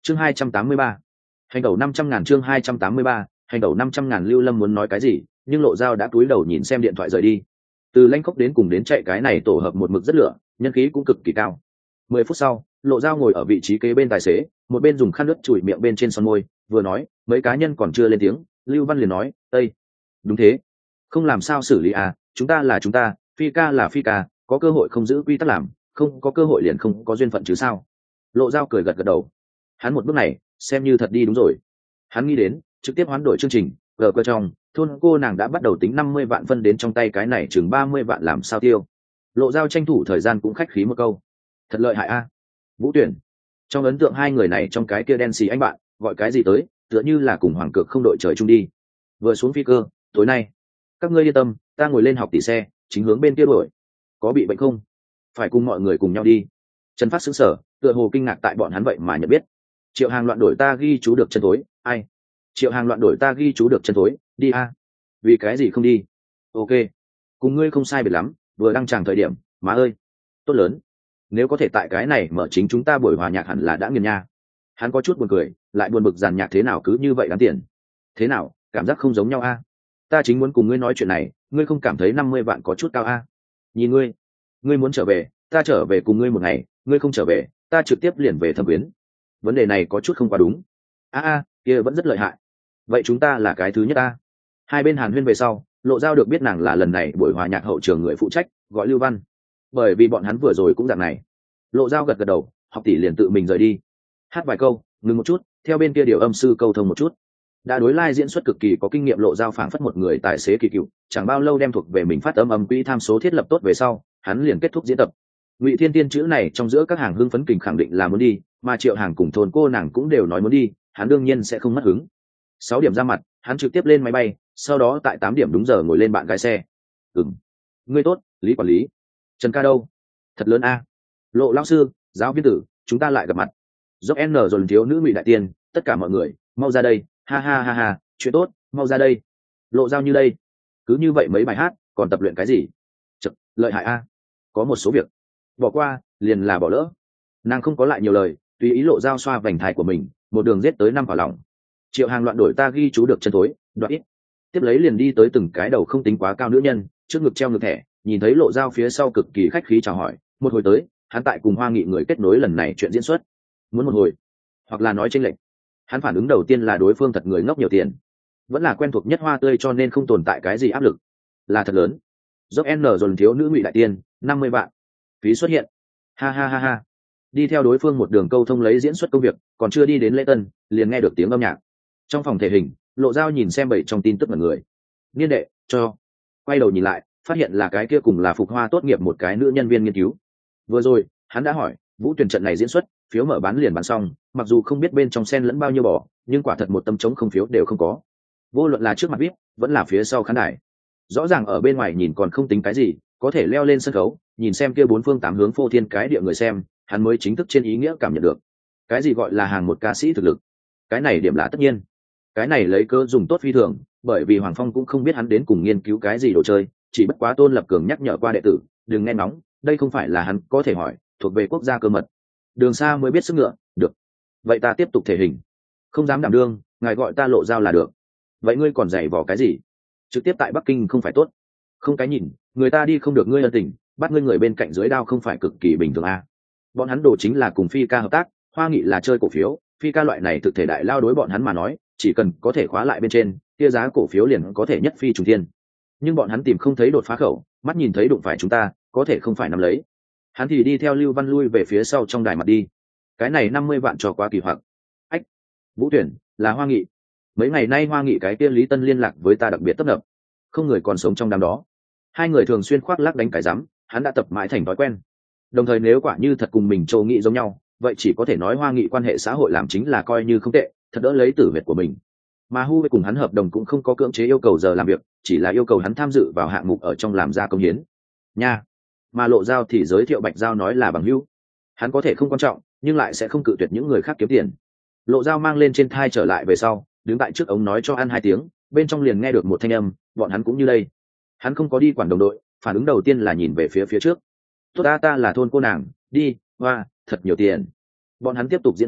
chương 283. Hành đầu 500.000 chương 283. Hành đầu 500.000. Lưu Lâm muốn nói cái gì nhưng Lộ Dao đã cúi đầu nhìn xem điện thoại rời đi. Từ Lanh Cốc đến cùng đến chạy cái này tổ hợp một mực rất lửa, nhân khí cũng cực kỳ cao. 10 phút sau, Lộ Dao ngồi ở vị trí kế bên tài xế, một bên dùng khăn nước chùi miệng bên trên son môi, vừa nói, mấy cá nhân còn chưa lên tiếng, Lưu Văn liền nói, "Ây, đúng thế, không làm sao xử lý à, chúng ta là chúng ta, Phi ca là Phi ca, có cơ hội không giữ quy tắc làm, không có cơ hội liền không có duyên phận chứ sao?" Lộ Dao cười gật gật đầu. Hắn một bước này, xem như thật đi đúng rồi. Hắn nghĩ đến, trực tiếp hoán đổi chương trình, gờ cơ trong, thôn cô nàng đã bắt đầu tính 50 vạn phân đến trong tay cái này chừng 30 vạn làm sao tiêu. Lộ Dao tranh thủ thời gian cũng khách khí một câu. Thật lợi hại a. Vũ Tuyển. Trong ấn tượng hai người này trong cái kia đen xì anh bạn, gọi cái gì tới, tựa như là cùng hoàng cược không đội trời chung đi. Vừa xuống phi cơ, tối nay. Các ngươi yên tâm, ta ngồi lên học tỷ xe, chính hướng bên kia đuổi. Có bị bệnh không? Phải cùng mọi người cùng nhau đi. Trần Phát sững sờ, tựa hồ kinh ngạc tại bọn hắn vậy mà nhận biết. Triệu Hàng loạn đổi ta ghi chú được chân tối, ai? Triệu Hàng loạn đổi ta ghi chú được chân tối, đi a. Vì cái gì không đi? Ok, cùng ngươi không sai biệt lắm, vừa đăng tràng thời điểm, má ơi, tốt lớn. Nếu có thể tại cái này mở chính chúng ta buổi hòa nhạc hẳn là đã nghiền nha. Hắn có chút buồn cười, lại buồn bực giàn nhạc thế nào cứ như vậy đáng tiền. Thế nào, cảm giác không giống nhau a? Ta chính muốn cùng ngươi nói chuyện này, ngươi không cảm thấy 50 vạn có chút cao a? Nhìn ngươi muốn trở về, ta trở về cùng ngươi một ngày, ngươi không trở về, ta trực tiếp liền về Thâm Quyến. Vấn đề này có chút không quá đúng. Kia vẫn rất lợi hại. Vậy chúng ta là cái thứ nhất a? Hai bên hàn huyên về sau, Lộ Dao được biết nàng là lần này buổi hòa nhạc hậu trường người phụ trách, gọi Lưu Văn. Bởi vì bọn hắn vừa rồi cũng dạng này. Lộ Dao gật gật đầu, học tỷ liền tự mình rời đi. Hát vài câu, ngừng một chút, theo bên kia điều âm sư câu thông một chút. Đã đối lai diễn xuất cực kỳ có kinh nghiệm Lộ Dao phảng phất một người tài xế kỳ cựu, chẳng bao lâu đem thuộc về mình phát âm quỹ tham số thiết lập tốt về sau, hắn liền kết thúc diễn tập. Ngụy Thiên Tiên chữ này trong giữa các hàng hưng phấn kình khẳng định là muốn đi, mà Triệu Hàng cùng thôn cô nàng cũng đều nói muốn đi, hắn đương nhiên sẽ không mất hứng. 6 điểm ra mặt, hắn trực tiếp lên máy bay, sau đó tại 8 điểm đúng giờ ngồi lên bạn gái xe. Ngươi tốt, Lý quản lý. Trần ca đâu? Thật lớn a. Lộ lão sư, giáo viên tử, chúng ta lại gặp mặt. Dốc N dồn thiếu nữ Ngụy đại tiên, tất cả mọi người, mau ra đây, ha ha ha ha, chuyện tốt, mau ra đây. Lộ Dao như đây. Cứ như vậy mấy bài hát, còn tập luyện cái gì? Chật, lợi hại a. Có một số việc bỏ qua, liền là bỏ lỡ. Nàng không có lại nhiều lời, tùy ý Lộ Dao xoa vành thai của mình, một đường giết tới năm vào lòng. Triệu Hàng loạn đổi ta ghi chú được chân tối, đoạt ít. Tiếp lấy liền đi tới từng cái đầu không tính quá cao nữ nhân, trước ngực treo ngực thẻ, nhìn thấy Lộ Dao phía sau cực kỳ khách khí chào hỏi, một hồi tới, hắn tại cùng Hoa Nghị người kết nối lần này chuyện diễn xuất. Muốn một hồi, hoặc là nói chênh lệch. Hắn phản ứng đầu tiên là đối phương thật người ngốc nhiều tiền, vẫn là quen thuộc nhất Hoa tươi cho nên không tồn tại cái gì áp lực. Là thật lớn. Dốc N dồn thiếu nữ Ngụy đại tiên, 50 vạn. Phí xuất hiện. Ha ha ha ha. Đi theo đối phương một đường câu thông lấy diễn xuất công việc, còn chưa đi đến lễ tân, liền nghe được tiếng âm nhạc. Trong phòng thể hình, Lộ Dao nhìn xem bảy trong tin tức mọi người. Niên đệ, cho. Quay đầu nhìn lại, phát hiện là cái kia cùng là Phục Hoa tốt nghiệp một cái nữ nhân viên nghiên cứu. Vừa rồi, hắn đã hỏi, Vũ Tuyển trận này diễn xuất, phiếu mở bán liền bán xong, mặc dù không biết bên trong sen lẫn bao nhiêu bỏ, nhưng quả thật một tâm trống không phiếu đều không có. Vô luận là trước mặt VIP, vẫn là phía sau khán đài. Rõ ràng ở bên ngoài nhìn còn không tính cái gì, có thể leo lên sân khấu, nhìn xem kia bốn phương tám hướng phô thiên cái địa người xem, hắn mới chính thức trên ý nghĩa cảm nhận được. Cái gì gọi là hàng một ca sĩ thực lực? Cái này điểm là tất nhiên. Cái này lấy cớ dùng tốt phi thường, bởi vì Hoàng Phong cũng không biết hắn đến cùng nghiên cứu cái gì đồ chơi, chỉ bất quá Tôn Lập Cường nhắc nhở qua đệ tử, đừng nghe nóng, đây không phải là hắn có thể hỏi, thuộc về quốc gia cơ mật. Đường xa mới biết sức ngựa, được. Vậy ta tiếp tục thể hình. Không dám đảm đương, ngài gọi ta Lộ Dao là được. Vậy ngươi còn giày vò cái gì? Trực tiếp tại Bắc Kinh không phải tốt? Không cái nhìn, người ta đi không được ngươi ân tình, bắt ngươi người bên cạnh dưới đao không phải cực kỳ bình thường à? Bọn hắn đồ chính là cùng Phi ca hợp tác, Hoa Nghị là chơi cổ phiếu, Phi ca loại này thực thể đại lao đối bọn hắn mà nói, chỉ cần có thể khóa lại bên trên, kia giá cổ phiếu liền có thể nhất phi trùng thiên. Nhưng bọn hắn tìm không thấy đột phá khẩu, mắt nhìn thấy đụng phải chúng ta, có thể không phải nắm lấy. Hắn thì đi theo Lưu Văn lui về phía sau trong đài mặt đi. Cái này 50 vạn cho quá kỳ hoặc. Ách, Vũ Tuyển là Hoa Nghị. Mấy ngày nay Hoa Nghị cái kia Lý Tân liên lạc với ta đặc biệt tấp nập, không người còn sống trong đám đó. Hai người thường xuyên khoác lác đánh cái rắm, hắn đã tập mãi thành thói quen. Đồng thời nếu quả như thật cùng mình Châu Nghị giống nhau, vậy chỉ có thể nói Hoa Nghị quan hệ xã hội làm chính là coi như không tệ, thật đỡ lấy tử huyệt của mình. Mà Hu với cùng hắn hợp đồng cũng không có cưỡng chế yêu cầu giờ làm việc, chỉ là yêu cầu hắn tham dự vào hạng mục ở trong làm ra công hiến nha. Mà Lộ Dao thì giới thiệu Bạch Giao nói là bằng hữu, hắn có thể không quan trọng nhưng lại sẽ không cự tuyệt những người khác kiếm tiền. Lộ Dao mang lên trên thai trở lại về sau, đứng tại trước ống nói cho ăn 2 tiếng, bên trong liền nghe được một thanh âm, bọn hắn cũng như đây. Hắn không có đi quản đồng đội, phản ứng đầu tiên là nhìn về phía trước. Tốt ta là thôn cô nàng, đi, hoa, thật nhiều tiền. Bọn hắn tiếp tục diễn tấu,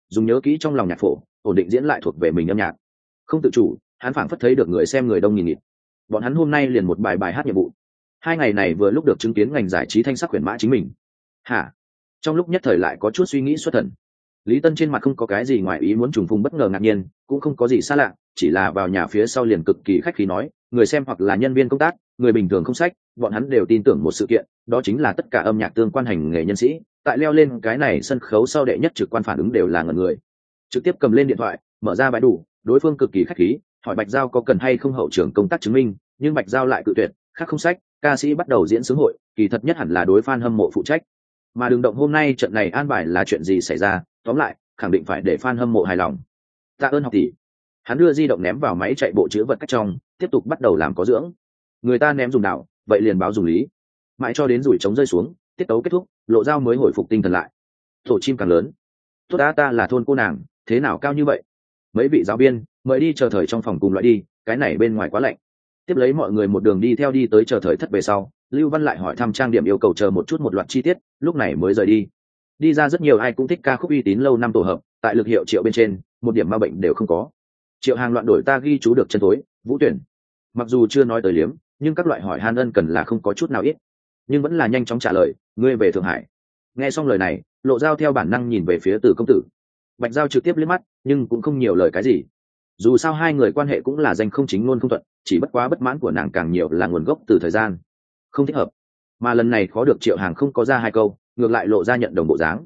dùng nhớ kỹ trong lòng nhạc phổ ổn định diễn lại thuộc về mình âm nhạc. Không tự chủ, hắn phảng phất thấy được người xem người đông nghìn nghịt. Bọn hắn hôm nay liền một bài hát nhiệm vụ. 2 ngày này vừa lúc được chứng kiến ngành giải trí thanh sắc huyền mã chính mình. Hả? Trong lúc nhất thời lại có chút suy nghĩ xuất thần. Lý Tân trên mặt không có cái gì ngoài ý muốn, trùng phùng bất ngờ ngạc nhiên, cũng không có gì xa lạ, chỉ là vào nhà phía sau liền cực kỳ khách khí nói, người xem hoặc là nhân viên công tác, người bình thường không sách, bọn hắn đều tin tưởng một sự kiện, đó chính là tất cả âm nhạc tương quan hành nghề nhân sĩ, tại leo lên cái này sân khấu sau đệ nhất trực quan phản ứng đều là ngẩn người. Trực tiếp cầm lên điện thoại, mở ra bãi đủ, đối phương cực kỳ khách khí, hỏi Bạch Giao có cần hay không hậu trưởng công tác chứng minh, nhưng Bạch Giao lại cự tuyệt, khác không sách, ca sĩ bắt đầu diễn sướng hội, kỳ thật nhất hẳn là đối fan hâm mộ phụ trách. Mà đừng động hôm nay trận này an bài là chuyện gì xảy ra, tóm lại, khẳng định phải để fan hâm mộ hài lòng. Tạ ơn học tỷ. Hắn đưa di động ném vào máy chạy bộ chứa vật cách trong, tiếp tục bắt đầu làm có dưỡng. Người ta ném dùng đạo, vậy liền báo dùng lý. Mãi cho đến rủi trống rơi xuống, tiết tấu kết thúc, Lộ Dao mới hồi phục tinh thần lại. Tổ chim càng lớn. Tốt ta là thôn cô nàng, thế nào cao như vậy? Mấy vị giáo viên, mời đi chờ thời trong phòng cùng loại đi, cái này bên ngoài quá lạnh. Tiếp lấy mọi người một đường đi theo đi tới chờ thời thất về sau, Lưu Văn lại hỏi thăm trang điểm, yêu cầu chờ một chút một loạt chi tiết, lúc này mới rời đi. Đi ra rất nhiều ai cũng thích ca khúc uy tín lâu năm tổ hợp, tại lực hiệu Triệu bên trên, một điểm ma bệnh đều không có. Triệu Hàng loạn đổi ta ghi chú được chân thối, Vũ Tuyển. Mặc dù chưa nói tới liếm, nhưng các loại hỏi han ân cần là không có chút nào ít, nhưng vẫn là nhanh chóng trả lời, ngươi về Thượng Hải. Nghe xong lời này, Lộ Dao theo bản năng nhìn về phía Từ công tử. Bạch Giao trực tiếp liếc mắt, nhưng cũng không nhiều lời cái gì. Dù sao hai người quan hệ cũng là danh không chính ngôn không thuận, chỉ bất quá bất mãn của nàng càng nhiều là nguồn gốc từ thời gian không thích hợp. Mà lần này khó được Triệu Hàng không có ra hai câu, ngược lại lộ ra nhận đồng bộ dáng.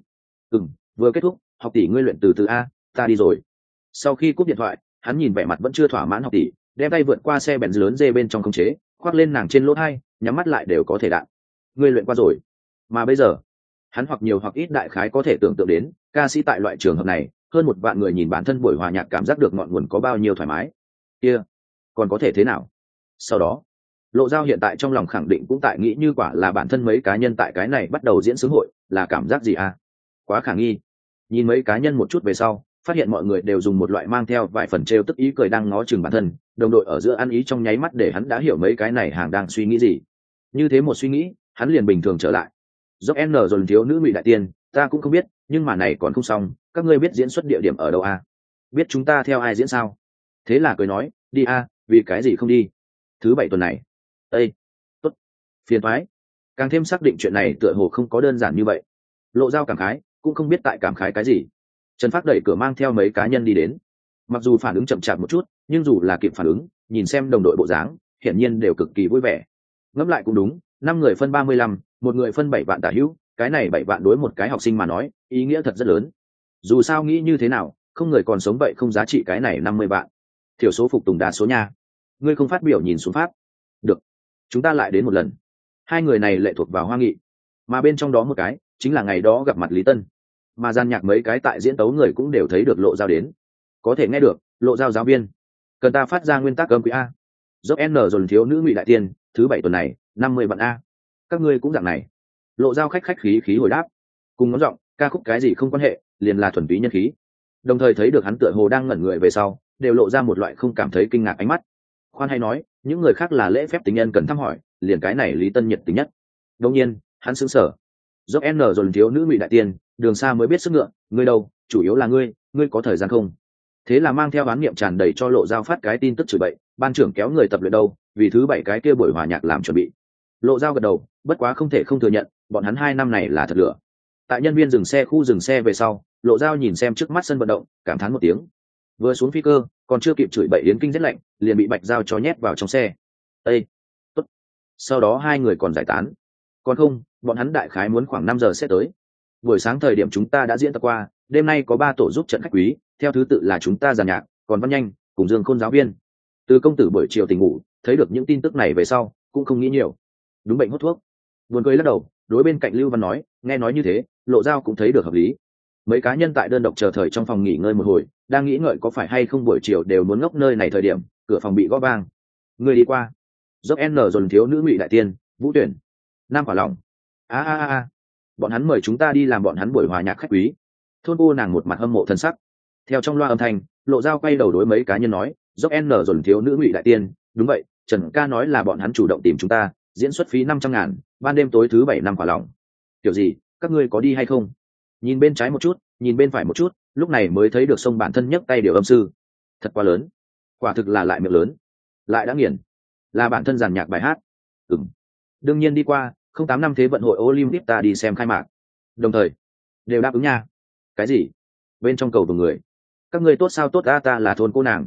Vừa kết thúc, học tỷ ngươi luyện từ từ a, ta đi rồi. Sau khi cúp điện thoại, hắn nhìn vẻ mặt vẫn chưa thỏa mãn học tỷ, đem tay vượt qua xe bèn lớn dê bên trong khống chế, khoác lên nàng trên lỗ hai, nhắm mắt lại đều có thể đạn. Ngươi luyện qua rồi, mà bây giờ hắn hoặc nhiều hoặc ít đại khái có thể tưởng tượng đến, ca sĩ tại loại trường hợp này, hơn 1 vạn người nhìn bản thân buổi hòa nhạc cảm giác được ngọn nguồn có bao nhiêu thoải mái. Kia, còn có thể thế nào? Sau đó, Lộ Dao hiện tại trong lòng khẳng định cũng tại nghĩ, như quả là bản thân mấy cá nhân tại cái này bắt đầu diễn sướng hội, là cảm giác gì à? Quá khả nghi. Nhìn mấy cá nhân một chút về sau, phát hiện mọi người đều dùng một loại mang theo vài phần trêu tức ý cười đang ngó chừng bản thân, đồng đội ở giữa ăn ý trong nháy mắt để hắn đã hiểu mấy cái này hàng đang suy nghĩ gì. Như thế một suy nghĩ, hắn liền bình thường trở lại. Dốc N rồi thiếu nữ Ngụy Đại Tiên, ta cũng không biết, nhưng mà này còn không xong, các ngươi biết diễn xuất địa điểm ở đâu à? Biết chúng ta theo ai diễn sao? Thế là cười nói, đi à, vì cái gì không đi? Thứ 7 tuần này. Ê, tốt, phiền toái. Càng thêm xác định chuyện này tựa hồ không có đơn giản như vậy. Lộ Dao cảm khái, cũng không biết tại cảm khái cái gì. Trần Phác đẩy cửa mang theo mấy cá nhân đi đến. Mặc dù phản ứng chậm chạp một chút, nhưng dù là kịp phản ứng, nhìn xem đồng đội bộ dáng, hiển nhiên đều cực kỳ vui vẻ. Ngẫm lại cũng đúng, 5 người phân 35, một người phân 7 vạn tả hữu, cái này 7 vạn đối một cái học sinh mà nói, ý nghĩa thật rất lớn. Dù sao nghĩ như thế nào, không người còn sống vậy không giá trị cái này 50 vạn. Thiểu số phục tùng đa số nha. Ngươi không phát biểu nhìn xuống pháp. Được, chúng ta lại đến một lần. Hai người này lệ thuộc vào Hoa Nghị, mà bên trong đó một cái chính là ngày đó gặp mặt Lý Tân. Mà gian nhạc mấy cái tại diễn tấu người cũng đều thấy được Lộ Dao đến, có thể nghe được Lộ Dao giáo viên cần ta phát ra nguyên tắc âm quý a. Dốc N rồi thiếu nữ Ngụy Đại Tiên, thứ 7 tuần này 50 vạn a. Các ngươi cũng dạng này. Lộ Dao khách khí hồi đáp, cùng ngón giọng ca khúc cái gì không quan hệ, liền là thuần túy nhân khí. Đồng thời thấy được hắn tựa hồ đang ngẩn người về sau, đều lộ ra một loại không cảm thấy kinh ngạc ánh mắt. Khoan hay nói, những người khác là lễ phép tình nhân cần thăm hỏi, liền cái này Lý Tân nhiệt tình nhất. Đương nhiên, hắn sững sờ. Dốc N rồi thiếu nữ Ngụy Đại Tiên, đường xa mới biết sức ngựa, ngươi đâu, chủ yếu là ngươi có thời gian không? Thế là mang theo oán niệm tràn đầy cho Lộ Dao phát cái tin tức chửi bậy, ban trưởng kéo người tập luyện đâu, vì thứ 7 cái kia buổi hòa nhạc làm chuẩn bị. Lộ Dao gật đầu, bất quá không thể không thừa nhận, bọn hắn 2 năm này là thật lửa. Tại nhân viên dừng xe khu dừng xe về sau, Lộ Dao nhìn xem trước mắt sân vận động, cảm thán một tiếng. Vừa xuống phi cơ, còn chưa kịp chửi bậy yến kinh rất lạnh, liền bị Bạch Giao chó nhét vào trong xe. Ê, tốt. Sau đó 2 người còn giải tán. Còn không, bọn hắn đại khái muốn khoảng 5 giờ sẽ tới. Buổi sáng thời điểm chúng ta đã diễn tập qua, đêm nay có 3 tổ giúp trận khách quý, theo thứ tự là chúng ta giàn nhạc, còn Văn Nhanh cùng Dương Khôn giáo viên. Từ công tử buổi chiều tỉnh ngủ, thấy được những tin tức này về sau, cũng không nghĩ nhiều. Đúng bệnh hút thuốc. Buồn cười lắc đầu, đối bên cạnh Lưu Văn nói, nghe nói như thế, Lộ Dao cũng thấy được hợp lý. Mấy cá nhân tại đơn độc chờ thời trong phòng nghỉ ngơi một hồi, đang nghĩ ngợi có phải hay không buổi chiều đều muốn ngốc nơi này thời điểm, cửa phòng bị gõ vang. Người đi qua. Dốc N rồi thiếu nữ Ngụy Đại Tiên, Vũ Tuyển, Nam Quả Lòng. A. Bọn hắn mời chúng ta đi làm bọn hắn buổi hòa nhạc khách quý. Thôn cô nàng một mặt hâm mộ thân sắc. Theo trong loa âm thanh, Lộ Dao quay đầu đối mấy cá nhân nói, dốc N rồi thiếu nữ Ngụy Đại Tiên, đúng vậy, Trần ca nói là bọn hắn chủ động tìm chúng ta, diễn xuất phí 500.000, ban đêm tối thứ 7 Nam Quả Lòng. Kiểu gì, các ngươi có đi hay không? Nhìn bên trái một chút, nhìn bên phải một chút, lúc này mới thấy được sông bản thân nhấc tay điều âm sư. Thật quá lớn, quả thực là lại miệng lớn, lại đã nghiền, là bản thân giàn nhạc bài hát. Đương nhiên đi qua 08 năm Thế vận hội Olympic ta đi xem khai mạc, đồng thời đều đáp ứng nha. Cái gì? Bên trong cầu vồng người, các ngươi tốt sao? Tốt ta là thôn cô nàng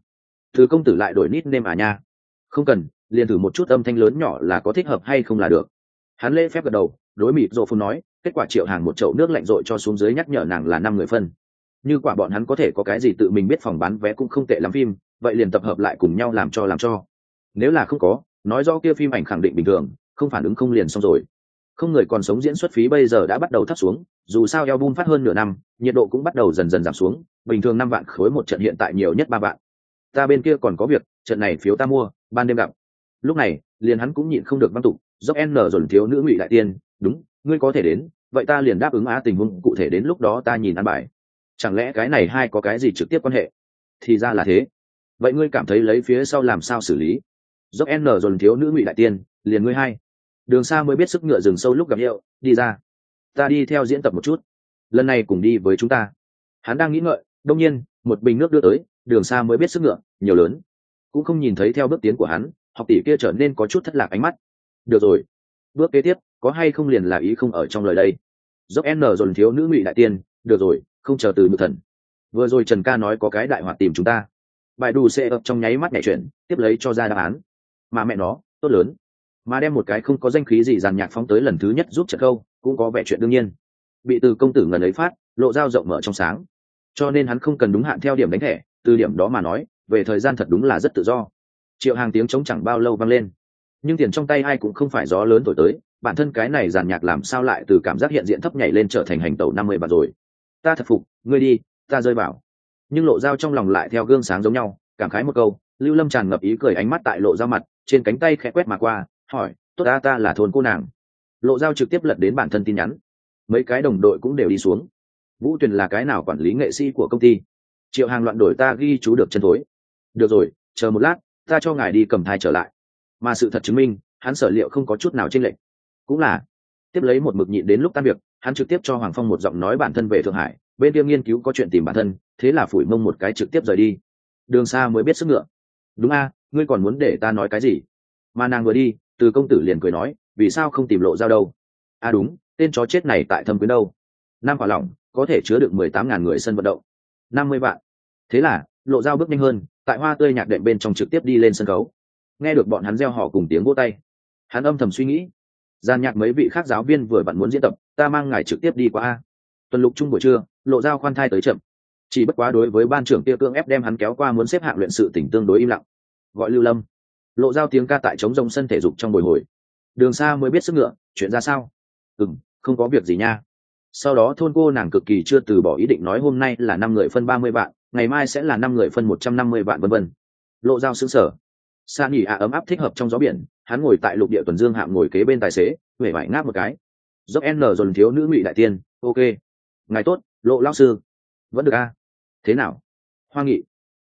Thứ công tử lại đổi nít name nha. Không cần, liền thử một chút âm thanh lớn nhỏ là có thích hợp hay không là được. Hắn lễ phép gật đầu, đối mịt rộ phun nói, kết quả Triệu Hàng một chậu nước lạnh rội cho xuống dưới, nhắc nhở nàng là 5 người phân. Như quả bọn hắn có thể có cái gì tự mình biết, phòng bán vé cũng không tệ lắm phim, vậy liền tập hợp lại cùng nhau làm cho. Nếu là không có, nói rõ kia phim ảnh khẳng định bình thường, không phản ứng không liền xong rồi. Không người còn sống diễn xuất phí bây giờ đã bắt đầu thấp xuống, dù sao album phát hơn nửa năm, nhiệt độ cũng bắt đầu dần dần giảm xuống, bình thường 5 vạn khối một trận, hiện tại nhiều nhất 3 vạn. Ta bên kia còn có việc, trận này phiếu ta mua, ban đêm gặp. Lúc này, liền hắn cũng nhịn không được văn tục, dốc n dồn thiếu nữ Ngụy Đại Tiên, đúng, ngươi có thể đến, vậy ta liền đáp ứng tình huống cụ thể đến lúc đó ta nhìn ăn bài. Chẳng lẽ cái này hai có cái gì trực tiếp quan hệ? Thì ra là thế. Vậy ngươi cảm thấy lấy phía sau làm sao xử lý? Dốc n dồn thiếu nữ Ngụy Đại Tiên, liền ngươi hai. Đường Sa mới biết sức ngựa rừng sâu lúc gặp hiệu, đi ra. Ta đi theo diễn tập một chút. Lần này cùng đi với chúng ta. Hắn đang nghĩ ngợi, đông nhiên, một bình nước đưa tới, Đường Sa mới biết sức ngựa nhiều lớn, cũng không nhìn thấy theo bước tiến của hắn, học tỷ kia trở nên có chút thất lạc ánh mắt. Được rồi, bước kế tiếp có hay không liền là ý không ở trong lời đây. Dốc n dồn thiếu nữ Ngụy Đại Tiên, được rồi, không chờ từ Nhược Thần. Vừa rồi Trần ca nói có cái đại hoạt tìm chúng ta, bài đù xe ập trong nháy mắt nhảy chuyển, tiếp lấy cho ra đáp án. Mà mẹ nó tốt lớn, mà đem một cái không có danh khí gì dàn nhạc phóng tới lần thứ nhất giúp trận câu, cũng có vẻ chuyện đương nhiên. Bị từ công tử ngần ấy phát, lộ dao rộng mở trong sáng, cho nên hắn không cần đúng hạn theo điểm đánh thẻ. Từ điểm đó mà nói, về thời gian thật đúng là rất tự do. Triệu Hàng tiếng trống chẳng bao lâu vang lên, nhưng tiền trong tay ai cũng không phải gió lớn thổi tới, bản thân cái này dàn nhạc làm sao lại từ cảm giác hiện diện thấp nhảy lên trở thành hành tẩu 50 bạt rồi. Ta thật phục, ngươi đi, ta rơi vào. Nhưng lộ dao trong lòng lại theo gương sáng giống nhau, cảm khái một câu. Lưu Lâm tràn ngập ý cười, ánh mắt tại lộ dao mặt, trên cánh tay khẽ quét mà qua, hỏi, tốt ta là thôn cô nàng. Lộ dao trực tiếp lật đến bản thân tin nhắn, mấy cái đồng đội cũng đều đi xuống. Vũ Tuyền là cái nào quản lý nghệ sĩ của công ty? Triệu Hàng loạn đổi ta ghi chú được chân thối. Được rồi, chờ một lát, ta cho ngài đi cầm thai trở lại. Mà sự thật chứng minh, hắn sở liệu không có chút nào chênh lệch. Cũng là, tiếp lấy một mực nhịn đến lúc tan việc, hắn trực tiếp cho Hoàng Phong một giọng nói bản thân về Thượng Hải, bên kia nghiên cứu có chuyện tìm bản thân, thế là phủi mông một cái trực tiếp rời đi. Đường Sa mới biết sức ngựa. Đúng ngươi còn muốn để ta nói cái gì? Mà nàng vừa đi, Từ công tử liền cười nói, vì sao không tìm lộ dao đâu? Đúng, tên chó chết này tại Thâm Quyến đâu? Nam Quả Lỏng có thể chứa được 18.000 người sân vận động, 50 vạn. Thế là lộ dao bước nhanh hơn, tại hoa tươi nhạc đệm bên trong trực tiếp đi lên sân khấu. Nghe được bọn hắn reo hò cùng tiếng vỗ tay, hắn âm thầm suy nghĩ, gian nhạc mấy vị khác giáo viên vừa vặn muốn diễn tập, ta mang ngài trực tiếp đi qua tuần lục chung buổi trưa, lộ dao khoan thai tới chậm. Chỉ bất quá đối với ban trưởng kia cương ép đem hắn kéo qua muốn xếp hạng luyện sự tỉnh tương đối im lặng. Gọi Lưu Lâm. Lộ dao tiếng ca tại trống rông sân thể dục trong bồi hồi. Đường Sa mới biết sức ngựa, chuyện ra sao? Không có việc gì nha. Sau đó thôn cô nàng cực kỳ chưa từ bỏ ý định nói hôm nay là 5 người phân 30 vạn, ngày mai sẽ là 5 người phân 150 vạn vân vân. Lộ dao sững sờ. Sa nghỉ ấm áp thích hợp trong gió biển, hắn ngồi tại lục địa tuần dương hạm ngồi kế bên tài xế, huệ vải ngáp một cái. Dốc n dồn thiếu nữ Ngụy Đại Tiên, ok. Ngài tốt, Lộ lão sư. Vẫn được Thế nào? Hoa Nghị.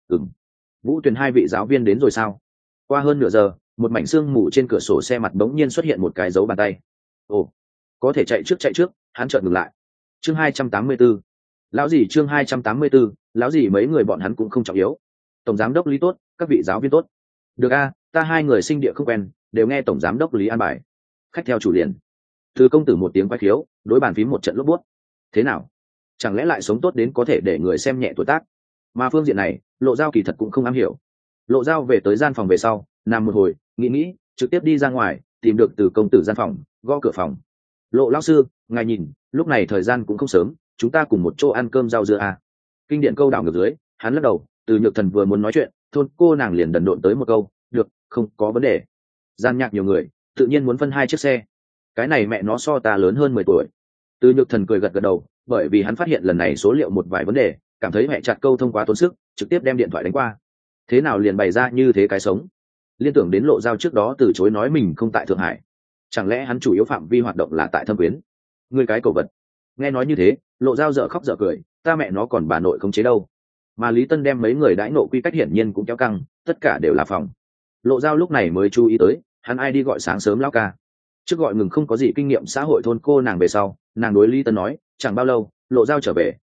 Vũ Tuyền hai vị giáo viên đến rồi sao? Qua hơn nửa giờ, một mảnh sương mù trên cửa sổ xe mặt bỗng nhiên xuất hiện một cái dấu bàn tay. Ồ, có thể chạy trước, hắn chợt ngừng lại. Chương 284. Lão gì chương 284, lão gì mấy người bọn hắn cũng không trọng yếu. Tổng giám đốc Lý tốt, các vị giáo viên tốt. Được ta hai người sinh địa không quen, đều nghe tổng giám đốc Lý an bài. Khách theo chủ liền. Từ công tử một tiếng quái khiếu, đối bàn phím một trận lốp buốt. Thế nào? Chẳng lẽ lại sống tốt đến có thể để người xem nhẹ tuổi tác? Mà phương diện này, lộ dao kỳ thật cũng không am hiểu. Lộ dao về tới gian phòng về sau, nằm một hồi, nghĩ, trực tiếp đi ra ngoài, tìm được Từ công tử gian phòng, gõ cửa phòng. Lộ lão sư, ngài nhìn, lúc này thời gian cũng không sớm, chúng ta cùng một chỗ ăn cơm rau dưa Kinh điện câu đảo ngược dưới, hắn lắc đầu. Từ Nhược Thần vừa muốn nói chuyện, thôn cô nàng liền đần độn tới một câu, được, không có vấn đề. Gian nhạc nhiều người, tự nhiên muốn phân 2 chiếc xe. Cái này mẹ nó so ta lớn hơn 10 tuổi. Từ Nhược Thần cười gật đầu, bởi vì hắn phát hiện lần này số liệu một vài vấn đề, cảm thấy mẹ chặt câu thông quá tốn sức, trực tiếp đem điện thoại đánh qua. Thế nào liền bày ra như thế cái sống? Liên tưởng đến lộ dao trước đó từ chối nói mình không tại Thượng Hải, chẳng lẽ hắn chủ yếu phạm vi hoạt động là tại Thâm Quyến? Ngươi cái cầu vật. Nghe nói như thế, lộ dao dở khóc dở cười, ta mẹ nó còn bà nội không chế đâu. Mà Lý Tân đem mấy người đãi nộ quy cách hiển nhiên cũng kéo căng, tất cả đều là phòng. Lộ dao lúc này mới chú ý tới, hắn ai đi gọi sáng sớm lão ca. Trước gọi ngừng không có gì kinh nghiệm xã hội thôn cô nàng về sau, nàng đối Lý Tân nói, chẳng bao lâu, lộ dao trở về,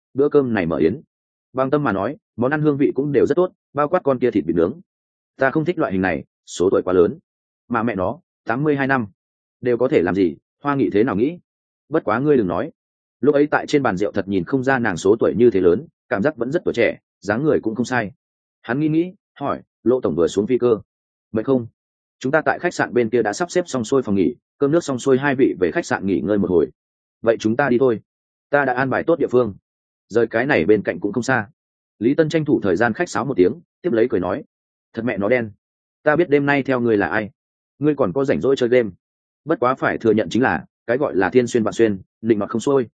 bữa cơm này mở yến. Bằng tâm mà nói, món ăn hương vị cũng đều rất tốt, bao quát con kia thịt vịt nướng. Ta không thích loại hình này, số tuổi quá lớn. Mà mẹ nó, 82 năm, đều có thể làm gì, Hoa Nghị thế nào nghĩ? Bất quá ngươi đừng nói, lúc ấy tại trên bàn rượu thật nhìn không ra nàng số tuổi như thế lớn, cảm giác vẫn rất tuổi trẻ, dáng người cũng không sai. Hắn nghĩ hỏi, Lộ tổng vừa xuống phi cơ vậy không? Chúng ta tại khách sạn bên kia đã sắp xếp xong xuôi phòng nghỉ, cơm nước xong xuôi, hai vị về khách sạn nghỉ ngơi một hồi. Vậy chúng ta đi thôi, ta đã an bài tốt địa phương, rời cái này bên cạnh cũng không xa. Lý Tân tranh thủ thời gian khách sáo một tiếng, tiếp lấy cười nói, thật mẹ nó đen, ta biết đêm nay theo ngươi là ai, ngươi còn có rảnh rỗi chơi game. Bất quá phải thừa nhận chính là cái gọi là thiên xuyên vạn xuyên, định mặt không xuôi.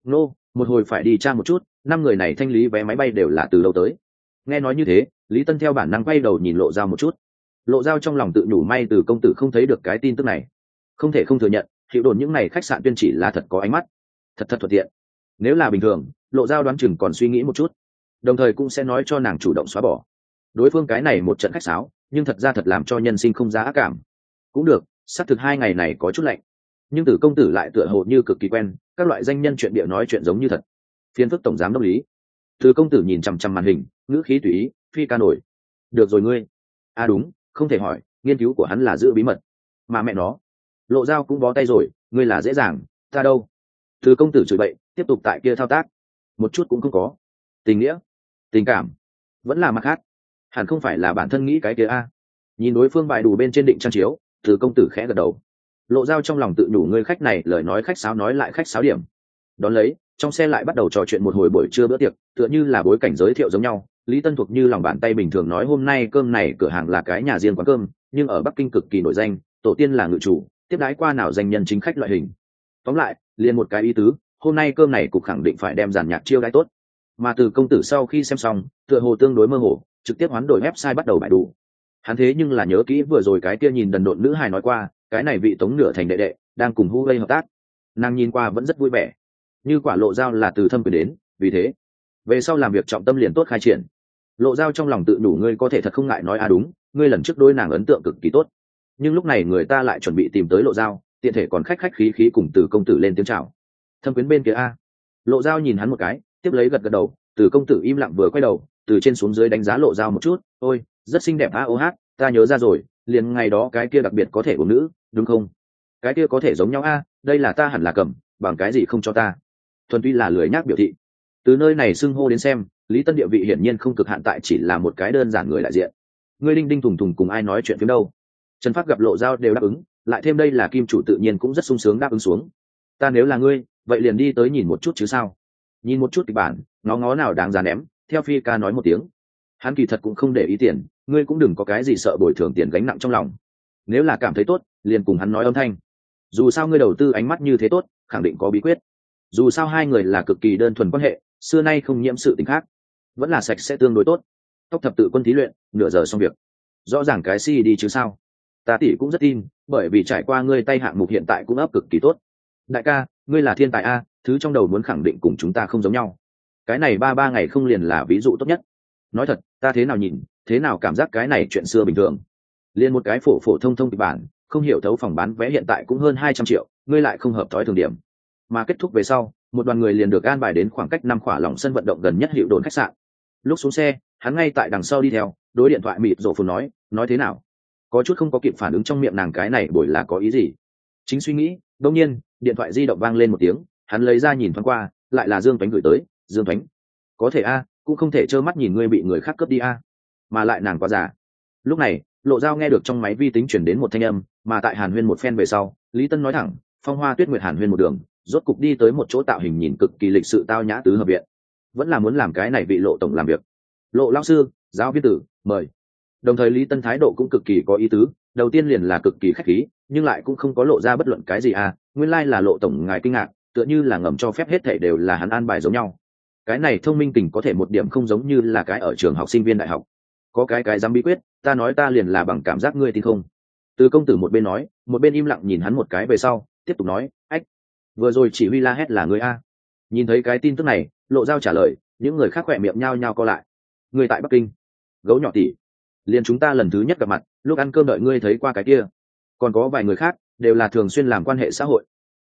Một hồi phải đi tra một chút, 5 người này thanh lý vé máy bay đều là từ đâu tới. Nghe nói như thế, Lý Tân theo bản năng quay đầu nhìn Lộ Dao một chút. Lộ Dao trong lòng tự nhủ may từ công tử không thấy được cái tin tức này. Không thể không thừa nhận, hiệu đồn những này khách sạn tuyên chỉ là thật có ánh mắt, thật thuận tiện. Nếu là bình thường, Lộ Dao đoán chừng còn suy nghĩ một chút, đồng thời cũng sẽ nói cho nàng chủ động xóa bỏ. Đối phương cái này một trận khách sáo, nhưng thật ra thật làm cho nhân sinh không giá ác cảm. Cũng được, xác thực 2 ngày này có chút lạnh, nhưng Tử công tử lại tựa hồ như cực kỳ quen, các loại danh nhân chuyện địa nói chuyện giống như thật. Phiên phức tổng giám đốc Lý. Tử công tử nhìn chằm chằm màn hình, ngữ khí tùy ý, phi ca nổi. Được rồi ngươi. À đúng, không thể hỏi, nghiên cứu của hắn là giữ bí mật. Mà mẹ nó, Lộ Dao cũng bó tay rồi, ngươi là dễ dàng, ta đâu. Tử công tử chửi bậy, tiếp tục tại kia thao tác. Một chút cũng không có. Tình nghĩa, tình cảm, vẫn là mặt khác. Hẳn không phải là bản thân nghĩ cái kia a. Nhìn đối phương bài đủ bên trên định trang chiếu, Tử công tử khẽ gật đầu. Lộ Dao trong lòng tự nhủ ngươi khách này lời nói khách sáo nói lại khách sáo điểm. Đón lấy, trong xe lại bắt đầu trò chuyện một hồi buổi trưa bữa tiệc, tựa như là bối cảnh giới thiệu giống nhau. Lý Tân thuộc như lòng bàn tay bình thường nói hôm nay cơm này cửa hàng là cái nhà riêng quán cơm, nhưng ở Bắc Kinh cực kỳ nổi danh, tổ tiên là ngự chủ, tiếp đái qua nào danh nhân chính khách loại hình. Tóm lại, liền một cái ý tứ, hôm nay cơm này cục khẳng định phải đem giàn nhạc chiêu đãi tốt. Mà Từ công tử sau khi xem xong, tựa hồ tương đối mơ hồ, trực tiếp hoán đổi website bắt đầu bài đủ. Hắn thế nhưng là nhớ kỹ vừa rồi cái kia nhìn đần độn nữ hài nói qua, cái này vị Tống nửa thành đệ đệ đang cùng Huawei hợp tác, nàng nhìn qua vẫn rất vui vẻ, như quả Lộ Dao là từ thâm quyền đến, vì thế về sau làm việc trọng tâm liền tốt khai triển. Lộ Dao trong lòng tự đủ ngươi có thể thật không ngại nói à đúng, ngươi lần trước đối nàng ấn tượng cực kỳ tốt, nhưng lúc này người ta lại chuẩn bị tìm tới Lộ Dao, tiện thể còn khách khí khí cùng Từ công tử lên tiếng chào. Thâm quyến bên kia a. Lộ Dao nhìn hắn một cái, tiếp lấy gật đầu. Từ công tử im lặng vừa quay đầu, từ trên xuống dưới đánh giá Lộ Dao một chút, ôi rất xinh đẹp a, ta nhớ ra rồi, liền ngày đó cái kia đặc biệt có thể uống nữ, đúng không? Cái kia có thể giống nhau a, đây là ta hẳn là cầm, bằng cái gì không cho ta? Thuần túy là lười nhác biểu thị. Từ nơi này xưng hô đến xem, Lý Tân địa vị hiển nhiên không cực hạn tại chỉ là một cái đơn giản người đại diện. Ngươi đinh đinh thùng thùng cùng ai nói chuyện phiếm đâu? Trần Phát gặp Lộ Dao đều đáp ứng, lại thêm đây là kim chủ tự nhiên cũng rất sung sướng đáp ứng xuống. Ta nếu là ngươi, vậy liền đi tới nhìn một chút chứ sao? Nhìn một chút kịch bản, ngó ngó nào đáng giá ném, theo Phi ca nói một tiếng. Hắn kỳ thật cũng không để ý tiền, ngươi cũng đừng có cái gì sợ bồi thường tiền gánh nặng trong lòng. Nếu là cảm thấy tốt, liền cùng hắn nói âm thanh. Dù sao ngươi đầu tư ánh mắt như thế tốt, khẳng định có bí quyết. Dù sao hai người là cực kỳ đơn thuần quan hệ, xưa nay không nhiễm sự tình khác, vẫn là sạch sẽ tương đối tốt. Tóc thập tự quân thí luyện, nửa giờ xong việc. Rõ ràng cái si đi chứ sao? Ta tỷ cũng rất tin, bởi vì trải qua ngươi tay hạng mục hiện tại cũng ấp cực kỳ tốt. Đại ca, ngươi là thiên tài a, thứ trong đầu muốn khẳng định cùng chúng ta không giống nhau. Cái này ba ngày không liền là ví dụ tốt nhất. Nói thật, ta thế nào nhìn, thế nào cảm giác cái này chuyện xưa bình thường. Liên một cái phổ thông kịch bản, không hiểu thấu phòng bán vé hiện tại cũng hơn 200 triệu, ngươi lại không hợp thói thường điểm. Mà kết thúc về sau, một đoàn người liền được an bài đến khoảng cách 5 khỏa lỏng sân vận động gần nhất hiệu đồn khách sạn. Lúc xuống xe, hắn ngay tại đằng sau đi theo, đối điện thoại mịt rộ phồn nói thế nào? Có chút không có kịp phản ứng trong miệng nàng cái này bồi là có ý gì. Chính suy nghĩ, đột nhiên, điện thoại di động vang lên một tiếng, hắn lấy ra nhìn thoáng qua, lại là Dương Tuấn gửi tới. Dương Tuấn, có thể a, cũng không thể trơ mắt nhìn ngươi bị người khác cướp đi a. Mà lại nàng quá già. Lúc này, Lộ Dao nghe được trong máy vi tính chuyển đến một thanh âm, mà tại Hàn Huyên một phen về sau, Lý Tân nói thẳng, Phong Hoa Tuyết Nguyệt Hàn Huyên một đường, rốt cục đi tới một chỗ tạo hình nhìn cực kỳ lịch sự tao nhã tứ hợp viện. Vẫn là muốn làm cái này vị Lộ tổng làm việc. Lộ lão sư, giáo viên tử, mời. Đồng thời Lý Tân thái độ cũng cực kỳ có ý tứ, đầu tiên liền là cực kỳ khách khí, nhưng lại cũng không có lộ ra bất luận cái gì à, nguyên lai là Lộ tổng ngài kinh ngạc, tựa như là ngầm cho phép hết thảy đều là hắn an bài giống nhau. Cái này thông minh tình có thể một điểm không giống như là cái ở trường học sinh viên đại học. Có cái dám bí quyết, ta nói ta liền là bằng cảm giác ngươi tin không? Từ công tử một bên nói, một bên im lặng nhìn hắn một cái về sau, tiếp tục nói, ách, vừa rồi chỉ huy la hét là ngươi a. Nhìn thấy cái tin tức này, Lộ Dao trả lời, những người khác khỏe miệng nhao nhao co lại. Ngươi tại Bắc Kinh? Gấu nhỏ tỷ, liền chúng ta lần thứ nhất gặp mặt, lúc ăn cơm đợi ngươi thấy qua cái kia. Còn có vài người khác, đều là thường xuyên làm quan hệ xã hội.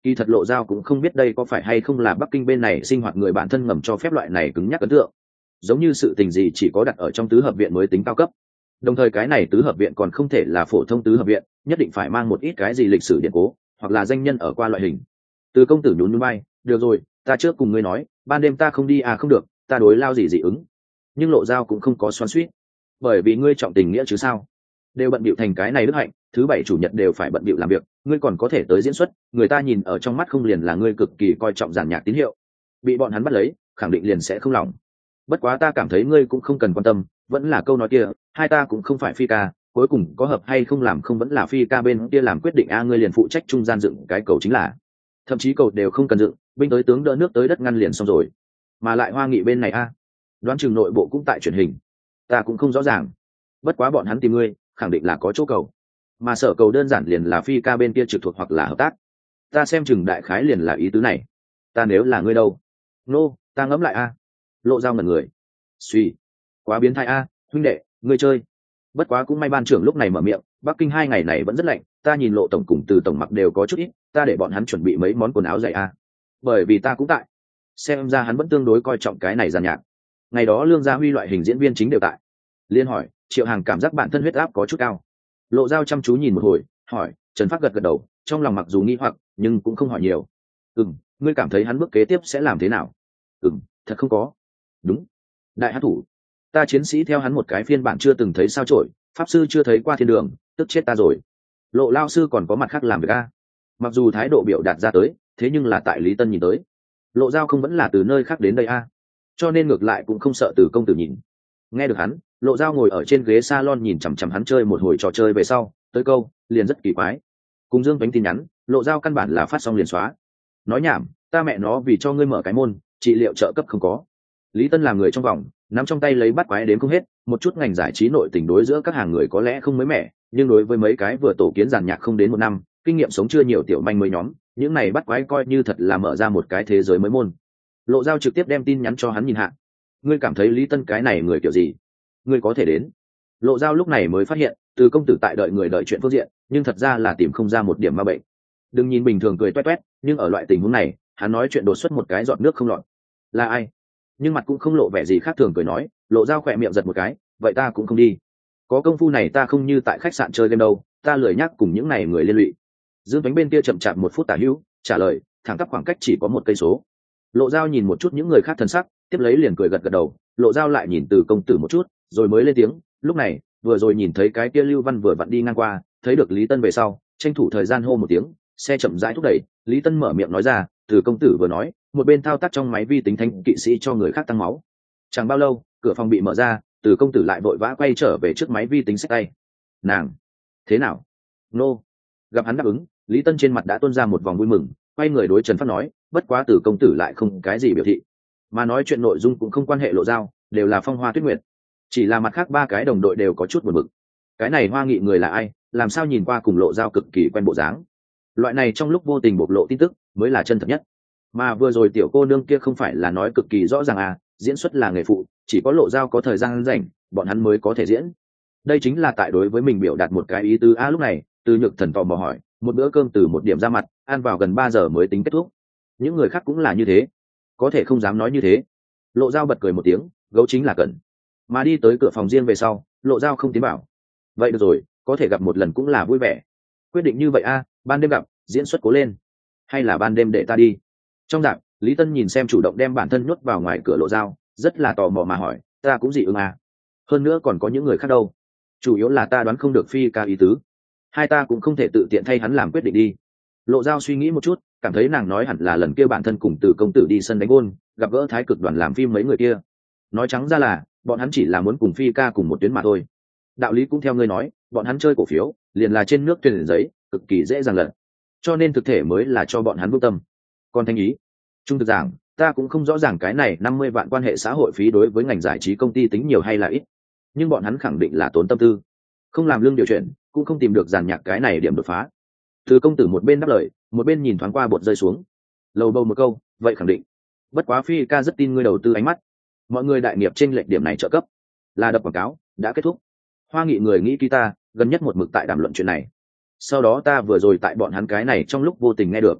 Kỳ thật Lộ Giao cũng không biết đây có phải hay không là Bắc Kinh bên này sinh hoạt người bản thân ngầm cho phép loại này cứng nhắc ấn tượng, giống như sự tình gì chỉ có đặt ở trong tứ hợp viện mới tính cao cấp. Đồng thời cái này tứ hợp viện còn không thể là phổ thông tứ hợp viện, nhất định phải mang một ít cái gì lịch sử điện cố hoặc là danh nhân ở qua loại hình. Từ công tử nhún nhún vai, được rồi, ta trước cùng ngươi nói, ban đêm ta không đi à, không được, ta đối lao gì dị ứng. Nhưng Lộ Giao cũng không có xoắn xuýt, bởi vì ngươi trọng tình nghĩa chứ sao, đều bận bịu thành cái này đức hạnh, thứ bảy chủ nhật đều phải bận bịu làm việc, ngươi còn có thể tới diễn xuất, người ta nhìn ở trong mắt không liền là ngươi cực kỳ coi trọng giàn nhạc tín hiệu, bị bọn hắn bắt lấy khẳng định liền sẽ không lòng. Bất quá ta cảm thấy ngươi cũng không cần quan tâm, vẫn là câu nói kia, hai ta cũng không phải phi ca, cuối cùng có hợp hay không làm không vẫn là phi ca bên kia làm quyết định a, ngươi liền phụ trách trung gian dựng cái cầu chính là, thậm chí cầu đều không cần dựng, binh tới tướng đỡ nước tới đất ngăn liền xong rồi. Mà lại Hoa Nghị bên này a, đoán chừng nội bộ cũng tại truyền hình, ta cũng không rõ ràng, bất quá bọn hắn tìm ngươi khẳng định là có chỗ cầu, mà sở cầu đơn giản liền là phi ca bên kia trực thuộc hoặc là hợp tác, ta xem chừng đại khái liền là ý tứ này. Ta nếu là ngươi đâu? Nô, ta ngẫm lại a. Lộ Giao ngẩn người, suy, quá biến thái a, huynh đệ ngươi chơi. Bất quá cũng may ban trưởng lúc này mở miệng, Bắc Kinh 2 ngày này vẫn rất lạnh, ta nhìn Lộ tổng cùng Từ tổng mặc đều có chút ít, ta để bọn hắn chuẩn bị mấy món quần áo dày a. Bởi vì ta cũng tại, xem ra hắn vẫn tương đối coi trọng cái này giàn nhạc. Ngày đó Lương Gia Huy loại hình diễn viên chính đều tại. Liên hỏi, Triệu Hàng cảm giác bản thân huyết áp có chút cao. Lộ Giao chăm chú nhìn một hồi, hỏi, Trần Phác gật gật đầu, trong lòng mặc dù nghi hoặc nhưng cũng không hỏi nhiều. Ngươi cảm thấy hắn bước kế tiếp sẽ làm thế nào? Thật không có. Đúng, đại hát thủ, ta chiến sĩ theo hắn một cái phiên bản chưa từng thấy sao chổi, pháp sư chưa thấy qua thiên đường, tức chết ta rồi. Lộ lao sư còn có mặt khác làm việc a. Mặc dù thái độ biểu đạt ra tới, thế nhưng là tại Lý Tân nhìn tới, Lộ Giao không vẫn là từ nơi khác đến đây a, cho nên ngược lại cũng không sợ Từ công tử nhìn. Nghe được hắn, Lộ Giao ngồi ở trên ghế salon nhìn chằm chằm hắn chơi một hồi trò chơi về sau, tới câu liền rất kỳ quái. Cùng Dương Bánh tin nhắn, Lộ Giao căn bản là phát xong liền xóa. Nói nhảm, ta mẹ nó vì cho ngươi mở cái môn, trị liệu trợ cấp không có. Lý Tân làm người trong vòng, nắm trong tay lấy bắt quái đến không hết, một chút ngành giải trí nội tình đối giữa các hàng người có lẽ không mới mẻ, nhưng đối với mấy cái vừa tổ kiến giàn nhạc không đến 1 năm, kinh nghiệm sống chưa nhiều tiểu manh mới nhóm, những này bắt quái coi như thật là mở ra một cái thế giới mới môn. Lộ Giao trực tiếp đem tin nhắn cho hắn nhìn hạ. Ngươi cảm thấy Lý Tân cái này người kiểu gì? Ngươi có thể đến. Lộ Giao lúc này mới phát hiện, Từ công tử tại đợi người đợi chuyện phương diện, nhưng thật ra là tìm không ra một điểm ma bệnh. Đừng nhìn bình thường cười toét toét, nhưng ở loại tình huống này, hắn nói chuyện đột xuất một cái giọt nước không lọt. Là ai? Nhưng mặt cũng không lộ vẻ gì khác thường cười nói. Lộ Giao khỏe miệng giật một cái, vậy ta cũng không đi. Có công phu này ta không như tại khách sạn chơi game đâu, ta lười nhắc cùng những này người liên lụy. Dương Bánh bên kia chậm chạp 1 phút tả hữu, trả lời, thẳng tắp khoảng cách chỉ có 1 cây số. Lộ Giao nhìn một chút những người khác thần sắc, tiếp lấy liền cười gật gật đầu. Lộ Giao lại nhìn Từ công tử một chút, rồi mới lên tiếng. Lúc này, vừa rồi nhìn thấy cái kia Lưu Văn vừa vặn đi ngang qua, thấy được Lý Tân về sau, tranh thủ thời gian hô một tiếng, xe chậm rãi thúc đẩy. Lý Tân mở miệng nói ra, Từ công tử vừa nói, một bên thao tác trong máy vi tính thanh kỵ sĩ cho người khác tăng máu. Chẳng bao lâu, cửa phòng bị mở ra, Từ công tử lại vội vã quay trở về trước máy vi tính xách tay. Nàng, thế nào? Nô. Gặp hắn đáp ứng, Lý Tân trên mặt đã tuôn ra một vòng vui mừng, quay người đối Trần Phát nói, bất quá Từ công tử lại không cái gì biểu thị, mà nói chuyện nội dung cũng không quan hệ Lộ Giao, đều là phong hoa tuyết nguyệt. Chỉ là mặt khác 3 cái đồng đội đều có chút buồn bực. Cái này Hoa Nghị người là ai, làm sao nhìn qua cùng Lộ Giao cực kỳ quen bộ dáng. Loại này trong lúc vô tình bộc lộ tin tức mới là chân thật nhất. Mà vừa rồi tiểu cô nương kia không phải là nói cực kỳ rõ ràng à, diễn xuất là nghề phụ, chỉ có Lộ Giao có thời gian rảnh, bọn hắn mới có thể diễn. Đây chính là tại đối với mình biểu đạt một cái ý tứ a. Lúc này Từ Nhược Thần tò mò hỏi, một bữa cơm từ 1 điểm ra mặt, ăn vào gần 3 giờ mới tính kết thúc. Những người khác cũng là như thế, có thể không dám nói như thế. Lộ Giao bật cười một tiếng, gấu chính là cẩn. Mà đi tới cửa phòng riêng về sau, Lộ Giao không tiến bảo. Vậy được rồi, có thể gặp một lần cũng là vui vẻ. Quyết định như vậy a, ban đêm gặp, diễn xuất cố lên. Hay là ban đêm để ta đi. Trong dạp, Lý Tân nhìn xem chủ động đem bản thân nhốt vào ngoài cửa Lộ Giao, rất là tò mò mà hỏi, ta cũng dị ứng à. Hơn nữa còn có những người khác đâu. Chủ yếu là ta đoán không được phi ca ý tứ. Hai ta cũng không thể tự tiện thay hắn làm quyết định đi. Lộ Giao suy nghĩ một chút, cảm thấy nàng nói hẳn là lần kia bản thân cùng Từ công tử đi sân đánh gôn, gặp gỡ Thái Cực đoàn làm phim mấy người kia. Nói trắng ra là, bọn hắn chỉ là muốn cùng phi ca cùng một tuyến mà thôi. Đạo lý cũng theo ngươi nói, bọn hắn chơi cổ phiếu, liền là trên nước thuyền giấy, cực kỳ dễ dàng lật. Cho nên thực thể mới là cho bọn hắn vững tâm. Còn thanh ý, trung thực giảng, ta cũng không rõ ràng cái này 50 vạn quan hệ xã hội phí đối với ngành giải trí công ty tính nhiều hay là ít, nhưng bọn hắn khẳng định là tốn tâm tư, không làm lương điều chuyển, cũng không tìm được giàn nhạc cái này điểm đột phá. Từ công tử một bên đáp lời, một bên nhìn thoáng qua bột rơi xuống, lầu bầu một câu, vậy khẳng định. Bất quá phi ca rất tin ngươi đầu tư ánh mắt, mọi người đại nghiệp trên lệch điểm này trợ cấp là đập quảng cáo đã kết thúc. Hoa Nghị người nghĩ ký ta gần nhất một mực tại đàm luận chuyện này, sau đó ta vừa rồi tại bọn hắn cái này trong lúc vô tình nghe được.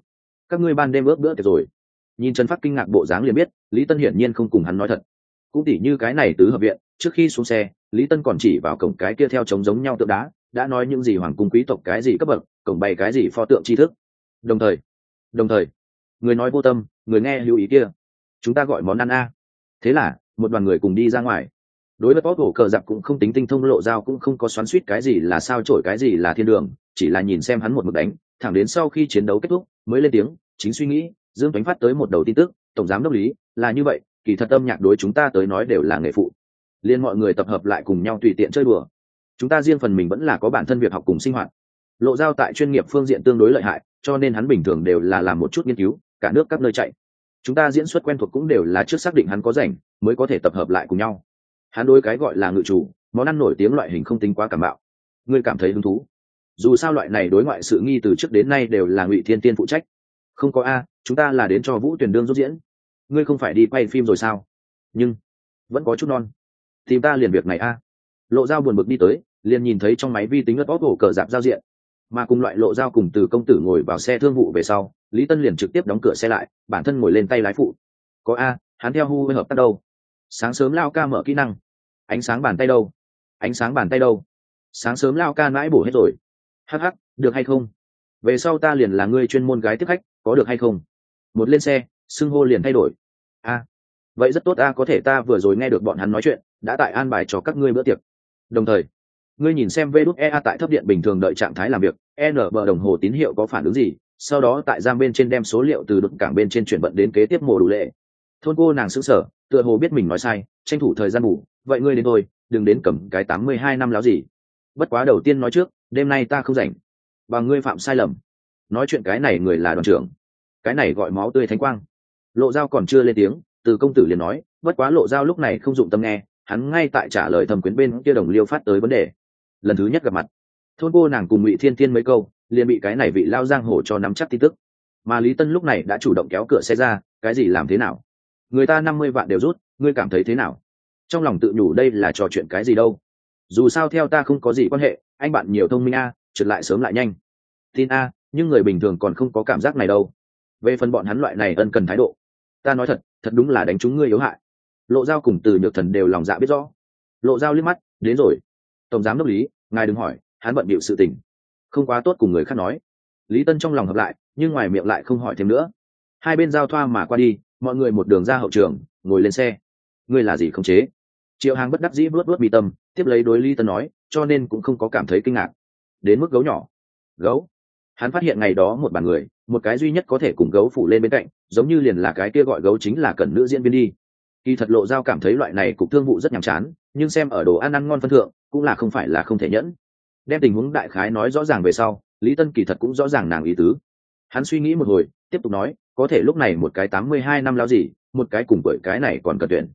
các ngươi ban đêm ướp bữa tiệc rồi? Nhìn Trần Phát kinh ngạc bộ dáng liền biết Lý Tân hiển nhiên không cùng hắn nói thật. Cũng tỉ như cái này tứ hợp viện, trước khi xuống xe Lý Tân còn chỉ vào cổng cái kia theo trống giống nhau tượng đá, đã nói những gì hoàng cung quý tộc cái gì cấp bậc, cổng bày cái gì pho tượng tri thức. Đồng thời người nói vô tâm, người nghe lưu ý kia, chúng ta gọi món ăn a. Thế là một đoàn người cùng đi ra ngoài. Đối với bóp hổ cờ giặc cũng không tính tinh thông, Lộ Dao cũng không có xoắn xuýt cái gì là sao chổi cái gì là thiên đường, chỉ là nhìn xem hắn một mực đánh thẳng đến sau khi chiến đấu kết thúc mới lên tiếng chính suy nghĩ. Dương Tuấn phát tới một đầu tin tức, tổng giám đốc Lý, là như vậy, kỳ thật âm nhạc đối chúng ta tới nói đều là nghề phụ, liên mọi người tập hợp lại cùng nhau tùy tiện chơi đùa, chúng ta riêng phần mình vẫn là có bản thân việc học cùng sinh hoạt. Lộ Dao tại chuyên nghiệp phương diện tương đối lợi hại, cho nên hắn bình thường đều là làm một chút nghiên cứu, cả nước các nơi chạy. Chúng ta diễn xuất quen thuộc cũng đều là trước xác định hắn có rảnh mới có thể tập hợp lại cùng nhau. Hắn đối cái gọi là ngự chủ, món ăn nổi tiếng loại hình không tính quá cảm bạo. Ngươi cảm thấy hứng thú? Dù sao loại này đối ngoại sự nghi từ trước đến nay đều là Ngụy Thiên Tiên phụ trách. Không có a, chúng ta là đến cho Vũ Tuyền Đương giúp diễn. Ngươi không phải đi quay phim rồi sao? Nhưng vẫn có chút non. Tìm ta liền việc này a. Lộ Dao buồn bực đi tới, liền nhìn thấy trong máy vi tính ngất bóp hổ cờ dạp giao diện, mà cùng loại Lộ Dao cùng Từ công tử ngồi vào xe thương vụ về sau, Lý Tân liền trực tiếp đóng cửa xe lại, bản thân ngồi lên tay lái phụ. Có a, hắn theo Hu với hợp tác đâu? Sáng sớm Lao ca mở kỹ năng. Ánh sáng bàn tay đâu? Ánh sáng bàn tay đâu? Sáng sớm Lao ca nãi bổ hết rồi. Hắc hắc, được hay không? Về sau ta liền là ngươi chuyên môn gái tiếp khách, có được hay không? Một lên xe, xưng hô liền thay đổi. A, vậy rất tốt a, có thể ta vừa rồi nghe được bọn hắn nói chuyện, đã tại an bài cho các ngươi bữa tiệc. Đồng thời, ngươi nhìn xem VĐEA tại thấp điện bình thường đợi trạng thái làm việc, NB đồng hồ tín hiệu có phản ứng gì, sau đó tại giam bên trên đem số liệu từ đụng cảng bên trên chuyển vận đến kế tiếp mùa đủ lệ. Thôn cô nàng sững sờ, tựa hồ biết mình nói sai, tranh thủ thời gian ngủ, vậy ngươi đến thôi, đừng đến cầm cái 82 năm láo gì. Bất quá đầu tiên nói trước, đêm nay ta không rảnh. Và ngươi phạm sai lầm. Nói chuyện cái này người là đoàn trưởng. Cái này gọi máu tươi thánh quang. Lộ Dao còn chưa lên tiếng, Từ công tử liền nói, bất quá Lộ Dao lúc này không dụng tâm nghe, hắn ngay tại trả lời thẩm quyến bên kia đồng liêu phát tới vấn đề. Lần thứ nhất gặp mặt, thôn cô nàng cùng Ngụy Thiên Tiên mấy câu, liền bị cái này vị lao giang hồ cho nắm chắc tin tức. Mà Lý Tân lúc này đã chủ động kéo cửa xe ra, cái gì làm thế nào? Người ta 50 vạn đều rút, ngươi cảm thấy thế nào? Trong lòng tự nhủ đây là trò chuyện cái gì đâu? Dù sao theo ta không có gì quan hệ, anh bạn nhiều thông minh a, trượt lại sớm lại nhanh. Tin a, nhưng người bình thường còn không có cảm giác này đâu. Về phần bọn hắn loại này ân cần thái độ, ta nói thật, thật đúng là đánh trúng ngươi yếu hại. Lộ Dao cùng Từ Nhược Thần đều lòng dạ biết rõ. Lộ Dao liếc mắt, đến rồi. Tổng giám đốc Lý, ngài đừng hỏi, hắn bận bịu sự tình, không quá tốt cùng người khác nói. Lý Tân trong lòng hợp lại, nhưng ngoài miệng lại không hỏi thêm nữa. Hai bên giao thoa mà qua đi, mọi người một đường ra hậu trường, ngồi lên xe. Ngươi là gì không chế? Triệu Hàng bất đắc dĩ vuốt vuốt mi tâm, tiếp lấy đối Lý Tân nói, cho nên cũng không có cảm thấy kinh ngạc. Đến mức gấu nhỏ. Gấu. Hắn phát hiện ngày đó một bàn người, một cái duy nhất có thể cùng gấu phủ lên bên cạnh, giống như liền là cái kia gọi gấu chính là Cẩn nữ diễn viên đi. Kỳ thật Lộ Dao cảm thấy loại này cục thương vụ rất nhàm chán, nhưng xem ở đồ ăn ngon phân thượng, cũng là không phải là không thể nhẫn. Đem tình huống đại khái nói rõ ràng về sau, Lý Tân kỳ thật cũng rõ ràng nàng ý tứ. Hắn suy nghĩ một hồi, tiếp tục nói, có thể lúc này một cái 82 năm lao gì, một cái cùng tuổi cái này còn cần tuyển.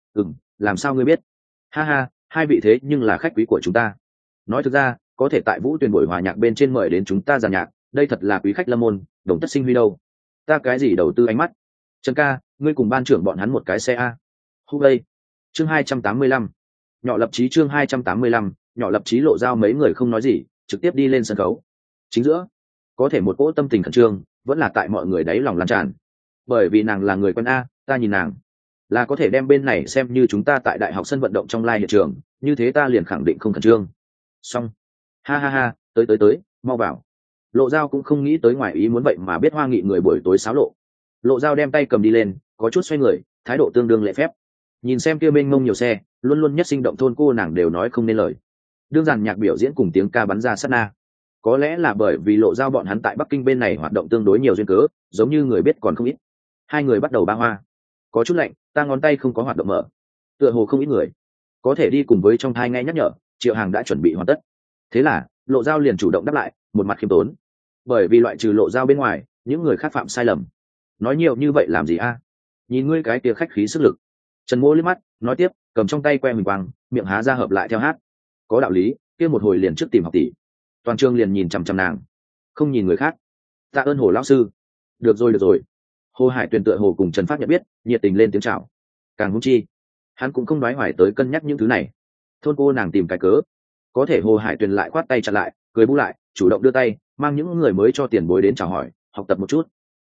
Làm sao ngươi biết? Ha ha, hai vị thế nhưng là khách quý của chúng ta. Nói thực ra, có thể tại Vũ Tuyền buổi hòa nhạc bên trên mời đến chúng ta giàn nhạc, đây thật là quý khách lâm môn, đồng tất sinh huy đâu. Ta cái gì đầu tư ánh mắt? Trần ca, ngươi cùng ban trưởng bọn hắn một cái xe a. Hu đây. Chương 285. Nhỏ lập chí chương 285, nhỏ lập chí. Lộ Dao mấy người không nói gì, trực tiếp đi lên sân khấu. Chính giữa, có thể một cỗ tâm tình khẩn trương, vẫn là tại mọi người đáy lòng lan tràn. Bởi vì nàng là người quen a, ta nhìn nàng là có thể đem bên này xem như chúng ta tại đại học sân vận động trong live hiện trường, như thế ta liền khẳng định không khẩn trương. Xong. Ha ha ha, tới, mau vào. Lộ Dao cũng không nghĩ tới ngoài ý muốn vậy mà biết Hoa Nghị người buổi tối xáo lộ. Lộ Dao đem tay cầm đi lên, có chút xoay người, thái độ tương đương lễ phép. Nhìn xem kia mênh mông nhiều xe, luôn luôn nhất sinh động thôn cô nàng đều nói không nên lời. Đương giàn nhạc biểu diễn cùng tiếng ca bắn ra sát na. Có lẽ là bởi vì Lộ Dao bọn hắn tại Bắc Kinh bên này hoạt động tương đối nhiều duyên cớ, giống như người biết còn không ít. Hai người bắt đầu ba hoa. Có chút lạnh, ta ngón tay không có hoạt động mở. Tựa hồ không ít người có thể đi cùng với trong thai nghe nhắc nhở, Triệu Hàng đã chuẩn bị hoàn tất. Thế là Lộ Dao liền chủ động đáp lại, một mặt khiêm tốn. Bởi vì loại trừ Lộ Dao bên ngoài, những người khác phạm sai lầm. Nói nhiều như vậy làm gì a? Nhìn ngươi cái kia khách khí sức lực. Trần Mỗ liếc mắt, nói tiếp, cầm trong tay que huỳnh quang, miệng há ra hợp lại theo hát. Có đạo lý, kia một hồi liền trước tìm học tỷ. Toàn trường liền nhìn chằm chằm nàng, không nhìn người khác. Tạ ơn Hồ lão sư. Được rồi. Hồ Hải Tuyền tựa hồ cùng Trần Phát nhận biết, nhiệt tình lên tiếng chào. Càng hung chi, hắn cũng không đoái hoài tới cân nhắc những thứ này. Thôn cô nàng tìm cái cớ, có thể Hồ Hải Tuyền lại khoát tay chặn lại, cười bu lại, chủ động đưa tay, mang những người mới cho tiền bối đến chào hỏi, học tập một chút.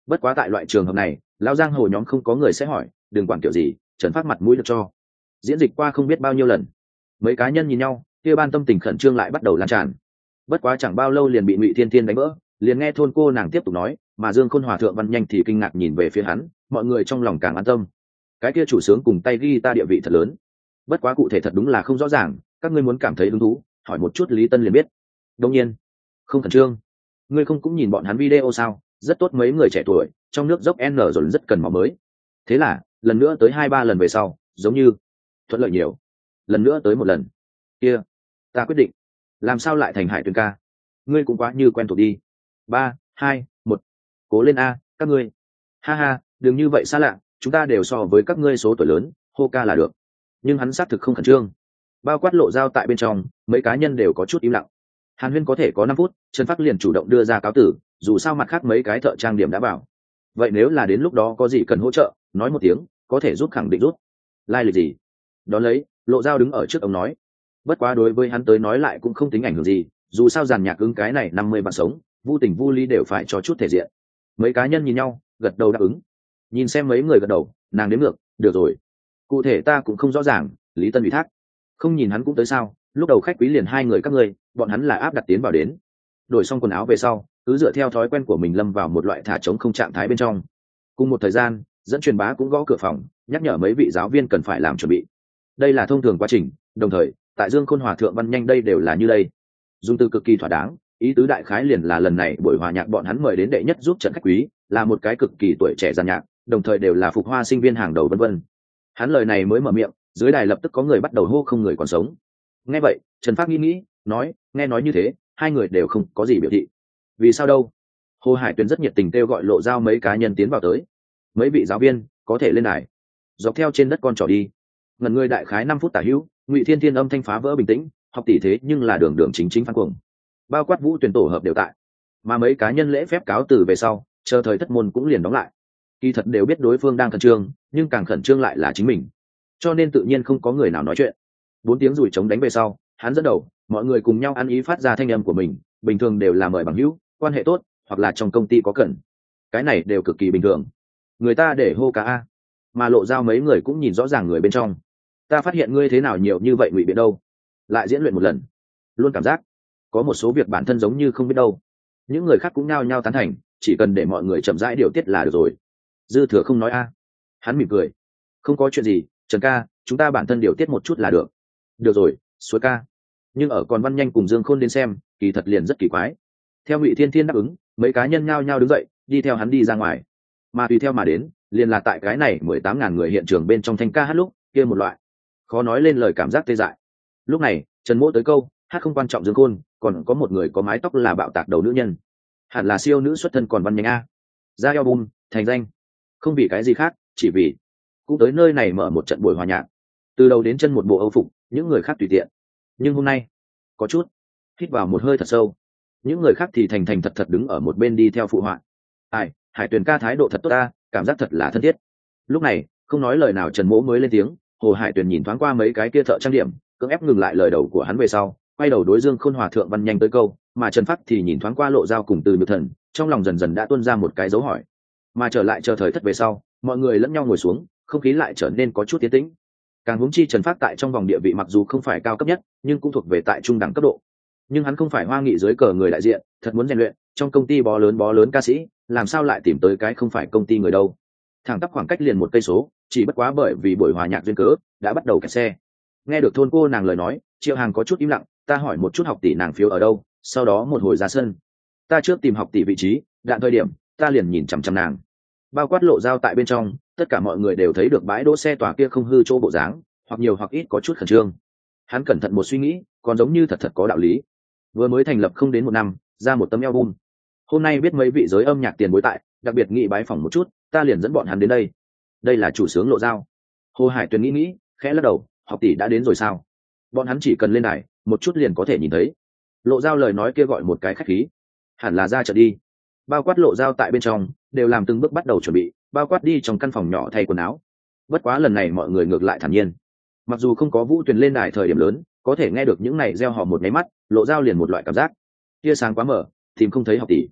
Bất quá tại loại trường hợp này lão giang hồ nhóm không có người sẽ hỏi, đừng quản kiểu gì, Trần Phát mặt mũi được cho. Diễn dịch qua không biết bao nhiêu lần, mấy cá nhân nhìn nhau, kia ban tâm tình khẩn trương lại bắt đầu lan tràn. Bất quá chẳng bao lâu liền bị Ngụy Thiên Thiên đánh vỡ, liền nghe thôn cô nàng tiếp tục nói, mà Dương Khôn Hòa thượng Văn Nhanh thì kinh ngạc nhìn về phía hắn, mọi người trong lòng càng an tâm. Cái kia chủ sướng cùng tay ghi ta địa vị thật lớn. Bất quá cụ thể thật đúng là không rõ ràng, các ngươi muốn cảm thấy hứng thú, hỏi một chút Lý Tân liền biết. Đương nhiên, không khẩn trương. Ngươi không cũng nhìn bọn hắn video sao, rất tốt, mấy người trẻ tuổi, trong nước dốc N rồi rất cần máu mới. Thế là, lần nữa tới 2-3 lần về sau, giống như thuận lợi nhiều. Lần nữa tới một lần. Kia, ta quyết định, làm sao lại thành Hải Tuyền ca? Ngươi cũng quá như quen thuộc đi. 3, 2, 1. Cố lên a, các ngươi. Ha ha, đừng như vậy xa lạ, chúng ta đều so với các ngươi số tuổi lớn, hô ca là được. Nhưng hắn xác thực không khẩn trương. Bao quát Lộ Dao tại bên trong, mấy cá nhân đều có chút im lặng. Hàn Huyên có thể có 5 phút, Trần Phác liền chủ động đưa ra cáo tử, dù sao mặt khác mấy cái thợ trang điểm đã bảo. Vậy nếu là đến lúc đó có gì cần hỗ trợ, nói một tiếng, có thể giúp, khẳng định giúp. Lai lịch gì? Đón lấy, Lộ Dao đứng ở trước ông nói. Bất quá đối với hắn tới nói lại cũng không tính ảnh hưởng gì, dù sao giàn nhạc ứng cái này 50 bạn sống, vô tình vô lý đều phải cho chút thể diện. Mấy cá nhân nhìn nhau, gật đầu đáp ứng. Nhìn xem mấy người gật đầu, nàng đếm ngược, được rồi. Cụ thể ta cũng không rõ ràng, Lý Tân ủy thác. Không nhìn hắn cũng tới sao? Lúc đầu khách quý liền 2 người các ngươi, bọn hắn là áp đặt tiến vào đến. Đổi xong quần áo về sau, cứ dựa theo thói quen của mình lâm vào một loại thả trống không trạng thái bên trong. Cùng một thời gian, dẫn truyền bá cũng gõ cửa phòng, nhắc nhở mấy vị giáo viên cần phải làm chuẩn bị. Đây là thông thường quá trình, đồng thời, tại Dương Khôn Hòa thượng Văn Nhanh đây đều là như đây. Dùng từ cực kỳ thỏa đáng, ý tứ đại khái liền là lần này buổi hòa nhạc bọn hắn mời đến đệ nhất giúp trận khách quý, là một cái cực kỳ tuổi trẻ giàn nhạc, đồng thời đều là phục hoa sinh viên hàng đầu vân vân. Hắn lời này mới mở miệng, dưới đài lập tức có người bắt đầu hô không người còn sống. Nghe vậy, Trần Phác nghĩ, nói, nghe nói như thế, 2 người đều không có gì biểu thị. Vì sao đâu? Hồ Hải Tuyền rất nhiệt tình kêu gọi Lộ Dao mấy cá nhân tiến vào tới. Mấy vị giáo viên có thể lên đài. Dọc theo trên đất con trỏ đi. Ngần người đại khái 5 phút tả hữu, Ngụy Thiên Thiên âm thanh phá vỡ bình tĩnh, học tỷ thế nhưng là đường đường chính chính phán cuồng. Bao quát Vũ Tuyền tổ hợp đều tại. Mà mấy cá nhân lễ phép cáo từ về sau, chờ thời thất môn cũng liền đóng lại. Kỳ thật đều biết đối phương đang khẩn trương, nhưng càng khẩn trương lại là chính mình. Cho nên tự nhiên không có người nào nói chuyện. 4 tiếng rủi trống đánh về sau, hắn dẫn đầu, mọi người cùng nhau ăn ý phát ra thanh âm của mình, bình thường đều là mời bằng hữu, quan hệ tốt, hoặc là trong công ty có cần. Cái này đều cực kỳ bình thường. Người ta để hô ca a, mà Lộ Dao mấy người cũng nhìn rõ ràng người bên trong. Ta phát hiện ngươi thế nào nhiều như vậy ngụy biện đâu? Lại diễn luyện một lần. Luôn cảm giác có một số việc bản thân giống như không biết đâu. Những người khác cũng nhao nhao tán thành, chỉ cần để mọi người chậm rãi điều tiết là được rồi. Dư Thừa không nói a. Hắn mỉm cười. Không có chuyện gì, Trần ca, chúng ta bản thân điều tiết một chút là được. Được rồi, Suối ca. Nhưng ở còn Văn Nhanh cùng Dương Khôn đến xem, kỳ thật liền rất kỳ quái. Theo Ngụy Thiên Thiên đáp ứng, mấy cá nhân nhao nhao đứng dậy, đi theo hắn đi ra ngoài. Mà tùy theo mà đến, liền là tại cái này 18.000 người hiện trường bên trong thanh ca hát lúc, kia một loại khó nói lên lời cảm giác tê dại. Lúc này, Trần Mỗ tới câu, hát không quan trọng Dương Khôn, còn có một người có mái tóc là bạo tạc đầu nữ nhân. Hẳn là siêu nữ xuất thân còn Văn Nhanh a. Ra album, thành danh. Không vì cái gì khác, chỉ vì cũng tới nơi này mở một trận buổi hòa nhạc. Từ đầu đến chân một bộ Âu phục, những người khác tùy tiện. Nhưng hôm nay, có chút hít vào một hơi thật sâu. Những người khác thì thành thành thật thật đứng ở một bên đi theo phụ họa. Ai, Hải Tuyền ca thái độ thật tốt ta, cảm giác thật là thân thiết. Lúc này, không nói lời nào Trần Mỗ mới lên tiếng. Hồ Hải Tuyền nhìn thoáng qua mấy cái kia thợ trang điểm, cưỡng ép ngừng lại lời đầu của hắn về sau, quay đầu đối Dương Khôn Hòa thượng Văn Nhanh tới câu, mà Trần Phác thì nhìn thoáng qua Lộ Dao cùng Từ Nhược Thần, trong lòng dần dần đã tuôn ra một cái dấu hỏi. Mà trở lại chờ thời thất về sau, mọi người lẫn nhau ngồi xuống, không khí lại trở nên có chút tiến tĩnh. Càng huống chi Trần Phác tại trong vòng địa vị mặc dù không phải cao cấp nhất, nhưng cũng thuộc về tại trung đẳng cấp độ. Nhưng hắn không phải Hoa Nghị dưới cờ người đại diện, thật muốn rèn luyện, trong công ty bó lớn ca sĩ, làm sao lại tìm tới cái không phải công ty người đâu? Thẳng tắp khoảng cách liền 1 cây số, chỉ bất quá bởi vì buổi hòa nhạc duyên cớ, đã bắt đầu kẹt xe. Nghe được thôn cô nàng lời nói, Triệu Hàng có chút im lặng, ta hỏi một chút học tỷ nàng phiếu ở đâu, sau đó một hồi ra sân. Ta trước tìm học tỷ vị trí, đạn thời điểm, ta liền nhìn chằm chằm nàng. Bao quát Lộ Dao tại bên trong, tất cả mọi người đều thấy được bãi đỗ xe tòa kia không hư chỗ bộ dáng, hoặc nhiều hoặc ít có chút khẩn trương. Hắn cẩn thận một suy nghĩ, còn giống như thật có đạo lý. Vừa mới thành lập không đến 1 năm, ra một tấm album. Hôm nay biết mấy vị giới âm nhạc tiền bối tại, đặc biệt nghị bái phỏng một chút, ta liền dẫn bọn hắn đến đây. Đây là chủ sướng Lộ Dao. Hồ Hải Tuyền nghĩ, khẽ lắc đầu, học tỷ đã đến rồi sao? Bọn hắn chỉ cần lên đài, một chút liền có thể nhìn thấy. Lộ Dao lời nói kia gọi một cái khách khí, hẳn là ra trận đi. Bao quát Lộ Dao tại bên trong, đều làm từng bước bắt đầu chuẩn bị, bao quát đi trong căn phòng nhỏ thay quần áo. Bất quá lần này mọi người ngược lại thản nhiên. Mặc dù không có Vũ Tuyền lên đài thời điểm lớn, có thể nghe được những này gieo họ một máy mắt, Lộ Dao liền một loại cảm giác tia sáng quá mở, tìm không thấy học tỷ.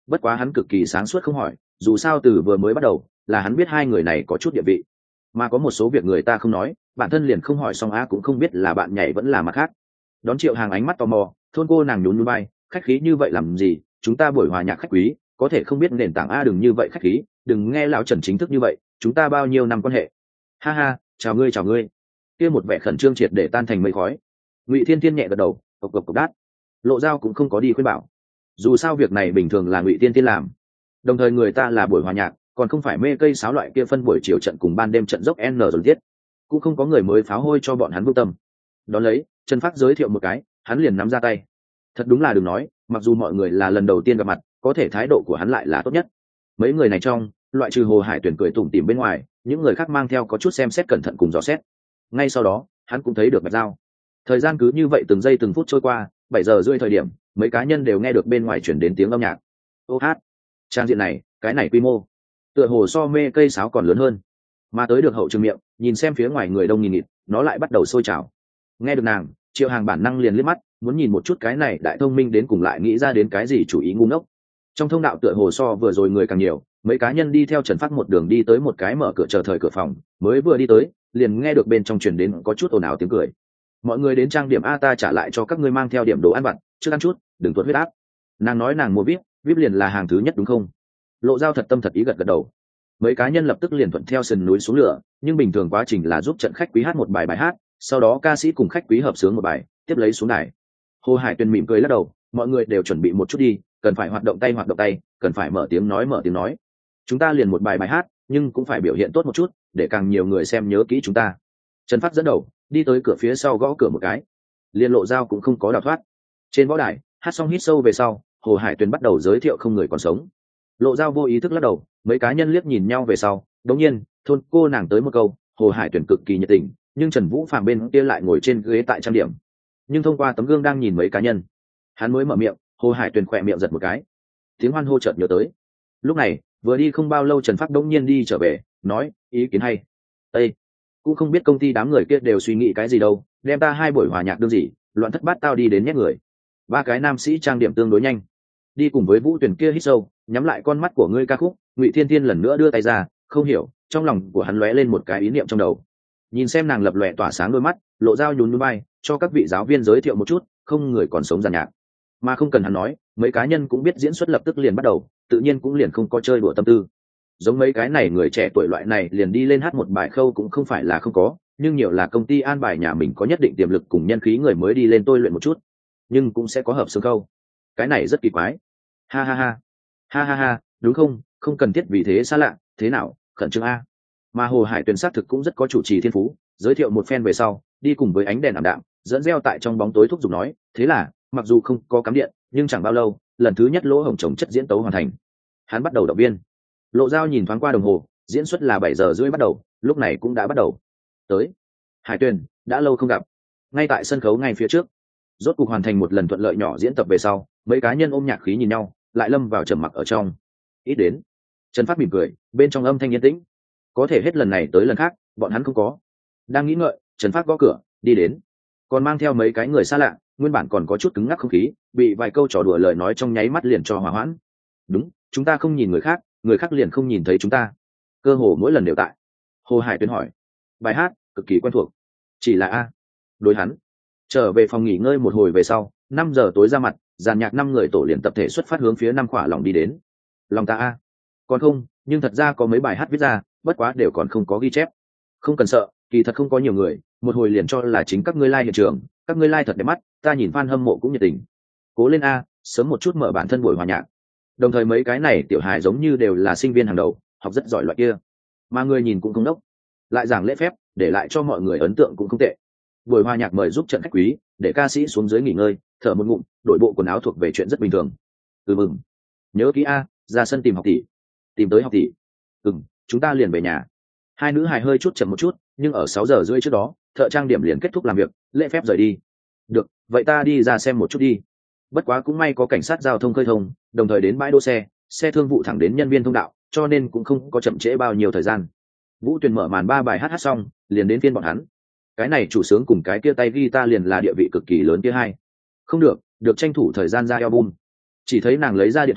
bất quá hắn cực kỳ sáng suốt không hỏi, dù sao từ vừa mới bắt đầu là hắn biết hai người này có chút địa vị, mà có một số việc người ta không nói bản thân liền không hỏi, xong á cũng không biết là bạn nhảy vẫn là mặt khác. Đón Triệu Hàng ánh mắt tò mò, thôn cô nàng nhún nhún bay, khách khí như vậy làm gì, chúng ta buổi hòa nhạc khách quý có thể không biết nền tảng a, đừng như vậy khách khí, đừng nghe lão Trần chính thức như vậy, chúng ta bao nhiêu năm quan hệ. Ha ha, chào ngươi chào ngươi. Kia một vẻ khẩn trương triệt để tan thành mây khói. Ngụy Thiên Thiên nhẹ gật đầu, cộc cộc cộc đát. Lộ Dao cũng không có đi khuyên bảo, dù sao việc này bình thường là Ngụy Thiên Thiên làm, đồng thời người ta là buổi hòa nhạc, còn không phải mê cây sáo loại kia phân buổi chiều trận cùng ban đêm trận dốc n rồi tiết, cũng không có người mới pháo hôi cho bọn hắn vô tâm. Đón lấy Trần Phác giới thiệu một cái, hắn liền nắm ra tay. Thật đúng là đừng nói, mặc dù mọi người là lần đầu tiên gặp mặt, có thể thái độ của hắn lại là tốt nhất. Mấy người này trong, loại trừ Hồ Hải Tuyển cười tủm tỉm bên ngoài, những người khác mang theo có chút xem xét cẩn thận cùng dò xét. Ngay sau đó hắn cũng thấy được Bạch Giao. Thời gian cứ như vậy từng giây từng phút trôi qua, 7 giờ rưỡi thời điểm mấy cá nhân đều nghe được bên ngoài chuyển đến tiếng âm nhạc. Ô hát, trang diện này, cái này quy mô tựa hồ so mê cây sáo còn lớn hơn. Mà tới được hậu trường miệng, nhìn xem phía ngoài người đông nghìn nghịt, nó lại bắt đầu sôi trào. Nghe được nàng, Triệu Hàng bản năng liền liếc mắt, muốn nhìn một chút cái này đại thông minh đến cùng lại nghĩ ra đến cái gì chủ ý ngu ngốc. Trong thông đạo tựa hồ so vừa rồi người càng nhiều, mấy cá nhân đi theo Trần Phác một đường đi tới một cái mở cửa chờ thời cửa phòng, mới vừa đi tới liền nghe được bên trong truyền đến có chút ồn ào tiếng cười. Mọi người đến trang điểm a, ta trả lại cho các ngươi mang theo điểm đồ ăn vặt, trước ăn chút, đừng tuột huyết áp. Nàng nói nàng mua vip liền là hàng thứ nhất đúng không? Lộ Dao thật tâm thật ý gật gật đầu. Mấy cá nhân lập tức liền thuận theo sườn núi xuống lửa, nhưng bình thường quá trình là giúp trận khách quý hát một bài hát, sau đó ca sĩ cùng khách quý hợp sướng một bài, tiếp lấy xuống đài. Hồ Hải Tuyền mỉm cười lắc đầu, mọi người đều chuẩn bị một chút đi, cần phải hoạt động tay, cần phải mở tiếng nói. Chúng ta liền một bài hát, nhưng cũng phải biểu hiện tốt một chút, để càng nhiều người xem nhớ kỹ chúng ta. Trần Phác dẫn đầu đi tới cửa phía sau gõ cửa một cái, liên Lộ Dao cũng không có đào thoát. Trên võ đài hát xong hít sâu về sau, Hồ Hải Tuyền bắt đầu giới thiệu không người còn sống. Lộ Dao vô ý thức lắc đầu, mấy cá nhân liếc nhìn nhau về sau, đống nhiên thôn cô nàng tới một câu, Hồ Hải Tuyền cực kỳ nhiệt tình, nhưng Trần Vũ Phàm bên kia lại ngồi trên ghế tại trang điểm. Nhưng thông qua tấm gương đang nhìn mấy cá nhân, hắn mới mở miệng, Hồ Hải Tuyền khỏe miệng giật một cái, tiếng hoan hô chợt nhớ tới. Lúc này vừa đi không bao lâu Trần Phác đống nhiên đi trở về, nói ý kiến hay. Ê, cũng không biết công ty đám người kia đều suy nghĩ cái gì đâu, đem ta hai buổi hòa nhạc đương gì, loạn thất bát tao đi đến nhét người. Ba cái nam sĩ trang điểm tương đối nhanh, đi cùng với Vũ Tuyền kia hít sâu, nhắm lại con mắt của ngươi ca khúc. Ngụy Thiên Thiên lần nữa đưa tay ra, không hiểu, trong lòng của hắn lóe lên một cái ý niệm trong đầu. Nhìn xem nàng lập lòe tỏa sáng đôi mắt, Lộ Dao nhún nhún vai, cho các vị giáo viên giới thiệu một chút, không người còn sống giàn nhạc. Mà không cần hắn nói, mấy cá nhân cũng biết diễn xuất lập tức liền bắt đầu, tự nhiên cũng liền không có chơi đùa tâm tư. Giống mấy cái này người trẻ tuổi loại này liền đi lên hát một bài khâu cũng không phải là không có, nhưng nhiều là công ty an bài nhà mình có nhất định tiềm lực cùng nhân khí người mới đi lên tôi luyện một chút, nhưng cũng sẽ có hợp xương khâu. Cái này rất kỳ quái. Ha ha ha, ha ha ha, đúng không cần thiết vì thế xa lạ, thế nào, khẩn trương a. Mà Hồ Hải Tuyền xác thực cũng rất có chủ trì thiên phú, giới thiệu một phen về sau, đi cùng với ánh đèn ảm đạm, dẫn reo tại trong bóng tối thúc giục nói, thế là mặc dù không có cắm điện, nhưng chẳng bao lâu, lần thứ nhất lỗ hổng trồng chất diễn tấu hoàn thành. Hắn bắt đầu động viên. Lộ Dao nhìn thoáng qua đồng hồ, diễn xuất là 7 giờ rưỡi bắt đầu, lúc này cũng đã bắt đầu. Tới. Hải Tuyền, đã lâu không gặp. Ngay tại sân khấu ngay phía trước, rốt cuộc hoàn thành một lần thuận lợi nhỏ diễn tập về sau, mấy cá nhân ôm nhạc khí nhìn nhau, lại lâm vào trầm mặc ở trong. Ít đến. Trần Phác mỉm cười, bên trong âm thanh yên tĩnh. Có thể hết lần này tới lần khác, bọn hắn không có. Đang nghĩ ngợi, Trần Phác gõ cửa, đi đến. Còn mang theo mấy cái người xa lạ, nguyên bản còn có chút cứng ngắc không khí, bị vài câu trò đùa lời nói trong nháy mắt liền cho hòa hoãn. Đúng, chúng ta không nhìn người khác liền không nhìn thấy chúng ta. Cơ hồ mỗi lần đều tại. Hồ Hải Tuyền hỏi. Bài hát cực kỳ quen thuộc. Chỉ là a. Đối hắn. Trở về phòng nghỉ ngơi một hồi về sau, 5 giờ tối ra mặt, dàn nhạc 5 người tổ liền tập thể xuất phát hướng phía Nam Khỏa Lòng đi đến. Lòng ta a. Còn không, nhưng thật ra có mấy bài hát viết ra, bất quá đều còn không có ghi chép. Không cần sợ, kỳ thật không có nhiều người, một hồi liền cho là chính các ngươi like hiện trường, các ngươi like thật đẹp mắt, ta nhìn fan hâm mộ cũng nhiệt tình. Cố lên a, sớm một chút mở bản thân buổi hòa nhạc. Đồng thời mấy cái này tiểu hài giống như đều là sinh viên hàng đầu, học rất giỏi loại kia, mà người nhìn cũng không đốc, lại giảng lễ phép, để lại cho mọi người ấn tượng cũng không tệ. Buổi hòa nhạc mời giúp trận khách quý, để ca sĩ xuống dưới nghỉ ngơi, thở một ngụm, đổi bộ quần áo thuộc về chuyện rất bình thường. Mừng, nhớ kỹ a, ra sân tìm học tỷ, tìm tới học tỷ. Chúng ta liền về nhà. Hai nữ hài hơi chút chậm một chút, nhưng ở 6 giờ rưỡi trước đó, thợ trang điểm liền kết thúc làm việc, lễ phép rời đi. Được, vậy ta đi ra xem một chút đi. Bất quá cũng may có cảnh sát giao thông khơi thông, đồng thời đến bãi đỗ xe thương vụ thẳng đến nhân viên thông đạo, cho nên cũng không có chậm trễ bao nhiêu thời gian. Vũ Tuyền mở màn 3 bài hát xong, liền đến phiên bọn hắn. Cái này chủ sướng cùng cái kia tay guitar liền là địa vị cực kỳ lớn kia hai. Không được, được tranh thủ thời gian ra album. Chỉ thấy nàng lấy ra điện thoại,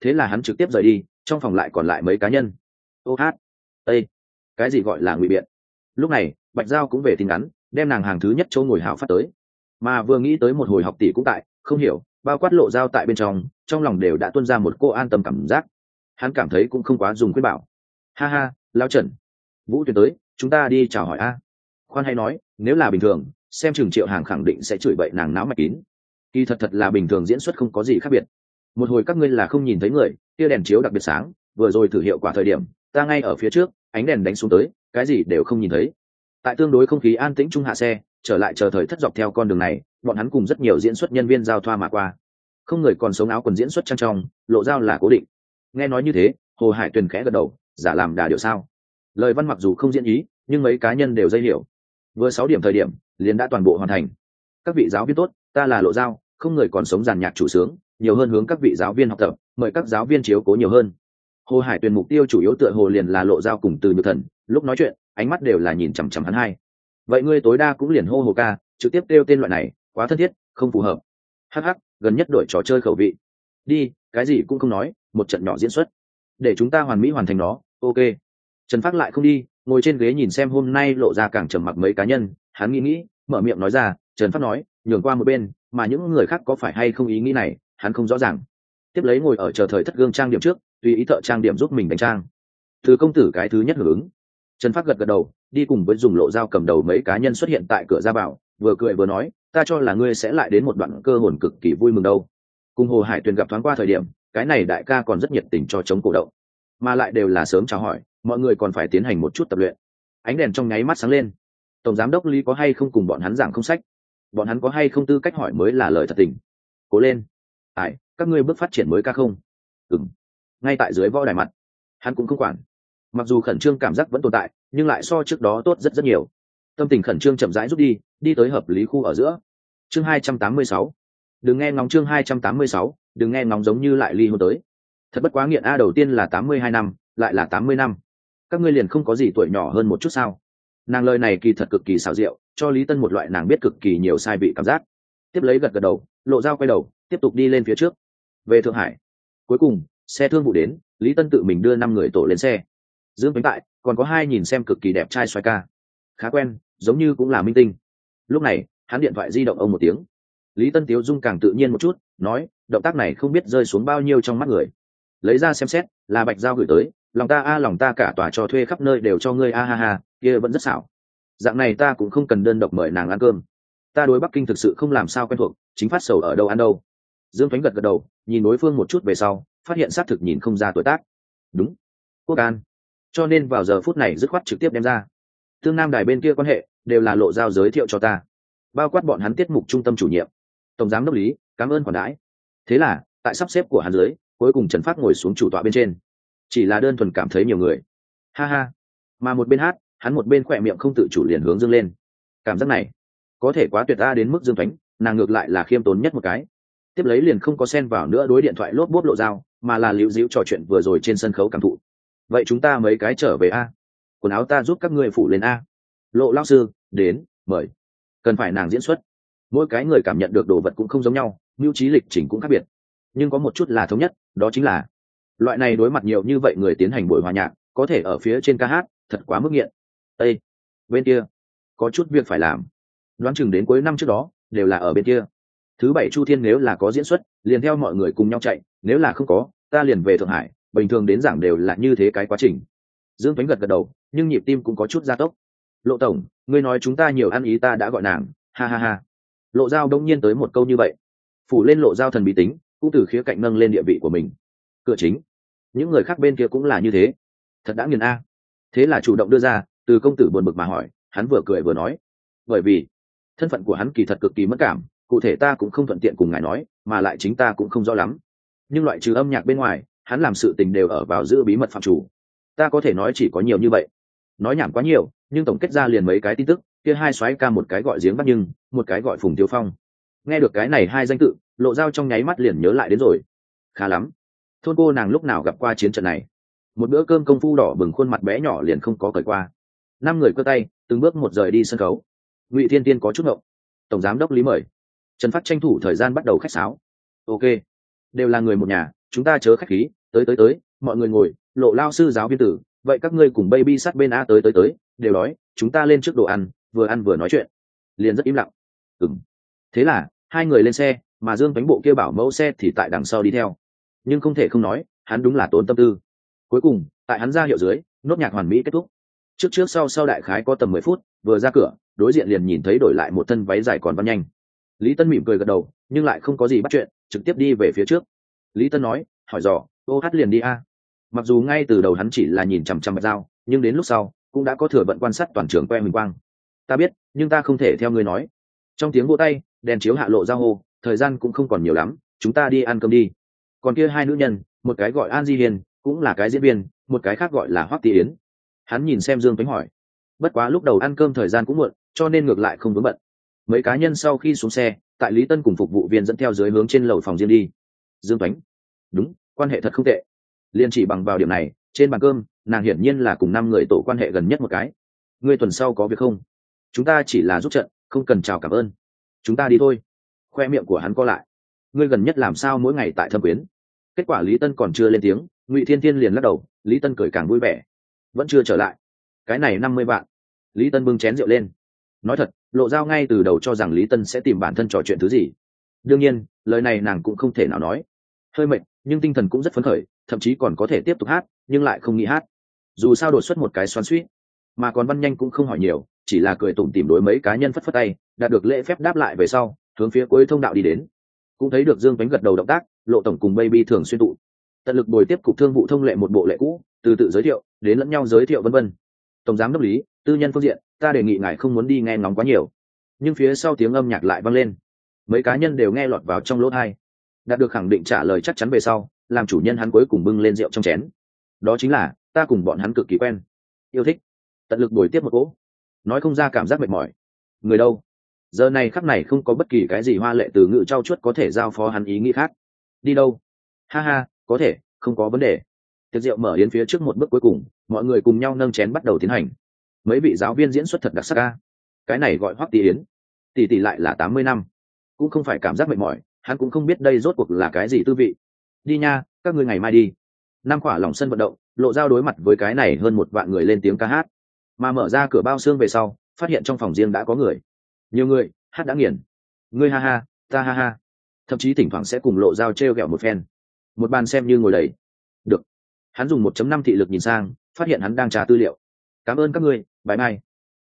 thế là hắn trực tiếp rời đi, trong phòng lại còn lại mấy cá nhân. Ô hát, ây, cái gì gọi là ngụy biện? Lúc này Bạch Giao cũng về tin ngắn, đem nàng hàng thứ nhất chỗ ngồi hảo phát tới, mà vừa nghĩ tới một hồi học tỷ cũng tại, không hiểu bao quát Lộ Giao tại bên trong lòng đều đã tuôn ra một cô an tâm cảm giác. Hắn cảm thấy cũng không quá dùng khuyên bảo. Ha ha, lão Trần, Vũ Tuyền tới, chúng ta đi chào hỏi a. Khoan hay nói, nếu là bình thường xem chừng Triệu Hàng khẳng định sẽ chửi bậy nàng náo mạch kín. Kỳ thật là bình thường diễn xuất không có gì khác biệt. Một hồi các ngươi là không nhìn thấy người, kia đèn chiếu đặc biệt sáng, vừa rồi thử hiệu quả thời điểm ta ngay ở phía trước, ánh đèn đánh xuống tới, cái gì đều không nhìn thấy. Tại tương đối không khí an tĩnh trung hạ xe, trở lại chờ thời thất dọc theo con đường này, bọn hắn cùng rất nhiều diễn xuất nhân viên giao thoa mà qua. Không người còn sống áo quần diễn xuất trang trong, Lộ Giao là cố định. Nghe nói như thế, Hồ Hải Tuyền khẽ gật đầu, giả làm đà điệu sao? Lời văn mặc dù không diễn ý, nhưng mấy cá nhân đều dây hiểu. Vừa 6 điểm thời điểm, liền đã toàn bộ hoàn thành. Các vị giáo viên tốt, ta là Lộ Giao, không người còn sống giàn nhạc chủ sướng, nhiều hơn hướng các vị giáo viên học tập, mời các giáo viên chiếu cố nhiều hơn. Hồ Hải Tuyền mục tiêu chủ yếu tựa hồ liền là Lộ Giao cùng Từ Nhược Thần, lúc nói chuyện, ánh mắt đều là nhìn chằm chằm hắn hai. Vậy ngươi tối đa cũng liền hô Hồ ca, trực tiếp kêu tên loại này, quá thân thiết, không phù hợp. Hắc hắc, gần nhất đổi trò chơi khẩu vị. Đi, cái gì cũng không nói, một trận nhỏ diễn xuất, để chúng ta hoàn mỹ hoàn thành nó. Ok. Trần Phác lại không đi, ngồi trên ghế nhìn xem hôm nay Lộ ra càng trầm mặc mấy cá nhân, hắn nghĩ, mở miệng nói ra. Trần Phác nói, nhường qua một bên, mà những người khác có phải hay không ý nghĩ này, hắn không rõ ràng. Tiếp lấy ngồi ở chờ thời thất gương trang điểm trước, tùy ý thợ trang điểm giúp mình đánh trang. Từ công tử cái thứ nhất hưởng ứng. Trần Phác gật gật đầu, đi cùng với dùng Lộ Giao cầm đầu mấy cá nhân xuất hiện tại cửa ra vào, vừa cười vừa nói, ta cho là ngươi sẽ lại đến một đoạn cơ hồn cực kỳ vui mừng đâu. Cùng Hồ Hải Tuyền gặp thoáng qua thời điểm, cái này đại ca còn rất nhiệt tình cho chống cổ động, mà lại đều là sớm chào hỏi, mọi người còn phải tiến hành một chút tập luyện. Ánh đèn trong nháy mắt sáng lên. Tổng giám đốc Lý có hay không cùng bọn hắn giảng không sách, bọn hắn có hay không tư cách hỏi mới là lời thật tình. Cố lên. Ai, các ngươi bước phát triển mới ca không? Ừm. Ngay tại dưới võ đài mặt, hắn cũng không quản. Mặc dù khẩn trương cảm giác vẫn tồn tại, nhưng lại so trước đó tốt rất nhiều. Tâm tình khẩn trương chậm rãi rút đi tới hợp lý khu ở giữa. Chương 286. Đừng nghe ngóng chương 286, đừng nghe ngóng giống như lại ly hôn tới. Thật bất quá nghiện a, đầu tiên là 82 năm, lại là 80 năm. Các ngươi liền không có gì tuổi nhỏ hơn một chút sao? Nàng lời này kỳ thật cực kỳ xảo diệu, cho Lý Tân một loại nàng biết cực kỳ nhiều sai vị cảm giác. Tiếp lấy gật gật đầu, Lộ Giao quay đầu, tiếp tục đi lên phía trước. Về Thượng Hải. Cuối cùng, xe thương vụ đến, Lý Tân tự mình đưa 5 người tổ lên xe. Dương Bánh tại, còn có 2 nhìn xem cực kỳ đẹp trai xoay ca. Khá quen, giống như cũng là minh tinh. Lúc này, hắn điện thoại di động ông một tiếng. Lý Tân tiếu dung càng tự nhiên một chút, nói, động tác này không biết rơi xuống bao nhiêu trong mắt người. Lấy ra xem xét, là Bạch Giao gửi tới, lòng ta lòng ta cả tòa cho thuê khắp nơi đều cho ngươi a ha ha, kia vẫn rất xảo. Dạng này ta cũng không cần đơn độc mời nàng ăn cơm. Ta đối Bắc Kinh thực sự không làm sao quen thuộc, chính phát sầu ở đâu ăn đâu. Dương Thoánh gật gật đầu, nhìn đối phương một chút về sau, phát hiện xác thực nhìn không ra tuổi tác. Đúng, Quốc An. Cho nên vào giờ phút này dứt khoát trực tiếp đem ra. Tương Nam Đài bên kia quan hệ đều là Lộ Giao giới thiệu cho ta, bao quát bọn hắn tiết mục trung tâm chủ nhiệm, tổng giám đốc Lý, cảm ơn khoản đãi. Thế là tại sắp xếp của hắn dưới, cuối cùng Trần Phác ngồi xuống chủ tọa bên trên, chỉ là đơn thuần cảm thấy nhiều người. Ha ha. Mà một bên hát, hắn một bên khỏe miệng không tự chủ liền hướng dương lên. Cảm giác này có thể quá tuyệt ta đến mức Dương Thoánh, nàng ngược lại là khiêm tốn nhất một cái. Tiếp lấy liền không có xen vào nữa đối điện thoại lốp bốp Lộ Giao, mà là liễu díu trò chuyện vừa rồi trên sân khấu cảm thụ. Vậy chúng ta mấy cái trở về a, quần áo ta giúp các ngươi phủ lên a. Lộ lão sư đến, mời. Cần phải nàng diễn xuất, mỗi cái người cảm nhận được đồ vật cũng không giống nhau, mưu trí lịch trình cũng khác biệt, nhưng có một chút là thống nhất, đó chính là loại này đối mặt nhiều như vậy người tiến hành buổi hòa nhạc, có thể ở phía trên ca hát, thật quá mức nghiện. Ê, bên kia có chút việc phải làm, đoán chừng đến cuối năm trước đó đều là ở bên kia. Thứ bảy Chu Thiên nếu là có diễn xuất, liền theo mọi người cùng nhau chạy, nếu là không có, ta liền về Thượng Hải. Bình thường đến giảng đều là như thế cái quá trình. Dương Tuấn gật gật đầu, nhưng nhịp tim cũng có chút gia tốc. Lộ tổng, ngươi nói chúng ta nhiều ăn ý, ta đã gọi nàng, ha ha ha. Lộ Giao đông nhiên tới một câu như vậy, phủ lên Lộ Giao thần bí tính, cũng từ khía cạnh nâng lên địa vị của mình. Cửa chính, những người khác bên kia cũng là như thế, thật đã nghiền a. Thế là chủ động đưa ra, Từ công tử buồn bực mà hỏi, hắn vừa cười vừa nói, bởi vì thân phận của hắn kỳ thật cực kỳ mất cảm, cụ thể ta cũng không thuận tiện cùng ngài nói, mà lại chính ta cũng không rõ lắm. Nhưng loại trừ âm nhạc bên ngoài, hắn làm sự tình đều ở vào giữ bí mật phạm chủ. Ta có thể nói chỉ có nhiều như vậy. Nói nhảm quá nhiều, nhưng tổng kết ra liền mấy cái tin tức, kia hai soái ca, một cái gọi Giếng Bắc Nhưng, một cái gọi Phùng Thiếu Phong. Nghe được cái này hai danh tự, Lộ Giao trong nháy mắt liền nhớ lại đến rồi. Khá lắm, thôn cô nàng lúc nào gặp qua chiến trận này. Một bữa cơm công phu đỏ bừng khuôn mặt bé nhỏ liền không có cởi qua. 5 người cơ tay, từng bước một rời đi sân khấu. Ngụy Thiên Tiên có chút ngộng. Tổng giám đốc Lý mời. Trần Phát tranh thủ thời gian bắt đầu khách sáo. Ok, đều là người một nhà, chúng ta chớ khách khí, tới, mọi người ngồi. Lộ lao sư giáo viên tử, vậy các ngươi cùng baby sát bên a, tới, đều đói, chúng ta lên trước đồ ăn vừa nói chuyện. Liền rất im lặng. Thế là hai người lên xe, mà Dương Bánh bộ kia bảo mẫu xe thì tại đằng sau đi theo. Nhưng không thể không nói, hắn đúng là tốn tâm tư. Cuối cùng tại hắn ra hiệu dưới, nốt nhạc hoàn mỹ kết thúc. Trước sau đại khái có tầm 10 phút, vừa ra cửa đối diện liền nhìn thấy đổi lại một thân váy dài còn văn nhanh. Lý Tân mỉm cười gật đầu, nhưng lại không có gì bắt chuyện, trực tiếp đi về phía trước. Lý Tân nói, hỏi dò, ô hát liền đi a. Mặc dù ngay từ đầu hắn chỉ là nhìn chằm chằm Bạch Giao, nhưng đến lúc sau cũng đã có thừa vận quan sát toàn trường que huỳnh quang. Ta biết, nhưng ta không thể theo ngươi nói. Trong tiếng vỗ tay, đèn chiếu hạ Lộ Giao hô, thời gian cũng không còn nhiều lắm, chúng ta đi ăn cơm đi. Còn kia hai nữ nhân, một cái gọi An Di Hiền, cũng là cái diễn viên, một cái khác gọi là Hoắc Tỷ Yến. Hắn nhìn xem Dương Tuấn hỏi, bất quá lúc đầu ăn cơm thời gian cũng muộn, cho nên ngược lại không vướng bận. Mấy cá nhân sau khi xuống xe, tại Lý Tân cùng phục vụ viên dẫn theo dưới hướng trên lầu phòng riêng đi. Dương Tuấn, đúng, quan hệ thật không tệ. Liên chỉ bằng vào điểm này, trên bàn cơm, nàng hiển nhiên là cùng 5 người tổ quan hệ gần nhất một cái. Ngươi tuần sau có việc không? Chúng ta chỉ là giúp trận, không cần chào cảm ơn. Chúng ta đi thôi. Khoe miệng của hắn co lại. Ngươi gần nhất làm sao mỗi ngày tại Thâm Quyến? Kết quả Lý Tân còn chưa lên tiếng, Ngụy Thiên Thiên liền lắc đầu. Lý Tân cười càng vui vẻ. Vẫn chưa trở lại. Cái này 50 vạn. Lý Tân bưng chén rượu lên. Nói thật, Lộ Giao ngay từ đầu cho rằng Lý Tân sẽ tìm bản thân trò chuyện thứ gì. Đương nhiên, lời này nàng cũng không thể nào nói. Hơi mệt, nhưng tinh thần cũng rất phấn khởi, thậm chí còn có thể tiếp tục hát, nhưng lại không nghĩ hát. Dù sao đột xuất một cái xoắn xuýt, mà còn Văn Nhanh cũng không hỏi nhiều, chỉ là cười tủm tỉm đối mấy cá nhân phất phất tay, đạt được lễ phép đáp lại về sau, hướng phía cuối thông đạo đi đến. Cũng thấy được Dương Tuấn gật đầu động tác, Lộ tổng cùng Baby thường xuyên tụ. Tận lực bồi tiếp cục thương vụ thông lệ một bộ lệ cũ, từ tự giới thiệu đến lẫn nhau giới thiệu vân vân. Tổng giám đốc Lý, tư nhân phương diện, ta đề nghị ngài không muốn đi nghe ngóng quá nhiều. Nhưng phía sau tiếng âm nhạc lại vang lên, mấy cá nhân đều nghe lọt vào trong lỗ tai. Đạt được khẳng định trả lời chắc chắn về sau, làm chủ nhân hắn cuối cùng bưng lên rượu trong chén. Đó chính là, ta cùng bọn hắn cực kỳ quen, yêu thích, tận lực bồi tiếp một cỗ, nói không ra cảm giác mệt mỏi. Người đâu? Giờ này khắc này không có bất kỳ cái gì hoa lệ từ ngữ trau chuốt có thể giao phó hắn ý nghĩ khác. Đi đâu? Ha ha, có thể, không có vấn đề. Tiệc rượu mở yến phía trước một bước cuối cùng, mọi người cùng nhau nâng chén bắt đầu tiến hành. Mấy vị giáo viên diễn xuất thật đặc sắc ca. Cái này gọi Hoắc Tỷ Yến, tỷ lại là 80 năm, cũng không phải cảm giác mệt mỏi, hắn cũng không biết đây rốt cuộc là cái gì tư vị. Đi nha, các ngươi ngày mai đi. Năm khỏa lỏng sân vận động, Lộ Giao đối mặt với cái này hơn 1 vạn người lên tiếng ca hát, mà mở ra cửa bao xương về sau, phát hiện trong phòng riêng đã có người, nhiều người, hát đã nghiền. Ngươi ha ha, ta ha ha, thậm chí thỉnh thoảng sẽ cùng Lộ Giao trêu ghẹo một phen. Một bàn xem như ngồi đầy. Được. Hắn dùng 1.5 thị lực nhìn sang, phát hiện hắn đang trả tư liệu. Cảm ơn các ngươi, bye bye.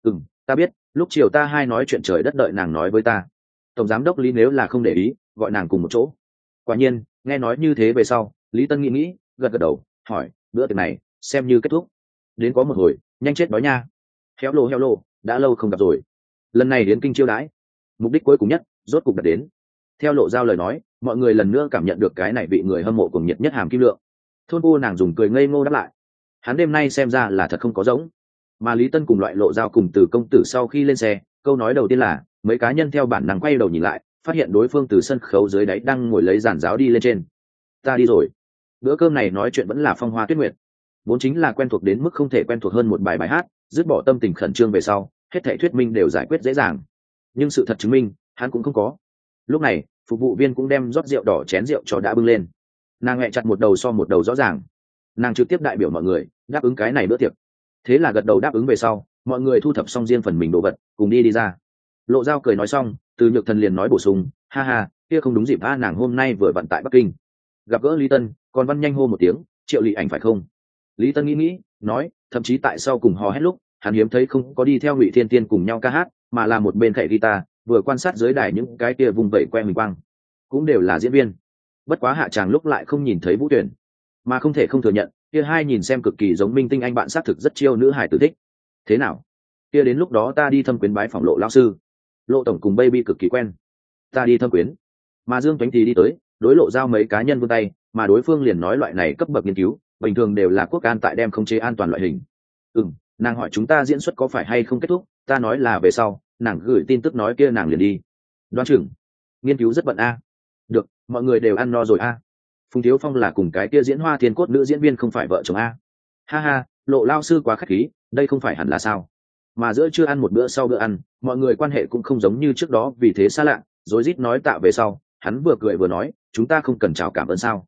Ta biết, lúc chiều ta hai nói chuyện trời đất đợi nàng nói với ta. Tổng giám đốc Lý nếu là không để ý, gọi nàng cùng một chỗ. Quả nhiên, nghe nói như thế về sau, Lý Tân nghĩ, gật đầu, hỏi, bữa tiệc này xem như kết thúc. Đến có một hồi, nhanh chết đói nha. Heo lô, đã lâu không gặp rồi. Lần này đến kinh chiêu đãi, mục đích cuối cùng nhất, rốt cục đạt đến. Theo Lộ Giao lời nói, mọi người lần nữa cảm nhận được cái này bị người hâm mộ cùng nhiệt nhất hàm kim lượng. Thôn cô nàng dùng cười ngây ngô đáp lại. Hắn đêm nay xem ra là thật không có giống. Mà Lý Tân cùng loại Lộ Giao cùng Từ công tử sau khi lên xe, câu nói đầu tiên là, mấy cá nhân theo bản năng quay đầu nhìn lại, phát hiện đối phương từ sân khấu dưới đáy đang ngồi lấy giàn giáo đi lên trên. Ta đi rồi. Bữa cơm này nói chuyện vẫn là phong hoa tuyết nguyệt, vốn chính là quen thuộc đến mức không thể quen thuộc hơn một bài hát, dứt bỏ tâm tình khẩn trương về sau, hết thảy thuyết minh đều giải quyết dễ dàng. Nhưng sự thật chứng minh, hắn cũng không có. Lúc này, phục vụ viên cũng đem rót rượu đỏ chén rượu cho đã bưng lên. Nàng hẹ chặt một đầu so một đầu rõ ràng. Nàng trực tiếp đại biểu mọi người đáp ứng cái này bữa tiệc. Thế là gật đầu đáp ứng về sau, mọi người thu thập xong riêng phần mình đồ vật, cùng đi ra. Lộ Giao cười nói xong, Từ Nhược Thần liền nói bổ sung, ha ha, kia không đúng dịp a, nàng hôm nay vừa vận tại Bắc Kinh gặp gỡ Lý Tân, còn Văn Nhanh hô một tiếng, Triệu Lị Ảnh phải không? Lý Tân nghĩ, nói, thậm chí tại sau cùng hò hét lúc, hắn hiếm thấy không có đi theo Ngụy Thiên Tiên cùng nhau ca hát, mà là một bên khệ guitar, vừa quan sát dưới đài những cái kia vùng vẩy que huỳnh quang, cũng đều là diễn viên. Bất quá hạ tràng lúc lại không nhìn thấy Vũ Tuyển, mà không thể không thừa nhận, kia hai nhìn xem cực kỳ giống minh tinh anh bạn sát thực rất chiêu nữ hài tử thích. Thế nào? Kia đến lúc đó ta đi Thâm Quyến bái phỏng Lộ lão sư. Lộ tổng cùng Baby cực kỳ quen. Ta đi Thâm Quyến. Mà Dương Tuấn thì đi tới, đối Lộ Giao mấy cá nhân vươn tay, mà đối phương liền nói loại này cấp bậc nghiên cứu, bình thường đều là quốc an tại đem khống chế an toàn loại hình. Nàng hỏi chúng ta diễn xuất có phải hay không kết thúc, ta nói là về sau, nàng gửi tin tức nói kia nàng liền đi. Đoán chừng nghiên cứu rất bận a. Được, mọi người đều ăn no rồi a. Phùng Thiếu Phong là cùng cái kia diễn Hoa Thiên Cốt nữ diễn viên không phải vợ chồng a. Ha ha, Lộ lao sư quá khách khí, đây không phải hẳn là sao? Mà giữa trưa ăn một bữa sau bữa ăn, mọi người quan hệ cũng không giống như trước đó, vì thế xa lạ, rối rít nói tạ về sau, hắn vừa cười vừa nói, chúng ta không cần chào cảm ơn sao?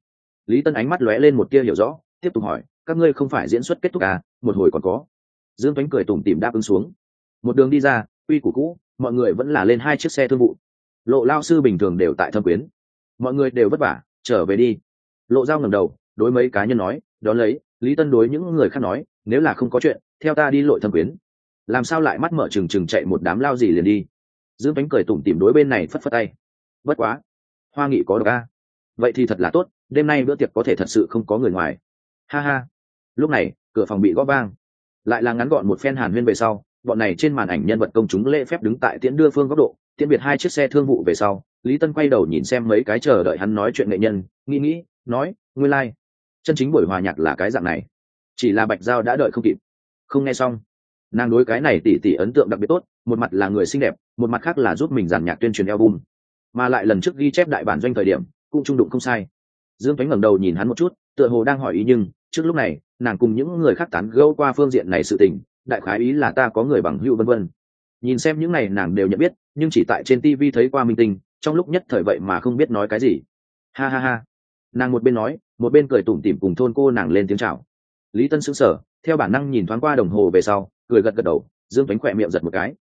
Lý Tân ánh mắt lóe lên một tia hiểu rõ, tiếp tục hỏi, các ngươi không phải diễn xuất kết thúc à, một hồi còn có. Dương Tuấn cười tủm tỉm đáp ứng xuống. Một đường đi ra, quy củ cũ, mọi người vẫn là lên 2 chiếc xe thương vụ. Lộ lao sư bình thường đều tại Thâm Quyến, mọi người đều vất vả, trở về đi. Lộ Giao ngẩng đầu, đối mấy cá nhân nói, đó lấy. Lý Tân đối những người khác nói, nếu là không có chuyện, theo ta đi Lội Thâm Quyến. Làm sao lại mắt mở trừng trừng chạy một đám lao gì liền đi. Dương Tuấn cười tủm tỉm đối bên này phất phất tay. Bất quá, Hoa Nghị có độc a. Vậy thì thật là tốt, đêm nay bữa tiệc có thể thật sự không có người ngoài. Ha ha. Lúc này, cửa phòng bị gõ vang. Lại là ngắn gọn một phen hàn huyên về sau, bọn này trên màn ảnh nhân vật công chúng lễ phép đứng tại tiễn đưa phương góc độ, tiễn biệt 2 chiếc xe thương vụ về sau, Lý Tân quay đầu nhìn xem mấy cái chờ đợi hắn nói chuyện nghệ nhân, nghĩ, nói, nguyên lai, chân chính buổi hòa nhạc là cái dạng này. Chỉ là Bạch Giao đã đợi không kịp. Không nghe xong. Nàng đối cái này tỉ ấn tượng đặc biệt tốt, một mặt là người xinh đẹp, một mặt khác là giúp mình giàn nhạc tuyên truyền album. Mà lại lần trước ghi chép đại bản doanh thời điểm, cũng trung đụng không sai. Dương Tuấn ngẩng đầu nhìn hắn một chút, tựa hồ đang hỏi ý, nhưng trước lúc này nàng cùng những người khác tán gẫu qua phương diện này sự tình, đại khái ý là ta có người bằng hữu vân vân. Nhìn xem những này nàng đều nhận biết, nhưng chỉ tại trên TV thấy qua minh tinh, trong lúc nhất thời vậy mà không biết nói cái gì. Ha ha ha. Nàng một bên nói, một bên cười tủm tỉm cùng thôn cô nàng lên tiếng chào. Lý Tân sững sờ, theo bản năng nhìn thoáng qua đồng hồ về sau, cười gật đầu. Dương Tuấn khỏe miệng giật một cái.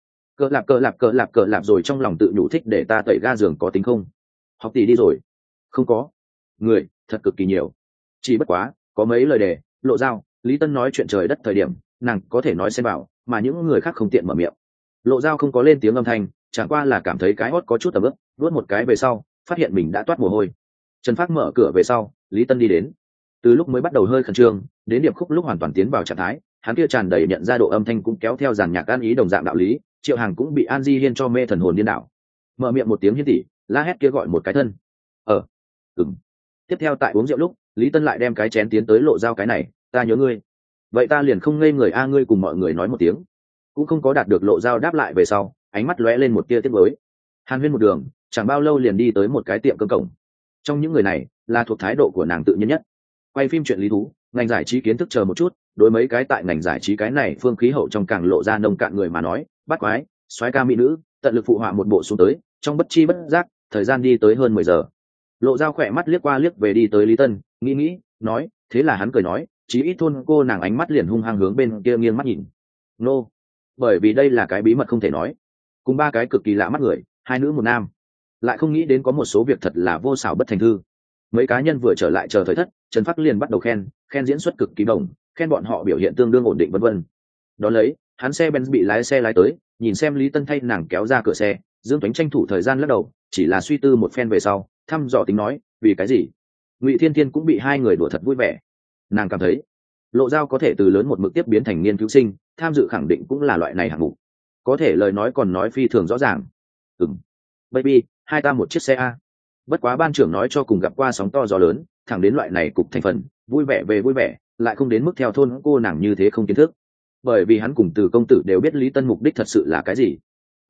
Cờ lạp rồi trong lòng tự nhủ, thích để ta tẩy ga giường có tính không? Học tỷ đi rồi. Không có. Người thật cực kỳ nhiều. Chỉ bất quá có mấy lời đề, Lộ Giao, Lý Tân nói chuyện trời đất thời điểm, nàng có thể nói xen vào, mà những người khác không tiện mở miệng. Lộ Giao không có lên tiếng âm thanh, chẳng qua là cảm thấy cái hót có chút ẩm ướt, nuốt một cái về sau, phát hiện mình đã toát mồ hôi. Trần Phác mở cửa về sau, Lý Tân đi đến. Từ lúc mới bắt đầu hơi khẩn trương, đến điệp khúc lúc hoàn toàn tiến vào trạng thái, hắn kia tràn đầy nhận ra độ âm thanh cũng kéo theo dàn nhạc ăn ý đồng dạng đạo lý. Triệu Hàng cũng bị An Di Hiên cho mê thần hồn điên đảo. Mở miệng một tiếng Hiên tỷ, la hét kia gọi một cái thân. Tiếp theo tại uống rượu lúc, Lý Tân lại đem cái chén tiến tới Lộ Giao, cái này, ta nhớ ngươi. Vậy ta liền không ngây người a, ngươi cùng mọi người nói một tiếng. Cũng không có đạt được Lộ Giao đáp lại về sau, ánh mắt lóe lên một tia tiếc nuối. Hàn huyên một đường, chẳng bao lâu liền đi tới một cái tiệm cơm cổng. Trong những người này, là thuộc thái độ của nàng tự nhiên nhất. Quay phim chuyện lý thú, ngành giải trí kiến thức chờ một chút, đối mấy cái tại ngành giải trí cái này phương khí hậu trong càng lộ ra nông cạn người mà nói, bắt quái, soái ca mỹ nữ, tận lực phụ họa một bộ xuống tới, trong bất chi bất giác, thời gian đi tới hơn 10 giờ. Lộ Giao khỏe mắt liếc qua liếc về đi tới Lý Tân, nghĩ, nói, thế là hắn cười nói, chí ít thôn cô nàng ánh mắt liền hung hăng hướng bên kia nghiêng mắt nhìn. Nô, bởi vì đây là cái bí mật không thể nói. Cùng 3 cái cực kỳ lạ mắt người, 2 nữ 1 nam. Lại không nghĩ đến có một số việc thật là vô xảo bất thành thư. Mấy cá nhân vừa trở lại chờ thời thất, Trần Phác liền bắt đầu khen diễn xuất cực kỳ đồng, khen bọn họ biểu hiện tương đương ổn định vân vân. Đó lấy, hắn xe Benz bị lái xe lái tới, nhìn xem Lý Tân thay nàng kéo ra cửa xe, Dương Tuấn tranh thủ thời gian lắc đầu, chỉ là suy tư một phen về sau, thăm dò tính nói, vì cái gì? Ngụy Thiên Thiên cũng bị 2 người đùa thật vui vẻ. Nàng cảm thấy, Lộ Giao có thể từ lớn một mực tiếp biến thành nghiên cứu sinh, tham dự khẳng định cũng là loại này hạng mục. Có thể lời nói còn nói phi thường rõ ràng. Baby, hai ta một chiếc xe a. Bất quá ban trưởng nói cho cùng gặp qua sóng to gió lớn, thẳng đến loại này cục thành phần, vui vẻ về vui vẻ, lại không đến mức theo thôn cô nàng như thế không kiến thức. Bởi vì hắn cùng Từ công tử đều biết Lý Tân mục đích thật sự là cái gì.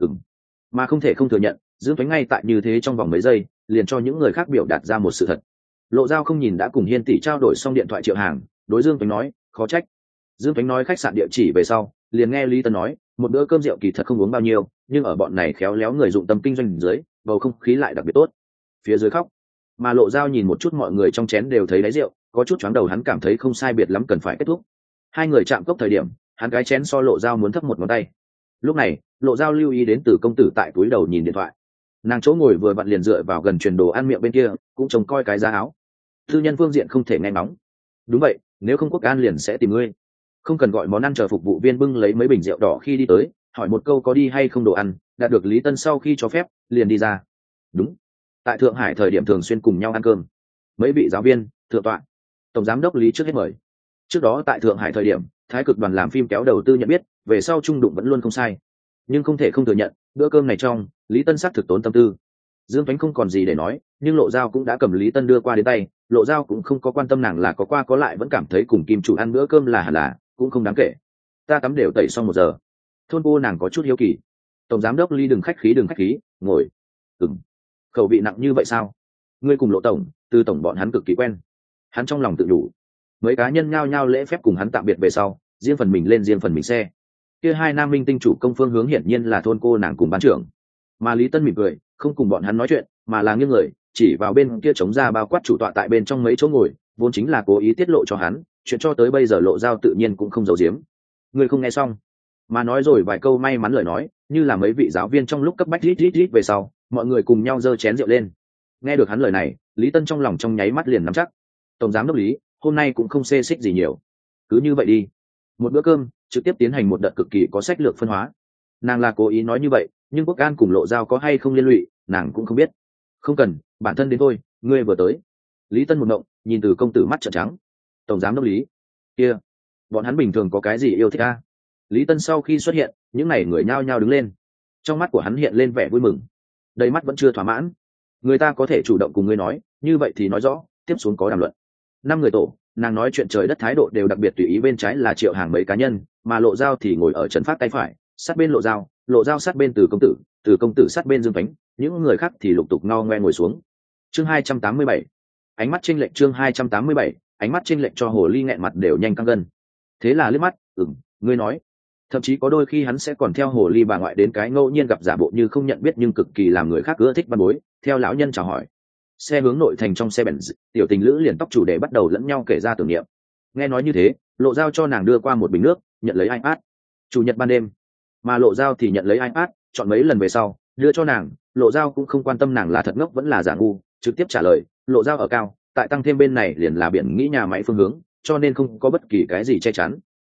Mà không thể không thừa nhận, Dương Tuấn ngay tại như thế trong vòng mấy giây, liền cho những người khác biểu đạt ra một sự thật. Lộ Giao không nhìn đã cùng Hiên tỷ trao đổi xong điện thoại Triệu Hàng, đối Dương Tuấn nói, khó trách. Dương Tuấn nói khách sạn địa chỉ về sau, liền nghe Lý Tân nói, một bữa cơm rượu kỳ thật không uống bao nhiêu, nhưng ở bọn này khéo léo người dụng tâm kinh doanh dưới, bầu không khí lại đặc biệt tốt. Phía dưới khóc, mà Lộ Giao nhìn một chút mọi người trong chén đều thấy đáy rượu, có chút choáng đầu, hắn cảm thấy không sai biệt lắm cần phải kết thúc. 2 người chạm cốc thời điểm, hắn cái chén so Lộ Giao muốn thấp một ngón tay. Lúc này, Lộ Giao lưu ý đến Từ công tử tại túi đầu nhìn điện thoại. Nàng chỗ ngồi vừa vặn liền dựa vào gần truyền đồ ăn miệng bên kia, cũng trông coi cái giá áo. Tư nhân phương diện không thể nghe ngóng. Đúng vậy, nếu không Quốc An liền sẽ tìm ngươi. Không cần gọi món ăn, chờ phục vụ viên bưng lấy mấy bình rượu đỏ khi đi tới, hỏi một câu có đi hay không đồ ăn, đạt được Lý Tân sau khi cho phép, liền đi ra. Đúng, tại Thượng Hải thời điểm thường xuyên cùng nhau ăn cơm. Mấy vị giáo viên, thượng tọa, tổng giám đốc Lý trước hết mời. Trước đó tại Thượng Hải thời điểm, Thái Cực đoàn làm phim kéo đầu tư nhận biết, về sau trung đụng vẫn luôn không sai. Nhưng không thể không thừa nhận, bữa cơm này trong, Lý Tân xác thực tốn tâm tư. Dương Tuấn không còn gì để nói, nhưng Lộ Giao cũng đã cầm Lý Tân đưa qua đến tay, Lộ Giao cũng không có quan tâm nàng là có qua có lại, vẫn cảm thấy cùng Kim chủ ăn bữa cơm là hẳn là, cũng không đáng kể. Ta tắm đều tẩy xong 1 giờ. Thôn cô nàng có chút hiếu kỳ. Tổng giám đốc Lý đừng khách khí, ngồi. Khẩu vị nặng như vậy sao? Ngươi cùng Lộ tổng, Từ tổng bọn hắn cực kỳ quen. Hắn trong lòng tự đủ. Mấy cá nhân nhao nhao lễ phép cùng hắn tạm biệt về sau, riêng phần mình lên riêng phần mình xe. Kia 2 nam minh tinh chủ công phương hướng hiển nhiên là thôn cô nàng cùng ban trưởng. Mà Lý Tân mỉm cười, không cùng bọn hắn nói chuyện, mà là nghiêng người, chỉ vào bên kia chống ra bao quát chủ tọa tại bên trong mấy chỗ ngồi, vốn chính là cố ý tiết lộ cho hắn, chuyện cho tới bây giờ Lộ Dao tự nhiên cũng không giấu giếm. Người không nghe xong, mà nói rồi vài câu may mắn lời nói, như là mấy vị giáo viên trong lúc cấp bách rít rít rít về sau, mọi người cùng nhau giơ chén rượu lên. Nghe được hắn lời này, Lý Tân trong lòng trong nháy mắt liền nắm chắc. Tổng giám đốc Lý, hôm nay cũng không xê xích gì nhiều, cứ như vậy đi. Một bữa cơm, trực tiếp tiến hành một đợt cực kỳ có sách lược phân hóa. Nàng là cố ý nói như vậy, nhưng Quốc An cùng Lộ Dao có hay không liên lụy, nàng cũng không biết. Không cần, bản thân đến thôi, ngươi vừa tới. Lý Tân một động, nhìn Từ công tử mắt trợn trắng. Tổng giám đốc Lý, kia, bọn hắn bình thường có cái gì yêu thích a? Lý Tân sau khi xuất hiện, những n à y người nhao nhao đứng lên, trong mắt của hắn hiện lên vẻ vui mừng, đầy mắt vẫn chưa thỏa mãn. Người ta có thể chủ động cùng ngươi nói, như vậy thì nói rõ, tiếp xuống có đàm luận. 5 người tổ, nàng nói chuyện trời đất thái độ đều đặc biệt tùy ý, bên trái là Triệu Hàng mấy cá nhân, mà Lộ Dao thì ngồi ở Trần Phát tay phải, sát bên Lộ Dao sát bên Từ công tử sát bên Dương Thánh, những người khác thì lục tục ngao ngoe ngồi xuống. Chương 287, ánh mắt chênh lệch. Chương 287, ánh mắt chênh lệch cho hồ ly nghẹn mặt đều nhanh căng gân. Thế là liếc mắt, ngươi nói. Thậm chí có đôi khi hắn sẽ còn theo hồ ly bà ngoại đến cái ngẫu nhiên gặp giả bộ như không nhận biết nhưng cực kỳ làm người khác ưa thích văn bối, theo lão nhân chào hỏi. Xe hướng nội thành, trong xe Benz, tiểu tình lữ liền tóc chủ đề bắt đầu lẫn nhau kể ra tưởng niệm. Nghe nói như thế, Lộ Dao cho nàng đưa qua một bình nước, nhận lấy iPad. Chủ nhật ban đêm, mà Lộ Dao thì nhận lấy iPad, chọn mấy lần về sau, đưa cho nàng. Lộ Dao cũng không quan tâm nàng là thật ngốc vẫn là giả ngu, trực tiếp trả lời, Lộ Dao ở cao, tại tăng thêm bên này liền là biển nghĩ nhà máy phương hướng, cho nên không có bất kỳ cái gì che chắn.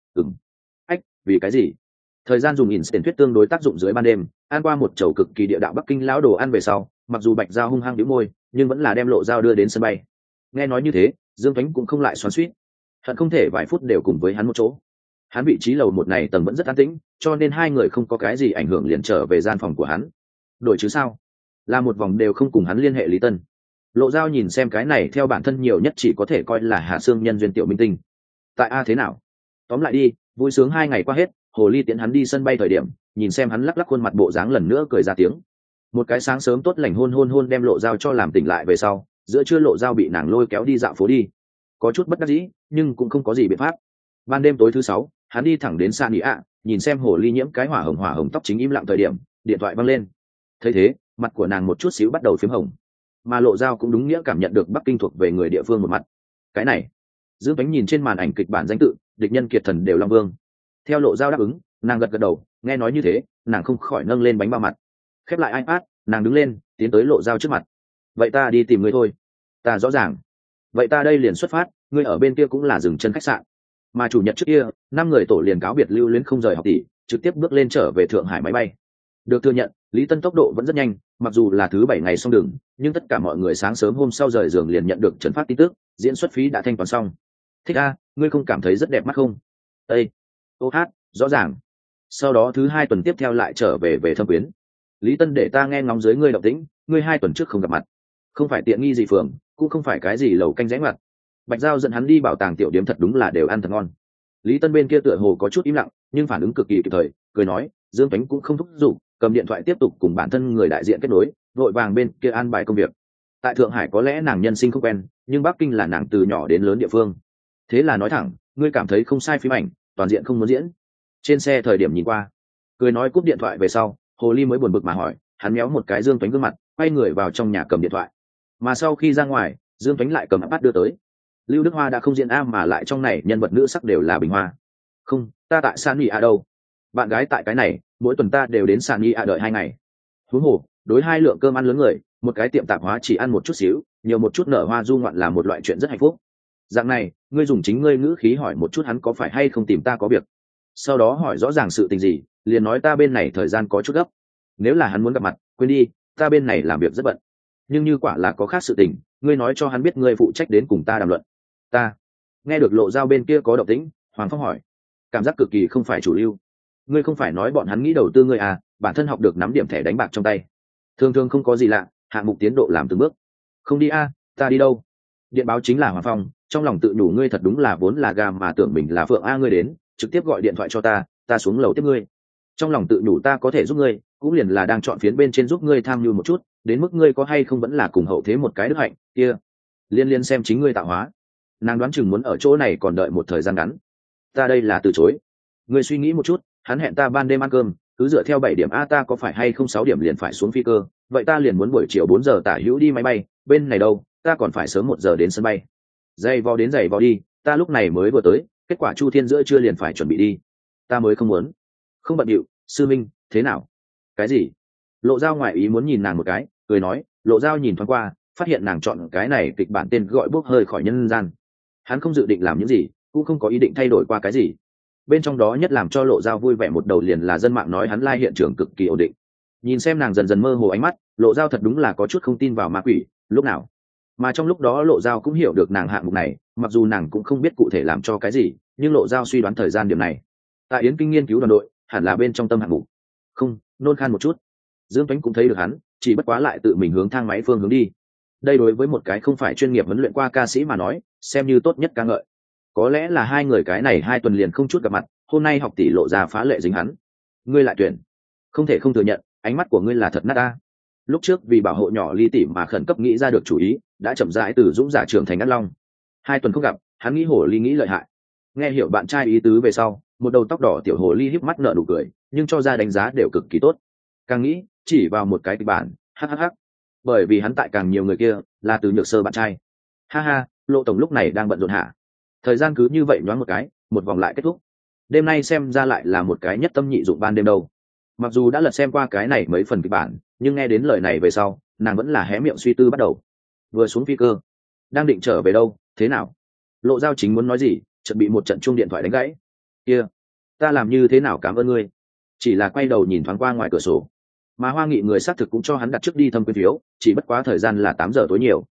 Ách, vì cái gì? Thời gian dùng instant thuyết tương đối tác dụng dưới ban đêm, ăn qua một chầu cực kỳ địa đạo Bắc Kinh lão đồ ăn về sau, mặc dù Bạch Giao hung hăng nhíu môi, nhưng vẫn là đem Lộ Dao đưa đến sân bay. Nghe nói như thế, Dương Thánh cũng không lại xoắn xuýt, hận không thể vài phút đều cùng với hắn một chỗ. Hắn vị trí lầu 1 này tầng vẫn rất an tĩnh, cho nên hai người không có cái gì ảnh hưởng, liền trở về gian phòng của hắn. Đổi chứ sao? Là một vòng đều không cùng hắn liên hệ Lý Tân. Lộ Dao nhìn xem cái này theo bản thân nhiều nhất chỉ có thể coi là hạ xương nhân duyên tiểu minh tinh. Tại a thế nào? Tóm lại đi, vui sướng 2 ngày qua hết, hồ ly tiễn hắn đi sân bay thời điểm, nhìn xem hắn lắc lắc khuôn mặt bộ dáng lần nữa cười ra tiếng. Một cái sáng sớm tốt lành hôn đem Lộ Dao cho làm tỉnh lại về sau, giữa trưa Lộ Dao bị nàng lôi kéo đi dạo phố đi. Có chút bất đắc dĩ, nhưng cũng không có gì biện pháp. Ban đêm tối thứ 6, hắn đi thẳng đến San Ý ạ, nhìn xem hồ ly nhiễm cái hỏa hồng tóc chính im lặng thời điểm, điện thoại văng lên. Thấy thế, mặt của nàng một chút xíu bắt đầu phím hồng. Mà Lộ Dao cũng đúng nghĩa cảm nhận được Bắc Kinh thuộc về người địa phương một mặt. Cái này, Dương Bánh nhìn trên màn ảnh kịch bản danh tự, địch nhân kiệt thần đều Long Vương. Theo Lộ Dao đáp ứng, nàng gật đầu, nghe nói như thế, nàng không khỏi nâng lên bánh bao mặt. Khép lại iPad, nàng đứng lên, tiến tới Lộ Dao trước mặt. Vậy ta đi tìm ngươi thôi. Ta rõ ràng. Vậy ta đây liền xuất phát, ngươi ở bên kia cũng là dừng chân khách sạn. Mà chủ nhật trước kia, 5 người tổ liền cáo biệt lưu luyến không rời học tỷ, trực tiếp bước lên trở về Thượng Hải máy bay. Được thừa nhận, Lý Tân tốc độ vẫn rất nhanh, mặc dù là thứ 7 ngày xong đường, nhưng tất cả mọi người sáng sớm hôm sau rời giường liền nhận được Trần Phát tin tức, diễn xuất phí đã thanh toán xong. Thích a, ngươi không cảm thấy rất đẹp mắt không? Ê, ô hát, rõ ràng. Sau đó thứ 2 tuần tiếp theo lại trở về Thâm Quyến. Lý Tân để ta nghe ngóng dưới ngươi động tĩnh, ngươi 2 tuần trước không gặp mặt, không phải tiện nghi gì phường, cũng không phải cái gì lầu canh rẽ ngoặt. Bạch Giao dẫn hắn đi bảo tàng tiểu điếm, thật đúng là đều ăn thật ngon. Lý Tân bên kia tựa hồ có chút im lặng, nhưng phản ứng cực kỳ kịp thời, cười nói, Dương Tuấn cũng không thúc giục, cầm điện thoại tiếp tục cùng bản thân người đại diện kết nối, vội vàng bên kia an bài công việc. Tại Thượng Hải có lẽ nàng nhân sinh không quen, nhưng Bắc Kinh là nàng từ nhỏ đến lớn địa phương. Thế là nói thẳng, ngươi cảm thấy không sai phim ảnh, toàn diện không muốn diễn. Trên xe thời điểm nhìn qua, cười nói cúp điện thoại về sau, hồ ly mới buồn bực mà hỏi, hắn méo một cái Dương Tuấn gương mặt, quay người vào trong nhà cầm điện thoại. Mà sau khi ra ngoài, Dương Tuấn lại cầm iPad đưa tới. Lưu Đức Hoa đã không diễn mà lại trong này nhân vật nữ sắc đều là Bình Hoa. Không, ta tại San Nghị đâu? Bạn gái tại cái này, mỗi tuần ta đều đến San Nghị đợi 2 ngày. Huống hồ, đối 2 lượng cơm ăn lớn người, một cái tiệm tạp hóa chỉ ăn một chút xíu, nhiều một chút nở hoa du ngoạn là một loại chuyện rất hạnh phúc. Dạng này, ngươi dùng chính ngươi ngữ khí hỏi một chút hắn có phải hay không tìm ta có việc. Sau đó hỏi rõ ràng sự tình gì, liền nói ta bên này thời gian có chút gấp. Nếu là hắn muốn gặp mặt, quên đi, ta bên này làm việc rất bận. Nhưng như quả là có khác sự tình, ngươi nói cho hắn biết ngươi phụ trách đến cùng ta đàm luận. Ta nghe được Lộ Dao bên kia có động tĩnh, Hoàng Phong hỏi, cảm giác cực kỳ không phải chủ lưu. Ngươi không phải nói bọn hắn nghĩ đầu tư ngươi à? Bản thân học được nắm điểm thẻ đánh bạc trong tay, thường thường không có gì lạ, hạng mục tiến độ làm từng bước. Không đi a, ta đi đâu? Điện báo chính là Hoàng Phong, trong lòng tự nhủ ngươi thật đúng là vốn là gà mà tưởng mình là Phượng a, ngươi đến trực tiếp gọi điện thoại cho ta, ta xuống lầu tiếp ngươi. Trong lòng tự nhủ ta có thể giúp ngươi, cũng liền là đang chọn phiến bên trên giúp ngươi tham nhu một chút, đến mức ngươi có hay không vẫn là cùng hậu thế một cái đức hạnh kia, liên xem chính ngươi tạo hóa. Nàng đoán chừng muốn ở chỗ này còn đợi một thời gian ngắn. Ta đây là từ chối. Ngươi suy nghĩ một chút, hắn hẹn ta ban đêm ăn cơm, cứ dựa theo 7 điểm a ta có phải hay không 6 điểm liền phải xuống phi cơ, vậy ta liền muốn buổi chiều 4 giờ tả hữu đi máy bay, bên này đâu, ta còn phải sớm 1 giờ đến sân bay. Giày vò đến giày vò đi, ta lúc này mới vừa tới, kết quả Chu Thiên giữa trưa liền phải chuẩn bị đi. Ta mới không muốn. Không bận điệu, sư minh, thế nào? Cái gì? Lộ Dao ngoại ý muốn nhìn nàng một cái, cười nói, Lộ Dao nhìn thoáng qua, phát hiện nàng chọn cái này kịch bản tên gọi bốc hơi khỏi nhân gian. Hắn không dự định làm những gì, cũng không có ý định thay đổi qua cái gì. Bên trong đó nhất làm cho Lộ Dao vui vẻ một đầu liền là dân mạng nói hắn lai hiện trường cực kỳ ổn định. Nhìn xem nàng dần dần mơ hồ ánh mắt, Lộ Dao thật đúng là có chút không tin vào ma quỷ, lúc nào. Mà trong lúc đó Lộ Dao cũng hiểu được nàng hạng mục này, mặc dù nàng cũng không biết cụ thể làm cho cái gì, nhưng Lộ Dao suy đoán thời gian điểm này. Tại Yến Kinh nghiên cứu đoàn đội, hẳn là bên trong tâm hạng mục. Không, nôn khan một chút. Dương Tuấn cũng thấy được hắn, chỉ bất quá lại tự mình hướng thang máy phương hướng đi. Đây đối với một cái không phải chuyên nghiệp huấn luyện qua ca sĩ mà nói, xem như tốt nhất ca ngợi. Có lẽ là hai người cái này 2 tuần liền không chút gặp mặt, hôm nay học tỷ Lộ ra phá lệ dính hắn. Ngươi lại tuyển. Không thể không thừa nhận, ánh mắt của ngươi là thật nát ta. Lúc trước vì bảo hộ nhỏ Ly tỷ mà khẩn cấp nghĩ ra được chủ ý, đã chậm rãi từ dũng giả trưởng thành Ác Long. 2 tuần không gặp, hắn nghĩ Hồ Ly nghĩ lợi hại. Nghe hiểu bạn trai ý tứ về sau, một đầu tóc đỏ tiểu Hồ Ly híp mắt nở nụ cười, nhưng cho ra đánh giá đều cực kỳ tốt. Càng nghĩ, chỉ vào một cái kịch bản, hhh. Bởi vì hắn tại càng nhiều người kia, là từ Nhược Sơ bạn trai. Ha ha, Lộ tổng lúc này đang bận rộn hả? Thời gian cứ như vậy nhoáng một cái, một vòng lại kết thúc. Đêm nay xem ra lại là một cái nhất tâm nhị dụng ban đêm đâu. Mặc dù đã lật xem qua cái này mấy phần kịch bản, nhưng nghe đến lời này về sau, nàng vẫn là hé miệng suy tư bắt đầu. Vừa xuống phi cơ, đang định trở về đâu, thế nào? Lộ Dao chính muốn nói gì, chợt bị một trận chuông điện thoại đánh gãy. Kia, ta làm như thế nào cảm ơn ngươi? Chỉ là quay đầu nhìn thoáng qua ngoài cửa sổ. Mà Hoa Nghị người xác thực cũng cho hắn đặt trước đi thâm quyến phiếu, chỉ bất quá thời gian là 8 giờ tối nhiều.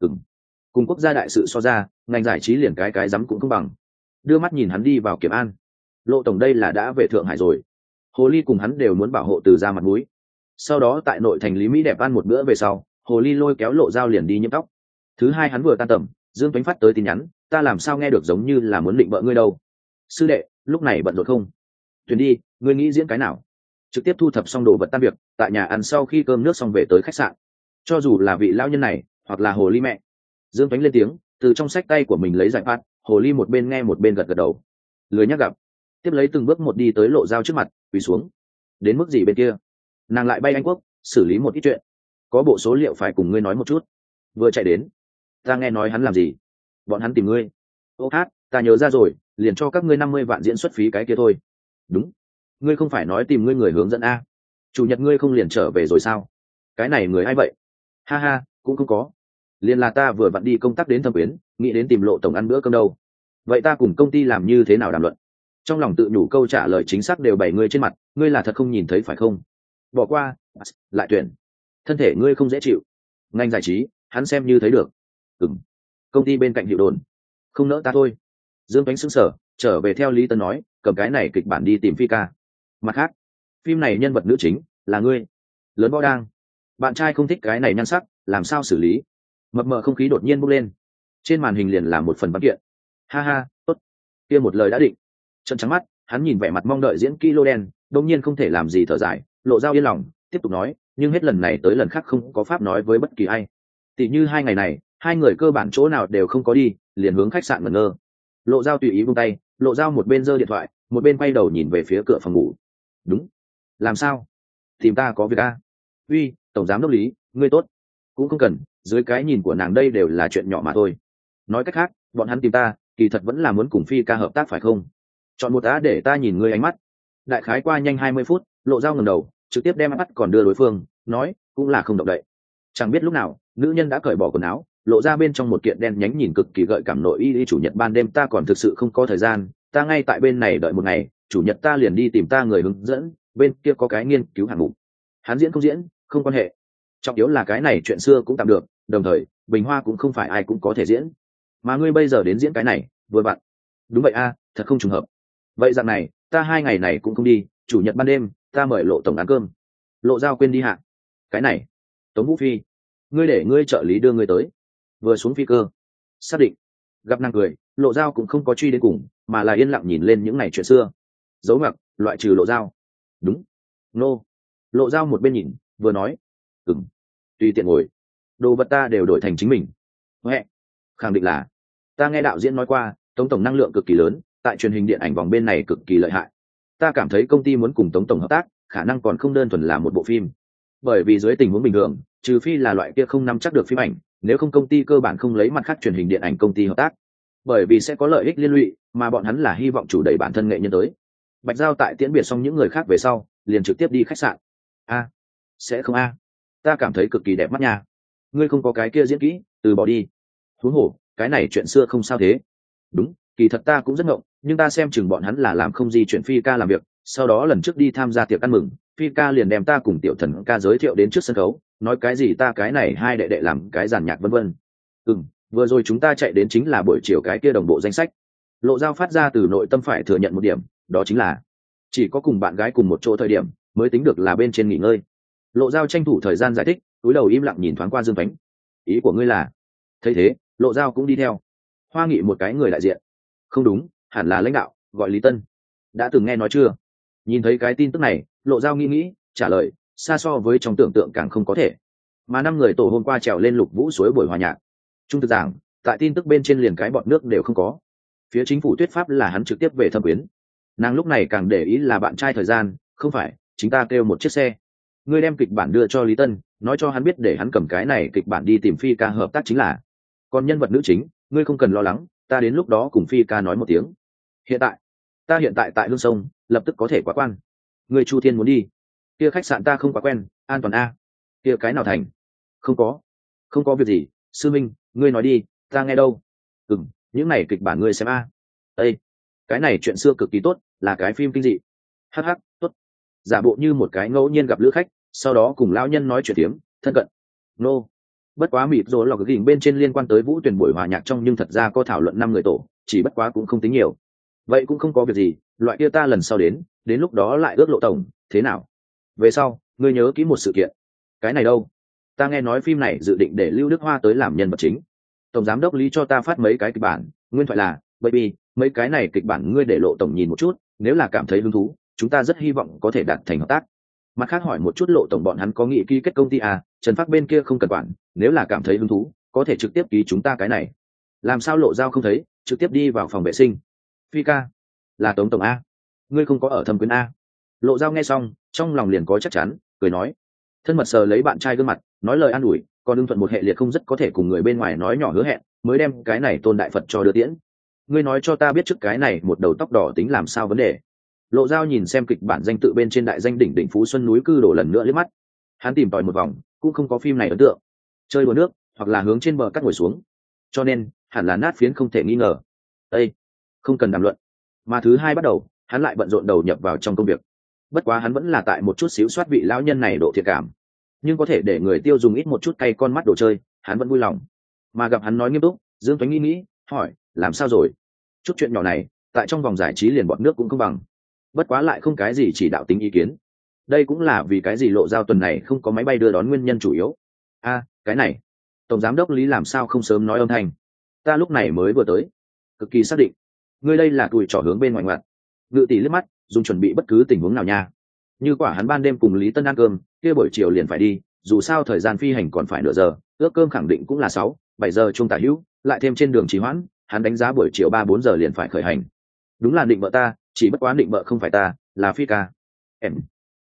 Cùng quốc gia đại sự so ra, ngành giải trí liền cái rắm cũng không bằng. Đưa mắt nhìn hắn đi vào Kiểm An. Lộ tổng đây là đã về Thượng Hải rồi. Hồ Ly cùng hắn đều muốn bảo hộ từ ra mặt mũi. Sau đó tại nội thành Lý Mỹ đẹp ăn một bữa về sau, Hồ Ly lôi kéo Lộ Dao liền đi nhiễm tóc. Thứ hai hắn vừa tan tầm, Dương Tuấn phát tới tin nhắn, ta làm sao nghe được giống như là muốn định vợ ngươi đâu. Sư đệ, lúc này bận rộn không? Tuyển đi, ngươi nghĩ diễn cái nào? Trực tiếp thu thập xong đồ vật tan việc, tại nhà ăn sau khi cơm nước xong về tới khách sạn. Cho dù là vị lão nhân này, hoặc là Hồ Ly mẹ. Dương Tuấn lên tiếng, từ trong sách tay của mình lấy giải phát, Hồ Ly một bên nghe một bên gật gật đầu. Lười nhắc gặp. Tiếp lấy từng bước một đi tới Lộ Dao trước mặt, quỳ xuống. Đến mức gì bên kia? Nàng lại bay Anh Quốc, xử lý một ít chuyện. Có bộ số liệu phải cùng ngươi nói một chút. Vừa chạy đến, ta nghe nói hắn làm gì? Bọn hắn tìm ngươi. Ô hát, ta nhớ ra rồi, liền cho các ngươi 50 vạn diễn xuất phí cái kia thôi. Đúng. Ngươi không phải nói tìm ngươi người hướng dẫn a? Chủ nhật ngươi không liền trở về rồi sao? Cái này người ai vậy? Ha ha, cũng không có. Liền là ta vừa vặn đi công tác đến Thâm Quyến, nghĩ đến tìm Lộ tổng ăn bữa cơm đâu. Vậy ta cùng công ty làm như thế nào đàm luận? Trong lòng tự nhủ câu trả lời chính xác đều bày ngươi trên mặt, ngươi là thật không nhìn thấy phải không? Bỏ qua, lại tuyển. Thân thể ngươi không dễ chịu. Ngành giải trí, hắn xem như thấy được. Công ty bên cạnh hiệu đồn. Không nỡ ta thôi. Dương Cánh sững sờ, trở về theo Lý Tân nói, cầm cái này kịch bản đi tìm Phi ca. Mặt khác, phim này nhân vật nữ chính là ngươi. Lớn Võ Đang. Bạn trai không thích cái này nhan sắc, làm sao xử lý? Mập mờ không khí đột nhiên bốc lên. Trên màn hình liền là một phần văn kiện. Ha ha, tốt. Kia một lời đã định. Trận trắng mắt, hắn nhìn vẻ mặt mong đợi diễn kỹ lô đen, đột nhiên không thể làm gì thở dài, Lộ Dao yên lòng, tiếp tục nói, nhưng hết lần này tới lần khác không có pháp nói với bất kỳ ai. Tỷ như 2 ngày này, 2 người cơ bản chỗ nào đều không có đi, liền hướng khách sạn ngẩn ngơ. Lộ Dao tùy ý vung tay, Lộ Dao một bên giơ điện thoại, một bên quay đầu nhìn về phía cửa phòng ngủ. Đúng. Làm sao? Tìm ta có việc a? Uy, tổng giám đốc Lý, ngươi tốt. Cũng không cần, dưới cái nhìn của nàng đây đều là chuyện nhỏ mà thôi. Nói cách khác, bọn hắn tìm ta, kỳ thật vẫn là muốn cùng Phi ca hợp tác phải không? Chọn một á để ta nhìn ngươi ánh mắt. Đại khái qua nhanh 20 phút, Lộ Dao ngẩng đầu, trực tiếp đem mắt còn đưa đối phương, nói, cũng là không động đậy. Chẳng biết lúc nào, nữ nhân đã cởi bỏ quần áo, lộ ra bên trong một kiện đen nhánh nhìn cực kỳ gợi cảm nội y. Chủ nhật ban đêm ta còn thực sự không có thời gian, ta ngay tại bên này đợi một ngày, chủ nhật ta liền đi tìm ta người hướng dẫn, bên kia có cái nghiên cứu hạng mục. Hắn diễn không diễn, không quan hệ. Trọng yếu là cái này chuyện xưa cũng tạm được, đồng thời, Bình Hoa cũng không phải ai cũng có thể diễn. Mà ngươi bây giờ đến diễn cái này, vừa vặn. Đúng vậy a, thật không trùng hợp. Vậy dạng này, ta 2 ngày này cũng không đi, chủ nhật ban đêm, ta mời Lộ tổng ăn cơm. Lộ Dao quên đi hạ. Cái này, Tống Vũ Phi, ngươi để ngươi trợ lý đưa ngươi tới. Vừa xuống phi cơ, xác định. Gặp nàng cười, Lộ Dao cũng không có truy đến cùng, mà là yên lặng nhìn lên những ngày chuyện xưa. Dấu ngoặc, loại trừ Lộ Dao. Đúng. Nô. Lộ Dao một bên nhìn, vừa nói. Tùy tiện ngồi. Đồ vật ta đều đổi thành chính mình. Huệ. Khẳng định là. Ta nghe đạo diễn nói qua, Tống tổng năng lượng cực kỳ lớn, tại truyền hình điện ảnh vòng bên này cực kỳ lợi hại. Ta cảm thấy công ty muốn cùng Tống tổng hợp tác, khả năng còn không đơn thuần là một bộ phim. Bởi vì dưới tình huống bình thường, trừ phi là loại kia không nắm chắc được phim ảnh, nếu không công ty cơ bản không lấy mặt khác truyền hình điện ảnh công ty hợp tác, bởi vì sẽ có lợi ích liên lụy, mà bọn hắn là hy vọng chủ đẩy bản thân nghệ nhân tới. Bạch Giao tại tiễn biệt xong những người khác về sau, liền trực tiếp đi khách sạn. Sẽ không ta cảm thấy cực kỳ đẹp mắt nha. Ngươi không có cái kia diễn kỹ, từ bỏ đi. Huống hồ, cái này chuyện xưa không sao thế. Đúng, kỳ thật ta cũng rất ngộng, nhưng ta xem chừng bọn hắn là làm không di chuyển Phi ca làm việc, sau đó lần trước đi tham gia tiệc ăn mừng, Phi ca liền đem ta cùng Tiểu Thần ca giới thiệu đến trước sân khấu, nói cái gì ta cái này hai đệ đệ làm cái giàn nhạc vân vân. Vừa rồi chúng ta chạy đến chính là buổi chiều cái kia đồng bộ danh sách. Lộ Dao phát ra từ nội tâm phải thừa nhận một điểm, đó chính là chỉ có cùng bạn gái cùng một chỗ thời điểm mới tính được là bên trên nghỉ ngơi. Lộ Dao tranh thủ thời gian giải thích, cúi đầu im lặng nhìn thoáng qua Dương Thánh. Ý của ngươi là? Thấy thế, Lộ Dao cũng đi theo. Hoa Nghị một cái người đại diện. Không đúng, hẳn là lãnh đạo, gọi Lý Tân. Đã từng nghe nói chưa? Nhìn thấy cái tin tức này, Lộ Dao nghĩ, trả lời, xa so với trong tưởng tượng càng không có thể. Mà 5 người tổ hôm qua trèo lên Lục Vũ suối buổi hòa nhạc. Trung thực giảng, tại tin tức bên trên liền cái bọt nước đều không có. Phía chính phủ thuyết pháp là hắn trực tiếp về thâm quyến. Nàng lúc này càng để ý là bạn trai thời gian, không phải, chính ta kêu một chiếc xe. Ngươi đem kịch bản đưa cho Lý Tân, nói cho hắn biết để hắn cầm cái này kịch bản đi tìm Phi ca hợp tác chính là. Còn nhân vật nữ chính, ngươi không cần lo lắng, ta đến lúc đó cùng Phi ca nói một tiếng. Ta hiện tại tại Hương Sông, lập tức có thể quá quan. Ngươi Chu Thiên muốn đi? Kia khách sạn ta không quá quen, an toàn Kia cái nào thành? Không có việc gì, sư minh, ngươi nói đi, ta nghe đâu. Những này kịch bản ngươi xem Ê, cái này chuyện xưa cực kỳ tốt, là cái phim kinh dị. Tốt. Giả bộ như một cái ngẫu nhiên gặp lữ khách, sau đó cùng lão nhân nói chuyện tiếng thân cận. Bất quá mịt rồi lọc gỉnh bên trên liên quan tới Vũ Tuyển buổi hòa nhạc trong, nhưng thật ra có thảo luận 5 người tổ, chỉ bất quá cũng không tính nhiều. Vậy cũng không có việc gì, loại kia ta lần sau đến lúc đó lại ước Lộ tổng, thế nào? Về sau, ngươi nhớ kỹ một sự kiện. Cái này đâu? Ta nghe nói phim này dự định để Lưu Đức Hoa tới làm nhân vật chính. Tổng giám đốc Lý cho ta phát mấy cái kịch bản, nguyên thoại là, baby, mấy cái này kịch bản ngươi để Lộ tổng nhìn một chút, nếu là cảm thấy hứng thú, chúng ta rất hy vọng có thể đạt thành hợp tác. Mặt khác hỏi một chút Lộ tổng bọn hắn có nghị ký kết công ty Trần Phác bên kia không cần quản, nếu là cảm thấy hứng thú, có thể trực tiếp ký chúng ta cái này. Làm sao Lộ Dao không thấy, trực tiếp đi vào phòng vệ sinh. Phi ca, là Tống tổng ngươi không có ở thâm quyến Lộ Dao nghe xong, trong lòng liền có chắc chắn, cười nói, thân mật sờ lấy bạn trai gương mặt, nói lời an ủi, còn ưng thuận một hệ liệt không rất có thể cùng người bên ngoài nói nhỏ hứa hẹn, mới đem cái này Tôn đại Phật cho đưa tiễn. Ngươi nói cho ta biết trước cái này một đầu tóc đỏ tính làm sao vấn đề. Lộ Dao nhìn xem kịch bản danh tự bên trên đại danh đỉnh đỉnh Phú Xuân núi cư đổ lần nữa liếc mắt. Hắn tìm tòi một vòng, cũng không có phim này ấn tượng. Chơi đùa nước, hoặc là hướng trên bờ cắt ngồi xuống. Cho nên, hẳn là nát phiến không thể nghi ngờ. Ê, không cần đàm luận. Mà thứ hai bắt đầu, hắn lại bận rộn đầu nhập vào trong công việc. Bất quá hắn vẫn là tại một chút xíu soát vị lão nhân này độ thiện cảm. Nhưng có thể để người tiêu dùng ít một chút cay con mắt đồ chơi, hắn vẫn vui lòng. Mà gặp hắn nói nghiêm túc, Dương Tuấn nghĩ, hỏi, làm sao rồi? Chút chuyện nhỏ này, tại trong vòng giải trí liền bọn nước cũng không bằng. Bất quá lại không cái gì chỉ đạo tính ý kiến. Đây cũng là vì cái gì Lộ Dao tuần này không có máy bay đưa đón nguyên nhân chủ yếu. Cái này, tổng giám đốc Lý làm sao không sớm nói âm thanh? Ta lúc này mới vừa tới, cực kỳ xác định. Ngươi đây là tuổi trỏ hướng bên ngoài ngoặt. Ngự tỷ liếc mắt, dùng chuẩn bị bất cứ tình huống nào nha. Như quả hắn ban đêm cùng Lý Tân ăn cơm, kia buổi chiều liền phải đi, dù sao thời gian phi hành còn phải nửa giờ, ước cơm khẳng định cũng là 6-7 giờ chung tả hữu, lại thêm trên đường trì hoãn, hắn đánh giá buổi chiều 3-4 giờ liền phải khởi hành. Đúng là định vợ ta, chỉ bất quá định vợ không phải ta, là Phi ca. Em.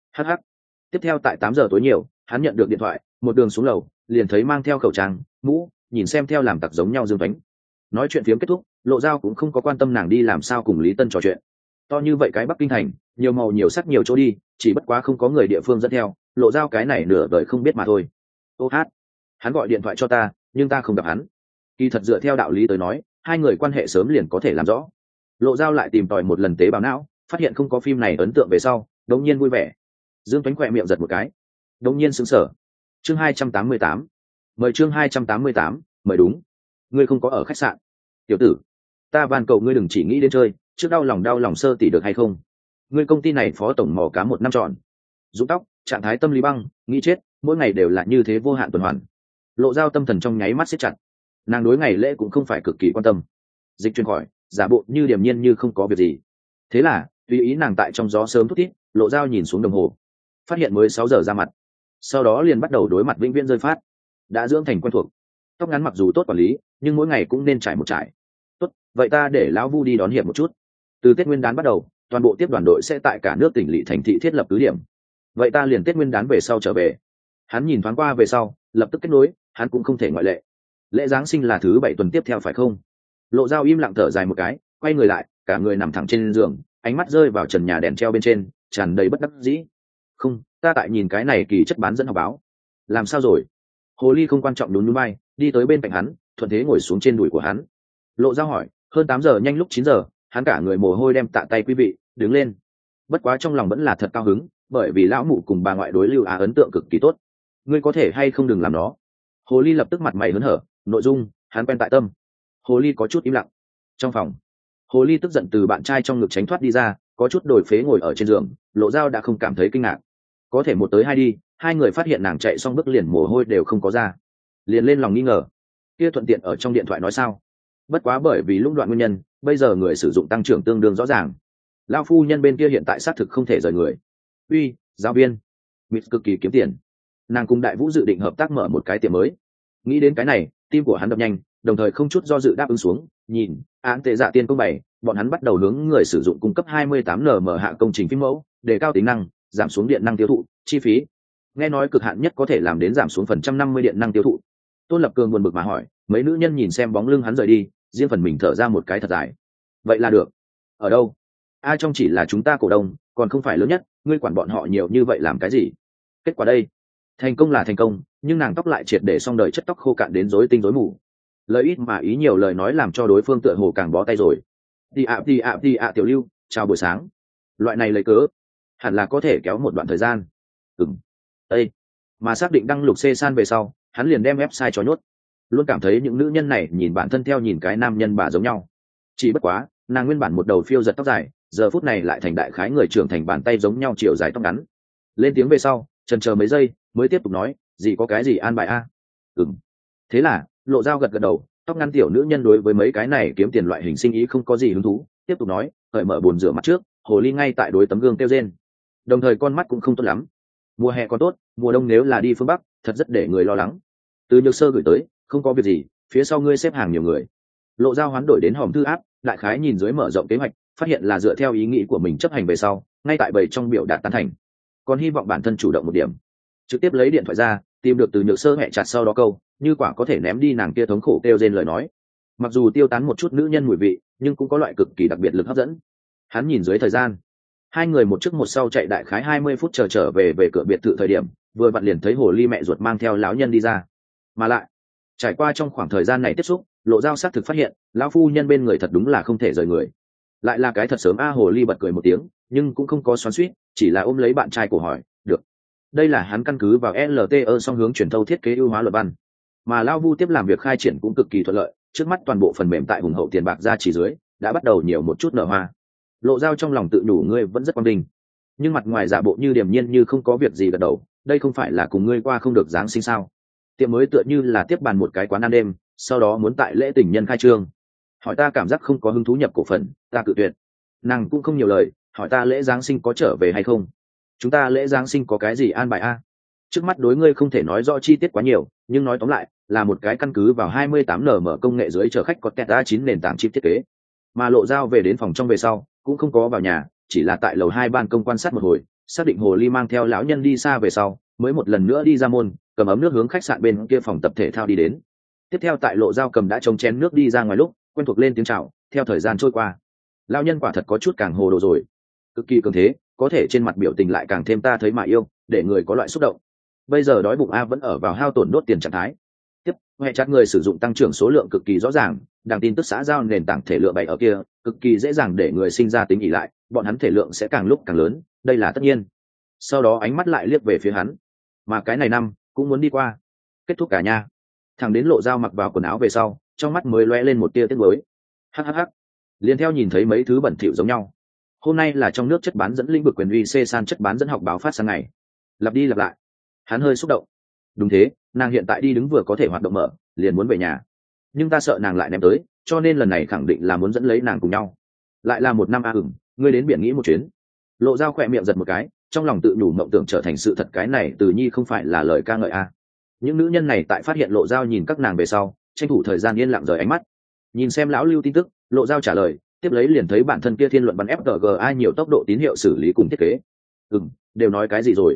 Tiếp theo tại 8 giờ tối nhiều, hắn nhận được điện thoại, một đường xuống lầu, liền thấy mang theo khẩu trang, mũ, nhìn xem theo làm tặc giống nhau Dương Tuấn. Nói chuyện phiếm kết thúc, Lộ Dao cũng không có quan tâm nàng đi làm sao cùng Lý Tân trò chuyện. To như vậy cái Bắc Kinh thành, nhiều màu nhiều sắc nhiều chỗ đi, chỉ bất quá không có người địa phương dẫn theo, Lộ Dao cái này nửa đời không biết mà thôi. Hắn gọi điện thoại cho ta, nhưng ta không gặp hắn. Kỳ thật dựa theo đạo lý tới nói, hai người quan hệ sớm liền có thể làm rõ. Lộ Dao lại tìm tòi một lần tế bào não, phát hiện không có phim này ấn tượng về sau, đống nhiên vui vẻ. Dương Tuấn khỏe miệng giật một cái, đống nhiên sững sờ. Chương 288. Mời chương 288, mời đúng. Ngươi không có ở khách sạn. Tiểu tử, ta van cầu ngươi đừng chỉ nghĩ đến chơi, trước đau lòng sơ tỉ được hay không? Ngươi công ty này phó tổng mò cá 1 năm tròn. Rũ tóc, trạng thái tâm lý băng, nghĩ chết, mỗi ngày đều là như thế vô hạn tuần hoàn. Lộ Dao tâm thần trong nháy mắt siết chặt. Nàng đối ngày lễ cũng không phải cực kỳ quan tâm. Dịch chuyển khỏi, giả bộ như điềm nhiên như không có việc gì. Thế là, tùy ý nàng tại trong gió sớm thút thít, Lộ Dao nhìn xuống đồng hồ, phát hiện mới 6 giờ ra mặt. Sau đó liền bắt đầu đối mặt vĩnh viễn rơi phát. Đã dưỡng thành quen thuộc. Tóc ngắn mặc dù tốt quản lý, nhưng mỗi ngày cũng nên trải một trải. Tốt, vậy ta để lão Vu đi đón hiệp một chút. Từ Tết Nguyên đán bắt đầu, toàn bộ tiếp đoàn đội sẽ tại cả nước tỉnh lỵ thành thị thiết lập cứ điểm. vậy ta liền Tết Nguyên đán về sau trở về. Hắn nhìn thoáng qua về sau lập tức kết nối, hắn cũng không thể ngoại lệ. Lễ Giáng sinh là thứ 7 tuần tiếp theo phải không? Lộ Dao im lặng thở dài một cái, quay người lại, cả người nằm thẳng trên giường, ánh mắt rơi vào trần nhà đèn treo bên trên, tràn đầy bất đắc dĩ. Không, ta tại nhìn cái này kỳ chất bán dẫn học báo. Làm sao rồi? Hồ Ly không quan trọng nhún nhún vai, đi tới bên cạnh hắn, thuận thế ngồi xuống trên đùi của hắn. Lộ Dao hỏi, hơn 8 giờ nhanh lúc 9 giờ, hắn cả người mồ hôi đem tạ tay quý vị, đứng lên. Bất quá trong lòng vẫn là thật cao hứng, bởi vì lão mụ cùng bà ngoại đối Lưu Á ấn tượng cực kỳ tốt. Ngươi có thể hay không đừng làm nó. Hồ Ly lập tức mặt mày hớn hở, nội dung, hắn quen tại tâm. Hồ Ly có chút im lặng. Trong phòng, Hồ Ly tức giận từ bạn trai trong ngực tránh thoát đi ra, có chút đổi phế ngồi ở trên giường. Lộ Dao đã không cảm thấy kinh ngạc. Có thể một tới hai đi, hai người phát hiện nàng chạy xong bước liền mồ hôi đều không có ra, liền lên lòng nghi ngờ. Kia thuận tiện ở trong điện thoại nói sao? Bất quá bởi vì lũng đoạn nguyên nhân, bây giờ người sử dụng tăng trưởng tương đương rõ ràng. Lão phu nhân bên kia hiện tại xác thực không thể rời người. Uy, giáo viên, mịt cực kỳ kiếm tiền. Nàng cùng Đại Vũ dự định hợp tác mở một cái tiệm mới. Nghĩ đến cái này, tim của hắn đập nhanh, đồng thời không chút do dự đáp ứng xuống. Nhìn, án tệ dạ tiên công bày, bọn hắn bắt đầu hướng người sử dụng cung cấp 28 nm hạ công trình phím mẫu, đề cao tính năng, giảm xuống điện năng tiêu thụ, chi phí. Nghe nói cực hạn nhất có thể làm đến giảm xuống phần 150 điện năng tiêu thụ. Tôn Lập Cường buồn bực mà hỏi, mấy nữ nhân nhìn xem bóng lưng hắn rời đi, riêng phần mình thở ra một cái thật dài. Vậy là được. Ở đâu? Trong chỉ là chúng ta cổ đông, còn không phải lớn nhất, ngươi quản bọn họ nhiều như vậy làm cái gì? Kết quả đây, thành công là thành công, nhưng nàng tóc lại triệt để xong đời chất tóc khô cạn đến rối tinh rối mù. Lời ít mà ý nhiều lời nói làm cho đối phương tựa hồ càng bó tay rồi. Đi ạ Tiểu Lưu, chào buổi sáng. Loại này lấy cớ, hẳn là có thể kéo một đoạn thời gian. Ê, mà xác định đăng lục C san về sau, hắn liền đem website cho nhốt. Luôn cảm thấy những nữ nhân này nhìn bản thân theo nhìn cái nam nhân bà giống nhau. Chỉ bất quá, nàng nguyên bản một đầu phiêu giật tóc dài, giờ phút này lại thành đại khái người trưởng thành bàn tay giống nhau chiều dài tóc ngắn. Lên tiếng về sau, chần chờ mấy giây mới tiếp tục nói, gì có cái gì an bài a? Thế là Lộ Dao gật gật đầu, tóc ngắn tiểu nữ nhân đối với mấy cái này kiếm tiền loại hình sinh ý không có gì hứng thú, tiếp tục nói, cởi mở bồn rửa mặt trước, Hồ Ly ngay tại đối tấm gương kêu rên. Đồng thời con mắt cũng không tốt lắm. Mùa hè còn tốt, mùa đông nếu là đi phương Bắc, thật rất để người lo lắng. Từ Nhược Sơ gửi tới, không có việc gì, phía sau ngươi xếp hàng nhiều người. Lộ Dao hoán đổi đến hòm thư áp, đại khái nhìn dưới mở rộng kế hoạch, phát hiện là dựa theo ý nghĩ của mình chấp hành về sau, ngay tại bầy trong biểu đạt tán thành. Còn hy vọng bản thân chủ động một điểm, trực tiếp lấy điện thoại ra, tìm được Từ Nhược Sơ hẹ chặt sau đó câu, như quả có thể ném đi nàng kia thống khổ kêu rên lời nói. Mặc dù tiêu tán một chút nữ nhân mùi vị, nhưng cũng có loại cực kỳ đặc biệt lực hấp dẫn. Hắn nhìn dưới thời gian, hai người một trước một sau chạy đại khái 20 phút trở về cửa biệt thự thời điểm, vừa vặn liền thấy Hồ Ly mẹ ruột mang theo lão nhân đi ra. Mà lại, trải qua trong khoảng thời gian này tiếp xúc, Lộ Dao xác thực phát hiện, lão phu nhân bên người thật đúng là không thể rời người. Lại là cái thật sớm Hồ Ly bật cười một tiếng, nhưng cũng không có xoắn xuýt, chỉ là ôm lấy bạn trai của hỏi, được. Đây là hắn căn cứ vào LTE song hướng truyền thâu thiết kế ưu hóa luật văn, mà Lao Vu tiếp làm việc khai triển cũng cực kỳ thuận lợi, trước mắt toàn bộ phần mềm tại hùng hậu tiền bạc ra chỉ dưới, đã bắt đầu nhiều một chút nở hoa. Lộ Dao trong lòng tự nhủ ngươi vẫn rất quang đình, nhưng mặt ngoài giả bộ như điềm nhiên như không có việc gì gật đầu, đây không phải là cùng ngươi qua không được Giáng sinh sao? Tiệm mới tựa như là tiếp bàn một cái quán ăn đêm, sau đó muốn tại lễ tình nhân khai trương. Hỏi ta cảm giác không có hứng thú nhập cổ phần, ta cự tuyệt. Nàng cũng không nhiều lời, hỏi ta lễ Giáng sinh có trở về hay không. Chúng ta lễ Giáng sinh có cái gì an bài a? Trước mắt đối ngươi không thể nói rõ chi tiết quá nhiều, nhưng nói tóm lại là một cái căn cứ vào 28 nm công nghệ dưới chở khách có kẹt A9 nền tảng chip thiết kế. Mà Lộ Dao về đến phòng trong về sau, cũng không có vào nhà, chỉ là tại lầu 2 ban công quan sát một hồi, xác định Hồ Ly mang theo lão nhân đi xa về sau, mới một lần nữa đi ra môn, cầm ấm nước hướng khách sạn bên kia phòng tập thể thao đi đến. Tiếp theo tại Lộ Dao cầm đã chống chén nước đi ra ngoài lúc, quen thuộc lên tiếng chào, theo thời gian trôi qua, lão nhân quả thật có chút càng hồ đồ rồi, cực kỳ cường thế, có thể trên mặt biểu tình lại càng thêm ta thấy mà yêu, để người có loại xúc động. Bây giờ đói bụng vẫn ở vào hao tổn đốt tiền trạng thái. Tiếp, hệ chặt người sử dụng tăng trưởng số lượng cực kỳ rõ ràng, đăng tin tức xã giao nền tảng thể lượng bày ở kia, cực kỳ dễ dàng để người sinh ra tính ỷ lại, bọn hắn thể lượng sẽ càng lúc càng lớn, đây là tất nhiên. Sau đó ánh mắt lại liếc về phía hắn, mà cái này năm cũng muốn đi qua, kết thúc cả nha. Thằng đến Lộ Dao mặc vào quần áo về sau, trong mắt mới lóe lên một tia tiếc nuối. Hắc, liền theo nhìn thấy mấy thứ bẩn thỉu giống nhau. Hôm nay là trong nước chất bán dẫn lĩnh vực quyền uy C san chất bán dẫn học báo phát sang ngày, lặp đi lặp lại. Hắn hơi xúc động. Đúng thế, nàng hiện tại đi đứng vừa có thể hoạt động mở, liền muốn về nhà, nhưng ta sợ nàng lại ném tới, cho nên lần này khẳng định là muốn dẫn lấy nàng cùng nhau. Lại là một năm ngươi đến biển nghĩ một chuyến. Lộ Dao khỏe miệng giật một cái, trong lòng tự nhủ mộng tưởng trở thành sự thật, cái này Từ Nhi không phải là lời ca ngợi Những nữ nhân này tại phát hiện Lộ Dao nhìn các nàng về sau, tranh thủ thời gian yên lặng rời ánh mắt, nhìn xem lão Lưu tin tức. Lộ Dao trả lời, tiếp lấy liền thấy bản thân kia thiên luận bắn FPGA nhiều tốc độ tín hiệu xử lý cùng thiết kế. Đều nói cái gì rồi,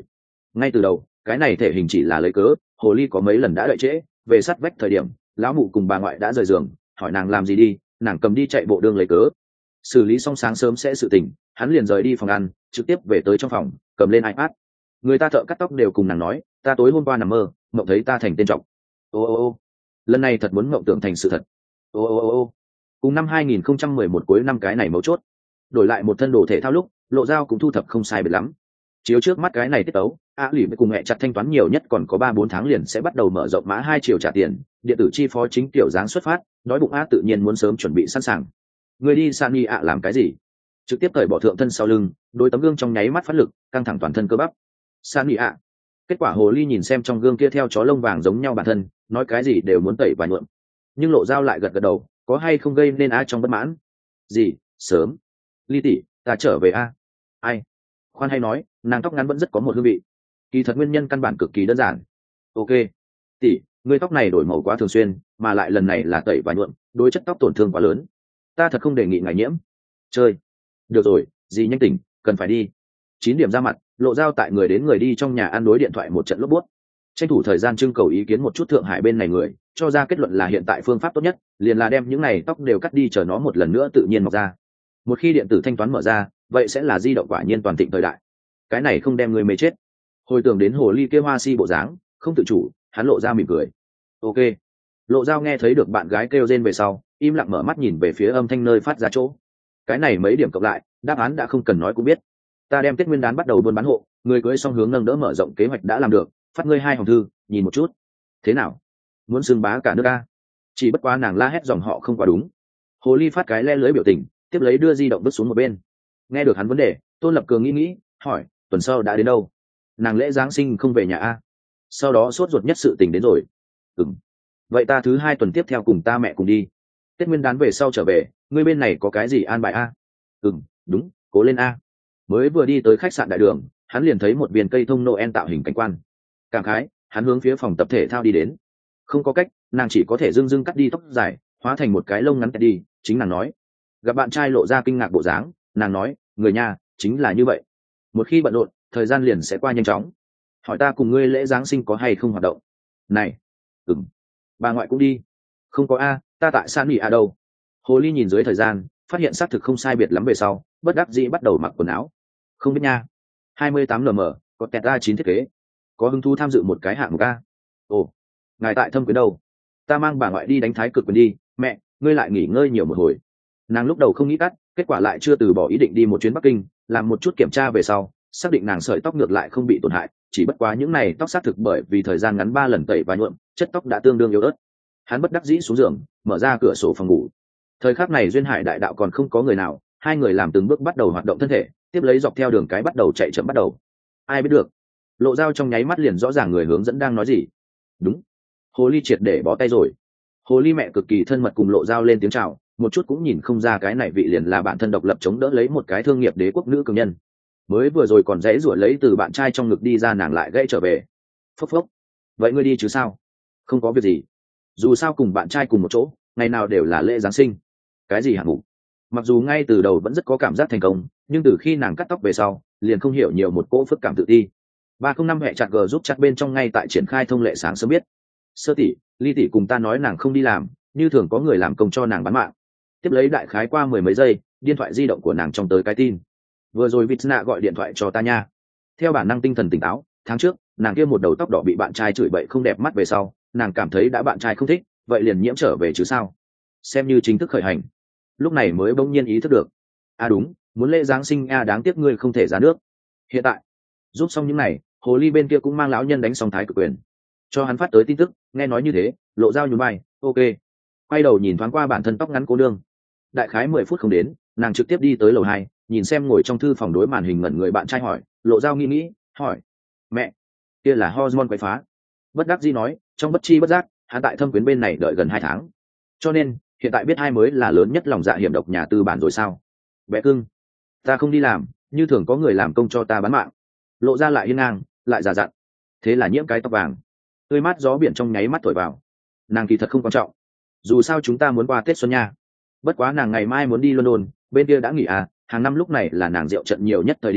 ngay từ đầu cái này thể hình chỉ là lấy cớ, hồ ly có mấy lần đã đợi trễ, về sát vách thời điểm lão mụ cùng bà ngoại đã rời giường, hỏi nàng làm gì đi, nàng cầm đi chạy bộ đường lấy cớ. Xử lý xong sáng sớm sẽ sự tình, hắn liền rời đi phòng ăn, trực tiếp về tới trong phòng, cầm lên ipad. Người ta thợ cắt tóc đều cùng nàng nói, ta tối hôm qua nằm mơ mộng thấy ta thành tên trọng. Ô ô ô, lần này thật muốn mộng tưởng thành sự thật. Ô ô ô ô, cùng năm 2011 cuối năm cái này mấu chốt, đổi lại một thân đồ thể thao lúc Lộ Dao cũng thu thập không sai biệt lắm. Chiếu trước mắt cái này tiết tấu, lì với cùng mẹ chặt thanh toán nhiều nhất còn có 3-4 tháng liền sẽ bắt đầu mở rộng mã 2 triệu trả tiền, điện tử chi phó chính tiểu dáng xuất phát, đói bụng tự nhiên muốn sớm chuẩn bị sẵn sàng. Người đi Sani làm cái gì? Trực tiếp cởi bỏ thượng thân sau lưng, đôi tấm gương trong nháy mắt phát lực, căng thẳng toàn thân cơ bắp. Sani kết quả hồ ly nhìn xem trong gương kia theo chó lông vàng giống nhau bản thân, nói cái gì đều muốn tẩy và nhuộm. Nhưng Lộ Dao lại gật gật đầu, có hay không gây nên ai trong bất mãn? Gì? Sớm. Ly tỷ, ta trở về ai? Khoan hay nói, nàng tóc ngắn vẫn rất có một hương vị. Kỳ thật nguyên nhân căn bản cực kỳ đơn giản. Ok, tỷ, ngươi tóc này đổi màu quá thường xuyên, mà lại lần này là tẩy và nhuộm, đối chất tóc tổn thương quá lớn. Ta thật không đề nghị ngài nhiễm. Chơi. Được rồi, gì nhanh tỉnh, cần phải đi. 9 điểm ra mặt, Lộ Dao tại người đến người đi trong nhà ăn đối điện thoại một trận lốp bút. Tranh thủ thời gian trưng cầu ý kiến một chút Thượng Hải bên này người, cho ra kết luận là hiện tại phương pháp tốt nhất, liền là đem những này tóc đều cắt đi chờ nó một lần nữa tự nhiên mọc ra. Một khi điện tử thanh toán mở ra, vậy sẽ là di động quả nhiên toàn thịnh thời đại. Cái này không đem người mê chết. Hồi tưởng đến hồ ly kia hoa si bộ dáng, không tự chủ, hắn lộ ra mỉm cười. Ok. Lộ Dao nghe thấy được bạn gái kêu rên về sau, im lặng mở mắt nhìn về phía âm thanh nơi phát ra chỗ. Cái này mấy điểm cộng lại, đáp án đã không cần nói cũng biết. Ta đem Tết Nguyên đán bắt đầu buôn bán hộ, người cưới song hướng nâng đỡ mở rộng kế hoạch đã làm được, phát ngươi 2 hòm thư, nhìn một chút. Thế nào? Muốn xưng bá cả nước a? Chỉ bất quá nàng la hét dòng họ không quá đúng. Hồ ly phát cái le lưới biểu tình, tiếp lấy đưa di động bước xuống một bên. Nghe được hắn vấn đề, Tôn Lập Cường nghĩ, hỏi, tuần sau đã đến đâu? Nàng lễ Giáng sinh không về nhà a? Sau đó sốt ruột nhất sự tình đến rồi. Vậy ta thứ 2 tuần tiếp theo cùng ta mẹ cùng đi. Tết Nguyên đán về sau trở về, ngươi bên này có cái gì an bài a? Đúng, cố lên a. Mới vừa đi tới khách sạn đại đường, hắn liền thấy một viên cây thông Noel tạo hình cảnh quan. Cảm khái, hắn hướng phía phòng tập thể thao đi đến. Không có cách, nàng chỉ có thể dưng cắt đi tóc dài, hóa thành một cái lông ngắn đi. Chính nàng nói. Gặp bạn trai lộ ra kinh ngạc bộ dáng, nàng nói, người nhà chính là như vậy. Một khi bận rộn, thời gian liền sẽ qua nhanh chóng. Hỏi ta cùng ngươi lễ Giáng sinh có hay không hoạt động? Này, bà ngoại cũng đi. Không có a, ta tại San Mỹ đâu? Hồ ly nhìn dưới thời gian, phát hiện xác thực không sai biệt lắm về sau, bất đắc dĩ bắt đầu mặc quần áo. Không biết nha. 28 nm, có tẹt A9 thiết kế. Có hứng thú tham dự một cái hạng mục a? Ồ, ngài tại Thâm Quyến đâu? Ta mang bà ngoại đi đánh thái cực quyền đi. Mẹ, ngươi lại nghỉ ngơi nhiều một hồi. Nàng lúc đầu không nghĩ cắt, kết quả lại chưa từ bỏ ý định đi một chuyến Bắc Kinh, làm một chút kiểm tra về sau, xác định nàng sợi tóc ngược lại không bị tổn hại, chỉ bất quá những này tóc xác thực bởi vì thời gian ngắn 3 lần tẩy và nhuộm, chất tóc đã tương đương yếu ớt. Hắn bất đắc dĩ xuống giường, mở ra cửa sổ phòng ngủ. Thời khắc này duyên hải đại đạo còn không có người nào, hai người làm từng bước bắt đầu hoạt động thân thể, tiếp lấy dọc theo đường cái bắt đầu chạy chậm bắt đầu. Ai biết được? Lộ Dao trong nháy mắt liền rõ ràng người hướng dẫn đang nói gì. Đúng, hồ ly triệt để bó tay rồi. Hồ ly mẹ cực kỳ thân mật cùng Lộ Dao lên tiếng chào, một chút cũng nhìn không ra cái này vị liền là bản thân độc lập chống đỡ lấy một cái thương nghiệp đế quốc nữ cường nhân. Mới vừa rồi còn dễ rủa lấy từ bạn trai trong ngực đi ra, nàng lại gãy trở về. Phốc phốc. Vậy ngươi đi chứ sao? Không có việc gì. Dù sao cùng bạn trai cùng một chỗ, ngày nào đều là lễ Giáng sinh. Cái gì hạng mục? Mặc dù ngay từ đầu vẫn rất có cảm giác thành công, nhưng từ khi nàng cắt tóc về sau, liền không hiểu nhiều một cỗ phức cảm tự ti. 305 hệ chặt g giúp chặt bên trong ngay tại triển khai thông lệ sáng sớm biết. Sơ tỷ, Ly tỷ cùng ta nói nàng không đi làm, như thường có người làm công cho nàng bán mạng. Tiếp lấy đại khái qua 10 mấy giây, điện thoại di động của nàng trong tới cái tin. Vừa rồi Vitsna gọi điện thoại cho ta nha. Theo bản năng tinh thần tỉnh táo, tháng trước, nàng kia một đầu tóc đỏ bị bạn trai chửi bậy không đẹp mắt về sau, nàng cảm thấy đã bạn trai không thích, vậy liền nhiễm trở về chứ sao? Xem như chính thức khởi hành. Lúc này mới bỗng nhiên ý thức được. À đúng, muốn lễ Giáng sinh đáng tiếc ngươi không thể ra nước. Hiện tại, giúp xong những này, hồ ly bên kia cũng mang lão nhân đánh xong thái cực quyền. Cho hắn phát tới tin tức, nghe nói như thế, Lộ Dao nhún vai, ok. Quay đầu nhìn thoáng qua bản thân tóc ngắn cô nương. Đại khái 10 phút không đến, nàng trực tiếp đi tới lầu 2, nhìn xem ngồi trong thư phòng đối màn hình ngẩn người bạn trai hỏi. Lộ Dao nghĩ, hỏi, mẹ, kia là hormone quấy phá. Bất đắc dĩ nói, trong bất chi bất giác, hắn tại Thâm Quyến bên này đợi gần 2 tháng. Cho nên, hiện tại biết hai mới là lớn nhất lòng dạ hiểm độc nhà tư bản rồi sao? Bé cưng, ta không đi làm, như thường có người làm công cho ta bán mạng. Lộ ra lại hiên ngang, lại già dặn. Thế là nhiễm cái tóc vàng, tươi mát gió biển trong nháy mắt thổi vào. Nàng kỳ thật không quan trọng, dù sao chúng ta muốn qua Tết xuân nha. Bất quá nàng ngày mai muốn đi London, bên kia đã nghỉ hàng năm lúc này là nàng rượu trận nhiều nhất thời điểm,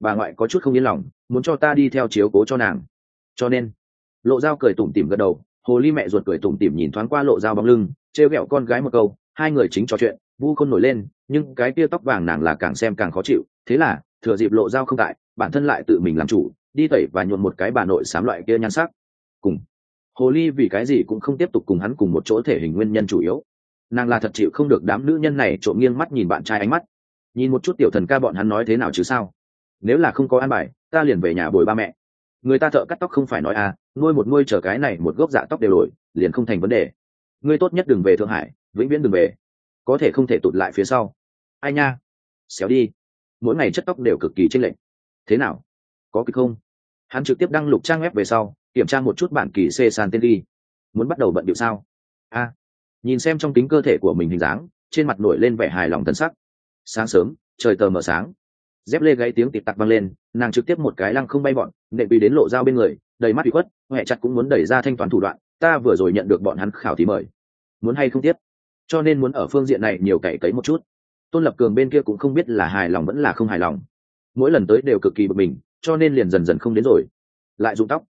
bà ngoại có chút không yên lòng, muốn cho ta đi theo chiếu cố cho nàng. Cho nên Lộ Dao cười tủm tỉm gật đầu. Hồ ly mẹ ruột cười tủm tỉm nhìn thoáng qua Lộ Dao bóng lưng, trêu ghẹo con gái một câu. Hai người chính trò chuyện, Vu Khôn nổi lên, nhưng cái tia tóc vàng nàng là càng xem càng khó chịu. Thế là thừa dịp Lộ Dao không tại, bản thân lại tự mình làm chủ, đi tẩy và nhuộm một cái bà nội xám loại kia nhan sắc. Cùng Hồ ly vì cái gì cũng không tiếp tục cùng hắn cùng một chỗ, thể hình nguyên nhân chủ yếu, nàng là thật chịu không được đám nữ nhân này trộm nghiêng mắt nhìn bạn trai ánh mắt. Nhìn một chút tiểu thần ca bọn hắn nói thế nào chứ sao? Nếu là không có an bài, ta liền về nhà bồi ba mẹ. Người ta thợ cắt tóc không phải nói à, nuôi một nuôi chờ cái này một gốc dạ tóc đều đổi, liền không thành vấn đề. Ngươi tốt nhất đừng về Thượng Hải, vĩnh viễn đừng về, có thể không thể tụt lại phía sau. Ai nha, xéo đi, mỗi ngày chất tóc đều cực kỳ chênh lệch. Thế nào, có kịch không? Hắn trực tiếp đăng lục trang web về sau, kiểm tra một chút bản kỳ xê san tên đi. Muốn bắt đầu bận điệu sao? A, nhìn xem trong kính cơ thể của mình hình dáng, trên mặt nổi lên vẻ hài lòng thần sắc. Sáng sớm, trời tờ mờ sáng, dép lê gáy tiếng tịt tặc vang lên, nàng trực tiếp một cái lăng không bay bọn, nện bị đến Lộ Dao bên người, đầy mắt bị khuất, huệ chặt cũng muốn đẩy ra thanh toán thủ đoạn. Ta vừa rồi nhận được bọn hắn khảo thí mời, muốn hay không tiếp, cho nên muốn ở phương diện này nhiều cày cấy một chút. Tôn Lập Cường bên kia cũng không biết là hài lòng vẫn là không hài lòng, mỗi lần tới đều cực kỳ bực mình, cho nên liền dần dần không đến rồi. Lại rụng tóc,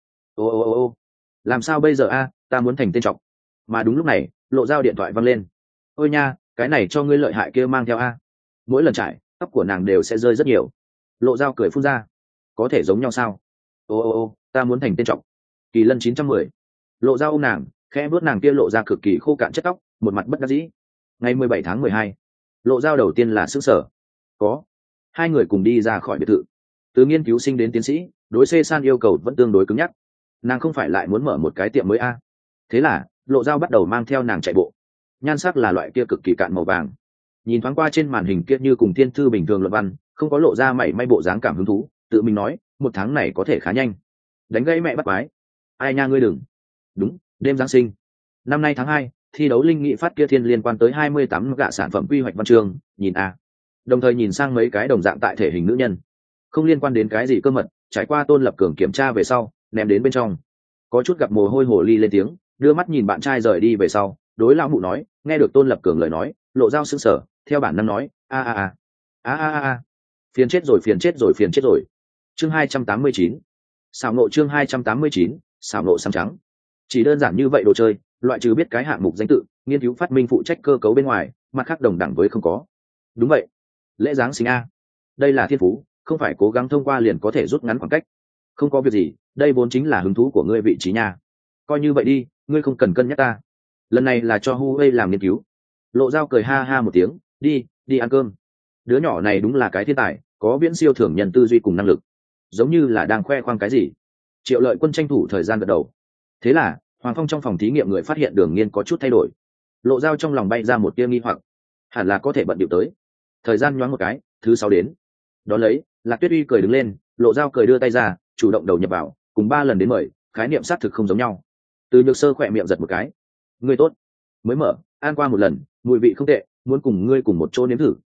ô, làm sao bây giờ a? Ta muốn thành tên trọc. Mà đúng lúc này, Lộ Dao điện thoại văng lên. Ôi nha, cái này cho ngươi lợi hại kia mang theo a. Mỗi lần trải, tóc của nàng đều sẽ rơi rất nhiều. Lộ Dao cười phun ra. Có thể giống nhau sao? Ô, ta muốn thành tên trọc. Kỳ Lân 910. Lộ Dao ôm nàng, khẽ vuốt nàng kia lộ ra cực kỳ khô cạn chất tóc, một mặt bất đắc dĩ. Ngày 17 tháng 12, Lộ Dao đầu tiên là sững sờ. Có. Hai người cùng đi ra khỏi biệt thự. Từ nghiên cứu sinh đến tiến sĩ, đối C San yêu cầu vẫn tương đối cứng nhắc. Nàng không phải lại muốn mở một cái tiệm mới a? Thế là Lộ Dao bắt đầu mang theo nàng chạy bộ. Nhan sắc là loại kia cực kỳ cạn màu vàng. Nhìn thoáng qua trên màn hình kia như cùng thiên thư bình thường luận văn, không có lộ ra mảy may bộ dáng cảm hứng thú, tự mình nói, một tháng này có thể khá nhanh. Đánh gãy mẹ bắt quái. Ai nha ngươi đừng. Đúng, đêm Giáng sinh. Năm nay tháng 2, thi đấu linh nghị phát kia thiên liên quan tới 28 gạ sản phẩm quy hoạch văn chương, nhìn a. Đồng thời nhìn sang mấy cái đồng dạng tại thể hình nữ nhân. Không liên quan đến cái gì cơ mật, trải qua Tôn Lập Cường kiểm tra về sau, ném đến bên trong. Có chút gặp mồ hôi hồ ly lên tiếng, đưa mắt nhìn bạn trai rời đi về sau, đối lão mụ nói, nghe được Tôn Lập Cường lời nói, Lộ Dao sững sờ, theo bản năng nói, a. Phiền chết rồi. Chương 289. Xảo nộ chương 289, xảo nộ xám trắng. Chỉ đơn giản như vậy đồ chơi, loại trừ biết cái hạng mục danh tự, nghiên cứu phát minh phụ trách cơ cấu bên ngoài, mặt khác đồng đẳng với không có. Đúng vậy. Lễ Giáng sinh a. Đây là thiên phú, không phải cố gắng thông qua liền có thể rút ngắn khoảng cách. Không có việc gì, đây vốn chính là hứng thú của ngươi vị trí nha. Coi như vậy đi, ngươi không cần cân nhắc ta. Lần này là cho Huawei làm nghiên cứu. Lộ Dao cười ha ha một tiếng, đi ăn cơm. Đứa nhỏ này đúng là cái thiên tài, có viễn siêu thường nhân tư duy cùng năng lực, giống như là đang khoe khoang cái gì. Triệu Lợi Quân tranh thủ thời gian gật đầu. Thế là Hoàng Phong trong phòng thí nghiệm người phát hiện Đường Nghiên có chút thay đổi. Lộ Dao trong lòng bay ra một tia nghi hoặc, hẳn là có thể bận điệu tới. Thời gian nhoáng một cái, thứ 6 đến. Đón lấy, Lạc Tuyết Uy cười đứng lên, Lộ Dao cười đưa tay ra, chủ động đầu nhập vào, cùng 3 lần đến mời, khái niệm xác thực không giống nhau. Từ Nhược Sơ khỏe miệng giật một cái. Ngươi tốt, mới mở, ăn qua một lần, mùi vị không tệ, muốn cùng ngươi cùng một chỗ nếm thử.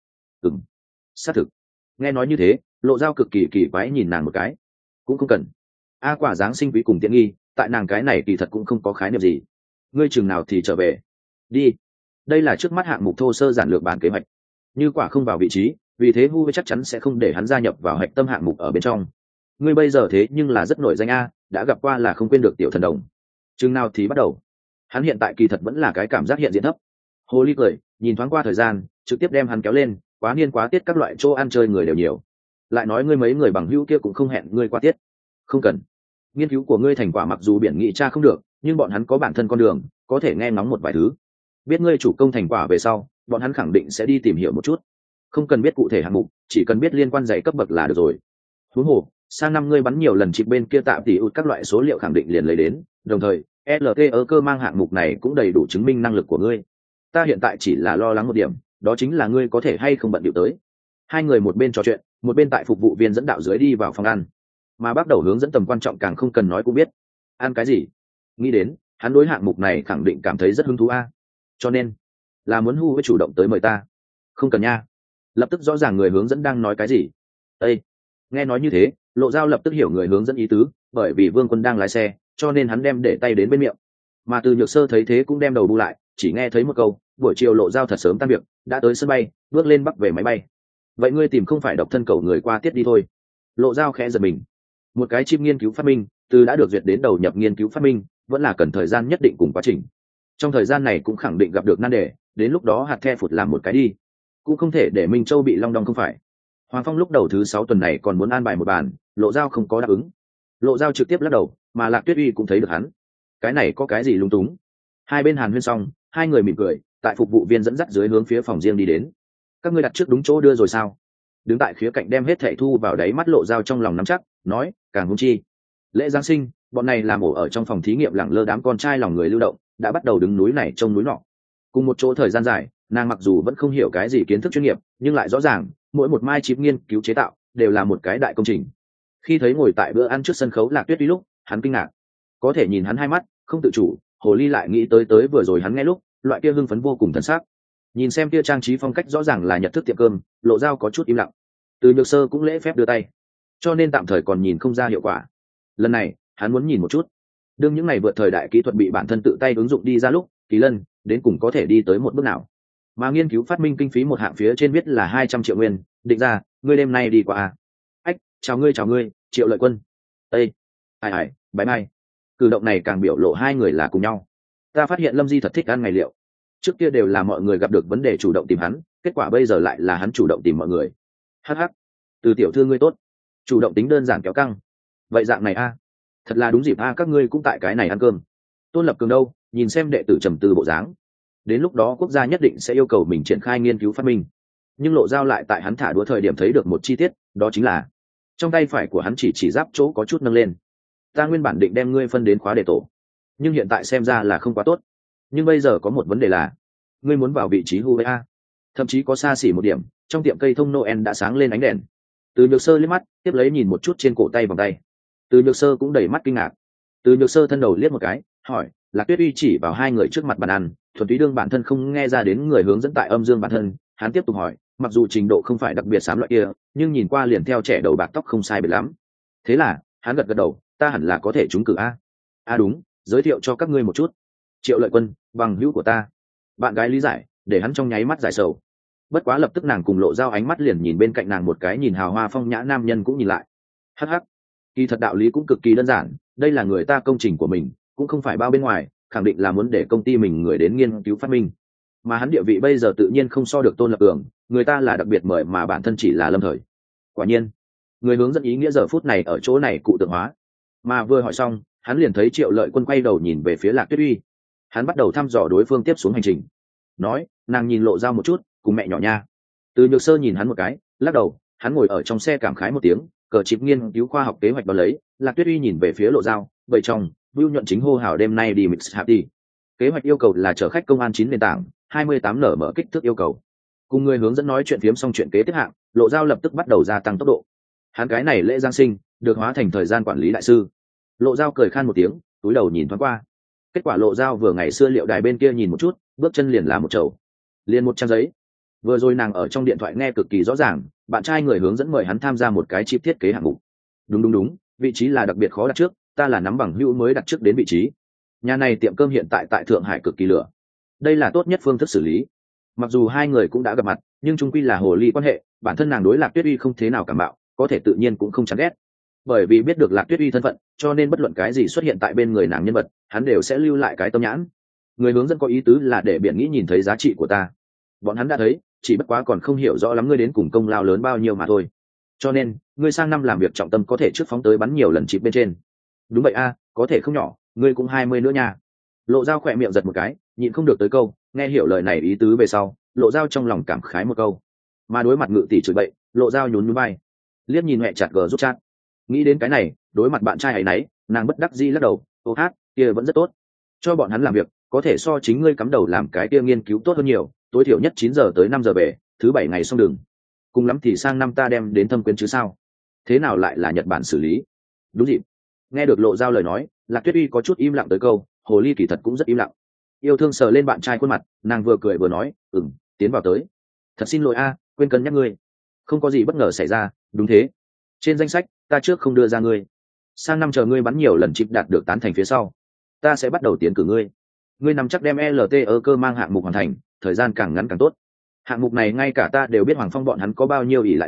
Xác thực. Nghe nói như thế, Lộ Dao cực kỳ kỳ quái nhìn nàng một cái. Cũng không cần. Quả Giáng sinh quý cùng tiện nghi, tại nàng cái này kỳ thật cũng không có khái niệm gì. Ngươi chừng nào thì trở về. Đi. Đây là trước mắt hạng mục thô sơ giản lược bản kế hoạch. Như quả không vào vị trí, vì thế Hu chắc chắn sẽ không để hắn gia nhập vào hạch tâm hạng mục ở bên trong. Ngươi bây giờ thế nhưng là rất nổi danh a, đã gặp qua là không quên được tiểu thần đồng. Chừng nào thì bắt đầu. Hắn hiện tại kỳ thật vẫn là cái cảm giác hiện diện thấp. Hồ ly cười, nhìn thoáng qua thời gian, trực tiếp đem hắn kéo lên, quá niên quá tiết các loại chỗ ăn chơi người đều nhiều. Lại nói ngươi mấy người bằng hữu kia cũng không hẹn ngươi quá tiết. Không cần. Nghiên cứu của ngươi thành quả mặc dù biển nghị tra không được, nhưng bọn hắn có bản thân con đường, có thể nghe ngóng một vài thứ. Biết ngươi chủ công thành quả về sau, bọn hắn khẳng định sẽ đi tìm hiểu một chút. Không cần biết cụ thể hạng mục, chỉ cần biết liên quan dạy cấp bậc là được rồi. Huống hồ, sang năm ngươi bắn nhiều lần chip bên kia tạm tỉ út các loại số liệu khẳng định liền lấy đến, đồng thời LTE cơ mang hạng mục này cũng đầy đủ chứng minh năng lực của ngươi. Ta hiện tại chỉ là lo lắng một điểm, đó chính là ngươi có thể hay không bận điệu tới. Hai người một bên trò chuyện, một bên tại phục vụ viên dẫn đạo dưới đi vào phòng ăn. Mà bắt đầu hướng dẫn tầm quan trọng càng không cần nói cũng biết. Ăn cái gì? Nghĩ đến, hắn đối hạng mục này khẳng định cảm thấy rất hứng thú a. Cho nên, là muốn Hu với chủ động tới mời ta. Không cần nha. Lập tức rõ ràng người hướng dẫn đang nói cái gì. Ê! Nghe nói như thế, Lộ Dao lập tức hiểu người hướng dẫn ý tứ, bởi vì Vương Quân đang lái xe, cho nên hắn đem để tay đến bên miệng. Mà Từ Nhược Sơ thấy thế cũng đem đầu bu lại, chỉ nghe thấy một câu, buổi chiều Lộ Dao thật sớm tan việc, đã tới sân bay, bước lên bắc về máy bay. Vậy ngươi tìm không phải độc thân cầu người qua tiết đi thôi. Lộ Dao khẽ giật mình. Một cái chip nghiên cứu phát minh từ đã được duyệt đến đầu nhập nghiên cứu phát minh vẫn là cần thời gian nhất định cùng quá trình. Trong thời gian này cũng khẳng định gặp được nan đề, đến lúc đó hạt the phụt làm một cái đi, cũng không thể để Minh Châu bị long đong không phải. Hoàng Phong lúc đầu thứ 6 tuần này còn muốn an bài một bàn, Lộ Dao không có đáp ứng. Lộ Dao trực tiếp lắc đầu, mà Lạc Tuyết Uy cũng thấy được hắn. Cái này có cái gì lung túng? Hai bên hàn huyên xong, hai người mỉm cười, tại phục vụ viên dẫn dắt dưới hướng phía phòng riêng đi đến. Các ngươi đặt trước đúng chỗ đưa rồi sao? Đứng tại khía cạnh đem hết thảy thu vào đáy mắt Lộ Dao trong lòng nắm chắc, nói, càng hung chi. Lễ Giáng sinh, bọn này làm ổ ở trong phòng thí nghiệm lẳng lơ đám con trai lòng người lưu động, đã bắt đầu đứng núi này trông núi nọ. Cùng một chỗ thời gian dài, nàng mặc dù vẫn không hiểu cái gì kiến thức chuyên nghiệp, nhưng lại rõ ràng, mỗi một mai chip nghiên cứu chế tạo đều là một cái đại công trình. Khi thấy ngồi tại bữa ăn trước sân khấu Lạc Tuyết Uy lúc, hắn kinh ngạc. Có thể nhìn hắn hai mắt, không tự chủ, hồ ly lại nghĩ tới vừa rồi hắn nghe lúc, loại kia hưng phấn vô cùng thần sắc. Nhìn xem kia trang trí phong cách rõ ràng là Nhật thức tiệm cơm, Lộ Dao có chút im lặng. Từ Nhược Sơ cũng lễ phép đưa tay, cho nên tạm thời còn nhìn không ra hiệu quả. Lần này, hắn muốn nhìn một chút. Đương những ngày vượt thời đại kỹ thuật bị bản thân tự tay ứng dụng đi ra lúc, Kỳ Lân đến cùng có thể đi tới một bước nào. Mà nghiên cứu phát minh kinh phí một hạng phía trên viết là 200 triệu nguyên, định ra, ngươi đêm nay đi qua à? Ách, chào ngươi, Triệu Lợi Quân. Ê, ai, bye bye. Cử động này càng biểu lộ hai người là cùng nhau. Ta phát hiện Lâm Di thật thích ăn ngày liệu. Trước kia đều là mọi người gặp được vấn đề chủ động tìm hắn, kết quả bây giờ lại là hắn chủ động tìm mọi người. Hắc, Từ tiểu thư ngươi tốt, chủ động tính đơn giản kéo căng. Vậy dạng này a, thật là đúng dịp a, các ngươi cũng tại cái này ăn cơm. Tôn Lập Cường đâu, nhìn xem đệ tử trầm tư bộ dáng. Đến lúc đó quốc gia nhất định sẽ yêu cầu mình triển khai nghiên cứu phát minh. Nhưng Lộ Dao lại tại hắn thả đũa thời điểm thấy được một chi tiết, đó chính là trong tay phải của hắn chỉ giáp chỗ có chút nâng lên. Ta nguyên bản định đem ngươi phân đến khóa đề tổ, nhưng hiện tại xem ra là không quá tốt. Nhưng bây giờ có một vấn đề là, ngươi muốn vào vị trí hu a, thậm chí có xa xỉ một điểm, trong tiệm cây thông Noel đã sáng lên ánh đèn. Từ Nhược Sơ liếc mắt, tiếp lấy nhìn một chút trên cổ tay vòng tay. Từ Nhược Sơ cũng đầy mắt kinh ngạc. Từ Nhược Sơ thân đầu liếc một cái, hỏi, Lạc Tuyết Uy chỉ vào hai người trước mặt bàn ăn, thuần túy đương bản thân không nghe ra đến người hướng dẫn tại âm dương bản thân. Hắn tiếp tục hỏi, mặc dù trình độ không phải đặc biệt xám loại kia, nhưng nhìn qua liền theo trẻ đầu bạc tóc không sai biệt lắm. Thế là, hắn gật đầu, ta hẳn là có thể trúng cử a. A đúng, giới thiệu cho các ngươi một chút. Triệu Lợi Quân, bằng hữu của ta. Bạn gái lý giải, để hắn trong nháy mắt giải sầu. Bất quá lập tức nàng cùng Lộ Dao ánh mắt liền nhìn bên cạnh nàng một cái nhìn hào hoa phong nhã nam nhân cũng nhìn lại. Hắc, kỳ thật đạo lý cũng cực kỳ đơn giản, đây là người ta công trình của mình, cũng không phải bao bên ngoài, khẳng định là muốn để công ty mình người đến nghiên cứu phát minh. Mà hắn địa vị bây giờ tự nhiên không so được Tôn Lập Cường, người ta là đặc biệt mời mà bản thân chỉ là lâm thời. Quả nhiên, người hướng dẫn ý nghĩa giờ phút này ở chỗ này cụ tượng hóa. Mà vừa hỏi xong, hắn liền thấy Triệu Lợi Quân quay đầu nhìn về phía Lạc Tuyết Uy. Hắn bắt đầu thăm dò đối phương tiếp xuống hành trình. Nói, nàng nhìn Lộ Dao một chút, cùng mẹ nhỏ nha. Từ Nhược Sơ nhìn hắn một cái, lắc đầu, hắn ngồi ở trong xe cảm khái một tiếng, cờ chip nghiên cứu khoa học kế hoạch đón lấy. Lạc Tuyết Uy nhìn về phía Lộ Dao, vậy trong, Vưu nhuận chính hô hào đêm nay đi mix happy. Kế hoạch yêu cầu là chở khách công an 9 nền tảng, 28 nở mở kích thước yêu cầu. Cùng người hướng dẫn nói chuyện phiếm xong chuyện kế tiếp hạng, Lộ Dao lập tức bắt đầu gia tăng tốc độ. Hắn cái này lễ Giáng sinh được hóa thành thời gian quản lý đại sư. Lộ Dao cười khan một tiếng, túi đầu nhìn thoáng qua. Kết quả Lộ Dao vừa ngày xưa liệu đài bên kia nhìn một chút, bước chân liền là một chầu, liền một trang giấy. Vừa rồi nàng ở trong điện thoại nghe cực kỳ rõ ràng, bạn trai người hướng dẫn mời hắn tham gia một cái chip thiết kế hạng mục. Đúng, vị trí là đặc biệt khó đặt trước, ta là nắm bằng hữu mới đặt trước đến vị trí. Nhà này tiệm cơm hiện tại tại Thượng Hải cực kỳ lửa, đây là tốt nhất phương thức xử lý. Mặc dù hai người cũng đã gặp mặt, nhưng chung quy là hồ ly quan hệ, bản thân nàng đối Lạc Tuyết Uy không thế nào cảm bạo, có thể tự nhiên cũng không chán ghét. Bởi vì biết được Lạc Tuyết Uy thân phận, cho nên bất luận cái gì xuất hiện tại bên người nàng nhân vật, hắn đều sẽ lưu lại cái tâm nhãn. Người hướng dẫn có ý tứ là để biển nghĩ nhìn thấy giá trị của ta. Bọn hắn đã thấy, chỉ bất quá còn không hiểu rõ lắm ngươi đến cùng công lao lớn bao nhiêu mà thôi. Cho nên, ngươi sang năm làm việc trọng tâm có thể trước phóng tới bắn nhiều lần chip bên trên. Đúng vậy a, có thể không nhỏ, ngươi cũng 20 nữa nha. Lộ Dao khỏe miệng giật một cái, nhịn không được tới câu, nghe hiểu lời này ý tứ về sau, Lộ Dao trong lòng cảm khái một câu. Mà đối mặt Ngự tỷ chửi bậy, Lộ Dao nhún nhún vai, liếc nhìn mẹ chặt gờ rút chat. Nghĩ đến cái này, đối mặt bạn trai ấy nấy, nàng bất đắc dĩ lắc đầu, ô hát, kia vẫn rất tốt. Cho bọn hắn làm việc, có thể so chính ngươi cắm đầu làm cái kia nghiên cứu tốt hơn nhiều, tối thiểu nhất 9 giờ tới 5 giờ về, thứ 7 ngày xong đường. Cùng lắm thì sang năm ta đem đến thâm quyến chứ sao? Thế nào lại là Nhật Bản xử lý? Đúng dịp. Nghe được Lộ Dao lời nói, Lạc Tuyết Uy có chút im lặng tới câu, hồ ly kỳ thật cũng rất im lặng. Yêu thương sờ lên bạn trai khuôn mặt, nàng vừa cười vừa nói, tiến vào tới. Thật xin lỗi a, quên cân nhắc ngươi. Không có gì bất ngờ xảy ra, đúng thế. Trên danh sách, ta trước không đưa ra ngươi. Sang năm chờ ngươi bắn nhiều lần chip đạt được tán thành phía sau, ta sẽ bắt đầu tiến cử ngươi. Ngươi nắm chắc đem LTE cơ mang hạng mục hoàn thành, thời gian càng ngắn càng tốt. Hạng mục này ngay cả ta đều biết Hoàng Phong bọn hắn có bao nhiêu ỷ lại ngươi,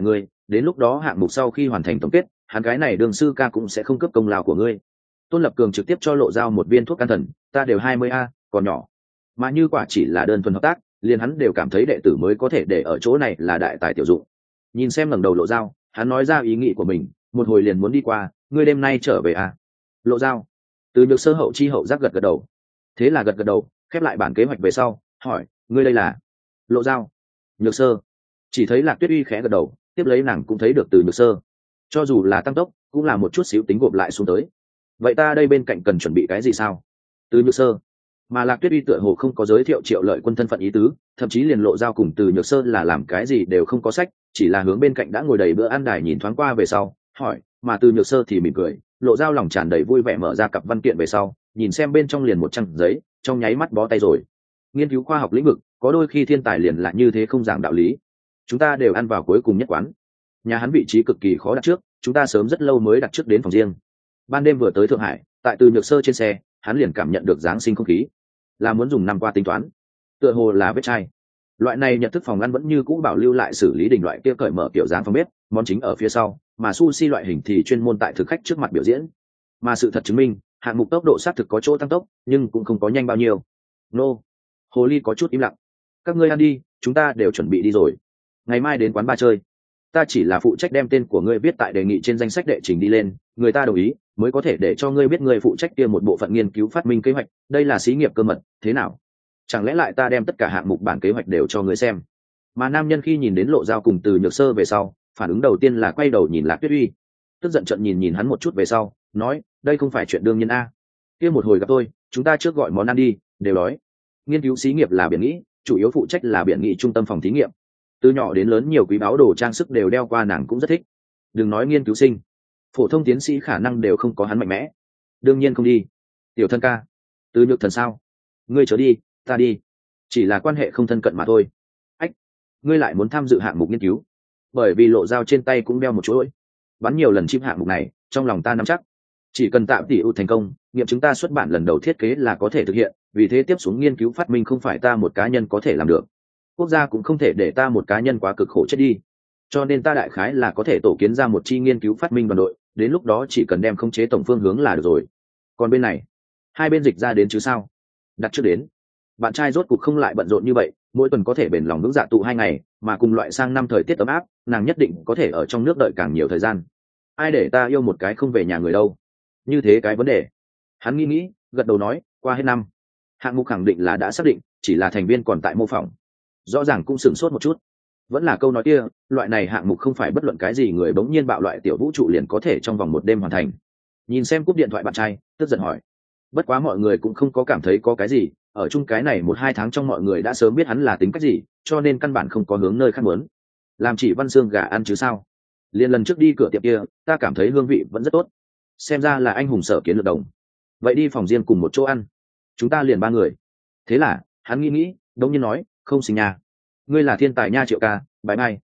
đến lúc đó hạng mục sau khi hoàn thành tổng kết hắn cái này đường sư ca cũng sẽ không cấp công lao của ngươi. Tôn Lập Cường trực tiếp cho Lộ Dao một viên thuốc can thần, ta đều 20 a, còn nhỏ. Mà như quả chỉ là đơn thuần hợp tác, liền hắn đều cảm thấy đệ tử mới có thể để ở chỗ này là đại tài tiểu dụng. Nhìn xem ngẩng đầu Lộ Dao, hắn nói ra ý nghĩ của mình, một hồi liền muốn đi qua, ngươi đêm nay trở về à? Lộ Dao. Từ Nhược Sơ hậu chi hậu giác gật gật đầu. Thế là gật gật đầu, khép lại bản kế hoạch về sau, hỏi, ngươi đây là? Lộ Dao. Nhược Sơ. Chỉ thấy Lạc Tuyết Uy khẽ gật đầu, tiếp lấy nàng cũng thấy được Từ Nhược Sơ. Cho dù là tăng tốc, cũng là một chút xíu tính gộp lại xuống tới. Vậy ta đây bên cạnh cần chuẩn bị cái gì sao? Từ Nhược Sơ. Mà Lạc Tuyết Uy tựa hồ không có giới thiệu Triệu Lợi Quân thân phận ý tứ, thậm chí liền Lộ Dao cùng Từ Nhược Sơ là làm cái gì đều không có sách, chỉ là hướng bên cạnh đã ngồi đầy bữa ăn đài nhìn thoáng qua về sau, hỏi, mà Từ Nhược Sơ thì mỉm cười, Lộ Dao lòng tràn đầy vui vẻ mở ra cặp văn kiện về sau, nhìn xem bên trong liền một trang giấy, trong nháy mắt bó tay rồi. Nghiên cứu khoa học lĩnh vực, có đôi khi thiên tài liền là như thế không giảng đạo lý. Chúng ta đều ăn vào cuối cùng nhất quán. Nhà hắn vị trí cực kỳ khó đặt trước, chúng ta sớm rất lâu mới đặt trước đến phòng riêng. Ban đêm vừa tới Thượng Hải, tại Từ Nhược Sơ trên xe, hắn liền cảm nhận được giáng sinh không khí, là muốn dùng năm qua tính toán, tựa hồ là vết chai. Loại này nhận thức phòng ăn vẫn như cũ bảo lưu lại xử lý đình loại kia cởi mở kiểu dáng phòng bếp, món chính ở phía sau, mà sushi loại hình thì chuyên môn tại thực khách trước mặt biểu diễn. Mà sự thật chứng minh, hạng mục tốc độ xác thực có chỗ tăng tốc, nhưng cũng không có nhanh bao nhiêu. Nô, Hồ Ly có chút im lặng. Các ngươi ăn đi, chúng ta đều chuẩn bị đi rồi. Ngày mai đến quán bar chơi. Ta chỉ là phụ trách đem tên của ngươi viết tại đề nghị trên danh sách đệ trình đi lên, người ta đồng ý mới có thể để cho ngươi biết ngươi phụ trách kia một bộ phận nghiên cứu phát minh kế hoạch, đây là xí nghiệp cơ mật, thế nào? Chẳng lẽ lại ta đem tất cả hạng mục bản kế hoạch đều cho ngươi xem? Mà nam nhân khi nhìn đến Lộ Dao cùng Từ Nhược Sơ về sau, phản ứng đầu tiên là quay đầu nhìn Lạc Tuyết Uy, tức giận trận nhìn hắn một chút về sau, nói, đây không phải chuyện đương nhiên a. Kia một hồi gặp tôi, chúng ta trước gọi món ăn đi, đều đói. Nghiên cứu xí nghiệp là biển nghĩ, chủ yếu phụ trách là biển nghĩ trung tâm phòng thí nghiệm. Từ nhỏ đến lớn nhiều quý báu đồ trang sức đều đeo qua, nàng cũng rất thích. Đừng nói nghiên cứu sinh, phổ thông tiến sĩ khả năng đều không có hắn mạnh mẽ. Đương nhiên không đi. Tiểu thân ca. Từ Nhược Thần sao? Ngươi trở đi, ta đi. Chỉ là quan hệ không thân cận mà thôi. Ách, ngươi lại muốn tham dự hạng mục nghiên cứu? Bởi vì Lộ Dao trên tay cũng đeo một chuỗi, bắn nhiều lần chip hạng mục này, trong lòng ta nắm chắc. Chỉ cần tạo tỷ ưu thành công, nghiệm chứng ta xuất bản lần đầu thiết kế là có thể thực hiện, vì thế tiếp xuống nghiên cứu phát minh không phải ta một cá nhân có thể làm được. Quốc gia cũng không thể để ta một cá nhân quá cực khổ chết đi, cho nên ta đại khái là có thể tổ kiến ra một chi nghiên cứu phát minh đoàn đội, đến lúc đó chỉ cần đem khống chế tổng phương hướng là được rồi. Còn bên này, hai bên dịch ra đến chứ sao? Đặt trước đến, bạn trai rốt cuộc không lại bận rộn như vậy, mỗi tuần có thể bền lòng vững dạ tụ 2 ngày, mà cùng loại sang năm thời tiết ấm áp, nàng nhất định có thể ở trong nước đợi càng nhiều thời gian. Ai để ta yêu một cái không về nhà người đâu? Như thế cái vấn đề. Hắn nghĩ, gật đầu nói, qua hết năm, hạng mục khẳng định là đã xác định, chỉ là thành viên còn tại mô phỏng. Rõ ràng cũng sửng sốt một chút. Vẫn là câu nói kia, loại này hạng mục không phải bất luận cái gì người bỗng nhiên bạo loại tiểu vũ trụ liền có thể trong vòng một đêm hoàn thành. Nhìn xem cúp điện thoại bạn trai, tức giận hỏi. Bất quá mọi người cũng không có cảm thấy có cái gì, ở chung cái này 1-2 tháng trong mọi người đã sớm biết hắn là tính cách gì, cho nên căn bản không có hướng nơi khác muốn. Làm chỉ văn xương gà ăn chứ sao? Liên lần trước đi cửa tiệm kia, ta cảm thấy hương vị vẫn rất tốt. Xem ra là anh hùng sở kiến lược đồng. Vậy đi phòng riêng cùng một chỗ ăn. Chúng ta liền 3 người. Thế là, hắn nghĩ, đống nhiên nói, không xinh nha. Ngươi là thiên tài nha Triệu ca, bye bye.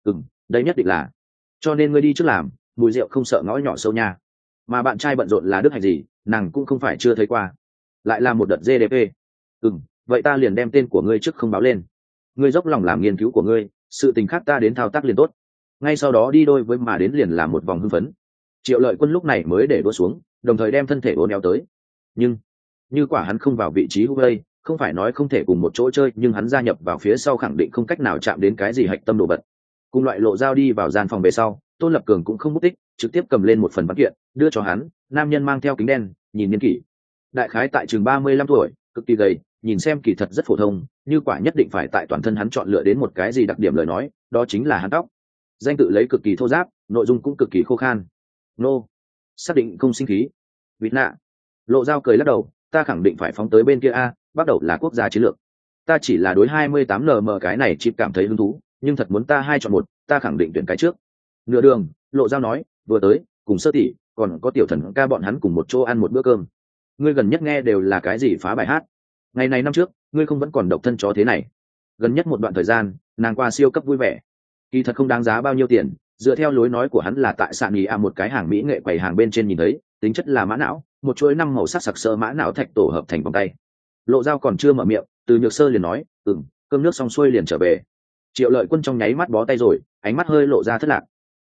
Đây nhất định là. Cho nên ngươi đi trước làm, mùi rượu không sợ ngõ nhỏ sâu nha. Mà bạn trai bận rộn là đức hạnh gì, nàng cũng không phải chưa thấy qua. Lại là một đợt GDP. Vậy ta liền đem tên của ngươi trước không báo lên. Ngươi dốc lòng làm nghiên cứu của ngươi, sự tình khác ta đến thao tác liền tốt. Ngay sau đó đi đôi với mà đến liền làm một vòng hưng phấn. Triệu Lợi Quân lúc này mới để đua xuống, đồng thời đem thân thể uốn éo tới. Nhưng như quả hắn không vào vị trí Huawei, không phải nói không thể cùng một chỗ chơi, nhưng hắn gia nhập vào phía sau khẳng định không cách nào chạm đến cái gì hạch tâm đồ vật. Cùng loại Lộ Dao đi vào gian phòng về sau, Tôn Lập Cường cũng không mất tích, trực tiếp cầm lên một phần văn kiện đưa cho hắn. Nam nhân mang theo kính đen, nhìn niên kỷ đại khái tại chừng 35 tuổi, cực kỳ gầy, nhìn xem kỳ thật rất phổ thông, như quả nhất định phải tại toàn thân hắn chọn lựa đến một cái gì đặc điểm lời nói, đó chính là hắn tóc. Danh tự lấy cực kỳ thô giáp, nội dung cũng cực kỳ khô khan. Nô, xác định không sinh khí. Vịt nạ. Lộ Dao cười lắc đầu, ta khẳng định phải phóng tới bên kia a, bắt đầu là quốc gia chiến lược. Ta chỉ là đối 28 nm cái này chip cảm thấy hứng thú, nhưng thật muốn ta 2 chọn 1, ta khẳng định tuyển cái trước. Nửa đường, Lộ Dao nói, vừa tới, cùng Sơ tỷ, còn có Tiểu Thần ca bọn hắn cùng một chỗ ăn một bữa cơm. Ngươi gần nhất nghe đều là cái gì phá bài hát? Ngày này năm trước, ngươi không vẫn còn độc thân chó thế này? Gần nhất một đoạn thời gian, nàng qua siêu cấp vui vẻ. Kỳ thật không đáng giá bao nhiêu tiền, dựa theo lối nói của hắn là tại sạn nghỉ một cái hàng mỹ nghệ quầy hàng bên trên nhìn thấy, tính chất là mã não, một chuỗi 5 màu sắc sặc sỡ mã não thạch tổ hợp thành vòng tay. Lộ Dao còn chưa mở miệng, Từ Nhược Sơ liền nói, cơm nước xong xuôi liền trở về. Triệu Lợi Quân trong nháy mắt bó tay rồi, ánh mắt hơi lộ ra thất lạc.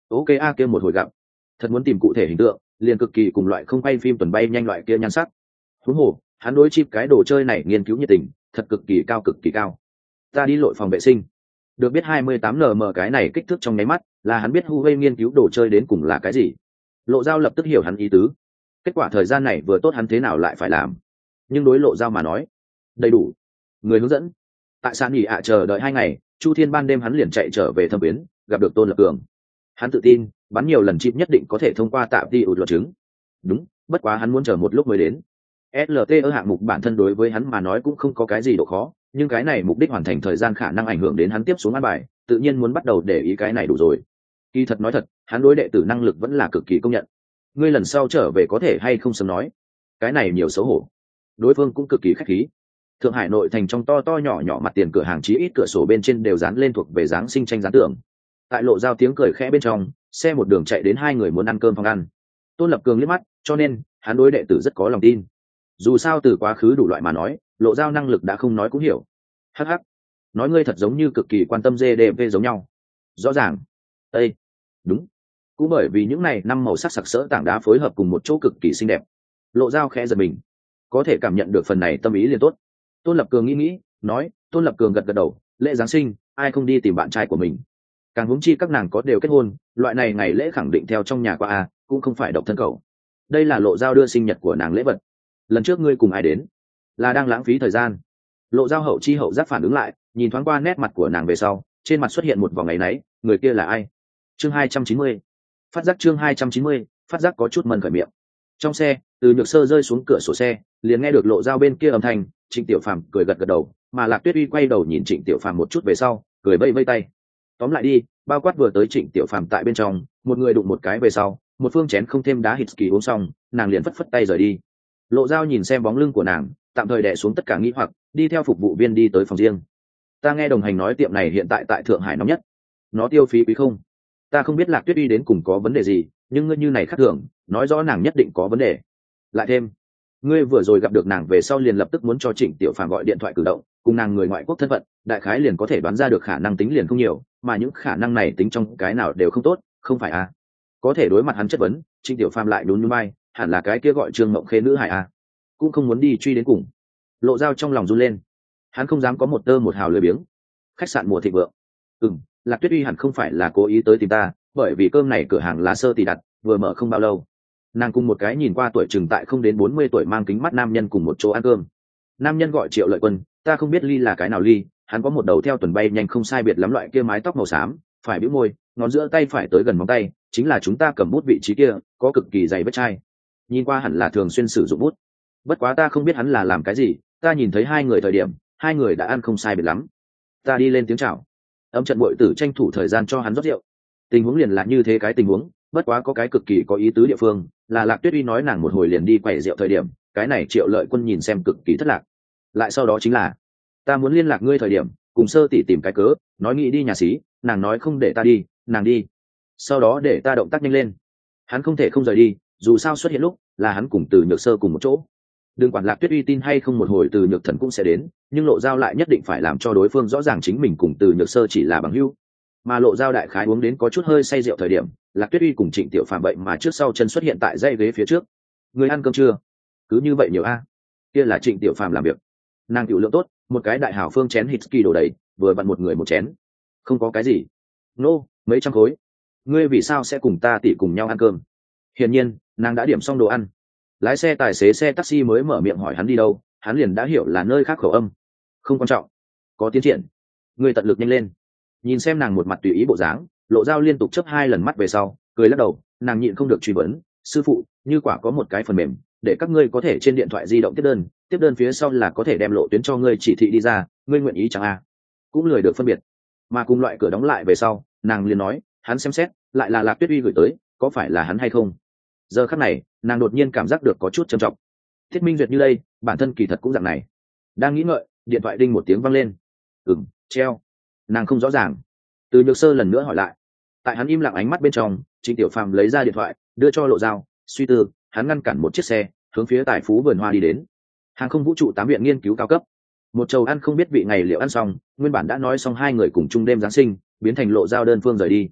ok a kia một hồi gặp, thật muốn tìm cụ thể hình tượng liền cực kỳ cùng loại không quay phim tuần bay nhanh loại kia nhan sắc. Huống hồ hắn đối chip cái đồ chơi này nghiên cứu nhiệt tình thật cực kỳ cao, cực kỳ cao. Ta đi lội phòng vệ sinh. Được biết 28 nm cái này kích thước trong nháy mắt là hắn biết Huawei nghiên cứu đồ chơi đến cùng là cái gì. Lộ Dao lập tức hiểu hắn ý tứ. Kết quả thời gian này vừa tốt hắn thế nào lại phải làm, nhưng đối Lộ Dao mà nói đầy đủ. Người hướng dẫn tại sàn nghỉ ạ chờ đợi 2 ngày, Chu Thiên ban đêm hắn liền chạy trở về Thâm Quyến, gặp được Tôn Lập Cường. Hắn tự tin bắn nhiều lần chip nhất định có thể thông qua tạm đi luật chứng. Đúng, bất quá hắn muốn chờ một lúc mới đến. SLT ở hạng mục bản thân đối với hắn mà nói cũng không có cái gì độ khó, nhưng cái này mục đích hoàn thành thời gian khả năng ảnh hưởng đến hắn tiếp xuống an bài, tự nhiên muốn bắt đầu để ý cái này đủ rồi. Kỳ thật nói thật, hắn đối đệ tử năng lực vẫn là cực kỳ công nhận. Ngươi lần sau trở về có thể hay không sớm nói, cái này nhiều xấu hổ. Đối phương cũng cực kỳ khách khí. Thượng Hải nội thành trong to to nhỏ nhỏ mặt tiền cửa hàng chí ít cửa sổ bên trên đều dán lên thuộc về Giáng sinh tranh dán tường. Tại Lộ Dao tiếng cười khẽ bên trong, xe một đường chạy đến 2 người muốn ăn cơm phòng ăn. Tôn Lập Cường liếc mắt, cho nên hắn đối đệ tử rất có lòng tin. Dù sao từ quá khứ đủ loại mà nói, Lộ Dao năng lực đã không nói cũng hiểu. Hắc hắc, nói ngươi thật giống như cực kỳ quan tâm GDP giống nhau. Rõ ràng. Ê, đúng. Cũng bởi vì những này 5 màu sắc sặc sỡ tảng đá phối hợp cùng một chỗ cực kỳ xinh đẹp. Lộ Dao khẽ giật mình, có thể cảm nhận được phần này tâm ý liền tốt. Tôn Lập Cường nghĩ, nói. Tôn Lập Cường gật gật đầu, lễ Giáng sinh, ai không đi tìm bạn trai của mình. Càng huống chi các nàng có đều kết hôn, loại này ngày lễ khẳng định theo trong nhà qua a, cũng không phải độc thân cậu. Đây là Lộ Dao đưa sinh nhật của nàng lễ vật. Lần trước ngươi cùng ai đến? Là đang lãng phí thời gian. Lộ Dao hậu chi hậu giác phản ứng lại, nhìn thoáng qua nét mặt của nàng về sau, trên mặt xuất hiện một vòng áy náy, người kia là ai? Chương 290. Phát giác chương 290, phát giác có chút mần khởi miệng. Trong xe, Từ Nhược Sơ rơi xuống cửa sổ xe, liền nghe được Lộ Dao bên kia âm thanh, Trịnh Tiểu Phàm cười gật gật đầu, mà Lạc Tuyết Uy quay đầu nhìn Trịnh Tiểu Phàm một chút về sau, cười vây vây tay. Tóm lại đi, bao quát vừa tới Trịnh Tiểu Phàm tại bên trong, một người đụng một cái về sau, một phương chén không thêm đá hít kỳ uống xong, nàng liền phất phất tay rời đi. Lộ Dao nhìn xem bóng lưng của nàng, tạm thời đè xuống tất cả nghi hoặc, đi theo phục vụ viên đi tới phòng riêng. Ta nghe đồng hành nói tiệm này hiện tại tại Thượng Hải nóng nhất, nó tiêu phí quý không? Ta không biết Lạc Tuyết Uy đến cùng có vấn đề gì, nhưng ngươi như này khác thường, nói rõ nàng nhất định có vấn đề. Lại thêm, ngươi vừa rồi gặp được nàng về sau liền lập tức muốn cho Trịnh Tiểu Phàm gọi điện thoại cử động, cùng nàng người ngoại quốc thân phận, đại khái liền có thể đoán ra được khả năng tính liền không nhiều, mà những khả năng này tính trong cái nào đều không tốt, không phải à? Có thể đối mặt hắn chất vấn, Trịnh Tiểu Phàm lại nhún nhún vai, hẳn là cái kia gọi Trương Mộng Khê nữ hải à? Cũng không muốn đi truy đến cùng. Lộ Dao trong lòng run lên, hắn không dám có một tơ một hào lười biếng. Khách sạn Mùa Thịnh Vượng. Lạc Tuyết Uy hẳn không phải là cố ý tới tìm ta, bởi vì cơm này cửa hàng là Sơ Tỷ đặt, vừa mở không bao lâu. Nàng cùng một cái nhìn qua tuổi chừng tại không đến 40 tuổi mang kính mắt nam nhân cùng một chỗ ăn cơm. Nam nhân gọi Triệu Lợi Quân, ta không biết Ly là cái nào Ly, hắn có một đầu theo tuần bay nhanh không sai biệt lắm loại kia mái tóc màu xám, phải bĩu môi, ngón giữa tay phải tới gần móng tay, chính là chúng ta cầm bút vị trí kia, có cực kỳ dày vết chai. Nhìn qua hẳn là thường xuyên sử dụng bút. Bất quá ta không biết hắn là làm cái gì, ta nhìn thấy 2 người thời điểm, 2 người đã ăn không sai biệt lắm. Ta đi lên tiếng chào. Âm trận bội tử tranh thủ thời gian cho hắn rót rượu. Tình huống liền là như thế cái tình huống, bất quá có cái cực kỳ có ý tứ địa phương, là Lạc Tuyết Uy nói nàng một hồi liền đi quẩy rượu thời điểm, cái này Triệu Lợi Quân nhìn xem cực kỳ thất lạc. Lại sau đó chính là, ta muốn liên lạc ngươi thời điểm, cùng Sơ Tỷ tìm cái cớ, nói nghĩ đi nhà xí, nàng nói không để ta đi, nàng đi. Sau đó để ta động tác nhanh lên. Hắn không thể không rời đi, dù sao xuất hiện lúc là hắn cùng Từ Nhược Sơ cùng một chỗ. Đừng quản Lạc Tuyết Uy tin hay không một hồi Từ Nhược Thần cũng sẽ đến, nhưng Lộ Dao lại nhất định phải làm cho đối phương rõ ràng chính mình cùng Từ Nhược Sơ chỉ là bằng hữu. Mà Lộ Dao đại khái uống đến có chút hơi say rượu thời điểm, Lạc Tuyết Uy cùng Trịnh Tiểu Phàm vậy mà trước sau chân xuất hiện tại dãy ghế phía trước. Người ăn cơm chưa? Cứ như vậy nhiều a. Kia là Trịnh Tiểu Phàm làm việc. Nàng tiểu lượng tốt, một cái đại hảo phương chén hít kỳ đổ đầy, vừa vặn một người một chén. Không có cái gì. Nô, mấy trăm khối. Ngươi vì sao sẽ cùng ta tỉ cùng nhau ăn cơm? Hiển nhiên, nàng đã điểm xong đồ ăn. Lái xe tài xế xe taxi mới mở miệng hỏi hắn đi đâu, hắn liền đã hiểu là nơi khác khẩu âm. Không quan trọng, có tiến triển. Ngươi tận lực nhanh lên. Nhìn xem nàng một mặt tùy ý bộ dáng, Lộ Dao liên tục chớp 2 lần mắt về sau, cười lắc đầu, nàng nhịn không được truy vấn, sư phụ, như quả có một cái phần mềm, để các ngươi có thể trên điện thoại di động tiếp đơn phía sau là có thể đem lộ tuyến cho ngươi chỉ thị đi ra, ngươi nguyện ý chẳng à? Cũng lười được phân biệt. Mà cùng loại cửa đóng lại về sau, nàng liền nói, hắn xem xét, lại là Lạc Tuyết Uy gửi tới, có phải là hắn hay không? Giờ khắc này, nàng đột nhiên cảm giác được có chút trầm trọng. Thiết Minh Duyệt như đây, bản thân kỳ thật cũng dạng này. Đang nghĩ ngợi, điện thoại đinh một tiếng vang lên. Treo. Nàng không rõ ràng. Từ Nhược Sơ lần nữa hỏi lại. Tại hắn im lặng ánh mắt bên trong, Trịnh Tiểu Phàm lấy ra điện thoại, đưa cho Lộ Dao, suy tư, hắn ngăn cản một chiếc xe, hướng phía Tài Phú Vườn Hoa đi đến. Hàng không vũ trụ 8 viện nghiên cứu cao cấp. Một chầu ăn không biết vị ngày liệu ăn xong, nguyên bản đã nói xong 2 người cùng chung đêm Giáng sinh, biến thành Lộ Dao đơn phương rời đi.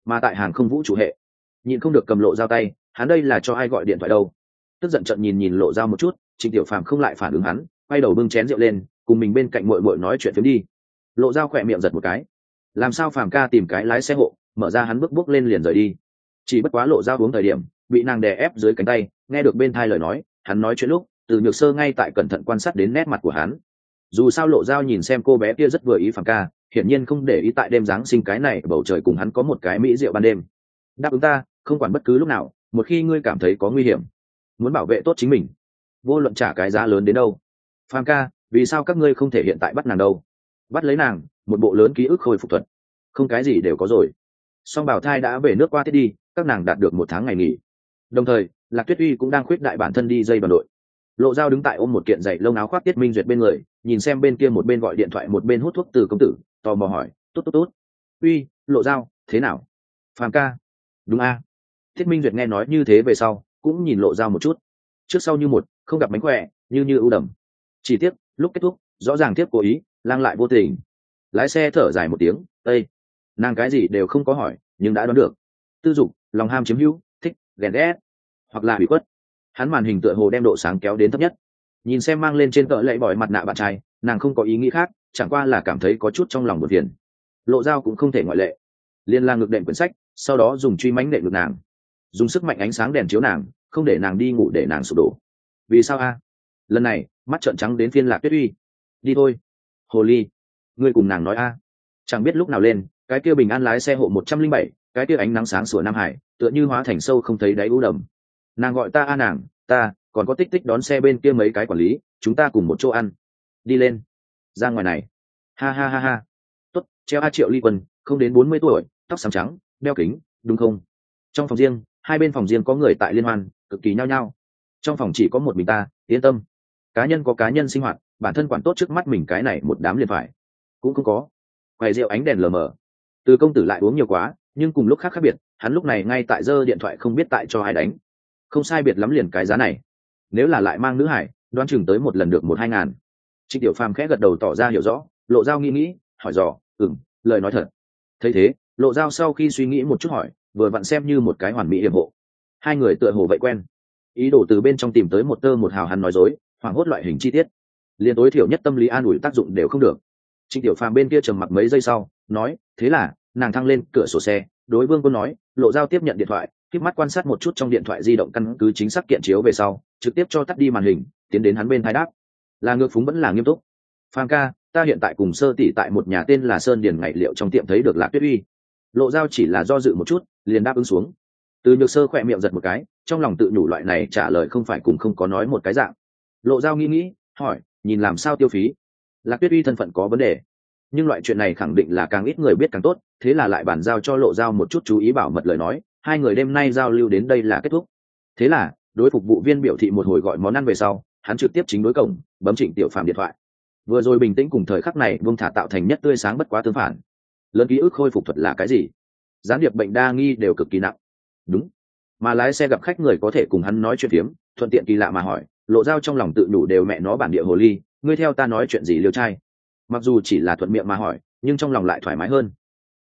mà tại hàng không vũ trụ hệ. Nhìn không được cầm Lộ Dao tay, hắn đây là cho ai gọi điện thoại đâu? Tức giận trận nhìn Lộ Dao một chút, Trịnh Tiểu Phàm không lại phản ứng hắn, quay đầu bưng chén rượu lên, cùng mình bên cạnh muội muội nói chuyện phiếm đi. Lộ Dao khỏe miệng giật một cái. Làm sao Phàm ca tìm cái lái xe hộ, mở ra hắn bước lên liền rời đi. Chỉ bất quá Lộ Dao uống thời điểm, bị nàng đè ép dưới cánh tay, nghe được bên tai lời nói, hắn nói chuyện lúc, Từ Nhược Sơ ngay tại cẩn thận quan sát đến nét mặt của hắn. Dù sao Lộ Dao nhìn xem cô bé kia rất vừa ý Phàm ca, hiển nhiên không để ý tại đêm giáng sinh cái này bầu trời cùng hắn có một cái mỹ rượu ban đêm. Đáp ứng ta, không quản bất cứ lúc nào, một khi ngươi cảm thấy có nguy hiểm, muốn bảo vệ tốt chính mình, vô luận trả cái giá lớn đến đâu. Phàm ca, vì sao các ngươi không thể hiện tại bắt nàng đâu? Bắt lấy nàng, một bộ lớn ký ức khôi phục thuật, không cái gì đều có rồi. Song Bảo Thai đã về nước qua Tết đi, các nàng đạt được 1 tháng ngày nghỉ. Đồng thời, Lạc Tuyết Uy cũng đang khuyết đại bản thân đi dây đoàn đội. Lộ Dao đứng tại ôm một kiện giày lông áo khoác Tiết Minh Duyệt bên người, nhìn xem bên kia một bên gọi điện thoại một bên hút thuốc Từ công tử, tò mò hỏi, tốt tốt tốt. Uy, Lộ Dao, thế nào? Phàm ca. Đúng a. Tiết Minh Duyệt nghe nói như thế về sau, cũng nhìn Lộ Dao một chút. Trước sau như một, không gặp mánh khỏe, như ưu đầm. Chỉ tiếc, lúc kết thúc, rõ ràng tiếp cố ý, lang lại vô tình. Lái xe thở dài một tiếng, ây, nàng cái gì đều không có hỏi, nhưng đã đoán được. Tư dục, lòng ham chiếm hữu, thích, ghen ghét, hoặc là bị khuất. Hắn màn hình tựa hồ đem độ sáng kéo đến thấp nhất. Nhìn xem mang lên trên cỡ lẫy bòi mặt nạ bạn trai, nàng không có ý nghĩ khác, chẳng qua là cảm thấy có chút trong lòng buồn phiền. Lộ Dao cũng không thể ngoại lệ. Liên la ngược đệm quyển sách, sau đó dùng truy mãnh nện ngược nàng, dùng sức mạnh ánh sáng đèn chiếu nàng, không để nàng đi ngủ để nàng sụp đổ. Vì sao a? Lần này mắt trợn trắng đến phiên Lạc Tuyết Uy. Đi thôi, hồ ly, ngươi cùng nàng nói a. Chẳng biết lúc nào lên, cái kia bình an lái xe hộ 107, cái kia ánh nắng sáng sủa Nam Hải tựa như hóa thành sâu không thấy đáy u đầm. Nàng gọi ta a nàng, ta còn có Tích Tích đón xe bên kia mấy cái quản lý, chúng ta cùng một chỗ ăn. Đi lên, ra ngoài này. Ha ha ha ha. Tốt, treo A Triệu Ly Quân, không đến 40 tuổi, tóc xám trắng, đeo kính, đúng không? Trong phòng riêng, hai bên phòng riêng có người tại liên hoan, cực kỳ nhao nhao. Trong phòng chỉ có một mình ta, yên tâm. Cá nhân có cá nhân sinh hoạt, bản thân quản tốt trước mắt mình cái này một đám liền phải. Cũng không có. Quầy rượu ánh đèn lờ mờ. Từ công tử lại uống nhiều quá, nhưng cùng lúc khác biệt, hắn lúc này ngay tại giơ điện thoại không biết tại cho ai đánh. Không sai biệt lắm liền cái giá này. Nếu là lại mang nữ hải, đoán chừng tới một lần được 1-2 ngàn. Trịnh Tiểu Phàm khẽ gật đầu tỏ ra hiểu rõ, Lộ Dao nghĩ, hỏi dò, lời nói thật. Thấy thế, Lộ Dao sau khi suy nghĩ một chút hỏi, vừa vặn xem như một cái hoàn mỹ hiểm hộ. Hai người tựa hồ vậy quen. Ý đồ từ bên trong tìm tới một tơ một hào hắn nói dối, hoảng hốt loại hình chi tiết. Liên tối thiểu nhất tâm lý an ủi tác dụng đều không được. Trịnh Tiểu Phàm bên kia trầm mặc mấy giây sau, nói, thế là, nàng thăng lên cửa sổ xe, đối Vương Quân nói, Lộ Dao tiếp nhận điện thoại, khép mắt quan sát một chút trong điện thoại di động căn cứ chính xác kiện chiếu về sau, trực tiếp cho tắt đi màn hình, tiến đến hắn bên thái đáp. Là ngược phúng vẫn là nghiêm túc. Phàm ca, ta hiện tại cùng Sơ tỷ tại một nhà tên là Sơn Điền ngày liệu trong tiệm thấy được Lạc Tuyết Uy. Lộ Dao chỉ là do dự một chút, liền đáp ứng xuống. Từ Nhược Sơ khỏe miệng giật một cái, trong lòng tự nhủ loại này trả lời không phải cùng không có nói một cái dạng. Lộ Dao nghĩ, hỏi, nhìn làm sao tiêu phí? Lạc Tuyết Uy thân phận có vấn đề, nhưng loại chuyện này khẳng định là càng ít người biết càng tốt, thế là lại bàn giao cho Lộ Dao một chút chú ý bảo mật lời nói, hai người đêm nay giao lưu đến đây là kết thúc. Thế là, đối phục vụ viên biểu thị một hồi gọi món ăn về sau, hắn trực tiếp chính đối cổng, bấm Trịnh Tiểu Phàm điện thoại. Vừa rồi bình tĩnh cùng thời khắc này buông thả tạo thành nhất tươi sáng bất quá tương phản. Lớn ký ức khôi phục thuật là cái gì? Gián điệp bệnh đa nghi đều cực kỳ nặng. Đúng. Mà lái xe gặp khách người có thể cùng hắn nói chuyện phiếm, thuận tiện kỳ lạ mà hỏi, Lộ Dao trong lòng tự đủ đều mẹ nó bản địa hồ ly, ngươi theo ta nói chuyện gì liêu trai? Mặc dù chỉ là thuận miệng mà hỏi, nhưng trong lòng lại thoải mái hơn.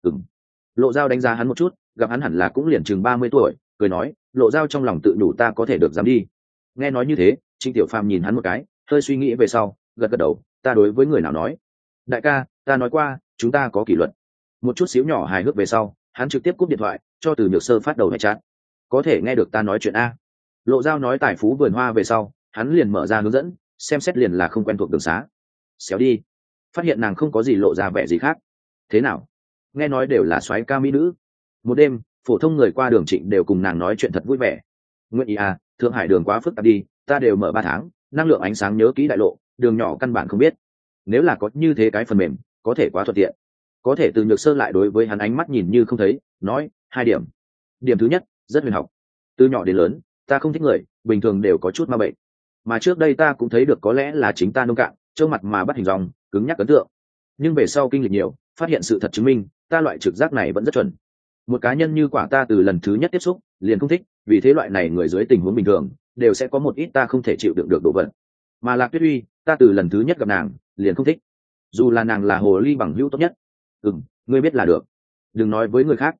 Lộ Dao đánh giá hắn một chút, gặp hắn hẳn là cũng liền chừng 30 tuổi, cười nói, Lộ Dao trong lòng tự đủ ta có thể được dám đi. Nghe nói như thế, Trịnh Tiểu Phàm nhìn hắn một cái, hơi suy nghĩ về sau, gật gật đầu, ta đối với người nào nói? Đại ca, ta nói qua, chúng ta có kỷ luật. Một chút xíu nhỏ hài hước về sau, hắn trực tiếp cúp điện thoại, cho Từ Nhược Sơ phát đầu hệ chat. Có thể nghe được ta nói chuyện a? Lộ Dao nói tài phú vườn hoa về sau, hắn liền mở ra hướng dẫn, xem xét liền là không quen thuộc đường xá. Xéo đi. Phát hiện nàng không có gì lộ ra vẻ gì khác. Thế nào? Nghe nói đều là soái ca mỹ nữ. Một đêm, phổ thông người qua đường Trịnh đều cùng nàng nói chuyện thật vui vẻ. Nguyện ý à, Thượng Hải đường quá phức tạp đi, ta đều mở 3 tháng, năng lượng ánh sáng nhớ kỹ đại lộ, đường nhỏ căn bản không biết. Nếu là có như thế cái phần mềm, có thể quá thuận tiện. Có thể Từ Nhược Sơ lại đối với hắn ánh mắt nhìn như không thấy, nói, 2 điểm. Điểm thứ nhất, rất huyền học. Từ nhỏ đến lớn, ta không thích người, bình thường đều có chút ma bệnh. Mà trước đây ta cũng thấy được có lẽ là chính ta nông cạn, trơ mặt mà bắt hình dòng, cứng nhắc ấn tượng. Nhưng về sau kinh lịch nhiều, phát hiện sự thật chứng minh, ta loại trực giác này vẫn rất chuẩn. Một cá nhân như quả ta từ lần thứ nhất tiếp xúc, liền không thích, vì thế loại này người dưới tình huống bình thường, đều sẽ có một ít ta không thể chịu đựng được đồ vật. Mà Lạc Tuyết Uy, ta từ lần thứ nhất gặp nàng, liền không thích. Dù là nàng là hồ ly bằng hữu tốt nhất. Ngươi biết là được. Đừng nói với người khác.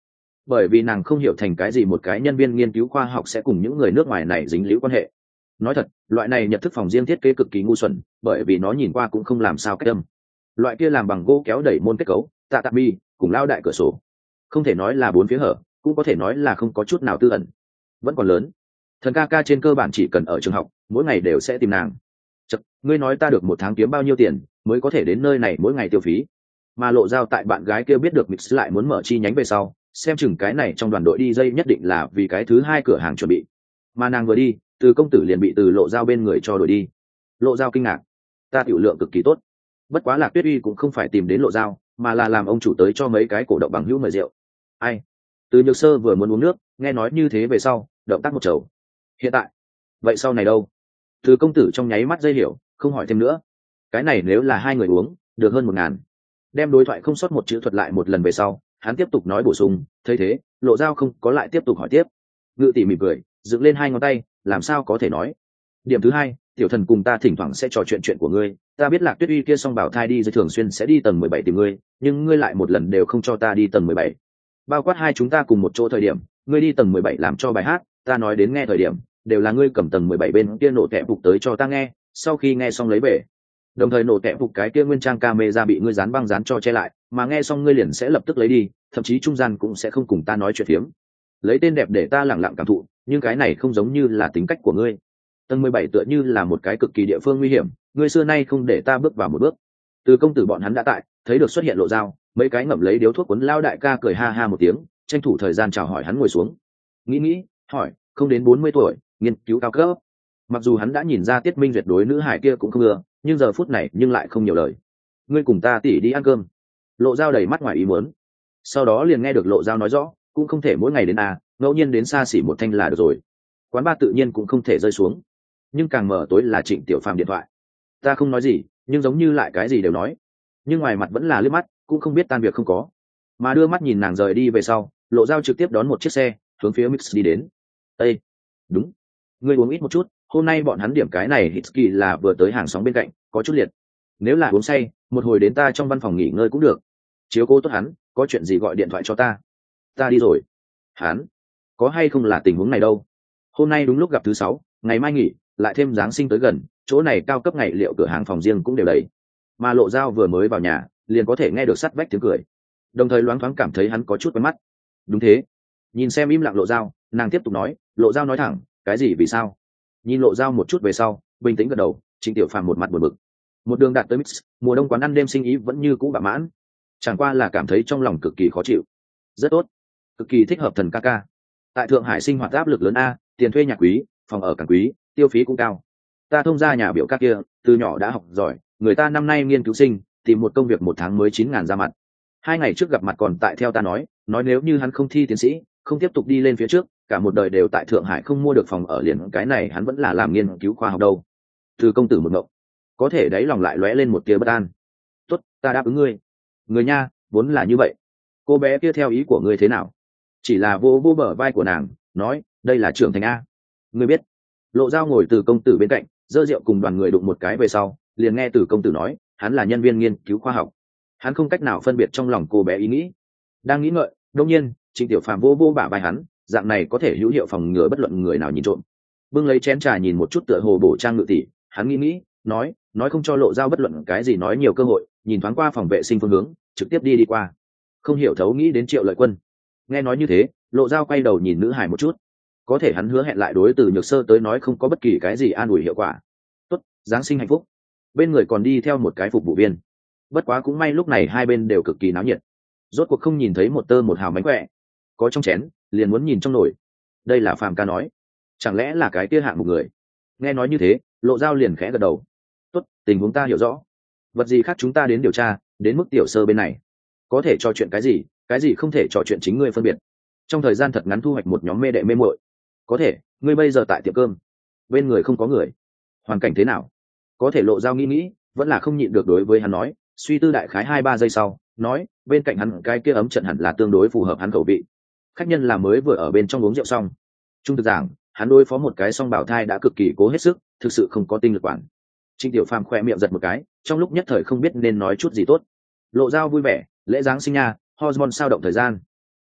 bởi vì nàng không hiểu thành cái gì một cái nhân viên nghiên cứu khoa học sẽ cùng những người nước ngoài này dính líu quan hệ. Nói thật, loại này nhận thức phòng riêng thiết kế cực kỳ ngu xuẩn, bởi vì nó nhìn qua cũng không làm sao cách âm. Loại kia làm bằng gỗ kéo đẩy môn kết cấu, tạ tạm bi cùng lao đại cửa sổ, không thể nói là bốn phía hở, cũng có thể nói là không có chút nào tư ẩn, vẫn còn lớn. Thần ca ca trên cơ bản chỉ cần ở trường học, mỗi ngày đều sẽ tìm nàng. Chật, ngươi nói ta được một tháng kiếm bao nhiêu tiền mới có thể đến nơi này mỗi ngày tiêu phí? Mà Lộ Giao tại bạn gái kia biết được Mix lại muốn mở chi nhánh về sau, xem chừng cái này trong đoàn đội đi dây nhất định là vì cái thứ hai cửa hàng chuẩn bị. Mà nàng vừa đi, Từ công tử liền bị Từ Lộ Giao bên người cho đuổi đi. Lộ Giao kinh ngạc, ta tiểu lượng cực kỳ tốt. Bất quá Lạc Tuyết Uy cũng không phải tìm đến Lộ Giao, mà là làm ông chủ tới cho mấy cái cổ động bằng hữu mời rượu. Ai? Từ Nhược Sơ vừa muốn uống nước, nghe nói như thế về sau, động tác một chầu. Hiện tại, vậy sau này đâu? Từ công tử trong nháy mắt dây hiểu, không hỏi thêm nữa. Cái này nếu là hai người uống, được hơn 1.000. Đem đối thoại không sót một chữ thuật lại một lần về sau, hắn tiếp tục nói bổ sung, thấy thế, Lộ Giao không có lại tiếp tục hỏi tiếp. Ngự tỷ mỉm cười, dựng lên hai ngón tay, làm sao có thể nói. Điểm thứ hai, tiểu thần cùng ta thỉnh thoảng sẽ trò chuyện của ngươi, ta biết Lạc Tuyết Uy kia song bảo thai đi rồi thường xuyên sẽ đi tầng 17 tìm ngươi, nhưng ngươi lại một lần đều không cho ta đi tầng 17. Bao quát hai chúng ta cùng một chỗ thời điểm, ngươi đi tầng 17 làm cho bài hát, ta nói đến nghe thời điểm, đều là ngươi cầm tầng 17 bên kia nổ tẹp phục tới cho ta nghe, sau khi nghe xong lấy về. Đồng thời nổ tẹp phục cái kia nguyên trang camera bị ngươi dán băng dán cho che lại, mà nghe xong ngươi liền sẽ lập tức lấy đi, thậm chí trung gian cũng sẽ không cùng ta nói chuyện phiếm. Lấy tên đẹp để ta lẳng lặng cảm thụ, nhưng cái này không giống như là tính cách của ngươi. Tầng 17 tựa như là một cái cực kỳ địa phương nguy hiểm, ngươi xưa nay không để ta bước vào một bước. Từ công tử bọn hắn đã tại, thấy được xuất hiện Lộ Giao, mấy cái ngậm lấy điếu thuốc cuốn lao đại ca cười ha ha một tiếng, tranh thủ thời gian chào hỏi hắn ngồi xuống. Nghĩ, hỏi, không đến 40 tuổi, nghiên cứu cao cấp. Mặc dù hắn đã nhìn ra Tiết Minh Duyệt đối nữ hải kia cũng không ưa, nhưng giờ phút này nhưng lại không nhiều lời. Ngươi cùng ta tỉ đi ăn cơm. Lộ Giao đầy mắt ngoài ý muốn. Sau đó liền nghe được Lộ Giao nói rõ, cũng không thể mỗi ngày đến ngẫu nhiên đến xa xỉ một thanh là được rồi. Quán ba tự nhiên cũng không thể rơi xuống. Nhưng càng mở tối là Trịnh Tiểu Phàm điện thoại. Ta không nói gì, nhưng giống như lại cái gì đều nói. Nhưng ngoài mặt vẫn là liếc mắt, cũng không biết tan việc không có. Mà đưa mắt nhìn nàng rời đi về sau, Lộ Giao trực tiếp đón một chiếc xe, hướng phía Mix đi đến. Ê! Đúng. Ngươi uống ít một chút, hôm nay bọn hắn điểm cái này Hitsky là vừa tới hàng xóm bên cạnh, có chút liệt. Nếu là uống say, một hồi đến ta trong văn phòng nghỉ ngơi cũng được. Chiếu cố tốt hắn, có chuyện gì gọi điện thoại cho ta. Ta đi rồi. Hắn? Có hay không là tình huống này đâu. Hôm nay đúng lúc gặp thứ 6, ngày mai nghỉ, lại thêm Giáng sinh tới gần, chỗ này cao cấp ngày liệu cửa hàng phòng riêng cũng đều đầy. Mà Lộ Giao vừa mới vào nhà, liền có thể nghe được sắt vách tiếng cười. Đồng thời loáng thoáng cảm thấy hắn có chút quen mắt. Đúng thế. Nhìn xem im lặng Lộ Giao, nàng tiếp tục nói, Lộ Giao nói thẳng, cái gì vì sao? Nhìn Lộ Giao một chút về sau, bình tĩnh gật đầu. Trịnh Tiểu Phàm một mặt buồn bực. Một đường đạt tới Mix, mùa đông quán ăn đêm sinh ý vẫn như cũ bạ mãn, chẳng qua là cảm thấy trong lòng cực kỳ khó chịu. Rất tốt, cực kỳ thích hợp thần ca ca. Tại Thượng Hải sinh hoạt áp lực lớn tiền thuê nhà quý, phòng ở càng quý, tiêu phí cũng cao. Ta thông ra nhà biểu ca kia, từ nhỏ đã học giỏi, người ta năm nay nghiên cứu sinh, tìm một công việc 1 tháng mới 9.000 ra mặt. 2 ngày trước gặp mặt còn tại theo ta nói nếu như hắn không thi tiến sĩ, không tiếp tục đi lên phía trước, cả một đời đều tại Thượng Hải không mua được phòng ở liền, cái này hắn vẫn là làm nghiên cứu khoa học đâu. Từ công tử một ngộng, có thể đáy lòng lại lóe lên một tia bất an. Tốt, ta đáp ứng ngươi. Người nha, vốn là như vậy. Cô bé kia theo ý của ngươi thế nào? Chỉ là vô bờ vai của nàng, nói, đây là trưởng thành a. Ngươi biết. Lộ Giao ngồi Từ công tử bên cạnh, dơ rượu cùng đoàn người đụng một cái về sau, liền nghe Từ công tử nói, hắn là nhân viên nghiên cứu khoa học. Hắn không cách nào phân biệt trong lòng cô bé ý nghĩ. Đang nghĩ ngợi, đột nhiên, Trịnh Tiểu Phàm vô bả vai hắn, dạng này có thể hữu hiệu phòng ngừa bất luận người nào nhìn trộm. Bưng lấy chén trà nhìn một chút tựa hồ bổ trang ngự tỷ, hắn nghĩ, nói không cho Lộ Giao bất luận cái gì nói nhiều cơ hội, nhìn thoáng qua phòng vệ sinh phương hướng, trực tiếp đi qua. Không hiểu thấu nghĩ đến Triệu Lợi Quân. Nghe nói như thế, Lộ Giao quay đầu nhìn nữ hải một chút. Có thể hắn hứa hẹn lại đối Từ Nhược Sơ tới nói không có bất kỳ cái gì an ủi hiệu quả. Tốt, Giáng sinh hạnh phúc. Bên người còn đi theo một cái phục vụ viên. Bất quá cũng may lúc này hai bên đều cực kỳ náo nhiệt. Rốt cuộc không nhìn thấy một tơ một hào mánh khỏe. Có trong chén, liền muốn nhìn trong nồi. Đây là Phàm ca nói. Chẳng lẽ là cái kia hạng một người? Nghe nói như thế, Lộ Giao liền khẽ gật đầu. Tốt, tình huống ta hiểu rõ. Vật gì khác chúng ta đến điều tra, đến mức tiểu sơ bên này. Có thể trò chuyện cái gì không thể trò chuyện chính ngươi phân biệt. Trong thời gian thật ngắn thu hoạch một nhóm mê đệ mê muội. Có thể, ngươi bây giờ tại tiệm cơm. Bên người không có người. Hoàn cảnh thế nào? Có thể Lộ Giao nghĩ, vẫn là không nhịn được đối với hắn nói, suy tư đại khái 2-3 giây sau, nói, bên cạnh hắn cái kia ấm trận hẳn là tương đối phù hợp hắn khẩu vị. Khách nhân là mới vừa ở bên trong uống rượu xong. Trung thực giảng, hắn đối phó một cái song bảo thai đã cực kỳ cố hết sức, thực sự không có tinh lực quản. Trịnh Tiểu Phàm khoe miệng giật một cái, trong lúc nhất thời không biết nên nói chút gì tốt. Lộ Giao vui vẻ, lễ Giáng sinh nha, hormone sao động thời gian.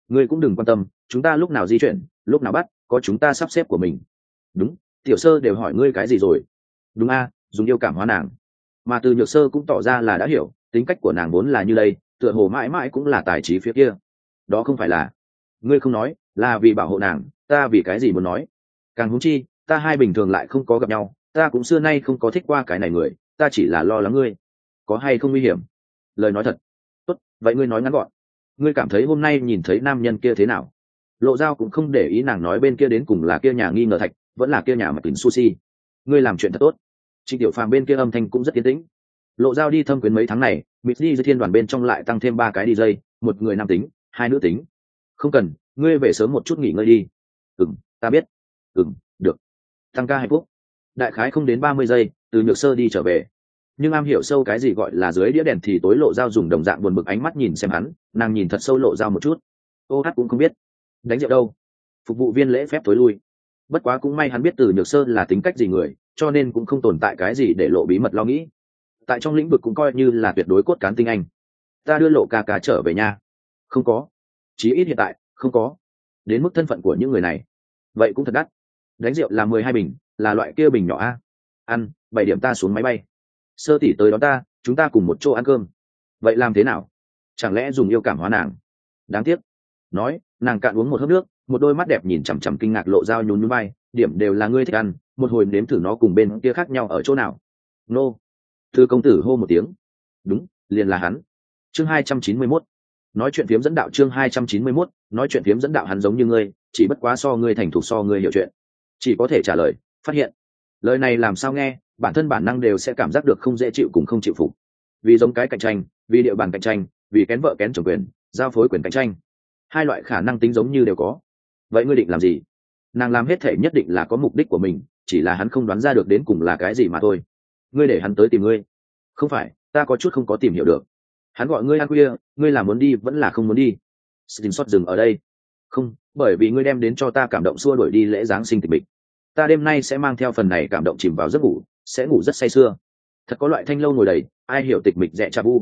ngươi cũng đừng quan tâm, chúng ta lúc nào di chuyển lúc nào bắt, có chúng ta sắp xếp của mình. Đúng, tiểu sơ đều hỏi ngươi cái gì rồi? Đúng a, dùng yêu cảm hóa nàng. Mà từ nhược sơ cũng tỏ ra là đã hiểu, tính cách của nàng vốn là như đây, tựa hồ mãi mãi cũng là tài trí phía kia. Đó không phải là ngươi không nói là vì bảo hộ nàng, ta vì cái gì muốn nói? Càng huống chi ta hai bình thường lại không có gặp nhau, ta cũng xưa nay không có thích qua cái này người, ta chỉ là lo lắng ngươi có hay không nguy hiểm. Lời nói thật. Tốt, vậy ngươi nói ngắn gọn, ngươi cảm thấy hôm nay nhìn thấy nam nhân kia thế nào? Lộ Dao cũng không để ý nàng nói bên kia đến cùng là kia nhà nghi ngờ thạch vẫn là kia nhà mặt kín sushi. Ngươi làm chuyện thật tốt. Trịnh Tiểu Phàm bên kia âm thanh cũng rất yên tĩnh. Lộ Dao đi thâm quyến mấy tháng này, mịt đi giữa thiên đoàn bên trong lại tăng thêm 3 cái DJ, một người nam tính 2 nữ tính. Không cần, ngươi về sớm một chút nghỉ ngơi đi. Ta biết. Được. Tăng ca hạnh phúc. Đại khái không đến 30 giây, từ nhược sơ đi trở về. Nhưng am hiểu sâu cái gì gọi là dưới đĩa đèn thì tối. Lộ Dao dùng đồng dạng buồn bực ánh mắt nhìn xem hắn, nàng nhìn thật sâu Lộ Dao một chút. Ô hát cũng không biết đánh rượu đâu. Phục vụ viên lễ phép tối lui. Bất quá cũng may hắn biết từ nhược sơ là tính cách gì người, cho nên cũng không tồn tại cái gì để lộ bí mật lo nghĩ. Tại trong lĩnh vực cũng coi như là tuyệt đối cốt cán tinh anh. Ta đưa Lộ ca ca trở về nhà. Không có, chí ít hiện tại không có. Đến mức thân phận của những người này vậy cũng thật đắt. Đánh rượu là 12 bình, là loại kia bình nhỏ a. Ăn 7 điểm ta xuống máy bay. Sơ tỷ tới đón ta, chúng ta cùng một chỗ ăn cơm. Vậy làm thế nào? Chẳng lẽ dùng yêu cảm hóa nàng? Đáng tiếc. Nói nàng cạn uống một hớp nước, một đôi mắt đẹp nhìn chằm chằm kinh ngạc Lộ Dao nhún nhún vai, điểm đều là ngươi thích ăn, một hồi nếm thử nó cùng bên kia khác nhau ở chỗ nào. Nô. Thư công tử hô một tiếng. Đúng, liền là hắn. Chương 291. Nói chuyện phiếm dẫn đạo. Chương 291. Nói chuyện phiếm dẫn đạo. Hắn giống như ngươi, chỉ bất quá so ngươi thành thục, so ngươi hiểu chuyện. Chỉ có thể trả lời phát hiện. Lời này làm sao nghe, bản thân bản năng đều sẽ cảm giác được không dễ chịu cùng không chịu phục. Vì giống cái cạnh tranh, vì địa bàn cạnh tranh, vì kén vợ kén chồng quyền, giao phối quyền cạnh tranh. Hai loại khả năng tính giống như đều có. Vậy ngươi định làm gì? Nàng làm hết thể nhất định là có mục đích của mình, chỉ là hắn không đoán ra được đến cùng là cái gì mà thôi. Ngươi để hắn tới tìm ngươi? Không phải, ta có chút không có tìm hiểu được. Hắn gọi ngươi ăn khuya, ngươi là muốn đi vẫn là không muốn đi? Xin xót dừng ở đây. Không, bởi vì ngươi đem đến cho ta cảm động xua đuổi đi lễ giáng sinh tịch mịch. Ta đêm nay sẽ mang theo phần này cảm động chìm vào giấc ngủ, sẽ ngủ rất say sưa. Thật có loại thanh lâu ngồi đầy, ai hiểu tịch mịch dẹ cha bu.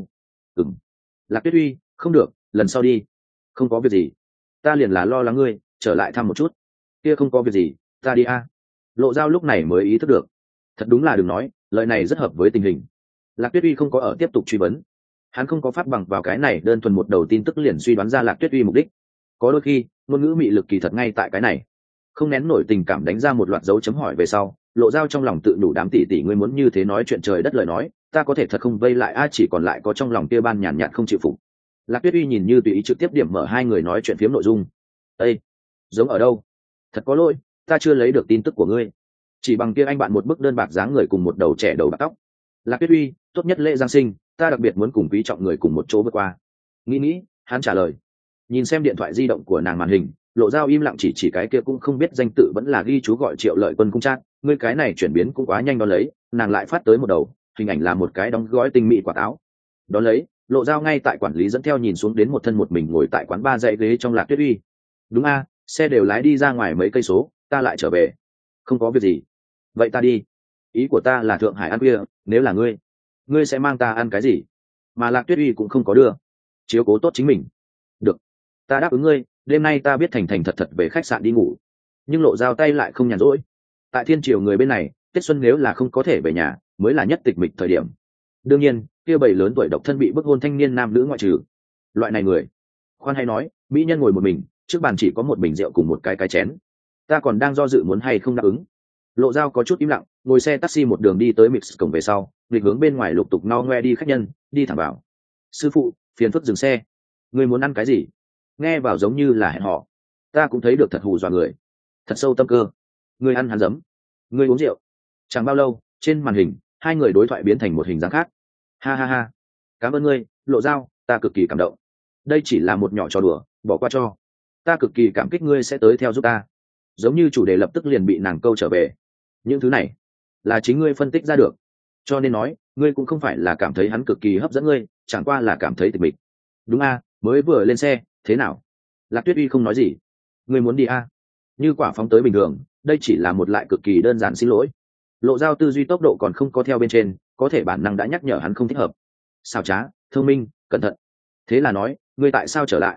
Lạc Tuyết Uy, không được, lần sau đi. Không có việc gì, ta liền là lo lắng ngươi, trở lại thăm một chút. Kia không có việc gì, ta đi a. Lộ Dao lúc này mới ý thức được, thật đúng là đừng nói, lời này rất hợp với tình hình. Lạc Tuyết Uy không có ở tiếp tục truy vấn, hắn không có pháp bằng vào cái này đơn thuần một đầu tin tức liền suy đoán ra Lạc Tuyết Uy mục đích. Có đôi khi ngôn ngữ mị lực kỳ thật ngay tại cái này. Không nén nổi tình cảm đánh ra một loạt dấu chấm hỏi về sau, Lộ Dao trong lòng tự đủ đám tỷ tỷ ngươi muốn như thế nói chuyện trời đất lời nói, ta có thể thật không vây lại a, chỉ còn lại có trong lòng kia ban nhàn nhạt không chịu phục. Lạc Tuyết Uy nhìn như tùy ý trực tiếp điểm mở hai người nói chuyện phiếm nội dung. Ê, giống ở đâu? Thật có lỗi, ta chưa lấy được tin tức của ngươi. Chỉ bằng kia anh bạn một bức đơn bạc dáng người cùng một đầu trẻ đầu bạc tóc. Lạc Tuyết Uy, tốt nhất lễ giáng sinh, ta đặc biệt muốn cùng quý trọng người cùng một chỗ vượt qua. Nghĩ, hắn trả lời. Nhìn xem điện thoại di động của nàng màn hình, Lộ Dao im lặng chỉ cái kia cũng không biết danh tự vẫn là ghi chú gọi Triệu Lợi Quân cung trác, ngươi cái này chuyển biến cũng quá nhanh. Đó lấy, nàng lại phát tới một đầu, hình ảnh là một cái đóng gói tinh mỹ quả táo. Đó lấy, Lộ Dao ngay tại quản lý dẫn theo nhìn xuống đến một thân một mình ngồi tại quán ba dãy ghế trong Lạc Tuyết Uy. Đúng a, xe đều lái đi ra ngoài mấy cây số, ta lại trở về. Không có việc gì. Vậy ta đi. Ý của ta là Thượng Hải ăn khuya, nếu là ngươi sẽ mang ta ăn cái gì? Mà Lạc Tuyết Uy cũng không có đưa. Chiếu cố tốt chính mình. Được, ta đáp ứng ngươi, đêm nay ta biết thành thành thật thật về khách sạn đi ngủ. Nhưng Lộ Dao tay lại không nhàn rỗi. Tại thiên triều người bên này, Tết xuân nếu là không có thể về nhà, mới là nhất tịch mịch thời điểm. Đương nhiên, kia bảy lớn tuổi độc thân bị bức hôn thanh niên nam nữ ngoại trừ. Loại này người, khoan hay nói, mỹ nhân ngồi một mình, trước bàn chỉ có một bình rượu cùng một cái chén. Ta còn đang do dự muốn hay không đáp ứng. Lộ Dao có chút im lặng, ngồi xe taxi một đường đi tới mix cổng về sau, định hướng bên ngoài lục tục no ngoe đi khách nhân, đi thẳng vào. Sư phụ, phiền phức dừng xe. Ngươi muốn ăn cái gì? Nghe vào giống như là hẹn hò. Ta cũng thấy được thật hù dọa người, thật sâu tâm cơ. Ngươi ăn hắn giấm, ngươi uống rượu. Chẳng bao lâu, trên màn hình, hai người đối thoại biến thành một hình dáng khác. Ha ha ha, cảm ơn ngươi, Lộ Dao, ta cực kỳ cảm động. Đây chỉ là một nhỏ trò đùa, bỏ qua cho. Ta cực kỳ cảm kích ngươi sẽ tới theo giúp ta. Giống như chủ đề lập tức liền bị nàng câu trở về. Những thứ này là chính ngươi phân tích ra được, cho nên nói ngươi cũng không phải là cảm thấy hắn cực kỳ hấp dẫn ngươi, chẳng qua là cảm thấy tịch mịch. Đúng a, mới vừa lên xe, thế nào? Lạc Tuyết Uy không nói gì. Ngươi muốn đi a? Như quả phóng tới bình thường, đây chỉ là một lại cực kỳ đơn giản xin lỗi. Lộ Dao tư duy tốc độ còn không có theo bên trên, có thể bản năng đã nhắc nhở hắn không thích hợp. Xảo trá, thông minh, cẩn thận. Thế là nói, ngươi tại sao trở lại?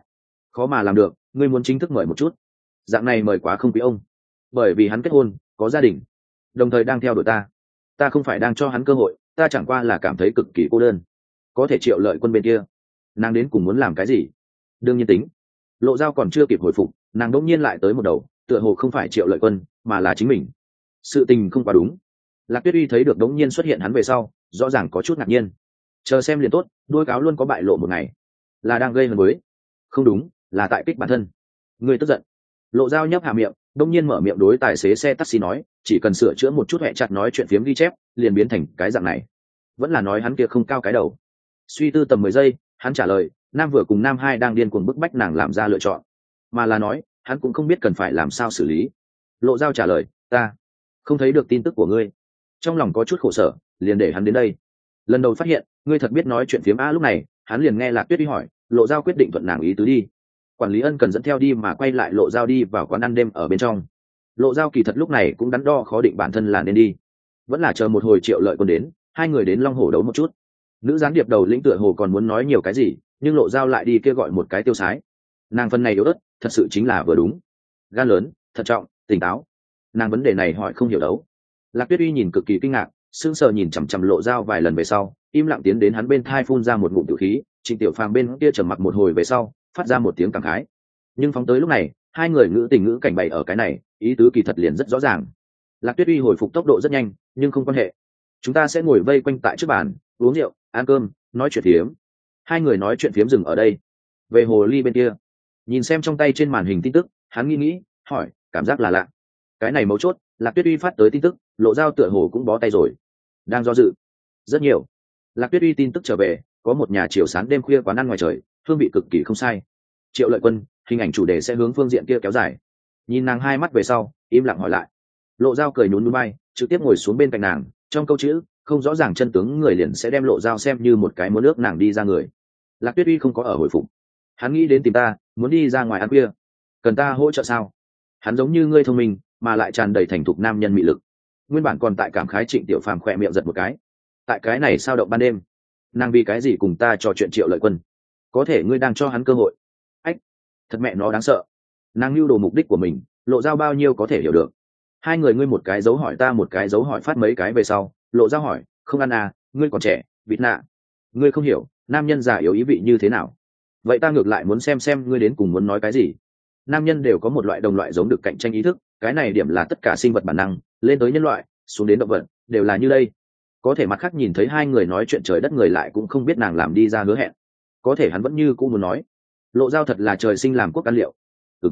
khó mà làm được, ngươi muốn chính thức mời một chút. Dạng này mời quá không quý ông, bởi vì hắn kết hôn có gia đình, đồng thời đang theo đuổi ta không phải đang cho hắn cơ hội, ta chẳng qua là cảm thấy cực kỳ cô đơn. Có thể Triệu Lợi Quân bên kia, nàng đến cùng muốn làm cái gì? Đương nhiên tính. Lộ Dao còn chưa kịp hồi phục, nàng đỗng nhiên lại tới một đầu, tựa hồ không phải Triệu Lợi Quân mà là chính mình. Sự tình không quá đúng. Lạc Tuyết Uy thấy được đống nhiên xuất hiện hắn về sau, rõ ràng có chút ngạc nhiên. Chờ xem liền tốt, đuôi cáo luôn có bại lộ một ngày, là đang gây hấn với. Không đúng, là tại kích bản thân. Người tức giận. Lộ Dao nhấp hạ miệng, đống nhiên mở miệng đối tài xế xe taxi nói, chỉ cần sửa chữa một chút hệ chặt nói chuyện phiếm ghi chép, liền biến thành cái dạng này. Vẫn là nói hắn kia không cao cái đầu. Suy tư tầm 10 giây, hắn trả lời, nam vừa cùng nam hai đang điên cuồng bức bách nàng làm ra lựa chọn, mà là nói, hắn cũng không biết cần phải làm sao xử lý. Lộ Dao trả lời, ta không thấy được tin tức của ngươi, trong lòng có chút khổ sở, liền để hắn đến đây. Lần đầu phát hiện ngươi thật biết nói chuyện phiếm a. Lúc này hắn liền nghe Lạc Tuyết Uy hỏi, Lộ Dao quyết định thuận nàng ý tứ đi. Quản lý Ân cần dẫn theo đi mà quay lại Lộ Dao đi vào quán ăn đêm ở bên trong. Lộ Dao kỳ thật lúc này cũng đắn đo khó định bản thân là nên đi, vẫn là chờ một hồi Triệu Lợi Quân đến, hai người đến Long Hổ đấu một chút. Nữ gián điệp đầu lĩnh tựa hồ còn muốn nói nhiều cái gì, nhưng Lộ Dao lại đi kia gọi một cái tiêu sái. Nàng phần này yếu ớt thật sự chính là vừa đúng, gan lớn, thận trọng, tỉnh táo. Nàng vấn đề này hỏi không hiểu đấu. Lạc Tuyết Uy nhìn cực kỳ kinh ngạc, sững sờ nhìn chằm chằm Lộ Dao vài lần về sau, im lặng tiến đến hắn bên thai phun ra một ngụm tử khí. Trịnh Tiểu Phàm bên kia trầm mặc một hồi về sau, phát ra một tiếng cảm khái. Nhưng phóng tới lúc này, hai người ngữ tình ngữ cảnh bày ở cái này, ý tứ kỳ thật liền rất rõ ràng. Lạc Tuyết Uy hồi phục tốc độ rất nhanh, nhưng không quan hệ. Chúng ta sẽ ngồi vây quanh tại trước bàn, uống rượu, ăn cơm, nói chuyện phiếm. Hai người nói chuyện phiếm dừng ở đây. Về hồ ly bên kia, nhìn xem trong tay trên màn hình tin tức, hắn nghĩ, hỏi, cảm giác là lạ. Cái này mấu chốt, Lạc Tuyết Uy phát tới tin tức, Lộ Dao tựa hồ cũng bó tay rồi, đang do dự rất nhiều. Lạc Tuyết Uy tin tức trở về, có một nhà chiều sáng đêm khuya quán ăn ngoài trời, hương vị cực kỳ không sai. Triệu Lợi Quân, hình ảnh chủ đề sẽ hướng phương diện kia kéo dài. Nhìn nàng hai mắt về sau, im lặng hỏi lại. Lộ Dao cười nhún nhún vai, trực tiếp ngồi xuống bên cạnh nàng, trong câu chữ không rõ ràng chân tướng người liền sẽ đem Lộ Dao xem như một cái muốn nước nàng đi ra người. Lạc Tuyết Uy không có ở hồi phục, hắn nghĩ đến tìm ta, muốn đi ra ngoài ăn khuya, cần ta hỗ trợ sao? Hắn giống như ngươi thông minh mà lại tràn đầy thành thục nam nhân mị lực. Nguyên bản còn tại cảm khái, Trịnh Tiểu Phàm khỏe miệng giật một cái. Tại cái này sao động ban đêm, nàng vì cái gì cùng ta trò chuyện Triệu Lợi Quân? Có thể ngươi đang cho hắn cơ hội. Ách, thật mẹ nó đáng sợ. Nàng lưu đồ mục đích của mình, Lộ Dao bao nhiêu có thể hiểu được. Hai người ngươi một cái dấu hỏi ta một cái dấu hỏi, phát mấy cái về sau, Lộ Dao hỏi, không ăn à, ngươi còn trẻ, vịt nạ. Ngươi không hiểu, nam nhân già yếu ý vị như thế nào. Vậy ta ngược lại muốn xem ngươi đến cùng muốn nói cái gì. Nam nhân đều có một loại đồng loại giống được cạnh tranh ý thức, cái này điểm là tất cả sinh vật bản năng, lên tới nhân loại, xuống đến động vật, đều là như đây. Có thể mặt khác nhìn thấy hai người nói chuyện trời đất, người lại cũng không biết nàng làm đi ra hứa hẹn. Có thể hắn vẫn như cũ muốn nói. Lộ Dao thật là trời sinh làm quốc căn liệu.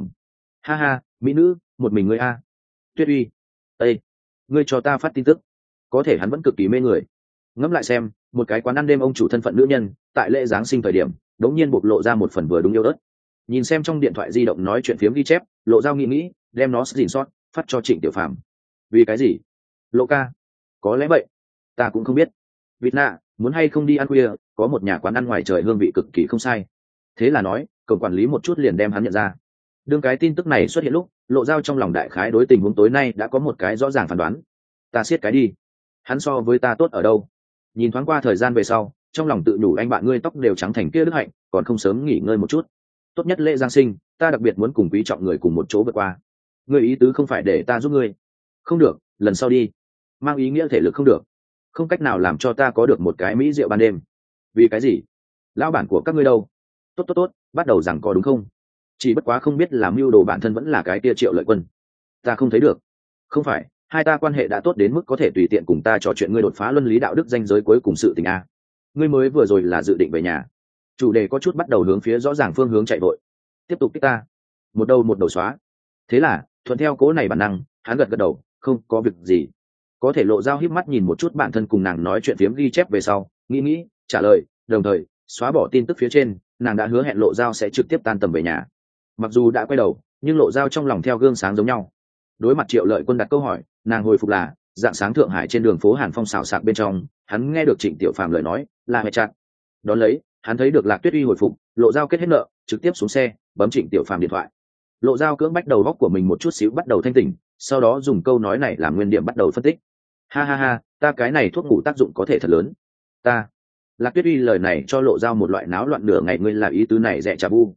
Ha ha, mỹ nữ, một mình ngươi a. Tuyết Uy, ê, ngươi cho ta phát tin tức. Có thể hắn vẫn cực kỳ mê người. Ngẫm lại xem, một cái quán ăn đêm ông chủ thân phận nữ nhân, tại lễ giáng sinh thời điểm, đống nhiên bộc lộ ra một phần vừa đúng yêu đất. Nhìn xem trong điện thoại di động nói chuyện phiếm ghi chép, Lộ Dao nghĩ, đem nó gìn sót, phát cho Trịnh Tiểu Phàm. Vì cái gì? Lộ ca, có lẽ vậy, ta cũng không biết. Vịt nạ, muốn hay không đi ăn khuya, có một nhà quán ăn ngoài trời hương vị cực kỳ không sai. Thế là nói, cổng quản lý một chút liền đem hắn nhận ra. Đương cái tin tức này xuất hiện lúc, Lộ Dao trong lòng đại khái đối tình huống tối nay đã có một cái rõ ràng phán đoán. Ta siết cái đi, hắn so với ta tốt ở đâu? Nhìn thoáng qua thời gian về sau, trong lòng tự nhủ, anh bạn ngươi tóc đều trắng thành kia đức hạnh, còn không sớm nghỉ ngơi một chút. Tốt nhất lễ giáng sinh, ta đặc biệt muốn cùng quý trọng người cùng một chỗ vượt qua. Ngươi ý tứ không phải để ta giúp ngươi? Không được, lần sau đi. Mang ý nghĩa thể lực không được, không cách nào làm cho ta có được một cái mỹ rượu ban đêm. Vì cái gì? Lão bản của các ngươi đâu? Tốt, bắt đầu rằng có đúng không? Chỉ bất quá không biết làm mưu đồ bản thân vẫn là cái tia Triệu Lợi Quân. Ta không thấy được. Không phải, hai ta quan hệ đã tốt đến mức có thể tùy tiện cùng ta trò chuyện ngươi đột phá luân lý đạo đức danh giới cuối cùng sự tình a. Ngươi mới vừa rồi là dự định về nhà. Chủ đề có chút bắt đầu hướng phía rõ ràng phương hướng chạy vội. Tiếp tục kích ta. Một đầu xóa. Thế là, thuận theo cố này bản năng, hắn gật đầu, không có việc gì. Có thể Lộ Dao híp mắt nhìn một chút bản thân cùng nàng nói chuyện phiếm ghi chép về sau, nghĩ, trả lời, đồng thời xóa bỏ tin tức phía trên, nàng đã hứa hẹn Lộ Dao sẽ trực tiếp tan tầm về nhà. Mặc dù đã quay đầu, nhưng Lộ Dao trong lòng theo gương sáng giống nhau. Đối mặt Triệu Lợi Quân đặt câu hỏi, nàng hồi phục là, dạng sáng Thượng Hải trên đường phố Hàn Phong xào xạc bên trong, hắn nghe được Trịnh Tiểu Phàm lời nói, là hệ chặt. Đón lấy, hắn thấy được Lạc Tuyết Uy hồi phục, Lộ Dao kết hết nợ, trực tiếp xuống xe, bấm Trịnh Tiểu Phàm điện thoại. Lộ Dao cưỡng bách đầu góc của mình một chút xíu bắt đầu thanh tỉnh, sau đó dùng câu nói này làm nguyên điểm bắt đầu phân tích. Ha, ta cái này thuốc ngủ tác dụng có thể thật lớn. Ta. Lạc Tuyết Uy lời này cho Lộ Dao một loại náo loạn nửa ngày, ngươi là ý tứ này rẻ trà bu.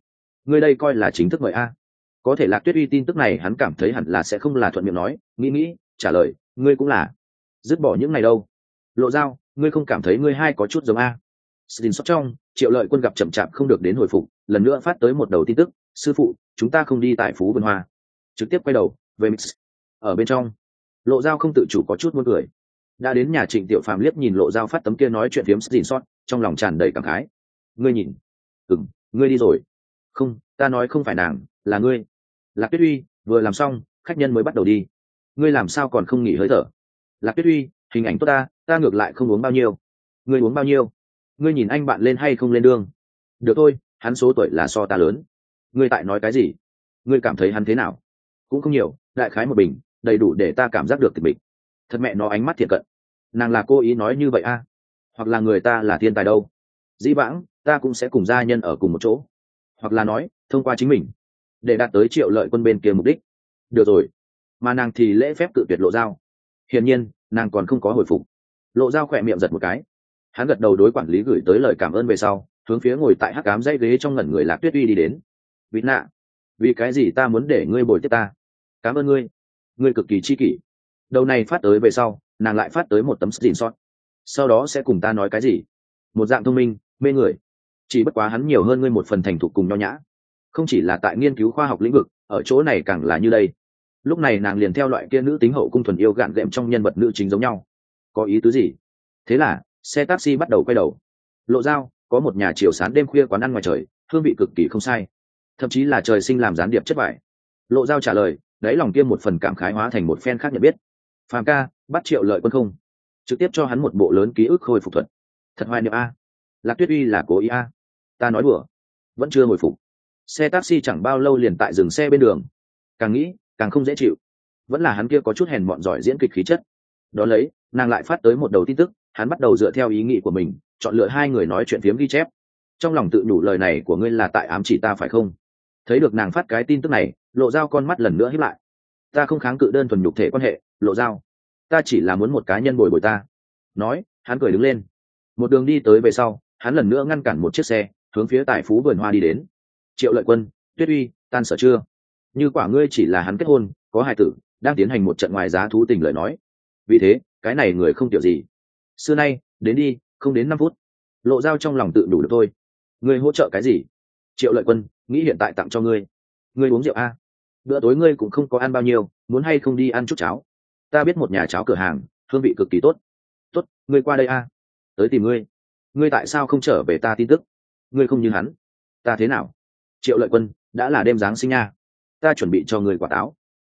ngươi đây coi là chính thức mời a? Có thể Lạc Tuyết Uy tin tức này hắn cảm thấy hẳn là sẽ không là thuận miệng nói, nghĩ trả lời, ngươi cũng là. Dứt bỏ những ngày đâu. Lộ Dao, ngươi không cảm thấy ngươi hai có chút giống a? Xin sót trong, Triệu Lợi Quân gặp chậm chạp không được đến hồi phục, lần nữa phát tới một đầu tin tức, sư phụ, chúng ta không đi tại Phú Vân Hoa. Trực tiếp quay đầu, về mix. Ở bên trong, Lộ Dao không tự chủ có chút muốn cười. Đã đến nhà Trịnh Tiểu Phàm liếc nhìn Lộ Dao phát tấm kia nói chuyện phiếm xin sót, trong lòng tràn đầy cảm khái. Ngươi nhìn, ngươi đi rồi. Không, ta nói không phải nàng, là ngươi. Lạc Tuyết Uy, vừa làm xong, khách nhân mới bắt đầu đi. Ngươi làm sao còn không nghỉ hơi thở? Lạc Tuyết Uy, hình ảnh tốt ta ngược lại không uống bao nhiêu. Ngươi uống bao nhiêu? Ngươi nhìn anh bạn lên hay không lên đường? Được thôi, hắn số tuổi là so ta lớn. Ngươi tại nói cái gì? Ngươi cảm thấy hắn thế nào? Cũng không nhiều, đại khái một bình, đầy đủ để ta cảm giác được tịch mịch. Thật mẹ nó ánh mắt thiệt cận. Nàng là cố ý nói như vậy a? Hoặc là người ta là thiên tài đâu? Dĩ vãng, ta cũng sẽ cùng gia nhân ở cùng một chỗ. Hoặc là nói, thông qua chính mình để đạt tới Triệu Lợi Quân bên kia mục đích. Được rồi, mà nàng thì lễ phép cự tuyệt Lộ Dao. Hiển nhiên nàng còn không có hồi phục. Lộ Dao khỏe miệng giật một cái, hắn gật đầu đối quản lý gửi tới lời cảm ơn về sau, hướng phía ngồi tại hắc cám dãy ghế trong ngẩn người Lạc Tuyết Uy đi đến. Vịt nạ, vì cái gì ta muốn để ngươi bồi tiếp ta? Cảm ơn ngươi cực kỳ chi kỷ. Đầu này phát tới về sau, nàng lại phát tới một tấm screenshot. Sau đó sẽ cùng ta nói cái gì? Một dạng thông minh mê người, chỉ bất quá hắn nhiều hơn ngươi một phần thành thục cùng nho nhã, không chỉ là tại nghiên cứu khoa học lĩnh vực, ở chỗ này càng là như đây. Lúc này nàng liền theo loại kia nữ tính hậu cung thuần yêu gạn gệm trong nhân vật nữ chính giống nhau. Có ý tứ gì? Thế là xe taxi bắt đầu quay đầu. Lộ Dao, có một nhà chiều sáng đêm khuya quán ăn ngoài trời, hương vị cực kỳ không sai, thậm chí là trời sinh làm gián điệp chất vải. Lộ Dao trả lời, đáy lòng kia một phần cảm khái hóa thành một phen khác nhận biết. Phàm ca, bắt Triệu Lợi Quân không? Trực tiếp cho hắn một bộ lớn ký ức khôi phục thuật. Thật hoài niệm a. Lạc Tuyết Uy là cố ý a? Ta nói đùa. Vẫn chưa hồi phục. Xe taxi chẳng bao lâu liền tại dừng xe bên đường. Càng nghĩ càng không dễ chịu, vẫn là hắn kia có chút hèn mọn giỏi diễn kịch khí chất. Đó lấy, nàng lại phát tới một đầu tin tức, hắn bắt đầu dựa theo ý nghĩ của mình chọn lựa hai người nói chuyện phiếm ghi chép. Trong lòng tự nhủ lời này của ngươi là tại ám chỉ ta phải không? Thấy được nàng phát cái tin tức này, Lộ Dao con mắt lần nữa híp lại. Ta không kháng cự đơn thuần nhục thể quan hệ, Lộ Dao, ta chỉ là muốn một cá nhân bồi ta. Nói, hắn cười đứng lên. Một đường đi tới về sau, hắn lần nữa ngăn cản một chiếc xe, hướng phía Tài Phú vườn hoa đi đến. Triệu Lợi Quân, Tuyết Uy, tan sở chưa? Như quả ngươi chỉ là hắn kết hôn, có hài tử, đang tiến hành một trận ngoài giá thú tình lời nói. Vì thế, cái này người không tiểu gì. Xưa nay, đến đi, không đến 5 phút. Lộ Dao trong lòng tự đủ được thôi. Ngươi hỗ trợ cái gì? Triệu Lợi Quân, nghĩ hiện tại tặng cho ngươi. Ngươi uống rượu a? Bữa tối ngươi cũng không có ăn bao nhiêu, muốn hay không đi ăn chút cháo? Ta biết một nhà cháo cửa hàng, hương vị cực kỳ tốt. Tốt, ngươi qua đây a. Tới tìm ngươi. Ngươi tại sao không trở về ta tin tức? Ngươi không như hắn. Ta thế nào? Triệu Lợi Quân, đã là đêm giáng sinh nha, ta chuẩn bị cho ngươi quả táo.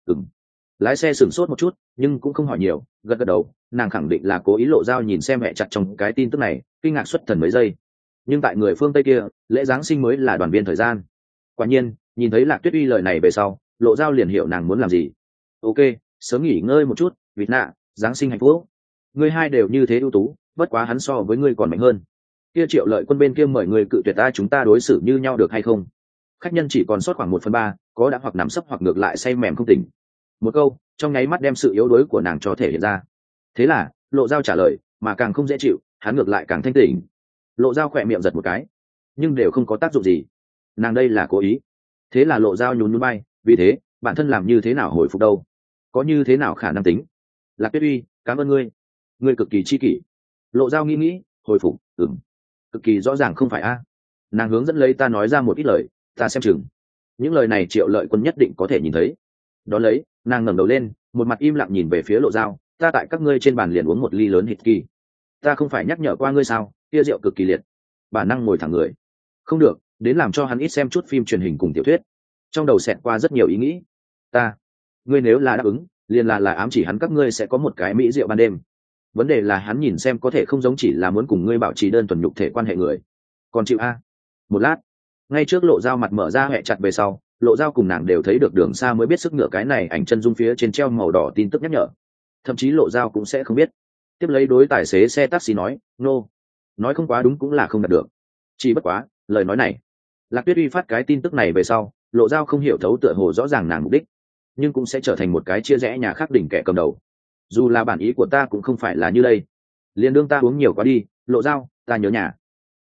Lái xe sửng sốt một chút nhưng cũng không hỏi nhiều, gật đầu. Nàng khẳng định là cố ý Lộ Dao nhìn xem mẹ chặt trong cái tin tức này, kinh ngạc xuất thần mấy giây. Nhưng tại người phương Tây kia, lễ giáng sinh mới là đoàn viên thời gian. Quả nhiên, nhìn thấy Lạc Tuyết Uy lời này về sau, Lộ Dao liền hiểu nàng muốn làm gì. Ok, sớm nghỉ ngơi một chút, Vịt nạ, giáng sinh hạnh phúc. Ngươi hai đều như thế ưu tú, bất quá hắn so với ngươi còn mạnh hơn. Kia Triệu Lợi Quân bên kia mời người cự tuyệt ta, chúng ta đối xử như nhau được hay không? Khách nhân chỉ còn sót khoảng 1/3, có đã hoặc nằm sấp hoặc ngược lại say mềm không tỉnh. Một câu trong nháy mắt đem sự yếu đuối của nàng cho thể hiện ra. Thế là Lộ Dao trả lời, mà càng không dễ chịu, hắn ngược lại càng thanh tỉnh. Lộ Dao khỏe miệng giật một cái, nhưng đều không có tác dụng gì. Nàng đây là cố ý. Thế là Lộ Dao nhún nhún bay, vì thế bản thân làm như thế nào hồi phục đâu? Có như thế nào khả năng tính? Lạc Tuyết Uy, cảm ơn ngươi cực kỳ chi kỷ. Lộ Dao nghĩ, hồi phục, cực kỳ rõ ràng không phải a? Nàng hướng dẫn lấy ta nói ra một ít lời, ta xem chừng những lời này Triệu Lợi Quân nhất định có thể nhìn thấy. Đó lấy, nàng ngẩng đầu lên, một mặt im lặng nhìn về phía Lộ Dao. Ta tại các ngươi trên bàn liền uống một ly lớn hít kỳ. Ta không phải nhắc nhở qua ngươi sao? Kia rượu cực kỳ liệt. Bản năng ngồi thẳng người. Không được, đến làm cho hắn ít xem chút phim truyền hình cùng tiểu thuyết. Trong đầu xẹt qua rất nhiều ý nghĩ. Ngươi nếu là đáp ứng, liền là ám chỉ hắn các ngươi sẽ có một cái mỹ rượu ban đêm. Vấn đề là hắn nhìn xem có thể không giống chỉ là muốn cùng ngươi bảo trì đơn thuần nhục thể quan hệ người. Còn chịu a? Một lát, ngay trước Lộ Dao mặt mở ra hẹ chặt về sau, Lộ Dao cùng nàng đều thấy được đường xa mới biết sức ngựa cái này ảnh chân dung phía trên treo màu đỏ tin tức nhắc nhở. Thậm chí Lộ Dao cũng sẽ không biết. Tiếp lấy đối tài xế xe taxi nói, nô, nói không quá đúng cũng là không đạt được. Chỉ bất quá, lời nói này, Lạc Tuyết Uy phát cái tin tức này về sau, Lộ Dao không hiểu thấu tựa hồ rõ ràng nàng mục đích, nhưng cũng sẽ trở thành một cái chia rẽ nhà khác đỉnh kẻ cầm đầu. Dù là bản ý của ta cũng không phải là như đây. Liền đương ta uống nhiều quá đi, Lộ Dao, ta nhớ nhà.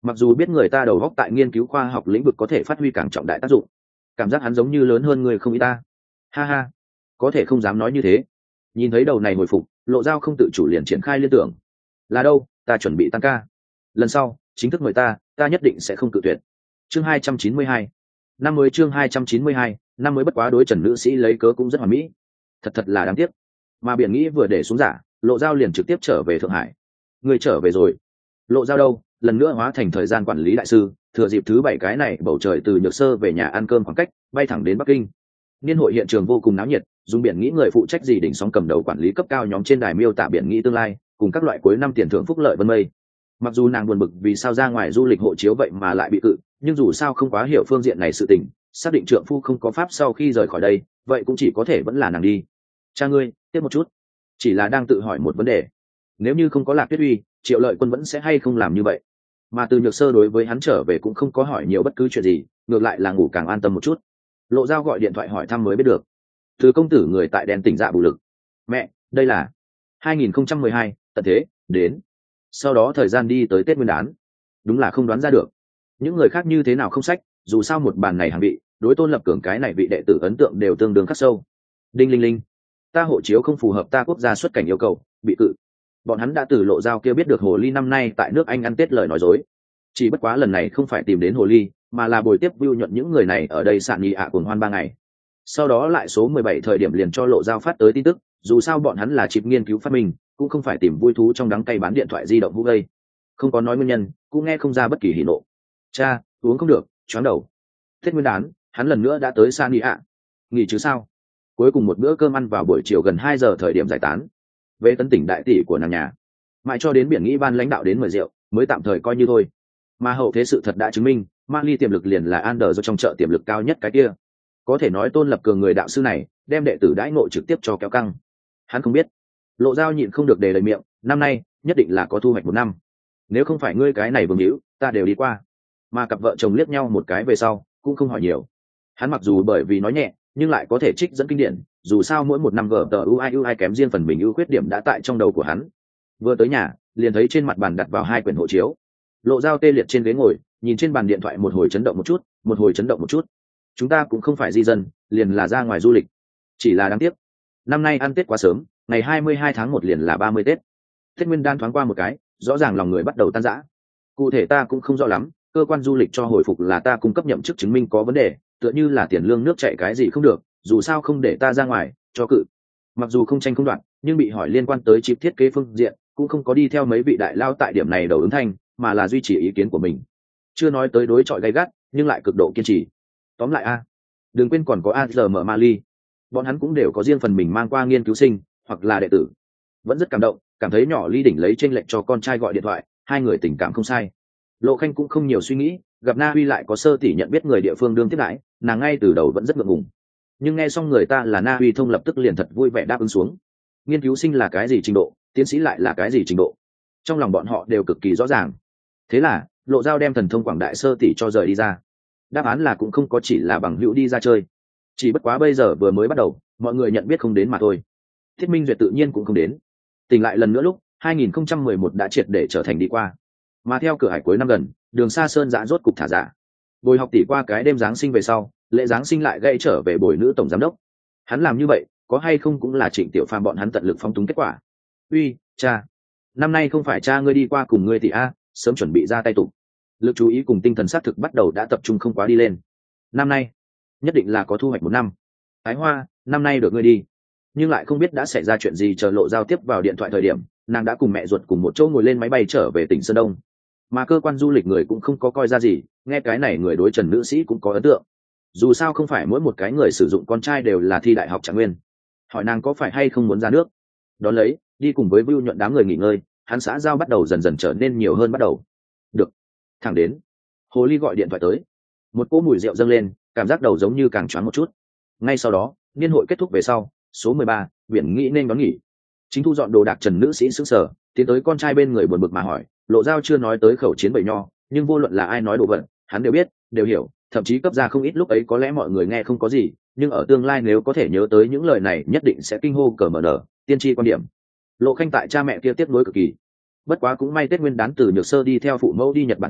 mặc dù biết người ta đầu góc tại nghiên cứu khoa học lĩnh vực có thể phát huy càng trọng đại tác dụng, cảm giác hắn giống như lớn hơn người không ý ta. Ha ha, có thể không dám nói như thế. Nhìn thấy đầu này hồi phục, Lộ Dao không tự chủ liền triển khai liên tưởng. Là đâu, ta chuẩn bị tăng ca, lần sau chính thức mời ta nhất định sẽ không cự tuyệt. Chương 292, năm mới. Chương 292, năm mới. Bất quá đối Trần nữ sĩ lấy cớ cũng rất hoàn mỹ, thật là đáng tiếc. Mà biển nghĩ vừa để xuống giả, Lộ Dao liền trực tiếp trở về Thượng Hải. Người trở về rồi? Lộ Dao đâu, lần nữa hóa thành thời gian quản lý đại sư, thừa dịp thứ bảy cái này bầu trời từ Nhược Sơ về nhà ăn cơm khoảng cách, bay thẳng đến Bắc Kinh. Niên hội hiện trường vô cùng náo nhiệt, dùng biển nghĩ người phụ trách gì đỉnh sóng cầm đầu quản lý cấp cao nhóm trên đài miêu tả biển nghĩ tương lai, cùng các loại cuối năm tiền thưởng phúc lợi vân mây. Mặc dù nàng buồn bực vì sao ra ngoài du lịch hộ chiếu vậy mà lại bị cự, nhưng dù sao không quá hiểu phương diện này sự tình, xác định trượng phu không có pháp sau khi rời khỏi đây, vậy cũng chỉ có thể vẫn là nàng đi. Cha ngươi, tiếp một chút, chỉ là đang tự hỏi một vấn đề. Nếu như không có Lạc Tuyết Uy, Triệu Lợi Quân vẫn sẽ hay không làm như vậy? Mà từ Nhược Sơ đối với hắn trở về cũng không có hỏi nhiều bất cứ chuyện gì, ngược lại là ngủ càng an tâm một chút. Lộ Dao gọi điện thoại hỏi thăm mới biết được, từ công tử người tại đèn tỉnh dạ bù lực. Mẹ, đây là 2012 tận thế đến, sau đó thời gian đi tới Tết Nguyên đán. Đúng là không đoán ra được những người khác như thế nào không sách, dù sao một bàn này hàng vị đối Tôn Lập Cường cái này vị đệ tử ấn tượng đều tương đương khắc sâu. Đinh linh linh, ta hộ chiếu không phù hợp ta quốc gia xuất cảnh yêu cầu, bị cự. Bọn hắn đã từ Lộ Dao kia biết được hồ ly năm nay tại nước Anh ăn Tết lời nói dối, chỉ bất quá lần này không phải tìm đến hồ ly, mà là bồi tiếp view nhuận những người này ở đây sạn nhị ạ cuồng hoan 3 ngày. Sau đó lại số 17 thời điểm liền cho Lộ Dao phát tới tin tức, dù sao bọn hắn là chip nghiên cứu phát minh, cũng không phải tìm vui thú trong đắng cay bán điện thoại di động vũ gây. Không có nói nguyên nhân, cũng nghe không ra bất kỳ hỉ nộ. Cha, uống không được, choáng đầu. Tết Nguyên đán, hắn lần nữa đã tới San Đi ạ. Nghỉ chứ sao? Cuối cùng một bữa cơm ăn vào buổi chiều gần 2 giờ thời điểm giải tán. Về tấn tỉnh đại tỷ của nàng nhà, mãi cho đến biển nghĩ ban lãnh đạo đến mời rượu, mới tạm thời coi như thôi. Mà hậu thế sự thật đã chứng minh, Mali tiềm lực liền là Ander do trong chợ tiềm lực cao nhất cái kia. Có thể nói Tôn Lập Cường người đạo sư này, đem đệ tử đãi ngộ trực tiếp cho kéo căng. Hắn không biết, Lộ Dao nhịn không được đề lời miệng, năm nay nhất định là có thu hoạch 1 năm. Nếu không phải ngươi cái này vương hữu, ta đều đi qua. Mà cặp vợ chồng liếc nhau một cái về sau, cũng không hỏi nhiều. Hắn mặc dù bởi vì nói nhẹ, nhưng lại có thể trích dẫn kinh điển, dù sao mỗi 1 năm GTUI kém riêng phần mình ưu khuyết điểm đã tại trong đầu của hắn. Vừa tới nhà, liền thấy trên mặt bàn đặt vào 2 quyển hộ chiếu. Lộ Dao tê liệt trên ghế ngồi, nhìn trên bàn điện thoại một hồi chấn động một chút, một hồi chấn động một chút. Chúng ta cũng không phải di dân, liền là ra ngoài du lịch. Chỉ là đáng tiếc, năm nay ăn Tết quá sớm, ngày 22 tháng 1 liền là 30 Tết. Tết Nguyên đán thoáng qua một cái, rõ ràng lòng người bắt đầu tan rã. Cụ thể ta cũng không rõ lắm, cơ quan du lịch cho hồi phục là ta cung cấp nhậm chức chứng minh có vấn đề, tựa như là tiền lương nước chạy cái gì không được, dù sao không để ta ra ngoài, cho cự. Mặc dù không tranh không đoạn, nhưng bị hỏi liên quan tới chip thiết kế phương diện, cũng không có đi theo mấy vị đại lao tại điểm này đầu ứng thanh, mà là duy trì ý kiến của mình. Chưa nói tới đối chọi gay gắt, nhưng lại cực độ kiên trì. Tóm lại đừng quên còn có AZM Mali, bọn hắn cũng đều có riêng phần mình mang qua nghiên cứu sinh hoặc là đệ tử. Vẫn rất cảm động, cảm thấy nhỏ Ly đỉnh lấy chênh lệch cho con trai gọi điện thoại, hai người tình cảm không sai. Lộ Khanh cũng không nhiều suy nghĩ, gặp Na Huy lại có sơ tỷ nhận biết người địa phương đương tiếp đãi, nàng ngay từ đầu vẫn rất ngượng ngùng, nhưng nghe xong người ta là Na Huy thông lập tức liền thật vui vẻ đáp ứng xuống. Nghiên cứu sinh là cái gì trình độ, tiến sĩ lại là cái gì trình độ, trong lòng bọn họ đều cực kỳ rõ ràng. Thế là Lộ Dao đem thần thông quảng đại sơ tỷ cho rời đi ra. Đáp án là cũng không có chỉ là bằng hữu đi ra chơi, chỉ bất quá bây giờ vừa mới bắt đầu, mọi người nhận biết không đến mà thôi. Thiết Minh Duyệt tự nhiên cũng không đến. Tỉnh lại lần nữa lúc 2011 đã triệt để trở thành đi qua. Mà theo cửa hải cuối năm gần, Đường Sa Sơn giã rốt cục thả giả. Bồi học tỷ qua cái đêm Giáng sinh về sau, lễ Giáng sinh lại gây trở về bồi nữ tổng giám đốc. Hắn làm như vậy, có hay không cũng là Trịnh Tiểu Phàm bọn hắn tận lực phóng túng kết quả. Uy, cha, năm nay không phải cha ngươi đi qua cùng ngươi tỷ sớm chuẩn bị ra tay tụ. Lực chú ý cùng tinh thần sát thực bắt đầu đã tập trung không quá đi lên. Năm nay nhất định là có thu hoạch 1 năm. Ái Hoa, năm nay được ngươi đi. Nhưng lại không biết đã xảy ra chuyện gì, chờ Lộ giao tiếp vào điện thoại thời điểm, nàng đã cùng mẹ ruột cùng một chỗ ngồi lên máy bay trở về tỉnh Sơn Đông. Mà cơ quan du lịch người cũng không có coi ra gì, nghe cái này người đối Trần nữ sĩ cũng có ấn tượng. Dù sao không phải mỗi một cái người sử dụng con trai đều là thi đại học Trạng Nguyên. Hỏi nàng có phải hay không muốn ra nước. Đón lấy, đi cùng với Vưu Nhuận đám người nghỉ ngơi, hắn xã giao bắt đầu dần dần trở nên nhiều hơn bắt đầu. Được. Thẳng đến Hồ Ly gọi điện thoại tới. Một cỗ mùi rượu dâng lên, cảm giác đầu giống như càng choáng một chút. Ngay sau đó, niên hội kết thúc về sau, số 13, biển nghĩ nên đón nghỉ. Chính thu dọn đồ đạc Trần nữ sĩ sững sờ, tiến tới con trai bên người buồn bực mà hỏi, Lộ Dao chưa nói tới khẩu chiến bầy nho, nhưng vô luận là ai nói đồ vật, hắn đều biết, đều hiểu, thậm chí cấp ra không ít. Lúc ấy có lẽ mọi người nghe không có gì, nhưng ở tương lai nếu có thể nhớ tới những lời này, nhất định sẽ kinh hô cờ mở nở, tiên tri quan điểm. Lộ Khanh tại cha mẹ kia tiếc nuối cực kỳ. Bất quá cũng may Tết Nguyên đán từ Nhược Sơ đi theo phụ mẫu đi Nhật Bản chơi,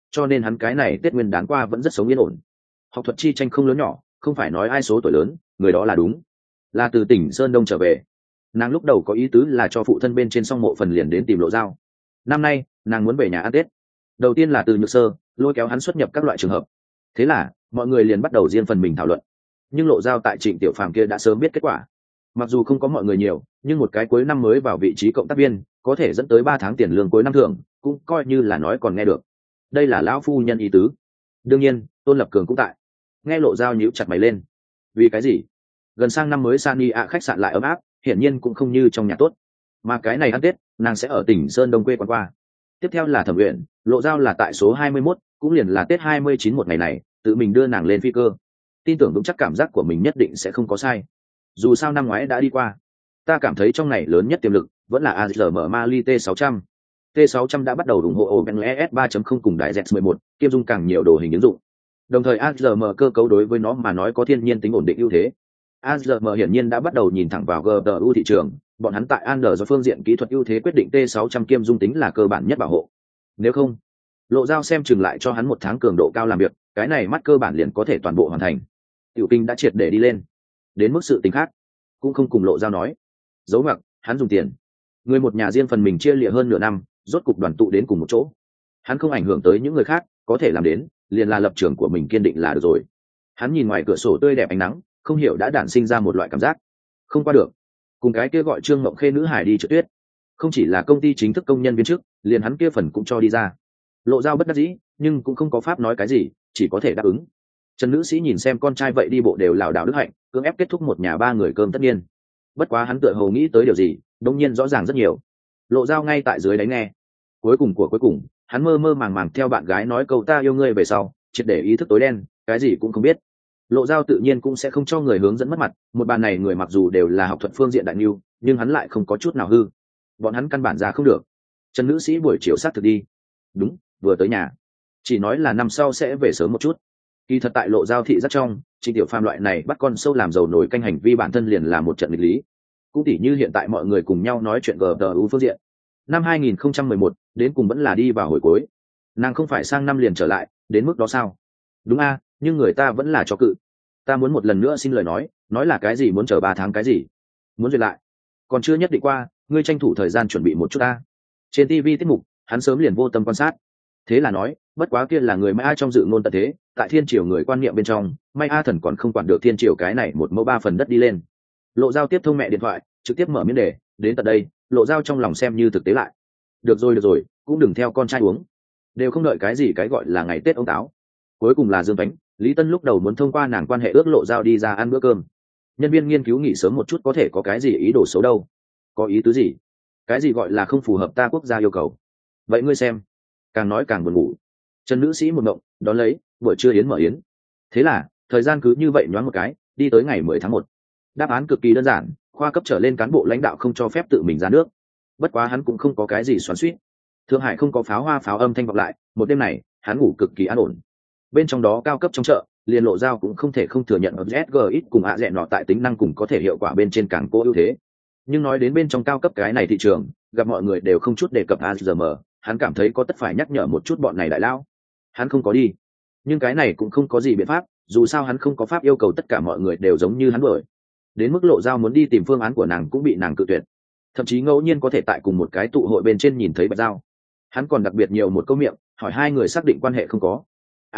cho nên hắn cái này Tết Nguyên đán qua vẫn rất sống yên ổn. Học thuật chi tranh không lớn nhỏ, không phải nói ai số tuổi lớn, người đó là đúng, là từ tỉnh Sơn Đông trở về. Nàng lúc đầu có ý tứ là cho phụ thân bên trên xong mộ phần liền đến tìm Lộ Giao. Năm nay nàng muốn về nhà ăn Tết. Đầu tiên là từ Nhược Sơ lôi kéo hắn xuất nhập các loại trường hợp. Thế là mọi người liền bắt đầu riêng phần mình thảo luận. Nhưng Lộ Giao tại Trịnh Tiểu Phàm kia đã sớm biết kết quả. Mặc dù không có mọi người nhiều, nhưng một cái cuối năm mới vào vị trí cộng tác viên, có thể dẫn tới 3 tháng tiền lương cuối năm thưởng, cũng coi như là nói còn nghe được. Đây là lão phu nhân ý tứ. Đương nhiên, Tôn Lập Cường cũng tại. Nghe Lộ Giao nhíu chặt mày lên. Vì cái gì? Gần sang năm mới Sani khách sạn lại ấm áp, hiển nhiên cũng không như trong nhà tốt. Mà cái này ăn Tết, nàng sẽ ở tỉnh Sơn Đông quê quán qua. Tiếp theo là Thẩm Uyển, Lộ Giao là tại số 21, cũng liền là Tết 29 một ngày này, tự mình đưa nàng lên phi cơ. Tin tưởng vững chắc cảm giác của mình nhất định sẽ không có sai. Dù sao năm ngoái đã đi qua, ta cảm thấy trong này lớn nhất tiềm lực vẫn là AZM Mali T600. T600 đã bắt đầu ủng hộ OpenOS 3.0 cùng Đại Z11, kiêm dung càng nhiều đồ hình ứng dụng. Đồng thời AZM cơ cấu đối với nó mà nói có thiên nhiên tính ổn định ưu thế. AZM hiển nhiên đã bắt đầu nhìn thẳng vào GPU thị trường, bọn hắn tại Android do phương diện kỹ thuật ưu thế quyết định T600 kiêm dung tính là cơ bản nhất bảo hộ. Nếu không, Lộ Giao xem chừng lại cho hắn 1 tháng cường độ cao làm việc, cái này mắt cơ bản liền có thể toàn bộ hoàn thành. Tiểu Kinh đã triệt để đi lên. Đến mức sự tình khác, cũng không cùng Lộ Giao nói. Giấu mặc, hắn dùng tiền. Người một nhà riêng phần mình chia lìa hơn nửa năm, rốt cục đoàn tụ đến cùng một chỗ. Hắn không ảnh hưởng tới những người khác, có thể làm đến, liền là lập trường của mình kiên định là được rồi. Hắn nhìn ngoài cửa sổ tươi đẹp ánh nắng, không hiểu đã đản sinh ra một loại cảm giác không qua được. Cùng cái kia gọi Trương Mộng Khê nữ hải đi trượt tuyết, không chỉ là công ty chính thức công nhân viên chức, liền hắn kia phần cũng cho đi ra. Lộ Giao bất đắc dĩ, nhưng cũng không có pháp nói cái gì, chỉ có thể đáp ứng. Trần nữ sĩ nhìn xem con trai vậy đi bộ đều lảo đảo đức hạnh, cưỡng ép kết thúc một nhà 3 người cơm tất nhiên. Bất quá hắn tựa hồ nghĩ tới điều gì, đống nhiên rõ ràng rất nhiều. Lộ Giao ngay tại dưới đáy nghe. Cuối cùng, hắn mơ mơ màng màng theo bạn gái nói câu ta yêu ngươi về sau, triệt để ý thức tối đen, cái gì cũng không biết. Lộ Giao tự nhiên cũng sẽ không cho người hướng dẫn mất mặt, một bàn này người mặc dù đều là học thuật phương diện đại lưu, nhưng hắn lại không có chút nào hư. Bọn hắn căn bản ra không được. Trần nữ sĩ buổi chiều sát thực đi. Đúng, vừa tới nhà. Chỉ nói là năm sau sẽ về sớm một chút. Kỳ thật tại Lộ Giao thị rất trong, Trịnh Tiểu Phàm loại này bắt con sâu làm dầu nổi canh hành vi bản thân liền là một trận nghịch lý. Cũng tỉ như hiện tại mọi người cùng nhau nói chuyện GTU phương diện. Năm 2011, đến cùng vẫn là đi vào hồi cuối. Nàng không phải sang năm liền trở lại, đến mức đó sao? Đúng a, nhưng người ta vẫn là cho cự. Ta muốn một lần nữa xin lời nói là cái gì muốn chờ 3 tháng cái gì? Muốn duyệt lại. Còn chưa nhất định qua, ngươi tranh thủ thời gian chuẩn bị một chút ta. Trên TV tiết mục, hắn sớm liền vô tâm quan sát. Thế là nói, bất quá kia là người Mai A trong dự ngôn tận thế, tại thiên triều người quan niệm bên trong, Mai A thần còn không quản được thiên triều cái này một mẫu 3 phần đất đi lên. Lộ Giao tiếp thông mẹ điện thoại, trực tiếp mở miếng đề, đến tận đây, Lộ Giao trong lòng xem như thực tế lại. Được rồi, cũng đừng theo con trai uống. Đều không đợi cái gì cái gọi là ngày Tết ông táo. Cuối cùng là Dương Bánh, Lý Tân lúc đầu muốn thông qua nàng quan hệ ước Lộ Giao đi ra ăn bữa cơm. Nhân viên nghiên cứu nghỉ sớm một chút có thể có cái gì ý đồ xấu đâu. Có ý tứ gì? Cái gì gọi là không phù hợp ta quốc gia yêu cầu? Vậy ngươi xem. Càng nói càng buồn ngủ. Trần nữ sĩ một ngộng, đón lấy, buổi trưa yến mở yến. Thế là, thời gian cứ như vậy nhoáng một cái, đi tới ngày 10 tháng 1. Đáp án cực kỳ đơn giản, khoa cấp trở lên cán bộ lãnh đạo không cho phép tự mình ra nước. Bất quá hắn cũng không có cái gì xoắn xuýt. Thượng Hải không có pháo âm thanh vọng lại, một đêm này, hắn ngủ cực kỳ an ổn. Bên trong đó cao cấp trong chợ, liền Lộ Giao cũng không thể không thừa nhận SGX cùng ạ dẹn nọ tại tính năng cùng có thể hiệu quả bên trên càng cố ưu thế. Nhưng nói đến bên trong cao cấp cái này thị trường, gặp mọi người đều không chút đề cập AZM, hắn cảm thấy có tất phải nhắc nhở một chút bọn này đại lao. Hắn không có đi, nhưng cái này cũng không có gì biện pháp, dù sao hắn không có pháp yêu cầu tất cả mọi người đều giống như hắn bởi. Đến mức Lộ Giao muốn đi tìm phương án của nàng cũng bị nàng cự tuyệt. Thậm chí ngẫu nhiên có thể tại cùng một cái tụ hội bên trên nhìn thấy Bạch Giao. Hắn còn đặc biệt nhiều một câu miệng, hỏi 2 người xác định quan hệ không có.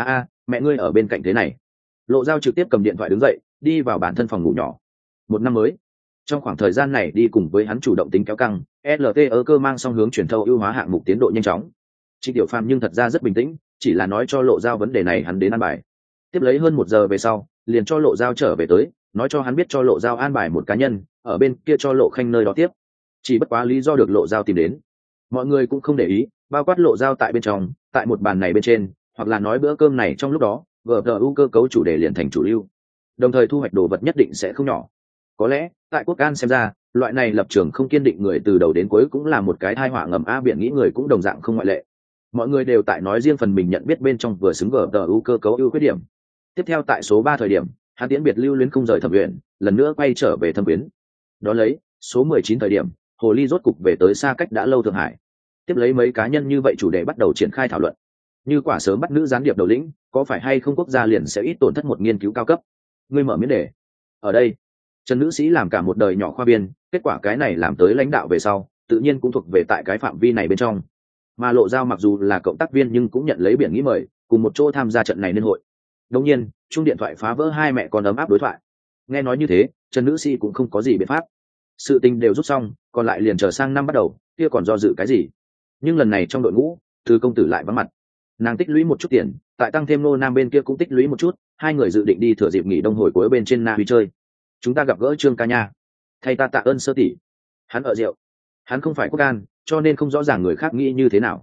Mẹ ngươi ở bên cạnh thế này. Lộ Giao trực tiếp cầm điện thoại đứng dậy, đi vào bản thân phòng ngủ nhỏ. Một năm mới. Trong khoảng thời gian này đi cùng với hắn chủ động tính kéo căng, LTE cơ mang song hướng truyền thâu ưu hóa hạng mục tiến độ nhanh chóng. Trịnh Tiểu Phàm nhưng thật ra rất bình tĩnh, chỉ là nói cho Lộ Giao vấn đề này hắn đến an bài. Tiếp lấy hơn 1 giờ về sau, liền cho Lộ Giao trở về tới, nói cho hắn biết cho Lộ Giao an bài một cá nhân, ở bên kia cho Lộ Khanh nơi đó tiếp. Chỉ bất quá lý do được Lộ Giao tìm đến. Mọi người cũng không để ý, bao quát Lộ Giao tại bên trong, tại một bàn này bên trên, hoặc là nói bữa cơm này trong lúc đó, GPU cơ cấu chủ đề liền thành chủ lưu. Đồng thời thu hoạch đồ vật nhất định sẽ không nhỏ. Có lẽ, tại Quốc An xem ra, loại này lập trường không kiên định người từ đầu đến cuối cũng là một cái tai họa ngầm biển nghĩ người cũng đồng dạng không ngoại lệ. Mọi người đều tại nói riêng phần mình nhận biết bên trong vừa xứng GPU cơ cấu ưu khuyết điểm. Tiếp theo tại số 3 thời điểm, hắn tiễn biệt lưu luyến không rời Thẩm Uyển, lần nữa quay trở về Thâm Quyến. Đó lấy, số 19 thời điểm, Hồ Ly rốt cục về tới xa cách đã lâu Thượng Hải. Tiếp lấy mấy cá nhân như vậy chủ đề bắt đầu triển khai thảo luận. như quả sớm bắt nữ gián điệp đầu lĩnh, có phải hay không quốc gia liền sẽ ít tổn thất một nghiên cứu cao cấp. Ngươi mở miễn đề. Ở đây, Trần nữ sĩ làm cả một đời nhỏ khoa viên, kết quả cái này làm tới lãnh đạo về sau, tự nhiên cũng thuộc về tại cái phạm vi này bên trong. Mà Lộ Giao mặc dù là cộng tác viên nhưng cũng nhận lấy biển nghĩ mời, cùng một chỗ tham gia trận này liên hội. Đương nhiên, chung điện thoại phá vỡ hai mẹ con ấm áp đối thoại. Nghe nói như thế, Trần nữ sĩ cũng không có gì biện pháp. Sự tình đều rút xong, còn lại liền chờ sang năm bắt đầu, kia còn do dự cái gì? Nhưng lần này trong đội ngũ, Từ công tử lại vắng mặt. Nàng tích lũy một chút tiền, tại tăng thêm nô nam bên kia cũng tích lũy một chút, hai người dự định đi thừa dịp nghỉ đông hồi cuối bên trên Na Uy chơi. Chúng ta gặp gỡ Trương ca nha. Thay ta tạ ơn sơ tỷ. Hắn ở rượu. Hắn không phải quốc an, cho nên không rõ ràng người khác nghĩ như thế nào.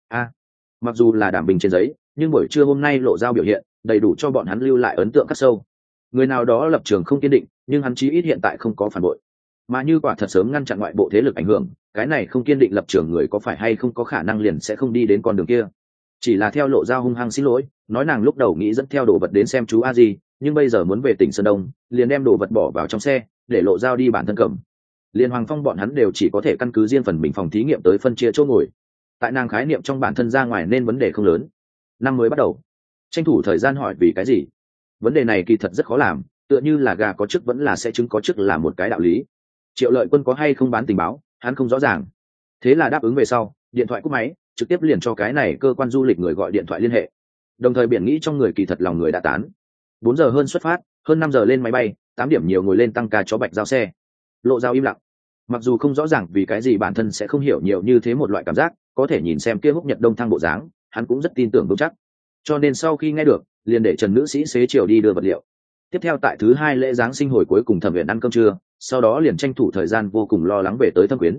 Mặc dù là đảm bình trên giấy, nhưng buổi trưa hôm nay Lộ Giao biểu hiện đầy đủ cho bọn hắn lưu lại ấn tượng khắc sâu. Người nào đó lập trường không kiên định, nhưng hắn chí ít hiện tại không có phản bội. Mà như quả thật sớm ngăn chặn ngoại bộ thế lực ảnh hưởng, cái này không kiên định lập trường người có phải hay không có khả năng liền sẽ không đi đến con đường kia. Chỉ là theo Lộ Giao hung hăng xin lỗi, nói nàng lúc đầu nghĩ dẫn theo đồ vật đến xem chú a di, nhưng bây giờ muốn về tỉnh Sơn Đông, liền đem đồ vật bỏ vào trong xe, để Lộ Giao đi bản thân cầm. Liên Hoàng Phong bọn hắn đều chỉ có thể căn cứ riêng phần mình phòng thí nghiệm tới phân chia chỗ ngồi. Tại nàng khái niệm trong bản thân ra ngoài nên vấn đề không lớn. Năm mới bắt đầu, tranh thủ thời gian hỏi vì cái gì. Vấn đề này kỳ thật rất khó làm, tựa như là gà có chức vẫn là sẽ trứng có chức là một cái đạo lý. Triệu Lợi Quân có hay không bán tình báo, hắn không rõ ràng. Thế là đáp ứng về sau, điện thoại cúp máy, trực tiếp liền cho cái này cơ quan du lịch người gọi điện thoại liên hệ. Đồng thời biển nghĩ trong người kỳ thật lòng người đã tán. 4 giờ hơn xuất phát, hơn 5 giờ lên máy bay, 8 điểm nhiều ngồi lên tăng ca chó bạch giao xe. Lộ Giao im lặng. Mặc dù không rõ ràng vì cái gì bản thân sẽ không hiểu nhiều như thế một loại cảm giác, có thể nhìn xem kia húc nhật đông thăng bộ dáng, hắn cũng rất tin tưởng vững chắc. Cho nên sau khi nghe được, liền để Trần nữ sĩ xế chiều đi đưa vật liệu. Tiếp theo tại thứ 2 lễ giáng sinh hồi cuối cùng Thẩm Uyển ăn cơm trưa, sau đó liền tranh thủ thời gian vô cùng lo lắng về tới Thâm Quyến.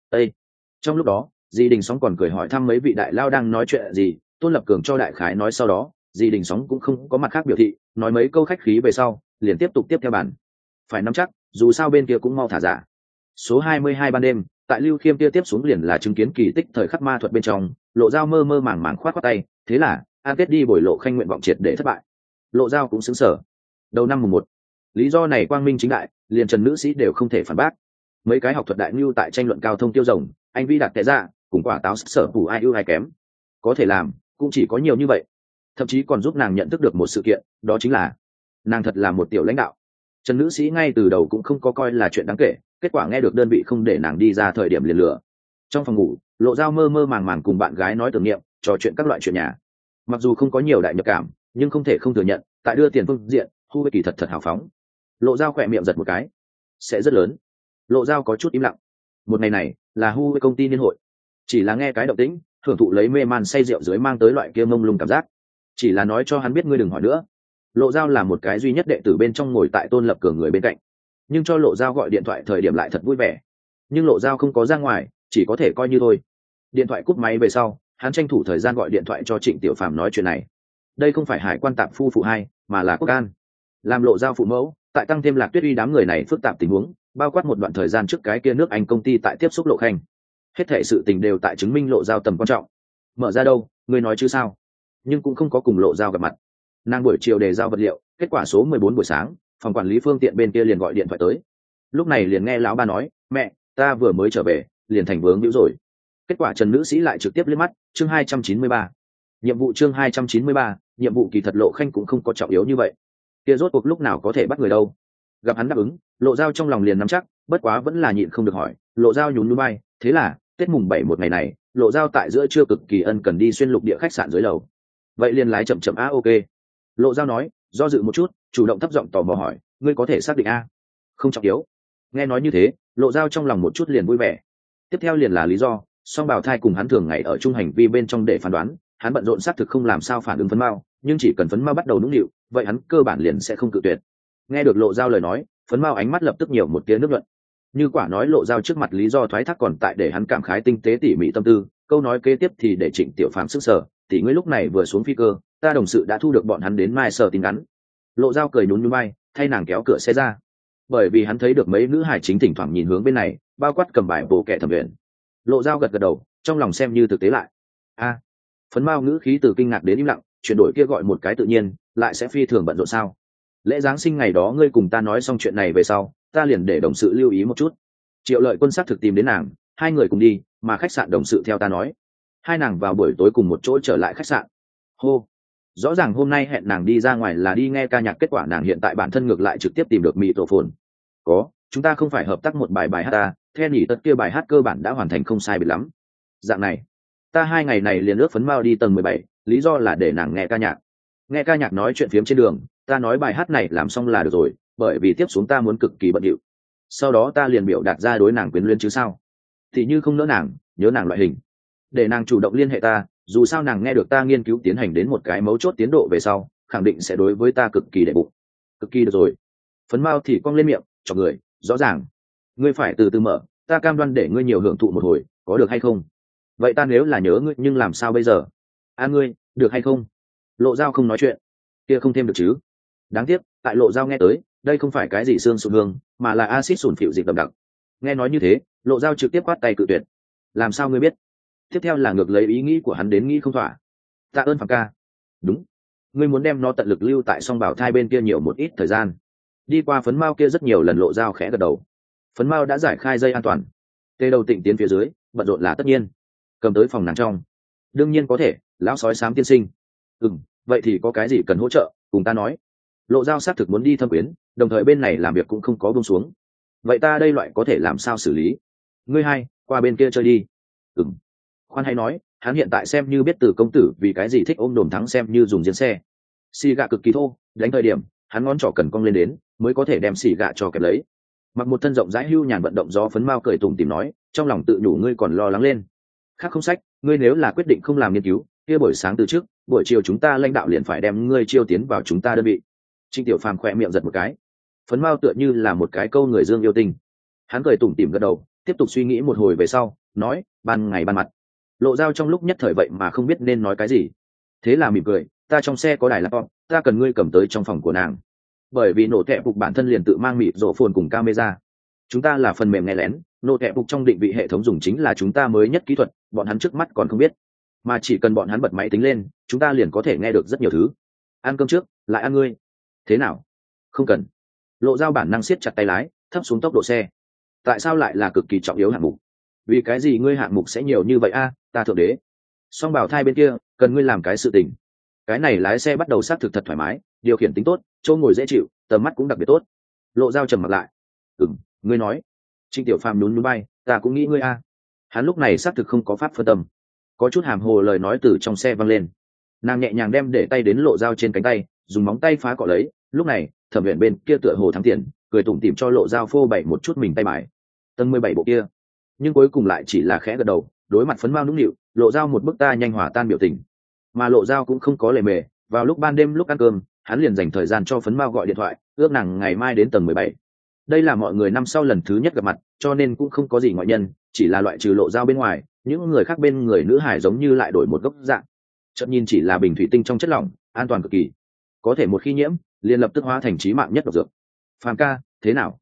Trong lúc đó, Di Đình Sóng còn cười hỏi thăm mấy vị đại lao đang nói chuyện gì, Tôn Lập Cường cho đại khái nói sau đó, Di Đình Sóng cũng không có mặt khác biểu thị, nói mấy câu khách khí về sau, liền tiếp tục tiếp theo bản. Phải nắm chắc, dù sao bên kia cũng mau thả giả. Số 22 ban đêm, tại Lưu Khiêm kia tiếp xuống liền là chứng kiến kỳ tích thời khắc ma thuật bên trong, Lộ Giao mơ mơ màng màng khoát tay, thế là an kết đi bồi Lộ Khanh nguyện vọng triệt để thất bại. Lộ Giao cũng sững sờ. Đầu năm mùng 1, lý do này quang minh chính đại, liền Trần nữ sĩ đều không thể phản bác. Mấy cái học thuật đại nhu tại tranh luận cao thông tiêu rồng, anh vi đạt tệ ra, cùng quả táo sở phủ ai ưu ai kém. Có thể làm, cũng chỉ có nhiều như vậy. Thậm chí còn giúp nàng nhận thức được một sự kiện, đó chính là nàng thật là một tiểu lãnh đạo. Trần nữ sĩ ngay từ đầu cũng không có coi là chuyện đáng kể, kết quả nghe được đơn vị không để nàng đi ra thời điểm liền lừa. Trong phòng ngủ, Lộ Giao mơ mơ màng màng cùng bạn gái nói tưởng niệm, trò chuyện các loại chuyện nhà. Mặc dù không có nhiều đại nhập cảm, nhưng không thể không thừa nhận, tại đưa tiền phương diện, Hu kỳ thật hào phóng. Lộ Giao khỏe miệng giật một cái, sẽ rất lớn. Lộ Giao có chút im lặng. Một ngày này là Hu công ty niên hội, chỉ là nghe cái động tĩnh, thưởng thụ lấy mê man say rượu dưới mang tới loại kia mông lung cảm giác. Chỉ là nói cho hắn biết ngươi đừng hỏi nữa. Lộ Giao là một cái duy nhất đệ tử bên trong ngồi tại Tôn Lập Cường người bên cạnh, nhưng cho Lộ Giao gọi điện thoại thời điểm lại thật vui vẻ. Nhưng Lộ Giao không có ra ngoài, chỉ có thể coi như thôi. Điện thoại cúp máy về sau, hắn tranh thủ thời gian gọi điện thoại cho Trịnh Tiểu Phàm nói chuyện này. Đây không phải Hải quan tạp phu phụ hai, mà là Quốc An. Làm Lộ Giao phụ mẫu, tại tăng thêm Lạc Tuyết Uy đám người này phức tạp tình huống, bao quát một đoạn thời gian trước cái kia nước Anh công ty tại tiếp xúc Lộ Khanh. Hết thảy sự tình đều tại chứng minh Lộ Giao tầm quan trọng. Mở ra đâu, ngươi nói chứ sao? Nhưng cũng không có cùng Lộ Giao gặp mặt. Nàng buổi chiều đề giao vật liệu, kết quả số 14 buổi sáng, phòng quản lý phương tiện bên kia liền gọi điện thoại tới. Lúc này liền nghe lão ba nói, mẹ, ta vừa mới trở về, liền thành vướng hữu rồi. Kết quả Trần nữ sĩ lại trực tiếp liếc mắt, chương 293. Nhiệm vụ chương 293, nhiệm vụ kỳ thật Lộ Khanh cũng không có trọng yếu như vậy. Kia rốt cuộc lúc nào có thể bắt người đâu? Gặp hắn đáp ứng, Lộ Giao trong lòng liền nắm chắc, bất quá vẫn là nhịn không được hỏi, Lộ Giao nhún nhún vai, thế là, Tết mùng 7 một ngày này, Lộ Giao tại giữa trưa cực kỳ ân cần đi xuyên lục địa khách sạn dưới lầu. Vậy liền lái chậm chậm ok. Lộ Giao nói, do dự một chút, chủ động thấp giọng tò mò hỏi, ngươi có thể xác định a? Không trọng yếu. Nghe nói như thế, Lộ Giao trong lòng một chút liền vui vẻ. Tiếp theo liền là lý do, song bào thai cùng hắn thường ngày ở chung hành vi bên trong để phán đoán, hắn bận rộn xác thực không làm sao phản ứng phấn mao, nhưng chỉ cần phấn mao bắt đầu nũng nịu, vậy hắn cơ bản liền sẽ không cự tuyệt. Nghe được Lộ Giao lời nói, phấn mao ánh mắt lập tức nhiều một tiếng nước luận. Như quả nói Lộ Giao trước mặt lý do thoái thác còn tại để hắn cảm khái tinh tế tỉ mỉ tâm tư, câu nói kế tiếp thì để Trịnh Tiểu Phàm sức sở, tỷ ngươi lúc này vừa xuống phi cơ, ta đồng sự đã thu được bọn hắn đến mai sở tin ngắn. Lộ Giao cười nhún nhún vai, thay nàng kéo cửa xe ra. Bởi vì hắn thấy được mấy nữ hải chính thỉnh thoảng nhìn hướng bên này, bao quát cầm bài bộ kệ Thẩm Uyển. Lộ Giao gật gật đầu, trong lòng xem như thực tế lại. A, phấn mao ngữ khí từ kinh ngạc đến im lặng, chuyển đổi kia gọi một cái tự nhiên, lại sẽ phi thường bận rộn sao? Lễ giáng sinh ngày đó ngươi cùng ta nói xong chuyện này về sau, ta liền để đồng sự lưu ý một chút. Triệu Lợi Quân xác thực tìm đến nàng, hai người cùng đi, mà khách sạn đồng sự theo ta nói, hai nàng vào buổi tối cùng một chỗ trở lại khách sạn. hô, rõ ràng hôm nay hẹn nàng đi ra ngoài là đi nghe ca nhạc, kết quả nàng hiện tại bản thân ngược lại trực tiếp tìm được mỹ tổ phồn. Có, chúng ta không phải hợp tác một bài hát ta, theo nhỉ tất kia bài hát cơ bản đã hoàn thành không sai biệt lắm. Dạng này, ta 2 ngày này liền ước Phấn Mao đi tầng 17, lý do là để nàng nghe ca nhạc. Nghe ca nhạc nói chuyện phiếm trên đường, ta nói bài hát này làm xong là được rồi, bởi vì tiếp xuống ta muốn cực kỳ bận rộn. Sau đó ta liền biểu đạt ra đối nàng quyến luyến chứ sao. Thì như không nỡ nàng, nhớ nàng loại hình. Để nàng chủ động liên hệ ta, dù sao nàng nghe được ta nghiên cứu tiến hành đến một cái mấu chốt tiến độ về sau, khẳng định sẽ đối với ta cực kỳ đệ bụng. Cực kỳ được rồi. Phấn Mao thì cong lên miệng, cho người, rõ ràng. Ngươi phải từ từ mở, ta cam đoan để ngươi nhiều hưởng thụ một hồi, có được hay không? Vậy ta nếu là nhớ ngươi nhưng làm sao bây giờ? Ngươi, được hay không? Lộ Dao không nói chuyện, kia không thêm được chứ? Đáng tiếc, tại Lộ Dao nghe tới, đây không phải cái gì xương sụn hương, mà là axit sủn phịu dịch đậm đặc. Nghe nói như thế, Lộ Dao trực tiếp quát tay cự tuyệt. Làm sao ngươi biết? Tiếp theo là ngược lấy ý nghĩ của hắn đến nghĩ không thỏa. Tạ ơn Phạm ca. Đúng, ngươi muốn đem nó tận lực lưu tại song bảo thai bên kia nhiều một ít thời gian. Đi qua Phấn Mao kia rất nhiều lần, Lộ Dao khẽ gật đầu. Phấn Mao đã giải khai dây an toàn, tê đầu tịnh tiến phía dưới, bận rộn là tất nhiên. Cầm tới phòng nàng trong, đương nhiên có thể, lão sói xám tiên sinh. Vậy thì có cái gì cần hỗ trợ, cùng ta nói. Lộ Dao xác thực muốn đi thâm quyến, đồng thời bên này làm việc cũng không có buông xuống. Vậy ta đây loại có thể làm sao xử lý? Ngươi hai, qua bên kia chơi đi. Khoan hay nói, hắn hiện tại xem như biết Từ công tử vì cái gì thích ôm đồm thắng xem như dùng diên xe. Xì gạ cực kỳ thô, đánh thời điểm, hắn ngón trỏ cần cong lên đến, mới có thể đem xì gạ cho kẹp lấy. Mặc một thân rộng rãi hưu nhàn vận động do Phấn Mao cười tủm tỉm nói, trong lòng tự nhủ ngươi còn lo lắng lên. Khác không sách, ngươi nếu là quyết định không làm nghiên cứu, kia buổi sáng từ trước, buổi chiều chúng ta lãnh đạo liền phải đem ngươi chiêu tiến vào chúng ta đơn vị. Trịnh Tiểu Phàm khỏe miệng giật một cái. Phấn Mao tựa như là một cái câu người dương yêu tình. Hắn cười tủm tỉm gật đầu, tiếp tục suy nghĩ một hồi về sau, nói, ban ngày ban mặt. Lộ Dao trong lúc nhất thời vậy mà không biết nên nói cái gì. Thế là mỉm cười, ta trong xe có đài laptop, ta cần ngươi cầm tới trong phòng của nàng. Bởi vì nổ tẹp phục bản thân liền tự mang mịt rổ phồn cùng camera. Chúng ta là phần mềm nghe lén, nổ tẹp phục trong định vị hệ thống dùng chính là chúng ta mới nhất kỹ thuật, bọn hắn trước mắt còn không biết. Mà chỉ cần bọn hắn bật máy tính lên, chúng ta liền có thể nghe được rất nhiều thứ. Ăn cơm trước, lại ăn ngươi. Thế nào? Không cần. Lộ Dao bản năng siết chặt tay lái, thấp xuống tốc độ xe. Tại sao lại là cực kỳ trọng yếu hạng mục? Vì cái gì ngươi hạng mục sẽ nhiều như vậy ta thượng đế. Song bảo thai bên kia, cần ngươi làm cái sự tình. Cái này lái xe bắt đầu xác thực thật thoải mái, điều khiển tính tốt, chỗ ngồi dễ chịu, tầm mắt cũng đặc biệt tốt. Lộ Dao trầm mặt lại. Ngươi nói. Trịnh Tiểu Phàm nhún nhún bay, ta cũng nghĩ ngươi Hắn lúc này xác thực không có pháp phân tâm, có chút hàm hồ lời nói từ trong xe văng lên. Nàng nhẹ nhàng đem để tay đến Lộ Dao trên cánh tay, dùng móng tay phá cọ lấy. Lúc này Thẩm Viễn bên kia tựa hồ thắng tiền, cười tủm tỉm cho Lộ Dao phô bày một chút mình tay bài. Tầng 17 bộ kia, nhưng cuối cùng lại chỉ là khẽ gật đầu, đối mặt Phấn Mao nũng nịu, Lộ Dao một bức ta nhanh hòa tan biểu tình. Mà Lộ Dao cũng không có lề mề, vào lúc ban đêm lúc ăn cơm, hắn liền dành thời gian cho Phấn Mao gọi điện thoại, ước nàng ngày mai đến tầng 17. Đây là mọi người năm sau lần thứ nhất gặp mặt, cho nên cũng không có gì ngoại nhân, chỉ là loại trừ Lộ Dao bên ngoài, những người khác bên người nữ hải giống như lại đổi một góc dạng. Chợt nhìn chỉ là bình thủy tinh trong chất lỏng, an toàn cực kỳ, có thể một khi nhiễm, liền lập tức hóa thành chí mạng nhất độc dược. Phàm ca, thế nào?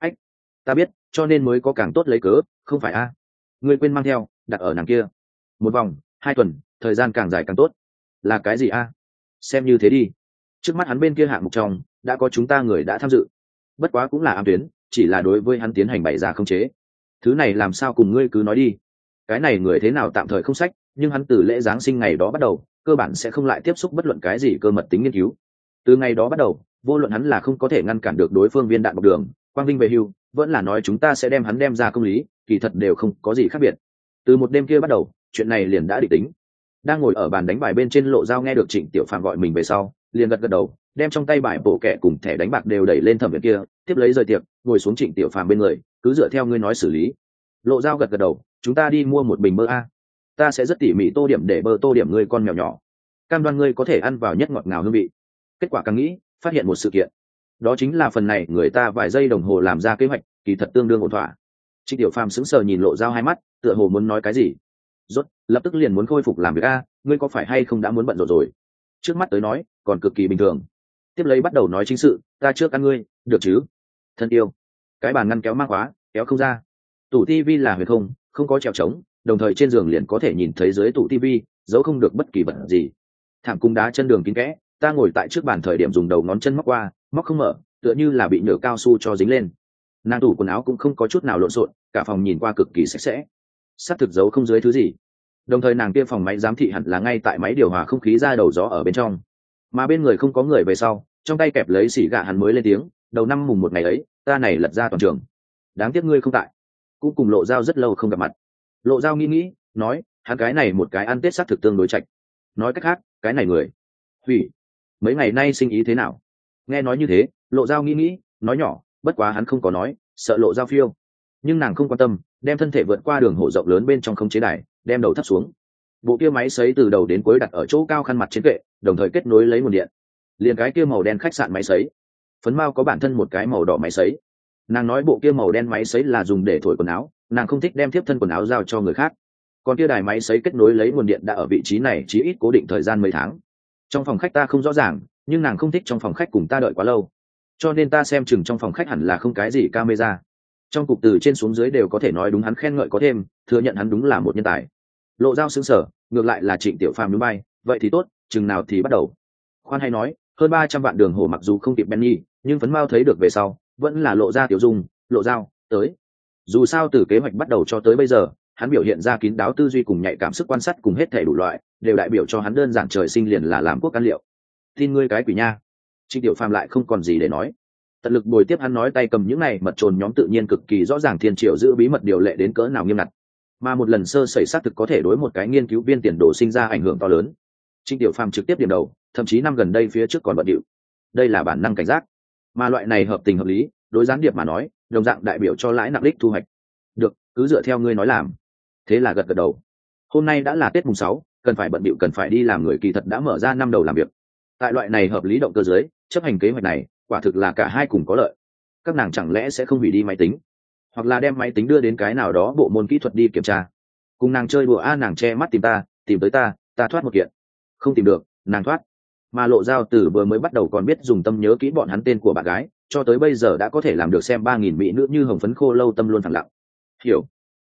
Ta biết, cho nên mới có càng tốt lấy cớ, không phải ngươi quên mang theo, đặt ở nàng kia. 1 vòng, 2 tuần, thời gian càng dài càng tốt. Là cái gì xem như thế đi. Trước mắt hắn bên kia hạng mục trong, đã có chúng ta người đã tham dự. Bất quá cũng là ám tuyến, chỉ là đối với hắn tiến hành bày ra không chế. Thứ này làm sao cùng ngươi cứ nói đi. Cái này người thế nào tạm thời không sách, nhưng hắn từ lễ Giáng sinh ngày đó bắt đầu, cơ bản sẽ không lại tiếp xúc bất luận cái gì cơ mật tính nghiên cứu. Từ ngày đó bắt đầu, vô luận hắn là không có thể ngăn cản được đối phương viên đạn bọc đường, quang vinh về hưu, vẫn là nói chúng ta sẽ đem hắn đem ra công lý, kỳ thật đều không có gì khác biệt. Từ một đêm kia bắt đầu, chuyện này liền đã định tính. Đang ngồi ở bàn đánh bài bên trên, Lộ Dao nghe được Trịnh Tiểu Phàm gọi mình về sau, liền gật gật đầu, đem trong tay bài bộ kẹ cùng thẻ đánh bạc đều đẩy lên Thẩm Viễn kia, tiếp lấy rời tiệc, ngồi xuống Trịnh Tiểu Phàm bên người, cứ dựa theo ngươi nói xử lý. Lộ Dao gật gật đầu, chúng ta đi mua một bình bơ ta sẽ rất tỉ mỉ tô điểm để bơ tô điểm ngươi con mèo nhỏ, cam đoan ngươi có thể ăn vào nhất ngọt ngào hương vị. Kết quả càng nghĩ, phát hiện một sự kiện, đó chính là phần này người ta vài giây đồng hồ làm ra kế hoạch, kỳ thật tương đương ổn thỏa. Trịnh Tiểu Phàm sững sờ nhìn Lộ Dao hai mắt, tựa hồ muốn nói cái gì. Rốt, lập tức liền muốn khôi phục làm việc ngươi có phải hay không đã muốn bận rộn rồi? Trước mắt tới nói, còn cực kỳ bình thường. Tiếp lấy bắt đầu nói chính sự, ta trước ăn ngươi, được chứ? Thân yêu. Cái bàn ngăn kéo mang khóa, kéo không ra. Tủ tivi là huyền không, không có treo trống, đồng thời trên giường liền có thể nhìn thấy dưới tủ tivi, giấu không được bất kỳ vật gì. Thảm cung đá chân đường kín kẽ, ta ngồi tại trước bàn thời điểm dùng đầu ngón chân móc qua, móc không mở, tựa như là bị nhựa cao su cho dính lên. Nàng tủ quần áo cũng không có chút nào lộn xộn, cả phòng nhìn qua cực kỳ sạch sẽ. Sắp thực giấu không dưới thứ gì. đồng thời nàng kia phòng máy giám thị hẳn là ngay tại máy điều hòa không khí ra đầu gió ở bên trong, mà bên người không có người về sau, trong tay kẹp lấy xỉ gà hắn mới lên tiếng, đầu năm mùng một ngày ấy ta này lật ra toàn trường, đáng tiếc ngươi không tại, cũng cùng Lộ Dao rất lâu không gặp mặt. Lộ Dao nghĩ nói, hắn cái này một cái ăn tết xác thực tương đối chạch, nói cách khác cái này người hủy mấy ngày nay sinh ý thế nào. Nghe nói như thế, Lộ Dao nghĩ nói nhỏ, bất quá hắn không có nói, sợ Lộ Dao phiêu, nhưng nàng không quan tâm, đem thân thể vượt qua đường hổ rộng lớn bên trong không chế đài, đem đầu thấp xuống. Bộ kia máy sấy từ đầu đến cuối đặt ở chỗ cao khăn mặt trên kệ, đồng thời kết nối lấy nguồn điện. Liền cái kia màu đen khách sạn máy sấy, Phấn Mao có bản thân một cái màu đỏ máy sấy. Nàng nói bộ kia màu đen máy sấy là dùng để thổi quần áo, nàng không thích đem tiếp thân quần áo giao cho người khác. Còn kia đài máy sấy kết nối lấy nguồn điện đã ở vị trí này chí ít cố định thời gian mấy tháng. Trong phòng khách ta không rõ ràng, nhưng nàng không thích trong phòng khách cùng ta đợi quá lâu, cho nên ta xem chừng trong phòng khách hẳn là không cái gì camera. Trong cục từ trên xuống dưới đều có thể nói đúng hắn, khen ngợi có thêm, thừa nhận hắn đúng là một nhân tài. Lộ Dao sững sờ, ngược lại là Trịnh Tiểu Phàm núi bay, vậy thì tốt, chừng nào thì bắt đầu. Khoan hay nói, hơn 300 vạn đường hổ mặc dù không kịp Benny, nhưng Phấn Mao thấy được về sau, vẫn là lộ ra tiểu dung, Lộ Dao tới. Dù sao từ kế hoạch bắt đầu cho tới bây giờ, hắn biểu hiện ra kín đáo tư duy cùng nhạy cảm sức quan sát cùng hết thể đủ loại, đều đại biểu cho hắn đơn giản trời sinh liền là làm quốc can liệu. Tin ngươi cái quỷ nha. Trịnh Tiểu Phàm lại không còn gì để nói, tận lực bồi tiếp hắn, nói tay cầm những này mật trồn nhóm tự nhiên cực kỳ rõ ràng thiên triệu giữ bí mật điều lệ đến cỡ nào nghiêm ngặt, mà một lần sơ sẩy xác thực có thể đối một cái nghiên cứu viên tiền đồ sinh ra ảnh hưởng to lớn. Trịnh Tiểu Phàm trực tiếp điểm đầu, thậm chí năm gần đây phía trước còn bận điệu. Đây là bản năng cảnh giác, mà loại này hợp tình hợp lý, đối gián điệp mà nói, đồng dạng đại biểu cho lãi nặng đích thu hoạch. Được, cứ dựa theo ngươi nói làm. Thế là gật gật đầu. Hôm nay đã là Tết mùng 6, cần phải bận điệu, cần phải đi làm, người kỳ thật đã mở ra năm đầu làm việc. Tại loại này hợp lý động cơ dưới, chấp hành kế hoạch này, quả thực là cả hai cùng có lợi. Các nàng chẳng lẽ sẽ không hủy đi máy tính, hoặc là đem máy tính đưa đến cái nào đó bộ môn kỹ thuật đi kiểm tra, cùng nàng chơi đùa a nàng che mắt tìm ta, tìm tới ta, ta thoát một kiện, không tìm được, nàng thoát. Mà Lộ Dao từ vừa mới bắt đầu còn biết dùng tâm nhớ kỹ bọn hắn tên của bạn gái, cho tới bây giờ đã có thể làm được xem 3000 mỹ nữ như hồng phấn khô lâu tâm luôn thẳng lặng. Hiểu.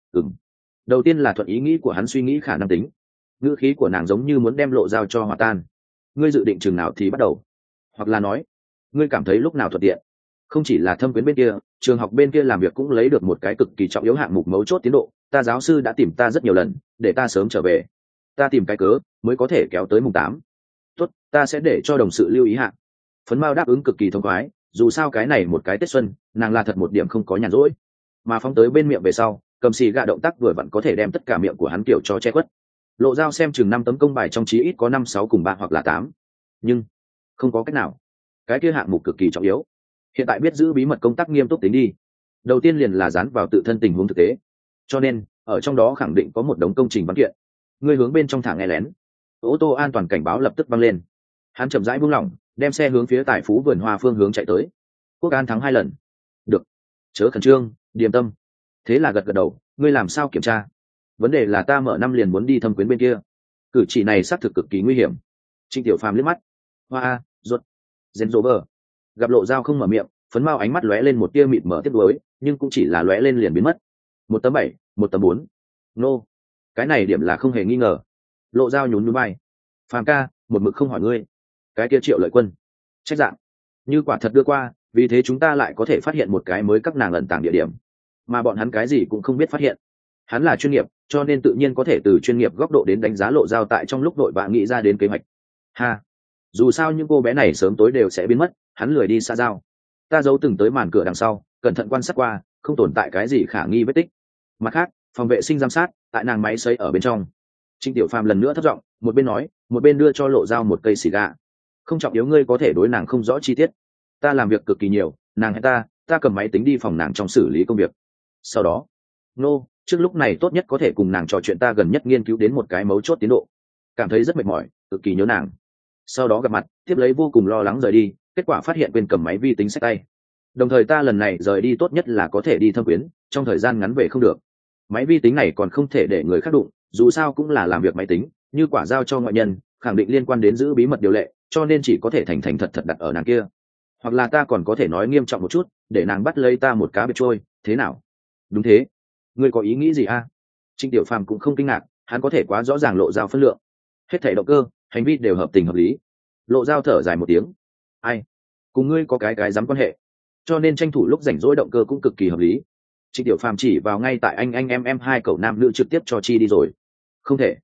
Đầu tiên là thuận ý nghĩ của hắn suy nghĩ khả năng tính, ngữ khí của nàng giống như muốn đem Lộ Dao cho hòa tan. Ngươi dự định chừng nào thì bắt đầu, hoặc là nói ngươi cảm thấy lúc nào thuận tiện. Không chỉ là thâm quyến bên kia, trường học bên kia làm việc cũng lấy được một cái cực kỳ trọng yếu hạng mục mấu chốt tiến độ, ta giáo sư đã tìm ta rất nhiều lần để ta sớm trở về, ta tìm cái cớ mới có thể kéo tới mùng 8. Tốt, ta sẽ để cho đồng sự lưu ý hạ. Phấn Mao đáp ứng cực kỳ thông khoái, dù sao cái này một cái Tết xuân, nàng là thật một điểm không có nhàn rỗi. Mà phóng tới bên miệng về sau, cầm xì gạ động tác vừa vặn có thể đem tất cả miệng của hắn kiểu cho che khuất. Lộ Dao xem chừng 5 tấm công bài trong chí ít có 5, 6 cùng 3 hoặc là 8. Nhưng không có cách nào, cái kia hạng mục cực kỳ trọng yếu. Hiện tại biết giữ bí mật công tác nghiêm túc tính đi. Đầu tiên liền là dán vào tự thân tình huống thực tế, cho nên ở trong đó khẳng định có một đống công trình văn kiện. Ngươi hướng bên trong thả nghe lén. Ô tô an toàn cảnh báo lập tức vang lên. Hắn chậm rãi buông lỏng, đem xe hướng phía Tài Phú vườn hoa phương hướng chạy tới. Quốc An thắng 2 lần. Được, chớ khẩn trương, điềm tâm. Thế là gật gật đầu, ngươi làm sao kiểm tra? Vấn đề là ta mở năm liền muốn đi thâm quyến bên kia. Cử chỉ này xác thực cực kỳ nguy hiểm. Trịnh Tiểu Phàm liếc mắt. Hoa, ruột, dền dỗ bờ. Gặp Lộ Dao không mở miệng, Phấn Mao ánh mắt lóe lên một tia mịt mở tiếc nuối, nhưng cũng chỉ là lóe lên liền biến mất. 1/7, 1/4. Nô, cái này điểm là không hề nghi ngờ. Lộ Dao nhún nhún vai. Phàm ca, một mực không hỏi ngươi. Cái kia Triệu Lợi Quân, trách dạng, như quả thật đưa qua, vì thế chúng ta lại có thể phát hiện một cái mới các nàng ẩn tàng địa điểm, mà bọn hắn cái gì cũng không biết phát hiện. Hắn là chuyên nghiệp, cho nên tự nhiên có thể từ chuyên nghiệp góc độ đến đánh giá Lộ Dao tại trong lúc đội vã nghĩ ra đến kế hoạch. Ha, dù sao những cô bé này sớm tối đều sẽ biến mất, hắn lười đi xa giao. Ta giấu từng tới màn cửa đằng sau, cẩn thận quan sát qua, không tồn tại cái gì khả nghi vết tích. Mặt khác, phòng vệ sinh giám sát tại nàng máy sấy ở bên trong. Trịnh Tiểu Phàm lần nữa thấp giọng, một bên nói, một bên đưa cho Lộ Dao một cây xì gà. Không trọng yếu, ngươi có thể đối nàng không rõ chi tiết. Ta làm việc cực kỳ nhiều, nàng hay ta cầm máy tính đi phòng nàng trong xử lý công việc. Sau đó, trước lúc này tốt nhất có thể cùng nàng trò chuyện, ta gần nhất nghiên cứu đến một cái mấu chốt tiến độ, cảm thấy rất mệt mỏi, cực kỳ nhớ nàng. Sau đó gặp mặt, tiếp lấy vô cùng lo lắng rời đi, kết quả phát hiện quên cầm máy vi tính xách tay. Đồng thời ta lần này rời đi tốt nhất là có thể đi thâm quyến, trong thời gian ngắn về không được. Máy vi tính này còn không thể để người khác đụng, dù sao cũng là làm việc máy tính, như quả giao cho ngoại nhân, khẳng định liên quan đến giữ bí mật điều lệ, cho nên chỉ có thể thành thành thật thật đặt ở nàng kia. Hoặc là ta còn có thể nói nghiêm trọng một chút, để nàng bắt lấy ta một cá biệt trôi, thế nào? Đúng thế. Ngươi có ý nghĩ gì a? Trịnh Tiểu Phàm cũng không kinh ngạc, hắn có thể quá rõ ràng Lộ Dao phân lượng. Hết thảy động cơ, hành vi đều hợp tình hợp lý. Lộ Dao thở dài một tiếng. Ai? Cùng ngươi có cái dám quan hệ, cho nên tranh thủ lúc rảnh rỗi động cơ cũng cực kỳ hợp lý. Trịnh Tiểu Phàm chỉ vào ngay tại anh em hai cậu nam nữ trực tiếp cho chi đi rồi. Không thể,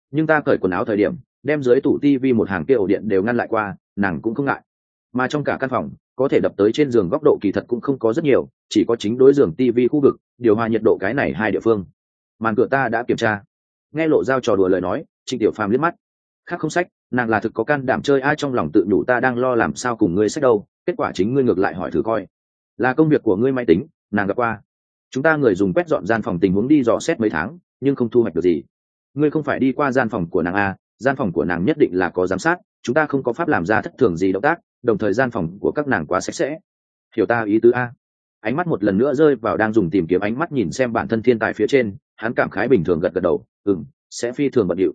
nhưng ta cởi quần áo thời điểm đem dưới tủ tivi một hàng kia ổ điện đều ngăn lại qua, nàng cũng không ngại. Mà trong cả căn phòng có thể đập tới trên giường góc độ kỳ thật cũng không có rất nhiều, chỉ có chính đối giường tivi khu vực điều hòa nhiệt độ cái này hai địa phương. Màn cửa ta đã kiểm tra. Nghe Lộ Giao trò đùa lời nói, Trịnh Tiểu Phàm liếc mắt. Khác không sách, nàng là thực có can đảm chơi, ai trong lòng tự nhủ ta đang lo làm sao cùng ngươi sách đâu, kết quả chính ngươi ngược lại hỏi thử coi. Là công việc của ngươi máy tính, nàng gặp qua. Chúng ta người dùng quét dọn gian phòng tình huống đi dò xét mấy tháng, nhưng không thu hoạch được gì. Ngươi không phải đi qua gian phòng của nàng à? Gian phòng của nàng nhất định là có giám sát, chúng ta không có pháp làm ra thất thường gì động tác, đồng thời gian phòng của các nàng quá sạch sẽ. Hiểu ta ý tứ a? Ánh mắt một lần nữa rơi vào đang dùng tìm kiếm ánh mắt nhìn xem bản thân thiên tài phía trên, hắn cảm khái bình thường gật gật đầu, sẽ phi thường bận điệu.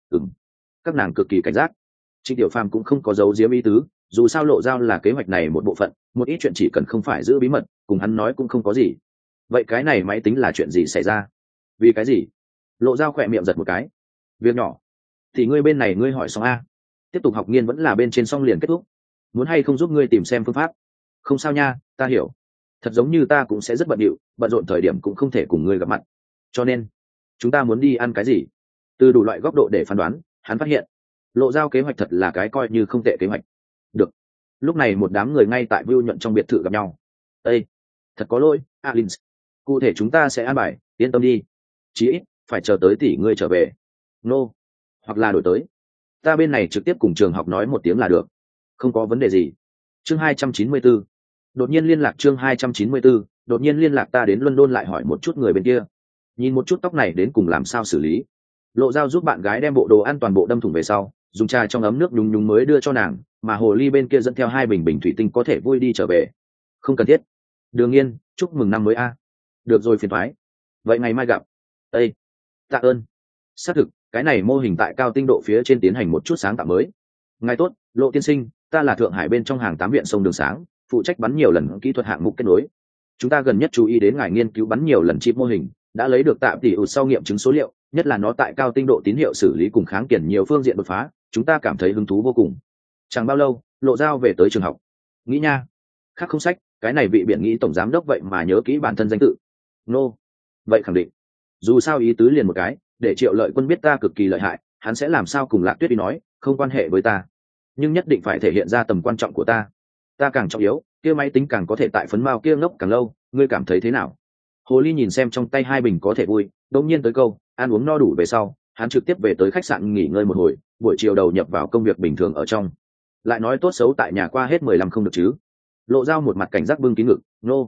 Các nàng cực kỳ cảnh giác. Trịnh Tiểu Phàm cũng không có giấu giếm ý tứ, dù sao Lộ Giao là kế hoạch này một bộ phận, một ít chuyện chỉ cần không phải giữ bí mật, cùng hắn nói cũng không có gì. Vậy cái này máy tính là chuyện gì xảy ra? Vì cái gì? Lộ Giao khỏe miệng giật một cái. Việc nhỏ. Thì ngươi bên này ngươi hỏi xong a? Tiếp tục học nghiên vẫn là bên trên xong liền kết thúc. Muốn hay không giúp ngươi tìm xem phương pháp? Không sao nha, ta hiểu. Thật giống như ta cũng sẽ rất bận điệu, bận rộn thời điểm cũng không thể cùng ngươi gặp mặt. Cho nên, chúng ta muốn đi ăn cái gì? Từ đủ loại góc độ để phán đoán, hắn phát hiện Lộ Giao kế hoạch thật là cái coi như không tệ kế hoạch. Được. Lúc này một đám người ngay tại Vưu Nhuận trong biệt thự gặp nhau. Ê, thật có lỗi, Alin. Cụ thể chúng ta sẽ an bài, yên tâm đi. Chí ít phải chờ tới tỷ ngươi trở về. Nô, hoặc là đổi tới. Ta bên này trực tiếp cùng trường học nói một tiếng là được. Không có vấn đề gì. Chương 294. Đột nhiên liên lạc chương 294, đột nhiên liên lạc ta đến London lại hỏi một chút người bên kia. Nhìn một chút tóc này đến cùng làm sao xử lý. Lộ Giao giúp bạn gái đem bộ đồ ăn toàn bộ đâm thủng về sau, dùng trà trong ấm nước nhúng nhúng mới đưa cho nàng, mà hồ ly bên kia dẫn theo 2 bình bình thủy tinh có thể vui đi trở về. Không cần thiết. Đường Nghiên, chúc mừng năm mới a. Được rồi, phiền thoái. Vậy ngày mai gặp. Ê, tạ ơn. Xác thực, cái này mô hình tại cao tinh độ phía trên tiến hành một chút sáng tạo mới. Ngài tốt, Lộ tiên sinh, ta là Thượng Hải bên trong hàng 8 viện sông đường sáng, phụ trách bắn nhiều lần kỹ thuật hạng mục kết nối. Chúng ta gần nhất chú ý đến ngài nghiên cứu bắn nhiều lần chip mô hình, đã lấy được tạm tỷ sau nghiệm chứng số liệu, nhất là nó tại cao tinh độ tín hiệu xử lý cùng kháng kiển nhiều phương diện đột phá, chúng ta cảm thấy hứng thú vô cùng. Chẳng bao lâu, Lộ Giao về tới trường học. Nghĩ nha, khác không sách, cái này vị biện nghĩ tổng giám đốc vậy mà nhớ kỹ bản thân danh tự. Nô, vậy khẳng định. Dù sao ý tứ liền một cái, để Triệu Lợi Quân biết ta cực kỳ lợi hại, hắn sẽ làm sao cùng Lạc Tuyết đi nói, không quan hệ với ta, nhưng nhất định phải thể hiện ra tầm quan trọng của ta. Ta càng trọng yếu, kia máy tính càng có thể tại phấn mao kia ngốc càng lâu, ngươi cảm thấy thế nào? Hồ Ly nhìn xem trong tay 2 bình có thể vui, đột nhiên tới câu, ăn uống no đủ về sau, hắn trực tiếp về tới khách sạn nghỉ ngơi một hồi, buổi chiều đầu nhập vào công việc bình thường ở trong. Lại nói tốt xấu tại nhà qua hết 15 không được chứ? Lộ Giao một mặt cảnh giác bưng kín ngực, nô,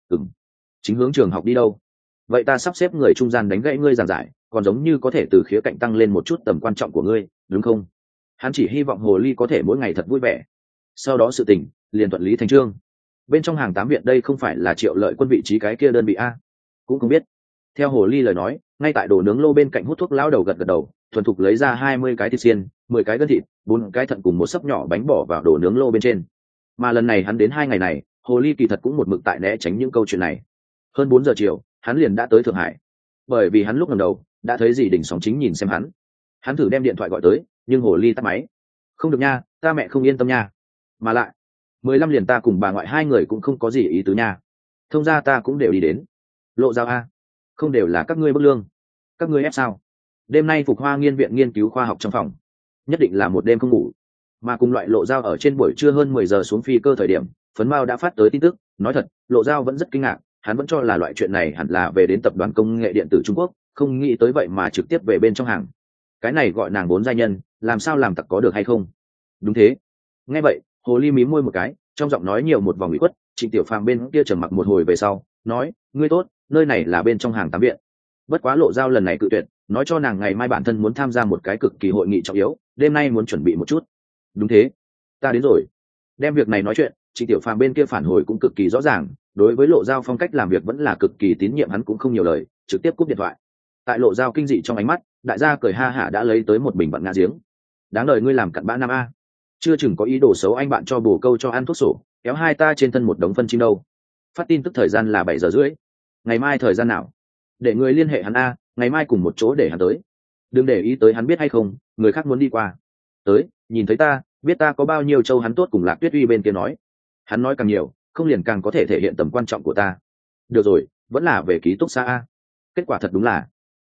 chính hướng trường học đi đâu? Vậy ta sắp xếp người trung gian đánh gãy ngươi giảng giải, còn giống như có thể từ khía cạnh tăng lên một chút tầm quan trọng của ngươi, đúng không? Hắn chỉ hy vọng Hồ Ly có thể mỗi ngày thật vui vẻ. Sau đó sự tình liền thuận lý thành chương. Bên trong hàng 8 viện đây không phải là Triệu Lợi Quân vị trí cái kia đơn vị a? Cũng không biết. Theo Hồ Ly lời nói, ngay tại đồ nướng lô bên cạnh hút thuốc lão đầu gật gật đầu, thuần thục lấy ra 20 cái thịt xiên, 10 cái gân thịt, 4 cái thận cùng một sấp nhỏ bánh bỏ vào đồ nướng lô bên trên. Mà lần này hắn đến 2 ngày này, Hồ Ly kỳ thật cũng một mực tại né tránh những câu chuyện này. Hơn 4 giờ chiều, hắn liền đã tới Thượng Hải. Bởi vì hắn lúc ngẩng đầu, đã thấy dì Đỉnh Sóng chính nhìn xem hắn. Hắn thử đem điện thoại gọi tới, nhưng Hồ Ly tắt máy. Không được nha, ta mẹ không yên tâm nha. Mà lại, 15 liền ta cùng bà ngoại 2 người cũng không có gì ý tứ nha. Thông ra ta cũng đều đi đến. Lộ Giao a, không đều là các ngươi bức lương, các ngươi ép sao? Đêm nay Phục Hoa nghiên viện nghiên cứu khoa học trong phòng, nhất định là một đêm không ngủ. Mà cùng loại Lộ Giao ở trên buổi trưa hơn 10 giờ xuống phi cơ thời điểm, Phấn Mao đã phát tới tin tức, nói thật, Lộ Giao vẫn rất kinh ngạc, hắn vẫn cho là loại chuyện này hẳn là về đến tập đoàn công nghệ điện tử Trung Quốc, không nghĩ tới vậy mà trực tiếp về bên trong hàng. Cái này gọi nàng vốn gia nhân, làm sao làm tặc có được hay không? Đúng thế. Nghe vậy, Hồ Ly mím môi một cái, trong giọng nói nhiều một vòng ủy khuất. Trịnh Tiểu Phàm bên kia trầm mặc một hồi về sau, nói, ngươi tốt, nơi này là bên trong hàng 8 viện. Bất quá Lộ Giao lần này cự tuyệt, nói cho nàng ngày mai bản thân muốn tham gia một cái cực kỳ hội nghị trọng yếu, đêm nay muốn chuẩn bị một chút. Đúng thế, ta đến rồi. Đem việc này nói chuyện, Trịnh Tiểu Phàm bên kia phản hồi cũng cực kỳ rõ ràng, đối với Lộ Giao phong cách làm việc vẫn là cực kỳ tín nhiệm, hắn cũng không nhiều lời, trực tiếp cúp điện thoại. Tại Lộ Giao kinh dị trong ánh mắt, đại gia cười ha hả đã lấy tới một bình vặn ngã giếng. Đáng đời ngươi làm cặn bã nam a, chưa chừng có ý đồ xấu anh bạn cho bồ câu cho ăn thuốc sổ, kéo hai ta trên thân một đống phân chim đâu. Phát tin tức thời gian là 7 giờ rưỡi. Ngày mai thời gian nào? Để người liên hệ hắn a, ngày mai cùng một chỗ để hắn tới. Đừng để ý tới hắn biết hay không, người khác muốn đi qua. Tới, nhìn thấy ta, biết ta có bao nhiêu châu hắn tốt cùng Lạc Tuyết Uy bên kia nói. Hắn nói càng nhiều, không liền càng có thể thể hiện tầm quan trọng của ta. Được rồi, vẫn là về ký túc xá a. Kết quả thật đúng là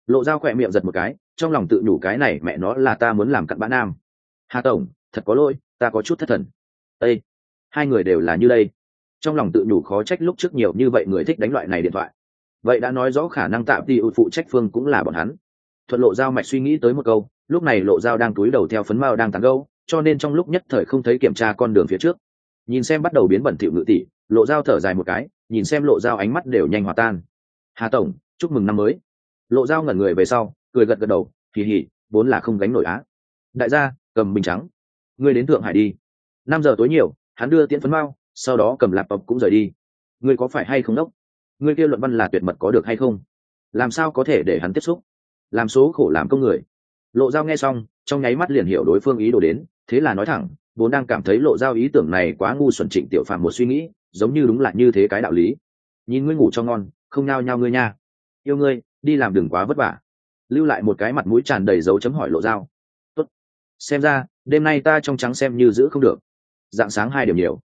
Lộ Dao khỏe miệng giật một cái, trong lòng tự nhủ cái này mẹ nó là ta muốn làm cặn bã nam. Hà tổng, thật có lỗi, ta có chút thất thần. Ê, hai người đều là như đây. Trong lòng tự nhủ khó trách lúc trước nhiều như vậy người thích đánh loại này điện thoại. Vậy đã nói rõ khả năng tạm đi phụ trách phương cũng là bọn hắn. Thuận Lộ Dao mạch suy nghĩ tới một câu, lúc này Lộ Dao đang túi đầu theo phấn mao đang tán gẫu, cho nên trong lúc nhất thời không thấy kiểm tra con đường phía trước. Nhìn xem bắt đầu biến bẩn thỉu ngự tỷ, Lộ Dao thở dài một cái, nhìn xem Lộ Dao ánh mắt đều nhanh hòa tan. Hà tổng, chúc mừng năm mới. Lộ Dao ngẩn người về sau, cười gật gật đầu, hì hì, vốn là không gánh nổi á. Đại gia, cầm bình trắng, ngươi đến Thượng Hải đi. 5 giờ tối nhiều, hắn đưa tiễn phấn mao, sau đó cầm laptop cũng rời đi. Ngươi có phải hay không đốc? Ngươi kia luận văn là tuyệt mật có được hay không? Làm sao có thể để hắn tiếp xúc? Làm số khổ làm công người. Lộ Dao nghe xong, trong nháy mắt liền hiểu đối phương ý đồ đến, thế là nói thẳng, vốn đang cảm thấy Lộ Dao ý tưởng này quá ngu xuẩn. Trịnh Tiểu Phàm một suy nghĩ, giống như đúng là như thế cái đạo lý. Nhìn ngươi ngủ cho ngon, không nao nhao ngươi nha. Yêu ngươi, đi làm đừng quá vất vả. Lưu lại một cái mặt mũi tràn đầy dấu chấm hỏi Lộ Dao. Tốt. Xem ra, đêm nay ta trong trắng xem như giữ không được. Dạng sáng 2 điểm nhiều.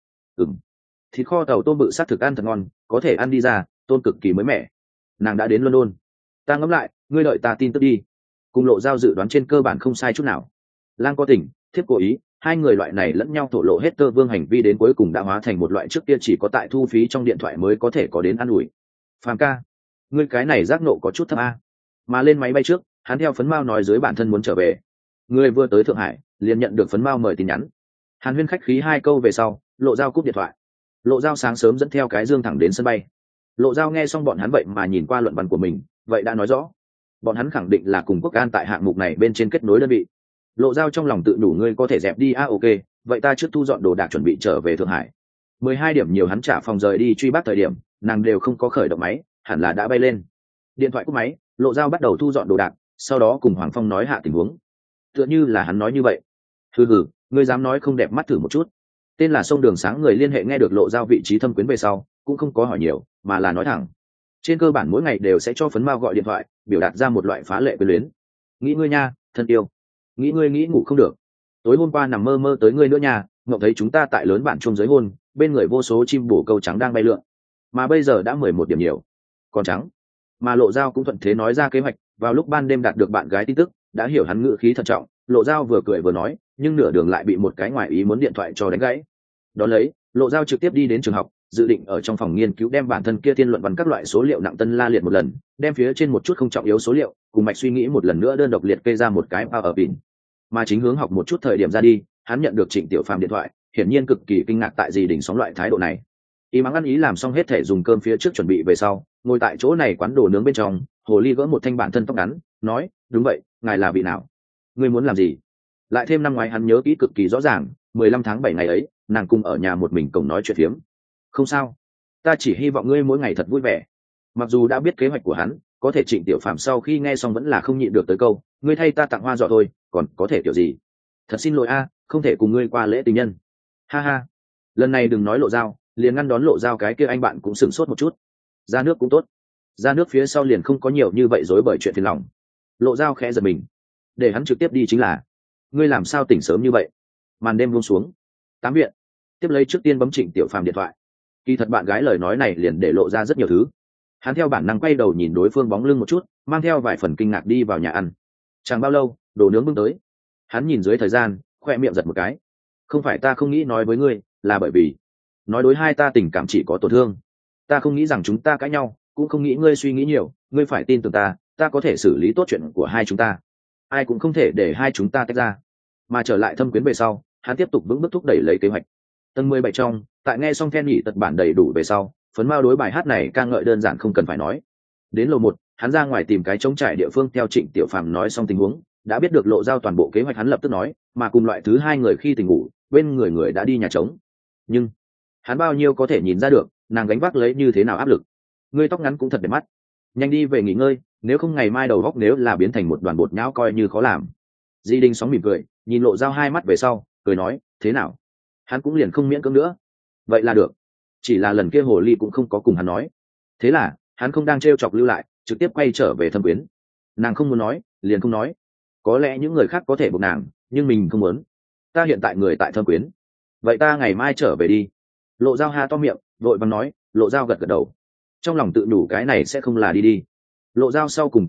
Thịt kho tàu tôm bự sát thực ăn thật ngon, có thể ăn đi ra, tôm cực kỳ mới mẻ. Nàng đã đến London. Ta ngẫm lại, ngươi đợi ta tin tức đi. Cùng Lộ Dao dự đoán trên cơ bản không sai chút nào. Lang có tình, thiếp cố ý, hai người loại này lẫn nhau thổ lộ hết tơ vương hành vi đến cuối cùng đã hóa thành một loại trước kia chỉ có tại thu phí trong điện thoại mới có thể có đến ăn ủi. Phàm ca, ngươi cái này giác nộ có chút thấp a. Mà lên máy bay trước, hắn theo phấn mao nói dưới bản thân muốn trở về. Ngươi vừa tới Thượng Hải, liền nhận được phấn mao mời tin nhắn. Hàn Huyên khách khí 2 câu về sau, Lộ Dao cúp điện thoại. Lộ Dao sáng sớm dẫn theo cái dương thẳng đến sân bay. Lộ Dao nghe xong bọn hắn vậy mà nhìn qua luận văn của mình, vậy đã nói rõ bọn hắn khẳng định là cùng Quốc An tại hạng mục này bên trên kết nối đơn vị. Lộ Dao trong lòng tự đủ ngươi có thể dẹp đi ok, vậy ta trước thu dọn đồ đạc chuẩn bị trở về Thượng Hải. 12 điểm nhiều hắn trả phòng rời đi truy bắt thời điểm, nàng đều không có khởi động máy, hẳn là đã bay lên. Điện thoại cúp máy, Lộ Dao bắt đầu thu dọn đồ đạc, sau đó cùng Hoàng Phong nói hạ tình huống. Tựa như là hắn nói như vậy. Hừ, ngươi dám nói không đẹp mắt thử một chút. Tên là Sông Đường Sáng người liên hệ nghe được Lộ Dao vị trí thâm quyến về sau, cũng không có hỏi nhiều, mà là nói thẳng. Trên cơ bản mỗi ngày đều sẽ cho phấn mao gọi điện thoại, biểu đạt ra một loại phá lệ quyến luyến. Nghĩ ngươi nha, thân yêu. Nghĩ ngươi nghĩ ngủ không được. Tối hôm qua nằm mơ mơ tới ngươi nữa nha, ngậm thấy chúng ta tại lớn bản chung giới hôn, bên người vô số chim bổ câu trắng đang bay lượn. Mà bây giờ đã 11 điểm nhiều. Còn trắng. Mà Lộ Dao cũng thuận thế nói ra kế hoạch, vào lúc ban đêm đạt được bạn gái tin tức, đã hiểu hắn ngữ khí thận trọng, Lộ Dao vừa cười vừa nói, nhưng nửa đường lại bị một cái ngoài ý muốn điện thoại cho đánh gãy. Đón lấy, Lộ Dao trực tiếp đi đến trường học, dự định ở trong phòng nghiên cứu đem bản thân kia thiên luận văn các loại số liệu nặng tân la liệt một lần, đem phía trên một chút không trọng yếu số liệu cùng mạch suy nghĩ một lần nữa đơn độc liệt kê ra một cái power pin. Mà chính hướng học một chút thời điểm ra đi, hắn nhận được Trịnh Tiểu Phàm điện thoại, hiển nhiên cực kỳ kinh ngạc tại gì đỉnh sóng loại thái độ này. Ý mắng ăn ý làm xong hết thể dùng cơm phía trước chuẩn bị về sau, ngồi tại chỗ này quán đồ nướng bên trong, hồ ly gỡ một thanh bản thân tóc ngắn, nói, đúng vậy, ngài là vị nào? Ngươi muốn làm gì? Lại thêm năm ngoái hắn nhớ kỹ cực kỳ rõ ràng, 15 tháng 7 ngày ấy, nàng cùng ở nhà một mình cổng nói chuyện phiếm. Không sao, ta chỉ hy vọng ngươi mỗi ngày thật vui vẻ. Mặc dù đã biết kế hoạch của hắn, có thể Trịnh Tiểu Phàm sau khi nghe xong vẫn là không nhịn được tới câu, ngươi thay ta tặng hoa giỏ thôi, còn có thể kiểu gì? Thật xin lỗi a, không thể cùng ngươi qua lễ tình nhân. Ha ha, lần này đừng nói Lộ Dao, liền ngăn đón Lộ Dao cái kia anh bạn cũng sửng sốt một chút. Ra nước cũng tốt, ra nước phía sau liền không có nhiều như vậy rối bởi chuyện phiền lòng. Lộ Dao khẽ giật mình, để hắn trực tiếp đi chính là, ngươi làm sao tỉnh sớm như vậy? Màn đêm buông xuống, tám viện tiếp lấy trước tiên bấm Trịnh Tiểu Phàm điện thoại. Kỳ thật bạn gái lời nói này liền để lộ ra rất nhiều thứ. Hắn theo bản năng quay đầu nhìn đối phương bóng lưng một chút, mang theo vài phần kinh ngạc đi vào nhà ăn. Chẳng bao lâu, đồ nướng bưng tới. Hắn nhìn dưới thời gian, khoe miệng giật một cái. Không phải ta không nghĩ nói với ngươi, là bởi vì nói đối hai ta tình cảm chỉ có tổn thương. Ta không nghĩ rằng chúng ta cãi nhau, cũng không nghĩ ngươi suy nghĩ nhiều, ngươi phải tin tưởng ta, ta có thể xử lý tốt chuyện của hai chúng ta. Ai cũng không thể để hai chúng ta tách ra. Mà trở lại thâm quyến về sau, hắn tiếp tục vững bước thúc đẩy lấy kế hoạch. Tầng 17 trong, tại nghe xong Ken nhị tật bản đầy đủ về sau, phấn mao đối bài hát này ca ngợi đơn giản không cần phải nói. Đến lầu 1, hắn ra ngoài tìm cái trống trải địa phương theo Trịnh Tiểu Phàm nói xong tình huống, đã biết được Lộ Dao toàn bộ kế hoạch hắn lập tức nói, mà cùng loại thứ hai người khi tỉnh ngủ, bên người đã đi nhà trống. Nhưng hắn bao nhiêu có thể nhìn ra được, nàng gánh vác lấy như thế nào áp lực. Ngươi tóc ngắn cũng thật đẹp mắt, nhanh đi về nghỉ ngơi, nếu không ngày mai đầu góc nếu là biến thành một đoàn bột nhão coi như khó làm. Di Đinh sóng mỉm cười, nhìn Lộ Dao hai mắt về sau, cười nói, thế nào? Hắn cũng liền không miễn cưỡng nữa. Vậy là được. Chỉ là lần kia hồ ly cũng không có cùng hắn nói. Thế là hắn không đang t chọc lưu lại, trực tiếp quay trở về thâm quyến. Nàng không muốn nói, liền không nói. Có lẽ những người khác có thể buộc nàng, nhưng mình không muốn. Ta hiện tại người tại thâm quyến, vậy ta ngày mai trở về đi. Lộ Dao ha to miệng, vội vàng nói. Lộ Dao gật gật đầu, trong lòng tự đủ cái này sẽ không là đi. Lộ Dao sau cùng ký ức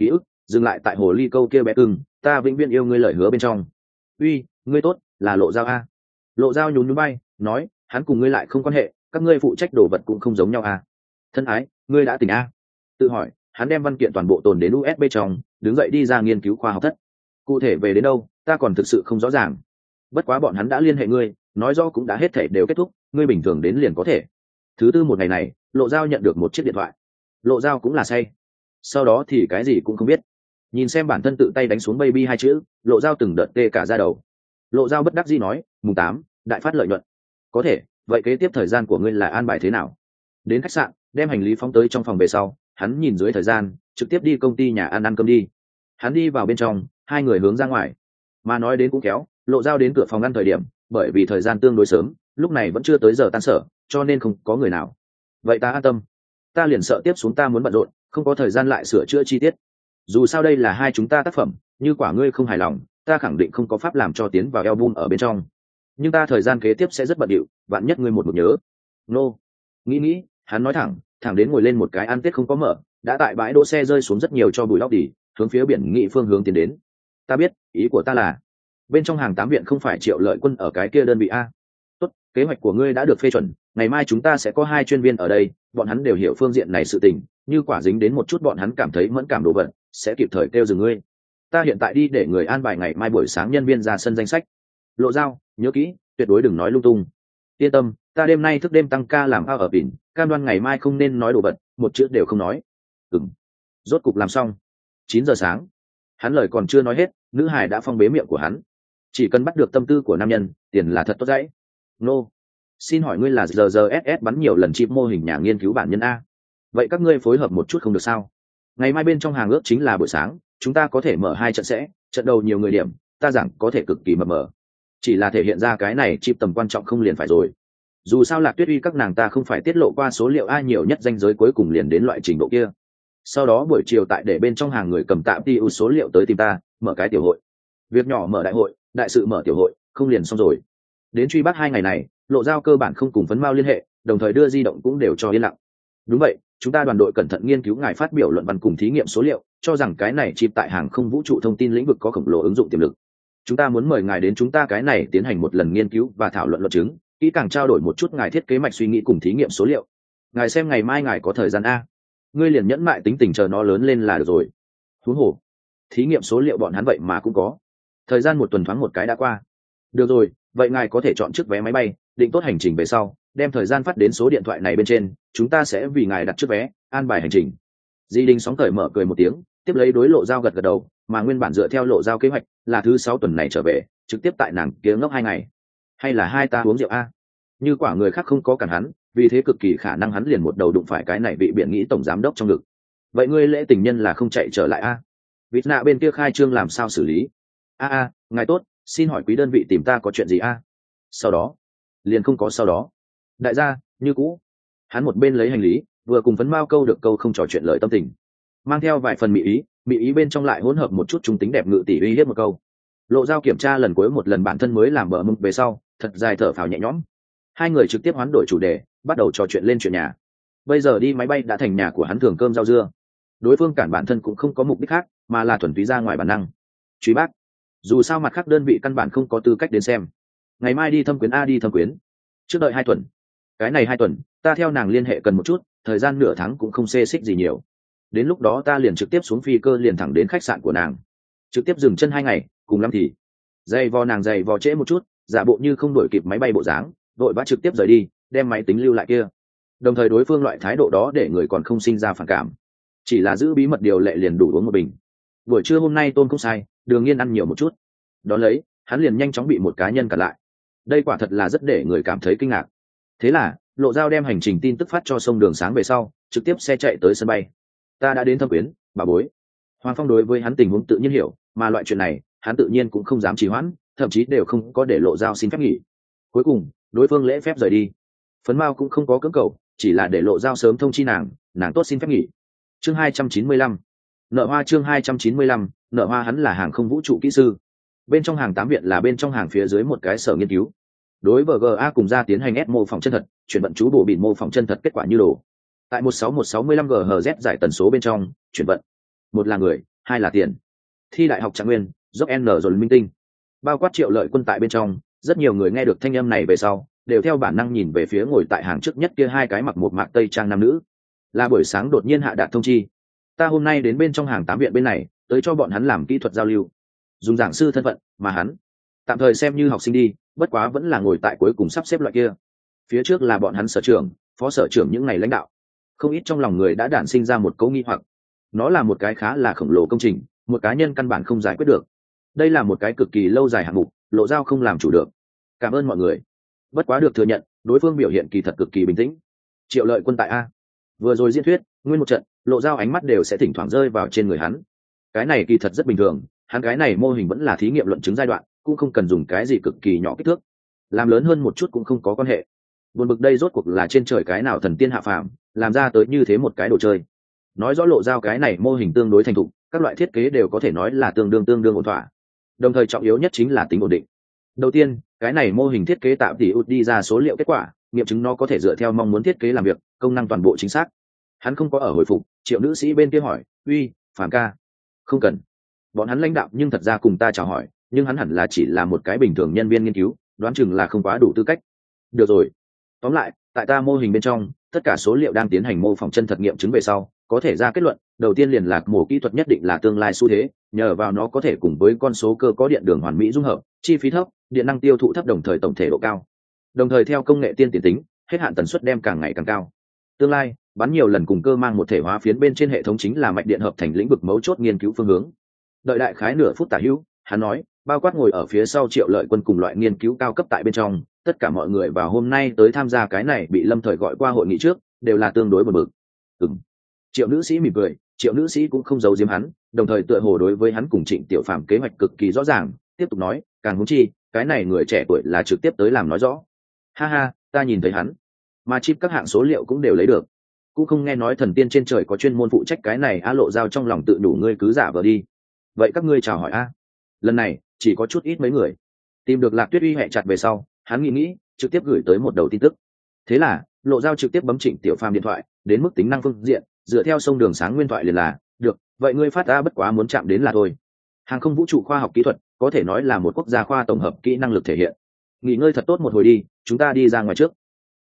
dừng lại tại hồ ly câu kia bé cưng, ta vĩnh viễn yêu ngươi lời hứa bên trong. Uy, ngươi tốt, là Lộ Giao a? Lộ Giao nhún nhún bay, nói, hắn cùng ngươi lại không quan hệ, các ngươi phụ trách đồ vật cũng không giống nhau a. Thân ái, ngươi đã tỉnh a? Tự hỏi, hắn đem văn kiện toàn bộ tồn đến USB trong, đứng dậy đi ra nghiên cứu khoa học thất. Cụ thể về đến đâu, ta còn thực sự không rõ ràng. Bất quá bọn hắn đã liên hệ ngươi, nói rõ cũng đã hết thể đều kết thúc, ngươi bình thường đến liền có thể. Thứ tư một ngày này, Lộ Giao nhận được một chiếc điện thoại. Lộ Giao cũng là say. Sau đó thì cái gì cũng không biết. Nhìn xem bản thân tự tay đánh xuống baby hai chữ, Lộ Giao từng đợt tê cả da đầu. Lộ Giao bất đắc dĩ nói, mùng 8, đại phát lợi nhuận. Có thể, vậy kế tiếp thời gian của ngươi là an bài thế nào? Đến khách sạn, đem hành lý phóng tới trong phòng về sau, hắn nhìn dưới thời gian, trực tiếp đi công ty nhà ăn cơm đi. Hắn đi vào bên trong, hai người hướng ra ngoài. Mà nói đến cũng kéo, Lộ Giao đến cửa phòng ăn thời điểm, bởi vì thời gian tương đối sớm, lúc này vẫn chưa tới giờ tan sở, cho nên không có người nào. Vậy ta an tâm. Ta liền sợ tiếp xuống ta muốn bận rộn, không có thời gian lại sửa chữa chi tiết. Dù sao đây là hai chúng ta tác phẩm, như quả ngươi không hài lòng, ta khẳng định không có pháp làm cho tiến vào album ở bên trong. Nhưng ta thời gian kế tiếp sẽ rất bận rộn, vạn nhất ngươi một nhớ. Nô. Nghĩ, hắn nói thẳng đến ngồi lên một cái ăn tết không có mở, đã tại bãi đỗ xe rơi xuống rất nhiều cho bụi lóc đỉ, hướng phía biển nghị phương hướng tiến đến. Ta biết, ý của ta là bên trong hàng 8 viện không phải Triệu Lợi Quân ở cái kia đơn vị a. Tốt, kế hoạch của ngươi đã được phê chuẩn, ngày mai chúng ta sẽ có 2 chuyên viên ở đây, bọn hắn đều hiểu phương diện này sự tình, như quả dính đến một chút bọn hắn cảm thấy mẫn cảm đồ vật, sẽ kịp thời kêu dừng ngươi. Ta hiện tại đi để người an bài ngày mai buổi sáng nhân viên ra sân danh sách. Lộ Giao, nhớ kỹ, tuyệt đối đừng nói lung tung. Yên tâm, ta đêm nay thức đêm tăng ca làm ao ở biển, cam đoan ngày mai không nên nói đồ vật, một chữ đều không nói. Rốt cục làm xong. 9 giờ sáng. Hắn lời còn chưa nói hết, nữ hải đã phong bế miệng của hắn. Chỉ cần bắt được tâm tư của nam nhân, tiền là thật tốt dãy. Nô. Xin hỏi ngươi là GGSS bắn nhiều lần chip mô hình nhà nghiên cứu bản nhân a? Vậy các ngươi phối hợp một chút không được sao? Ngày mai bên trong hàng ước chính là buổi sáng, chúng ta có thể mở 2 trận sẽ, trận đầu nhiều người điểm, ta giảng có thể cực kỳ mập mờ. Chỉ là thể hiện ra cái này chip tầm quan trọng không liền phải rồi. Dù sao Lạc Tuyết Uy các nàng ta không phải tiết lộ qua số liệu ai nhiều nhất danh giới cuối cùng liền đến loại trình độ kia. Sau đó buổi chiều tại để bên trong hàng người cầm tạm TU số liệu tới tìm ta, mở cái tiểu hội. Việc nhỏ mở đại hội, đại sự mở tiểu hội, không liền xong rồi. Đến truy bắt 2 ngày này, Lộ Giao cơ bản không cùng Phấn Mao liên hệ, đồng thời đưa di động cũng đều cho yên lặng. Đúng vậy, chúng ta đoàn đội cẩn thận nghiên cứu ngài phát biểu luận văn cùng thí nghiệm số liệu, cho rằng cái này chip tại hàng không vũ trụ thông tin lĩnh vực có khổng lồ ứng dụng tiềm lực. Chúng ta muốn mời ngài đến chúng ta cái này tiến hành một lần nghiên cứu và thảo luận luận chứng, kỹ càng trao đổi một chút ngài thiết kế mạch suy nghĩ cùng thí nghiệm số liệu. Ngài xem ngày mai ngài có thời gian a? Ngươi liền nhẫn mại tính tình chờ nó lớn lên là được rồi. Huống hồ, thí nghiệm số liệu bọn hắn vậy mà cũng có. Thời gian 1 tuần thoáng một cái đã qua. Được rồi, vậy ngài có thể chọn trước vé máy bay, định tốt hành trình về sau, đem thời gian phát đến số điện thoại này bên trên, chúng ta sẽ vì ngài đặt trước vé, an bài hành trình. Di Đình sóng cởi mở cười một tiếng, tiếp lấy đối Lộ Giao gật gật đầu, mà nguyên bản dựa theo Lộ Giao kế hoạch, là thứ 6 tuần này trở về, trực tiếp tại nàng kia ngốc 2 ngày. Hay là hai ta uống rượu a? Như quả người khác không có cản hắn, vì thế cực kỳ khả năng hắn liền một đầu đụng phải cái này bị biện nghĩ tổng giám đốc trong ngực. Vậy ngươi lễ tình nhân là không chạy trở lại a? Vịt nạ bên kia khai trương làm sao xử lý? Ngài tốt, xin hỏi quý đơn vị tìm ta có chuyện gì a? Sau đó liền không có sau đó. Đại gia như cũ. Hắn một bên lấy hành lý, vừa cùng Phấn Mao câu được câu không trò chuyện lời tâm tình, mang theo vài phần mỹ ý bên trong lại hỗn hợp một chút trung tính đẹp ngự tỷ uy hiếp một câu. Lộ Giao kiểm tra lần cuối một lần bản thân mới làm bờ mông về sau, thật dài thở phào nhẹ nhõm. Hai người trực tiếp hoán đổi chủ đề, bắt đầu trò chuyện lên chuyện nhà. Bây giờ đi máy bay đã thành nhà của hắn thường cơm rau dưa. Đối phương cản bản thân cũng không có mục đích khác, mà là thuần túy ra ngoài bản năng. Truy bác. Dù sao mặt khác đơn vị căn bản không có tư cách đến xem. Ngày mai đi thâm quyến đi thâm quyến. Trước đợi 2 tuần. Cái này 2 tuần, ta theo nàng liên hệ cần một chút, thời gian nửa tháng cũng không xê xích gì nhiều. Đến lúc đó ta liền trực tiếp xuống phi cơ liền thẳng đến khách sạn của nàng. Trực tiếp dừng chân 2 ngày, cùng lắm thì giày vò nàng giày vò trễ một chút, giả bộ như không đuổi kịp máy bay bộ dáng, vội vã trực tiếp rời đi, đem máy tính lưu lại kia. Đồng thời đối phương loại thái độ đó để người còn không sinh ra phản cảm. Chỉ là giữ bí mật điều lệ liền đủ uống một bình. Buổi trưa hôm nay Tôn không sai, Đường Nghiên ăn nhiều một chút. Đón lấy, hắn liền nhanh chóng bị một cá nhân cản lại. Đây quả thật là rất để người cảm thấy kinh ngạc. Thế là, Lộ Giao đem hành trình tin tức phát cho sông Đường sáng về sau, trực tiếp xe chạy tới sân bay. Ta đã đến thâm quyến, bà bối. Hoàng Phong đối với hắn tình huống tự nhiên hiểu, mà loại chuyện này, hắn tự nhiên cũng không dám trì hoãn, thậm chí đều không có để Lộ Giao xin phép nghỉ. Cuối cùng, đối phương lễ phép rời đi. Phấn Mao cũng không có cưỡng cầu, chỉ là để Lộ Giao sớm thông chi nàng tốt xin phép nghỉ. Chương 295. Nợ Hoa chương 295, Nợ Hoa hắn là hàng không vũ trụ kỹ sư. Bên trong hàng 8 viện là bên trong hàng phía dưới một cái sở nghiên cứu. Đối với GA cùng ra tiến hành S mô phỏng chân thật, chuyển vận chú bổ bỉn mô phỏng chân thật kết quả như đồ. Tại 16165 GHz giải tần số bên trong, chuyển vận. Một là người, hai là tiền. Thi đại học Trạng Nguyên, dốc N rồi minh tinh. Bao quát Triệu Lợi Quân tại bên trong, rất nhiều người nghe được thanh âm này về sau, đều theo bản năng nhìn về phía ngồi tại hàng trước nhất kia hai cái mặc một mạc tây trang nam nữ. Là buổi sáng đột nhiên hạ đạt thông chi, ta hôm nay đến bên trong hàng 8 viện bên này, tới cho bọn hắn làm kỹ thuật giao lưu. Dùng giảng sư thân phận, mà hắn tạm thời xem như học sinh đi, bất quá vẫn là ngồi tại cuối cùng sắp xếp loại kia. Phía trước là bọn hắn sở trưởng, phó sở trưởng những ngày lãnh đạo. Không ít trong lòng người đã đản sinh ra một câu nghi hoặc. Nó là một cái khá là khổng lồ công trình, một cá nhân căn bản không giải quyết được. Đây là một cái cực kỳ lâu dài hạng mục, Lộ Giao không làm chủ được. Cảm ơn mọi người. Bất quá được thừa nhận, đối phương biểu hiện kỳ thật cực kỳ bình tĩnh. Triệu Lợi Quân tại a. Vừa rồi diễn thuyết, nguyên một trận, Lộ Giao ánh mắt đều sẽ thỉnh thoảng rơi vào trên người hắn. Cái này kỳ thật rất bình thường, hắn cái này mô hình vẫn là thí nghiệm luận chứng giai đoạn, cũng không cần dùng cái gì cực kỳ nhỏ kích thước. Làm lớn hơn một chút cũng không có quan hệ. Buồn bực đây rốt cuộc là trên trời cái nào thần tiên hạ phàm, làm ra tới như thế một cái đồ chơi. Nói rõ Lộ Giao cái này mô hình tương đối thành thục, các loại thiết kế đều có thể nói là tương đương ổn thỏa. Đồng thời trọng yếu nhất chính là tính ổn định. Đầu tiên, cái này mô hình thiết kế tạm tỉ út đi ra số liệu kết quả, nghiệm chứng nó có thể dựa theo mong muốn thiết kế làm việc, công năng toàn bộ chính xác. Hắn không có ở hồi phục, Triệu nữ sĩ bên kia hỏi, uy, Phàm ca. Không cần. Bọn hắn lãnh đạo nhưng thật ra cùng ta chào hỏi, nhưng hắn hẳn là chỉ là một cái bình thường nhân viên nghiên cứu, đoán chừng là không quá đủ tư cách. Được rồi. Tóm lại, tại ta mô hình bên trong, tất cả số liệu đang tiến hành mô phỏng chân thật nghiệm chứng về sau, có thể ra kết luận, đầu tiên liền là mổ kỹ thuật nhất định là tương lai xu thế, nhờ vào nó có thể cùng với con số cơ có điện đường hoàn mỹ dung hợp, chi phí thấp, điện năng tiêu thụ thấp đồng thời tổng thể độ cao. Đồng thời theo công nghệ tiên tiến tính, hết hạn tần suất đem càng ngày càng cao. Tương lai, bắn nhiều lần cùng cơ mang một thể hóa phiến bên trên hệ thống chính là mạch điện hợp thành lĩnh vực mấu chốt nghiên cứu phương hướng. Đợi đại khái nửa phút tả hữu, hắn nói, bao quát ngồi ở phía sau Triệu Lợi Quân cùng loại nghiên cứu cao cấp tại bên trong, tất cả mọi người vào hôm nay tới tham gia cái này bị Lâm Thời gọi qua hội nghị trước, đều là tương đối bực bực. Triệu nữ sĩ mỉm cười, Triệu nữ sĩ cũng không giấu giếm hắn, đồng thời tựa hồ đối với hắn cùng Trịnh Tiểu Phàm kế hoạch cực kỳ rõ ràng, tiếp tục nói, càng huống chi, cái này người trẻ tuổi là trực tiếp tới làm nói rõ. Ha ha, ta nhìn thấy hắn, mà chip các hạng số liệu cũng đều lấy được. Cũng không nghe nói thần tiên trên trời có chuyên môn phụ trách cái này a. Lộ Giao trong lòng tự đủ, ngươi cứ giả vờ đi. Vậy các ngươi chào hỏi a. Lần này chỉ có chút ít mấy người tìm được Lạc Tuyết Uy hẹ chặt về sau, hắn nghĩ trực tiếp gửi tới một đầu tin tức. Thế là Lộ Giao trực tiếp bấm Trịnh Tiểu Phàm điện thoại, đến mức tính năng phương diện dựa theo sông đường sáng nguyên thoại liền là được. Vậy ngươi phát ra bất quá muốn chạm đến là thôi. Hàng không vũ trụ khoa học kỹ thuật có thể nói là một quốc gia khoa tổng hợp kỹ năng lực thể hiện. Nghỉ ngơi thật tốt một hồi đi, chúng ta đi ra ngoài trước.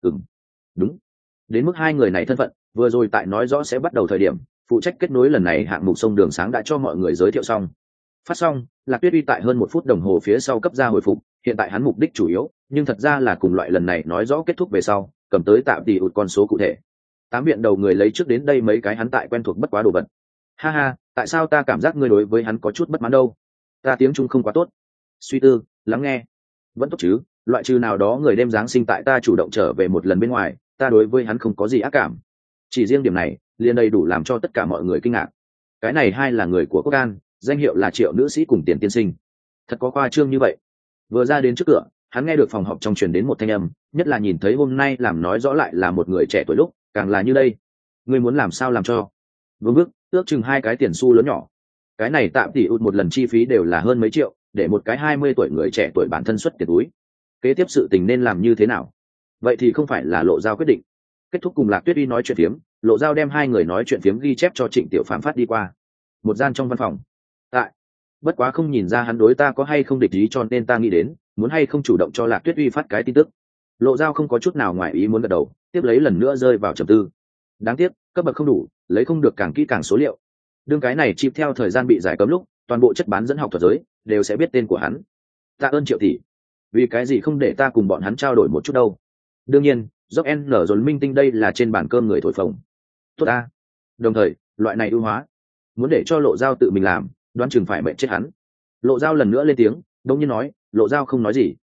Đúng. Đến mức hai người này thân phận, vừa rồi tại nói rõ sẽ bắt đầu thời điểm, phụ trách kết nối lần này hạng mục sông đường sáng đã cho mọi người giới thiệu xong. Phát xong, Lạc Tuyết Uy tại hơn 1 phút đồng hồ phía sau cấp ra hồi phục, hiện tại hắn mục đích chủ yếu, nhưng thật ra là cùng loại lần này nói rõ kết thúc về sau, cầm tới tạm tỷ ụt con số cụ thể. 8 viện đầu người lấy trước đến đây mấy cái hắn tại quen thuộc bất quá đồ vật. Ha ha, tại sao ta cảm giác ngươi đối với hắn có chút bất mãn đâu? Ta tiếng Trung không quá tốt. Suy tư, lắng nghe. Vẫn tốt chứ, loại trừ nào đó người đêm Giáng sinh tại ta chủ động trở về một lần bên ngoài, ta đối với hắn không có gì ác cảm. Chỉ riêng điểm này, liền đầy đủ làm cho tất cả mọi người kinh ngạc. Cái này hai là người của Quốc An, danh hiệu là Triệu nữ sĩ cùng Tiền tiên sinh. Thật có khoa trương như vậy. Vừa ra đến trước cửa, hắn nghe được phòng họp trong truyền đến một thanh âm, nhất là nhìn thấy hôm nay làm nói rõ lại là một người trẻ tuổi lúc, càng là như đây. Ngươi muốn làm sao làm cho? Vương bức, ước chừng 2 cái tiền xu lớn nhỏ. Cái này tạm tỷ ụt một lần chi phí đều là hơn mấy triệu, để một cái 20 tuổi người trẻ tuổi bản thân xuất tiền túi. Kế tiếp sự tình nên làm như thế nào? Vậy thì không phải là Lộ Giao quyết định. Kết thúc cùng Lạc Tuyết Uy nói chuyện phiếm, Lộ Giao đem hai người nói chuyện phiếm ghi chép cho Trịnh Tiểu Phàm phát đi qua. Một gian trong văn phòng. Tại, bất quá không nhìn ra hắn đối ta có hay không địch ý, cho nên ta nghĩ đến muốn hay không chủ động cho Lạc Tuyết Uy phát cái tin tức. Lộ Giao không có chút nào ngoài ý muốn gật đầu, tiếp lấy lần nữa rơi vào trầm tư. Đáng tiếc, cấp bậc không đủ, lấy không được càng kỹ càng số liệu. Đương cái này chip theo thời gian bị giải cấm lúc, toàn bộ chất bán dẫn học thuật giới đều sẽ biết tên của hắn. Tạ ơn Triệu tỷ. Vì cái gì không để ta cùng bọn hắn trao đổi một chút đâu? Đương nhiên, dốc N rồi minh tinh đây là trên bàn cơm người thổi phồng. Tốt ta. Đồng thời, loại này ưu hóa, muốn để cho Lộ Giao tự mình làm, đoán chừng phải mệnh chết hắn. Lộ Giao lần nữa lên tiếng, đông nhiên nói, Lộ Giao không nói gì.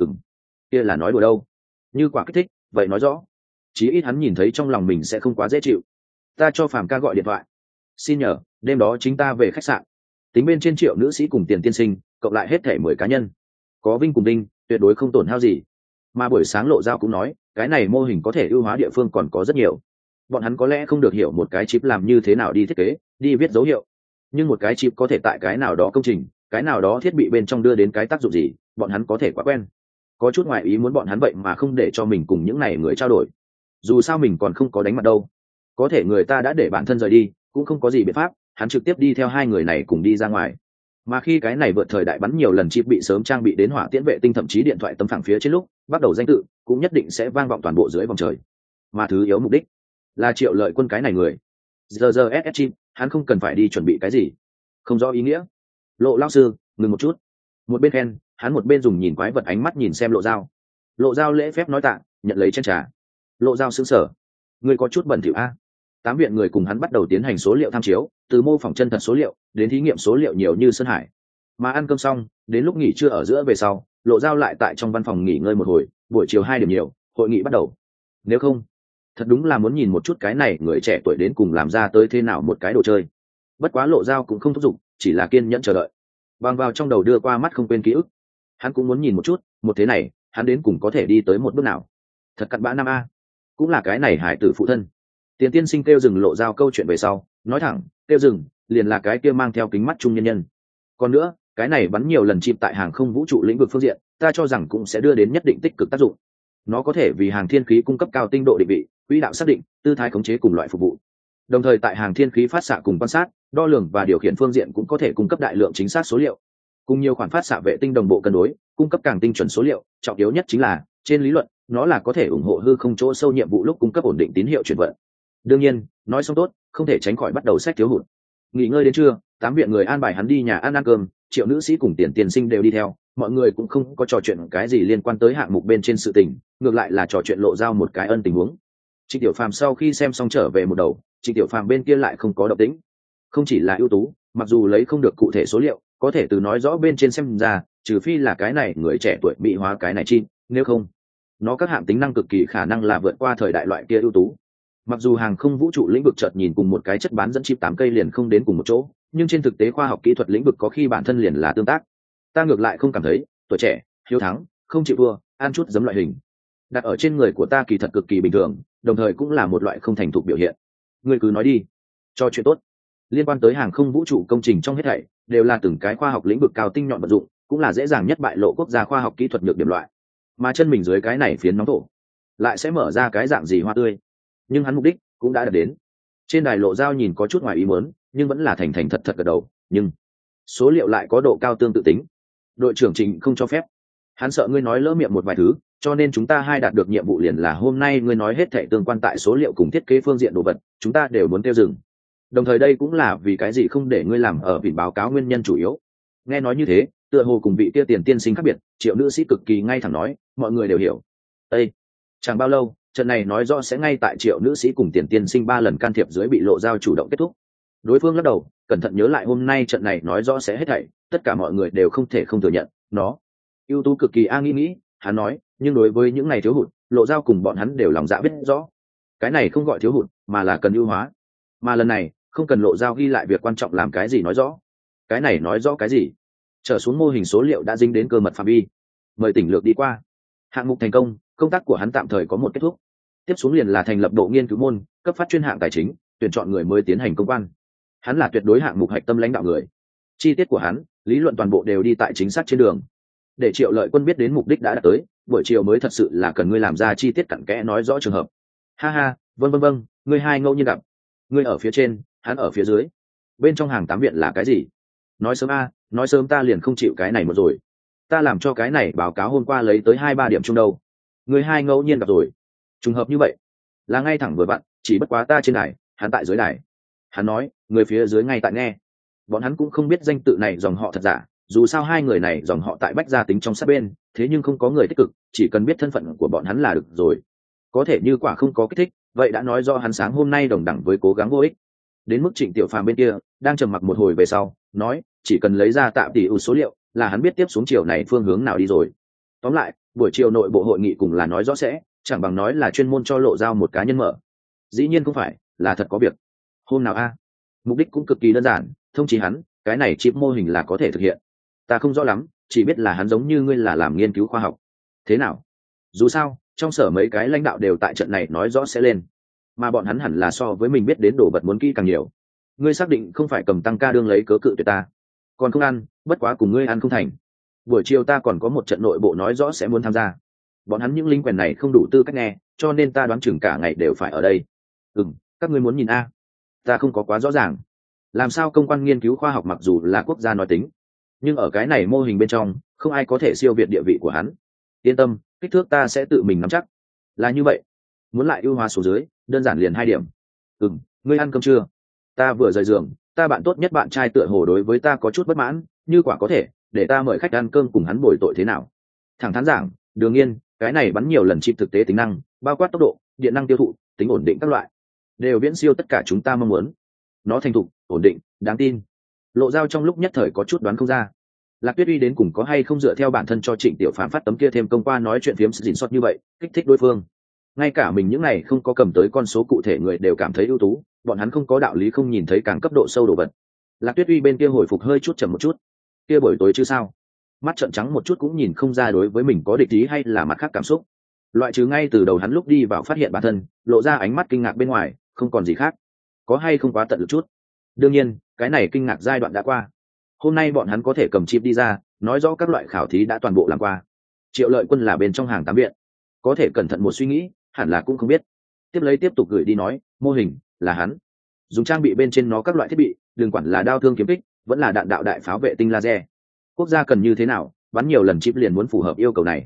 Kia là nói đùa đâu? Như quả kích thích, vậy nói rõ. Chí ít hắn nhìn thấy trong lòng mình sẽ không quá dễ chịu. Ta cho Phàm ca gọi điện thoại. Xin nhờ, đêm đó chính ta về khách sạn. Tính bên trên Triệu nữ sĩ cùng Tiền tiên sinh, cộng lại hết thể 10 cá nhân. Có Vinh cùng Đinh, tuyệt đối không tổn hao gì. Mà buổi sáng Lộ Giao cũng nói, cái này mô hình có thể ưu hóa địa phương còn có rất nhiều. Bọn hắn có lẽ không được hiểu một cái chip làm như thế nào đi thiết kế, đi viết dấu hiệu, nhưng một cái chip có thể tại cái nào đó công trình, cái nào đó thiết bị bên trong đưa đến cái tác dụng gì, bọn hắn có thể quá quen. Có chút ngoại ý muốn bọn hắn vậy mà không để cho mình cùng những này người trao đổi. Dù sao mình còn không có đánh mặt đâu. Có thể người ta đã để bản thân rời đi, cũng không có gì biện pháp, hắn trực tiếp đi theo hai người này cùng đi ra ngoài. Mà khi cái này vượt thời đại bắn nhiều lần chip bị sớm trang bị đến hỏa tiễn vệ tinh thậm chí điện thoại tấm phẳng phía trên lúc bắt đầu danh tự cũng nhất định sẽ vang vọng toàn bộ dưới vòng trời. Mà thứ yếu mục đích là Triệu Lợi Quân cái này người giờ ss chip, hắn không cần phải đi chuẩn bị cái gì không rõ ý nghĩa. Lộ lao sư ngừng một chút, một bên khen hắn một bên dùng nhìn quái vật ánh mắt nhìn xem Lộ Dao. Lộ Dao lễ phép nói tạ, nhận lấy chén trà. Lộ Dao sững sờ, người có chút bẩn thỉu a. Tám viện người cùng hắn bắt đầu tiến hành số liệu tham chiếu, từ mô phỏng chân thật số liệu đến thí nghiệm số liệu nhiều như sơn hải. Mà ăn cơm xong đến lúc nghỉ trưa ở giữa về sau, Lộ Dao lại tại trong văn phòng nghỉ ngơi một hồi. Buổi chiều 2 điểm nhiều, hội nghị bắt đầu. Nếu không, thật đúng là muốn nhìn một chút cái này người trẻ tuổi đến cùng làm ra tới thế nào một cái đồ chơi. Bất quá Lộ Dao cũng không thúc giục, chỉ là kiên nhẫn chờ đợi. Bằng vào trong đầu đưa qua mắt không quên ký ức, hắn cũng muốn nhìn một chút một thế này hắn đến cùng có thể đi tới một bước nào. Thật cặn bã năm a, cũng là cái này hải tử phụ thân. Tiền tiên sinh kêu dừng Lộ Dao câu chuyện về sau, nói thẳng kêu dừng liền là cái kia mang theo kính mắt trung nhân nhân. Còn nữa, cái này bắn nhiều lần chim tại hàng không vũ trụ lĩnh vực phương diện, ta cho rằng cũng sẽ đưa đến nhất định tích cực tác dụng. Nó có thể vì hàng thiên khí cung cấp cao tinh độ định vị, quỹ đạo xác định, tư thái khống chế cùng loại phục vụ. Đồng thời tại hàng thiên khí phát xạ cùng quan sát, đo lường và điều khiển phương diện cũng có thể cung cấp đại lượng chính xác số liệu. Cùng nhiều khoản phát xạ vệ tinh đồng bộ cân đối, cung cấp càng tinh chuẩn số liệu, trọng yếu nhất chính là, trên lý luận, nó là có thể ủng hộ hư không chỗ sâu nhiệm vụ lúc cung cấp ổn định tín hiệu chuyển vận. Đương nhiên, nói xong tốt, không thể tránh khỏi bắt đầu sách thiếu hụt. Nghỉ ngơi đến trưa, 8 viện người an bài hắn đi nhà ăn cơm, Triệu nữ sĩ cùng Tiền tiên sinh đều đi theo, mọi người cũng không có trò chuyện cái gì liên quan tới hạng mục bên trên sự tình, ngược lại là trò chuyện Lộ Dao một cái ân tình huống. Trịnh Tiểu Phàm sau khi xem xong trở về một đầu, Trịnh Tiểu Phàm bên kia lại không có động tĩnh. Không chỉ là ưu tú, mặc dù lấy không được cụ thể số liệu, có thể từ nói rõ bên trên xem ra, trừ phi là cái này người trẻ tuổi bị hóa cái này chi, nếu không, nó các hạng tính năng cực kỳ khả năng là vượt qua thời đại loại kia ưu tú. Mặc dù hàng không vũ trụ lĩnh vực chợt nhìn cùng một cái chất bán dẫn chip 8 cây liền không đến cùng một chỗ, nhưng trên thực tế khoa học kỹ thuật lĩnh vực có khi bản thân liền là tương tác. Ta ngược lại không cảm thấy, tuổi trẻ, hiếu thắng, không chịu thua, ăn chút giấm loại hình. Đặt ở trên người của ta kỳ thật cực kỳ bình thường, đồng thời cũng là một loại không thành thục biểu hiện. Ngươi cứ nói đi, cho chuyện tốt. Liên quan tới hàng không vũ trụ công trình trong hết thảy, đều là từng cái khoa học lĩnh vực cao tinh nhọn vận dụng, cũng là dễ dàng nhất bại lộ quốc gia khoa học kỹ thuật nhược điểm loại. Mà chân mình dưới cái này phiến nóng thổ, lại sẽ mở ra cái dạng gì hoa tươi. Nhưng hắn mục đích cũng đã đạt đến. Trên đài Lộ Dao nhìn có chút ngoài ý muốn, nhưng vẫn là thành thật gật đầu, nhưng số liệu lại có độ cao tương tự tính. Đội trưởng Trình không cho phép. Hắn sợ ngươi nói lỡ miệng một vài thứ, cho nên chúng ta hai đạt được nhiệm vụ liền là hôm nay ngươi nói hết thảy tương quan tại số liệu cùng thiết kế phương diện đồ vật, chúng ta đều muốn tiêu dừng. Đồng thời đây cũng là vì cái gì không để ngươi làm ở vị báo cáo nguyên nhân chủ yếu. Nghe nói như thế, tựa hồ cùng vị kia Tiền tiên sinh khác biệt, Triệu nữ sĩ cực kỳ ngay thẳng nói, mọi người đều hiểu. Ê, chẳng bao lâu, trận này nói rõ sẽ ngay tại Triệu nữ sĩ cùng Tiền tiên sinh 3 lần can thiệp dưới bị Lộ Dao chủ động kết thúc. Đối phương lắc đầu, cẩn thận nhớ lại hôm nay trận này nói rõ sẽ hết thảy, tất cả mọi người đều không thể không thừa nhận, nó ưu tú cực kỳ nghĩ, hắn nói, nhưng đối với những này thiếu hụt, Lộ Dao cùng bọn hắn đều lòng dạ biết rõ. Cái này không gọi thiếu hụt, mà là cần ưu hóa. Mà lần này, không cần Lộ Dao ghi lại việc quan trọng làm cái gì nói rõ. Cái này nói rõ cái gì? Trở xuống mô hình số liệu đã dính đến cơ mật phạm vi. Mời tỉnh lược đi qua. Hạng mục thành công, công tác của hắn tạm thời có một kết thúc. Tiếp xuống liền là thành lập độ nghiên cứu môn, cấp phát chuyên hạng tài chính, tuyển chọn người mới tiến hành công quan. Hắn là tuyệt đối hạng mục hạch tâm lãnh đạo người. Chi tiết của hắn, lý luận toàn bộ đều đi tại chính xác trên đường. Để Triệu Lợi Quân biết đến mục đích đã đạt tới, buổi chiều mới thật sự là cần ngươi làm ra chi tiết cặn kẽ nói rõ trường hợp. Ha ha, vâng, ngươi hai ngẫu nhiên gặp. Ngươi ở phía trên, hắn ở phía dưới. Bên trong hàng 8 viện là cái gì? Nói sớm nói sớm ta liền không chịu cái này một rồi. Ta làm cho cái này báo cáo hôm qua lấy tới 2-3 điểm chung đâu. Ngươi hai ngẫu nhiên gặp rồi. Trùng hợp như vậy, là ngay thẳng vừa vặn, chỉ bất quá ta trên đài, hắn tại dưới đài. Hắn nói, người phía dưới ngay tại nghe. Bọn hắn cũng không biết danh tự này dòng họ thật giả, dù sao hai người này dòng họ tại Bách Gia tính trong sát bên, thế nhưng không có người tích cực, chỉ cần biết thân phận của bọn hắn là được rồi. Có thể như quả không có kích thích, vậy đã nói do hắn sáng hôm nay đồng đẳng với cố gắng vô ích. Đến mức Trịnh Tiểu Phàm bên kia, đang trầm mặc một hồi về sau, nói, chỉ cần lấy ra tạm tỷ ưu số liệu, là hắn biết tiếp xuống chiều này phương hướng nào đi rồi. Tóm lại, buổi chiều nội bộ hội nghị cùng là nói rõ sẽ, chẳng bằng nói là chuyên môn cho Lộ Dao một cá nhân mở. Dĩ nhiên không phải, là thật có việc. Hôm nào mục đích cũng cực kỳ đơn giản, thông chí hắn, cái này chip mô hình là có thể thực hiện. Ta không rõ lắm, chỉ biết là hắn giống như ngươi là làm nghiên cứu khoa học. Thế nào? Dù sao, trong sở mấy cái lãnh đạo đều tại trận này nói rõ sẽ lên, mà bọn hắn hẳn là so với mình biết đến đồ vật muốn kỹ càng nhiều. Ngươi xác định không phải cầm tăng ca đương lấy cớ cự tuyệt ta? Còn không ăn, bất quá cùng ngươi ăn không thành. Buổi chiều ta còn có một trận nội bộ nói rõ sẽ muốn tham gia. Bọn hắn những linh quèn này không đủ tư cách nghe, cho nên ta đoán chừng cả ngày đều phải ở đây. Các ngươi muốn nhìn ta không có quá rõ ràng. làm sao công quan nghiên cứu khoa học mặc dù là quốc gia nói tính, nhưng ở cái này mô hình bên trong không ai có thể siêu việt địa vị của hắn. Yên tâm, kích thước ta sẽ tự mình nắm chắc. Là như vậy, muốn lại ưu hóa số dưới đơn giản liền 2 điểm. Ngươi ăn cơm chưa? Ta vừa rời giường, ta bạn tốt nhất bạn trai tựa hồ đối với ta có chút bất mãn, như quả có thể để ta mời khách ăn cơm cùng hắn bồi tội thế nào? Thẳng thắn giảng, đương nhiên cái này bắn nhiều lần chip thực tế tính năng, bao quát tốc độ, điện năng tiêu thụ, tính ổn định các loại, đều viễn siêu tất cả chúng ta mong muốn. Nó thành thục, ổn định, đáng tin. Lộ Dao trong lúc nhất thời có chút đoán không ra, Lạc Tuyết Uy đến cùng có hay không dựa theo bản thân cho Trịnh Tiểu Phàm phát tấm kia thêm công qua nói chuyện phiếm dình sót như vậy, kích thích đối phương. Ngay cả mình những này không có cầm tới con số cụ thể người đều cảm thấy ưu tú, bọn hắn không có đạo lý không nhìn thấy càng cấp độ sâu đồ vật. Lạc Tuyết Uy bên kia hồi phục hơi chút chậm một chút. Kia buổi tối chứ sao? Mắt trợn trắng một chút cũng nhìn không ra đối với mình có địch ý hay là mặt khác cảm xúc. Loại trừ ngay từ đầu hắn lúc đi vào phát hiện bản thân, lộ ra ánh mắt kinh ngạc bên ngoài, không còn gì khác. Có hay không quá tận lực chút. Đương nhiên, cái này kinh ngạc giai đoạn đã qua. Hôm nay bọn hắn có thể cầm chip đi ra, nói rõ các loại khảo thí đã toàn bộ làm qua. Triệu Lợi Quân là bên trong hàng 8 viện, có thể cẩn thận một suy nghĩ, hẳn là cũng không biết. Tiếp lấy tiếp tục gửi đi nói, mô hình là hắn dùng trang bị bên trên nó các loại thiết bị, đừng quản là đao thương kiếm kích, vẫn là đạn đạo đại pháo vệ tinh laser. Quốc gia cần như thế nào, bắn nhiều lần chip liền muốn phù hợp yêu cầu này.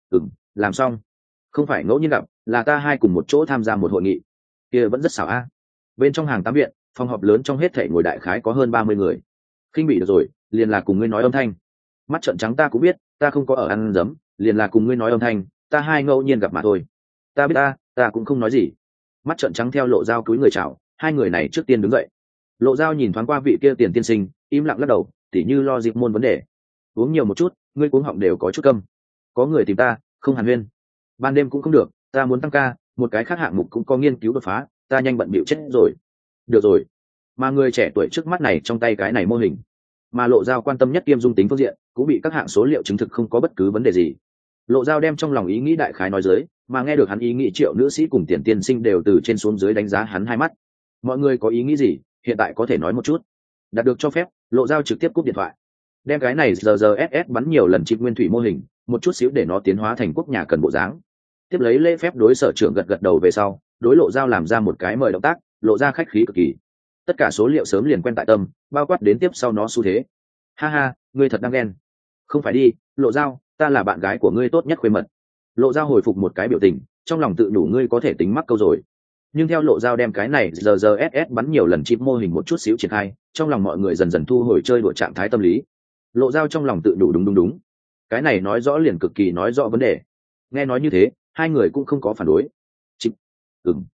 Làm xong. Không phải ngẫu nhiên gặp, là ta hai cùng một chỗ tham gia một hội nghị. Kia vẫn rất xảo a. Bên trong hàng 8 viện, phòng họp lớn trong hết thảy ngồi đại khái có hơn 30 người. Khinh bị được rồi, liền là cùng ngươi nói âm thanh. Mắt trợn trắng ta cũng biết, ta không có ở ăn dấm, liền là cùng ngươi nói âm thanh, ta hai ngẫu nhiên gặp mà thôi. Ta biết ta cũng không nói gì. Mắt trợn trắng theo Lộ Dao cúi người chào, hai người này trước tiên đứng dậy. Lộ Dao nhìn thoáng qua vị kia Tiền tiên sinh, im lặng lắc đầu, tỉ như lo dịp môn vấn đề. Uống nhiều một chút, ngươi cuống họng đều có chút câm. Có người tìm ta, không hàn huyên. Ban đêm cũng không được, ta muốn tăng ca, một cái khác hạng mục cũng có nghiên cứu đột phá, ta nhanh bận bịu chết rồi. Được rồi. Mà người trẻ tuổi trước mắt này trong tay cái này mô hình, mà Lộ Dao quan tâm nhất kiêm dung tính phương diện, cũng bị các hạng số liệu chứng thực không có bất cứ vấn đề gì. Lộ Dao đem trong lòng ý nghĩ đại khái nói dưới, mà nghe được hắn ý nghĩ Triệu nữ sĩ cùng Tiền tiên sinh đều từ trên xuống dưới đánh giá hắn hai mắt. Mọi người có ý nghĩ gì, hiện tại có thể nói một chút. Đạt được cho phép, Lộ Dao trực tiếp cúp điện thoại, đem cái này GGSS bắn nhiều lần chip nguyên thủy mô hình, một chút xíu để nó tiến hóa thành quốc nhà cần bộ dáng. Tiếp lấy lễ phép đối sở trưởng gật gật đầu về sau, đối Lộ Dao làm ra một cái mời động tác, lộ ra khách khí cực kỳ. Tất cả số liệu sớm liền quen tại tâm, bao quát đến tiếp sau nó xu thế. Ha ha, ngươi thật đang ghen. Không phải đi, Lộ Dao, ta là bạn gái của ngươi tốt nhất khuê mật. Lộ Dao hồi phục một cái biểu tình, trong lòng tự đủ ngươi có thể tính mắc câu rồi. Nhưng theo Lộ Dao đem cái này GGSS bắn nhiều lần chip mô hình một chút xíu triển khai, trong lòng mọi người dần dần thu hồi chơi đùa trạng thái tâm lý. Lộ Dao trong lòng tự đủ đúng. Cái này nói rõ liền cực kỳ nói rõ vấn đề. Nghe nói như thế, hai người cũng không có phản đối. Chip.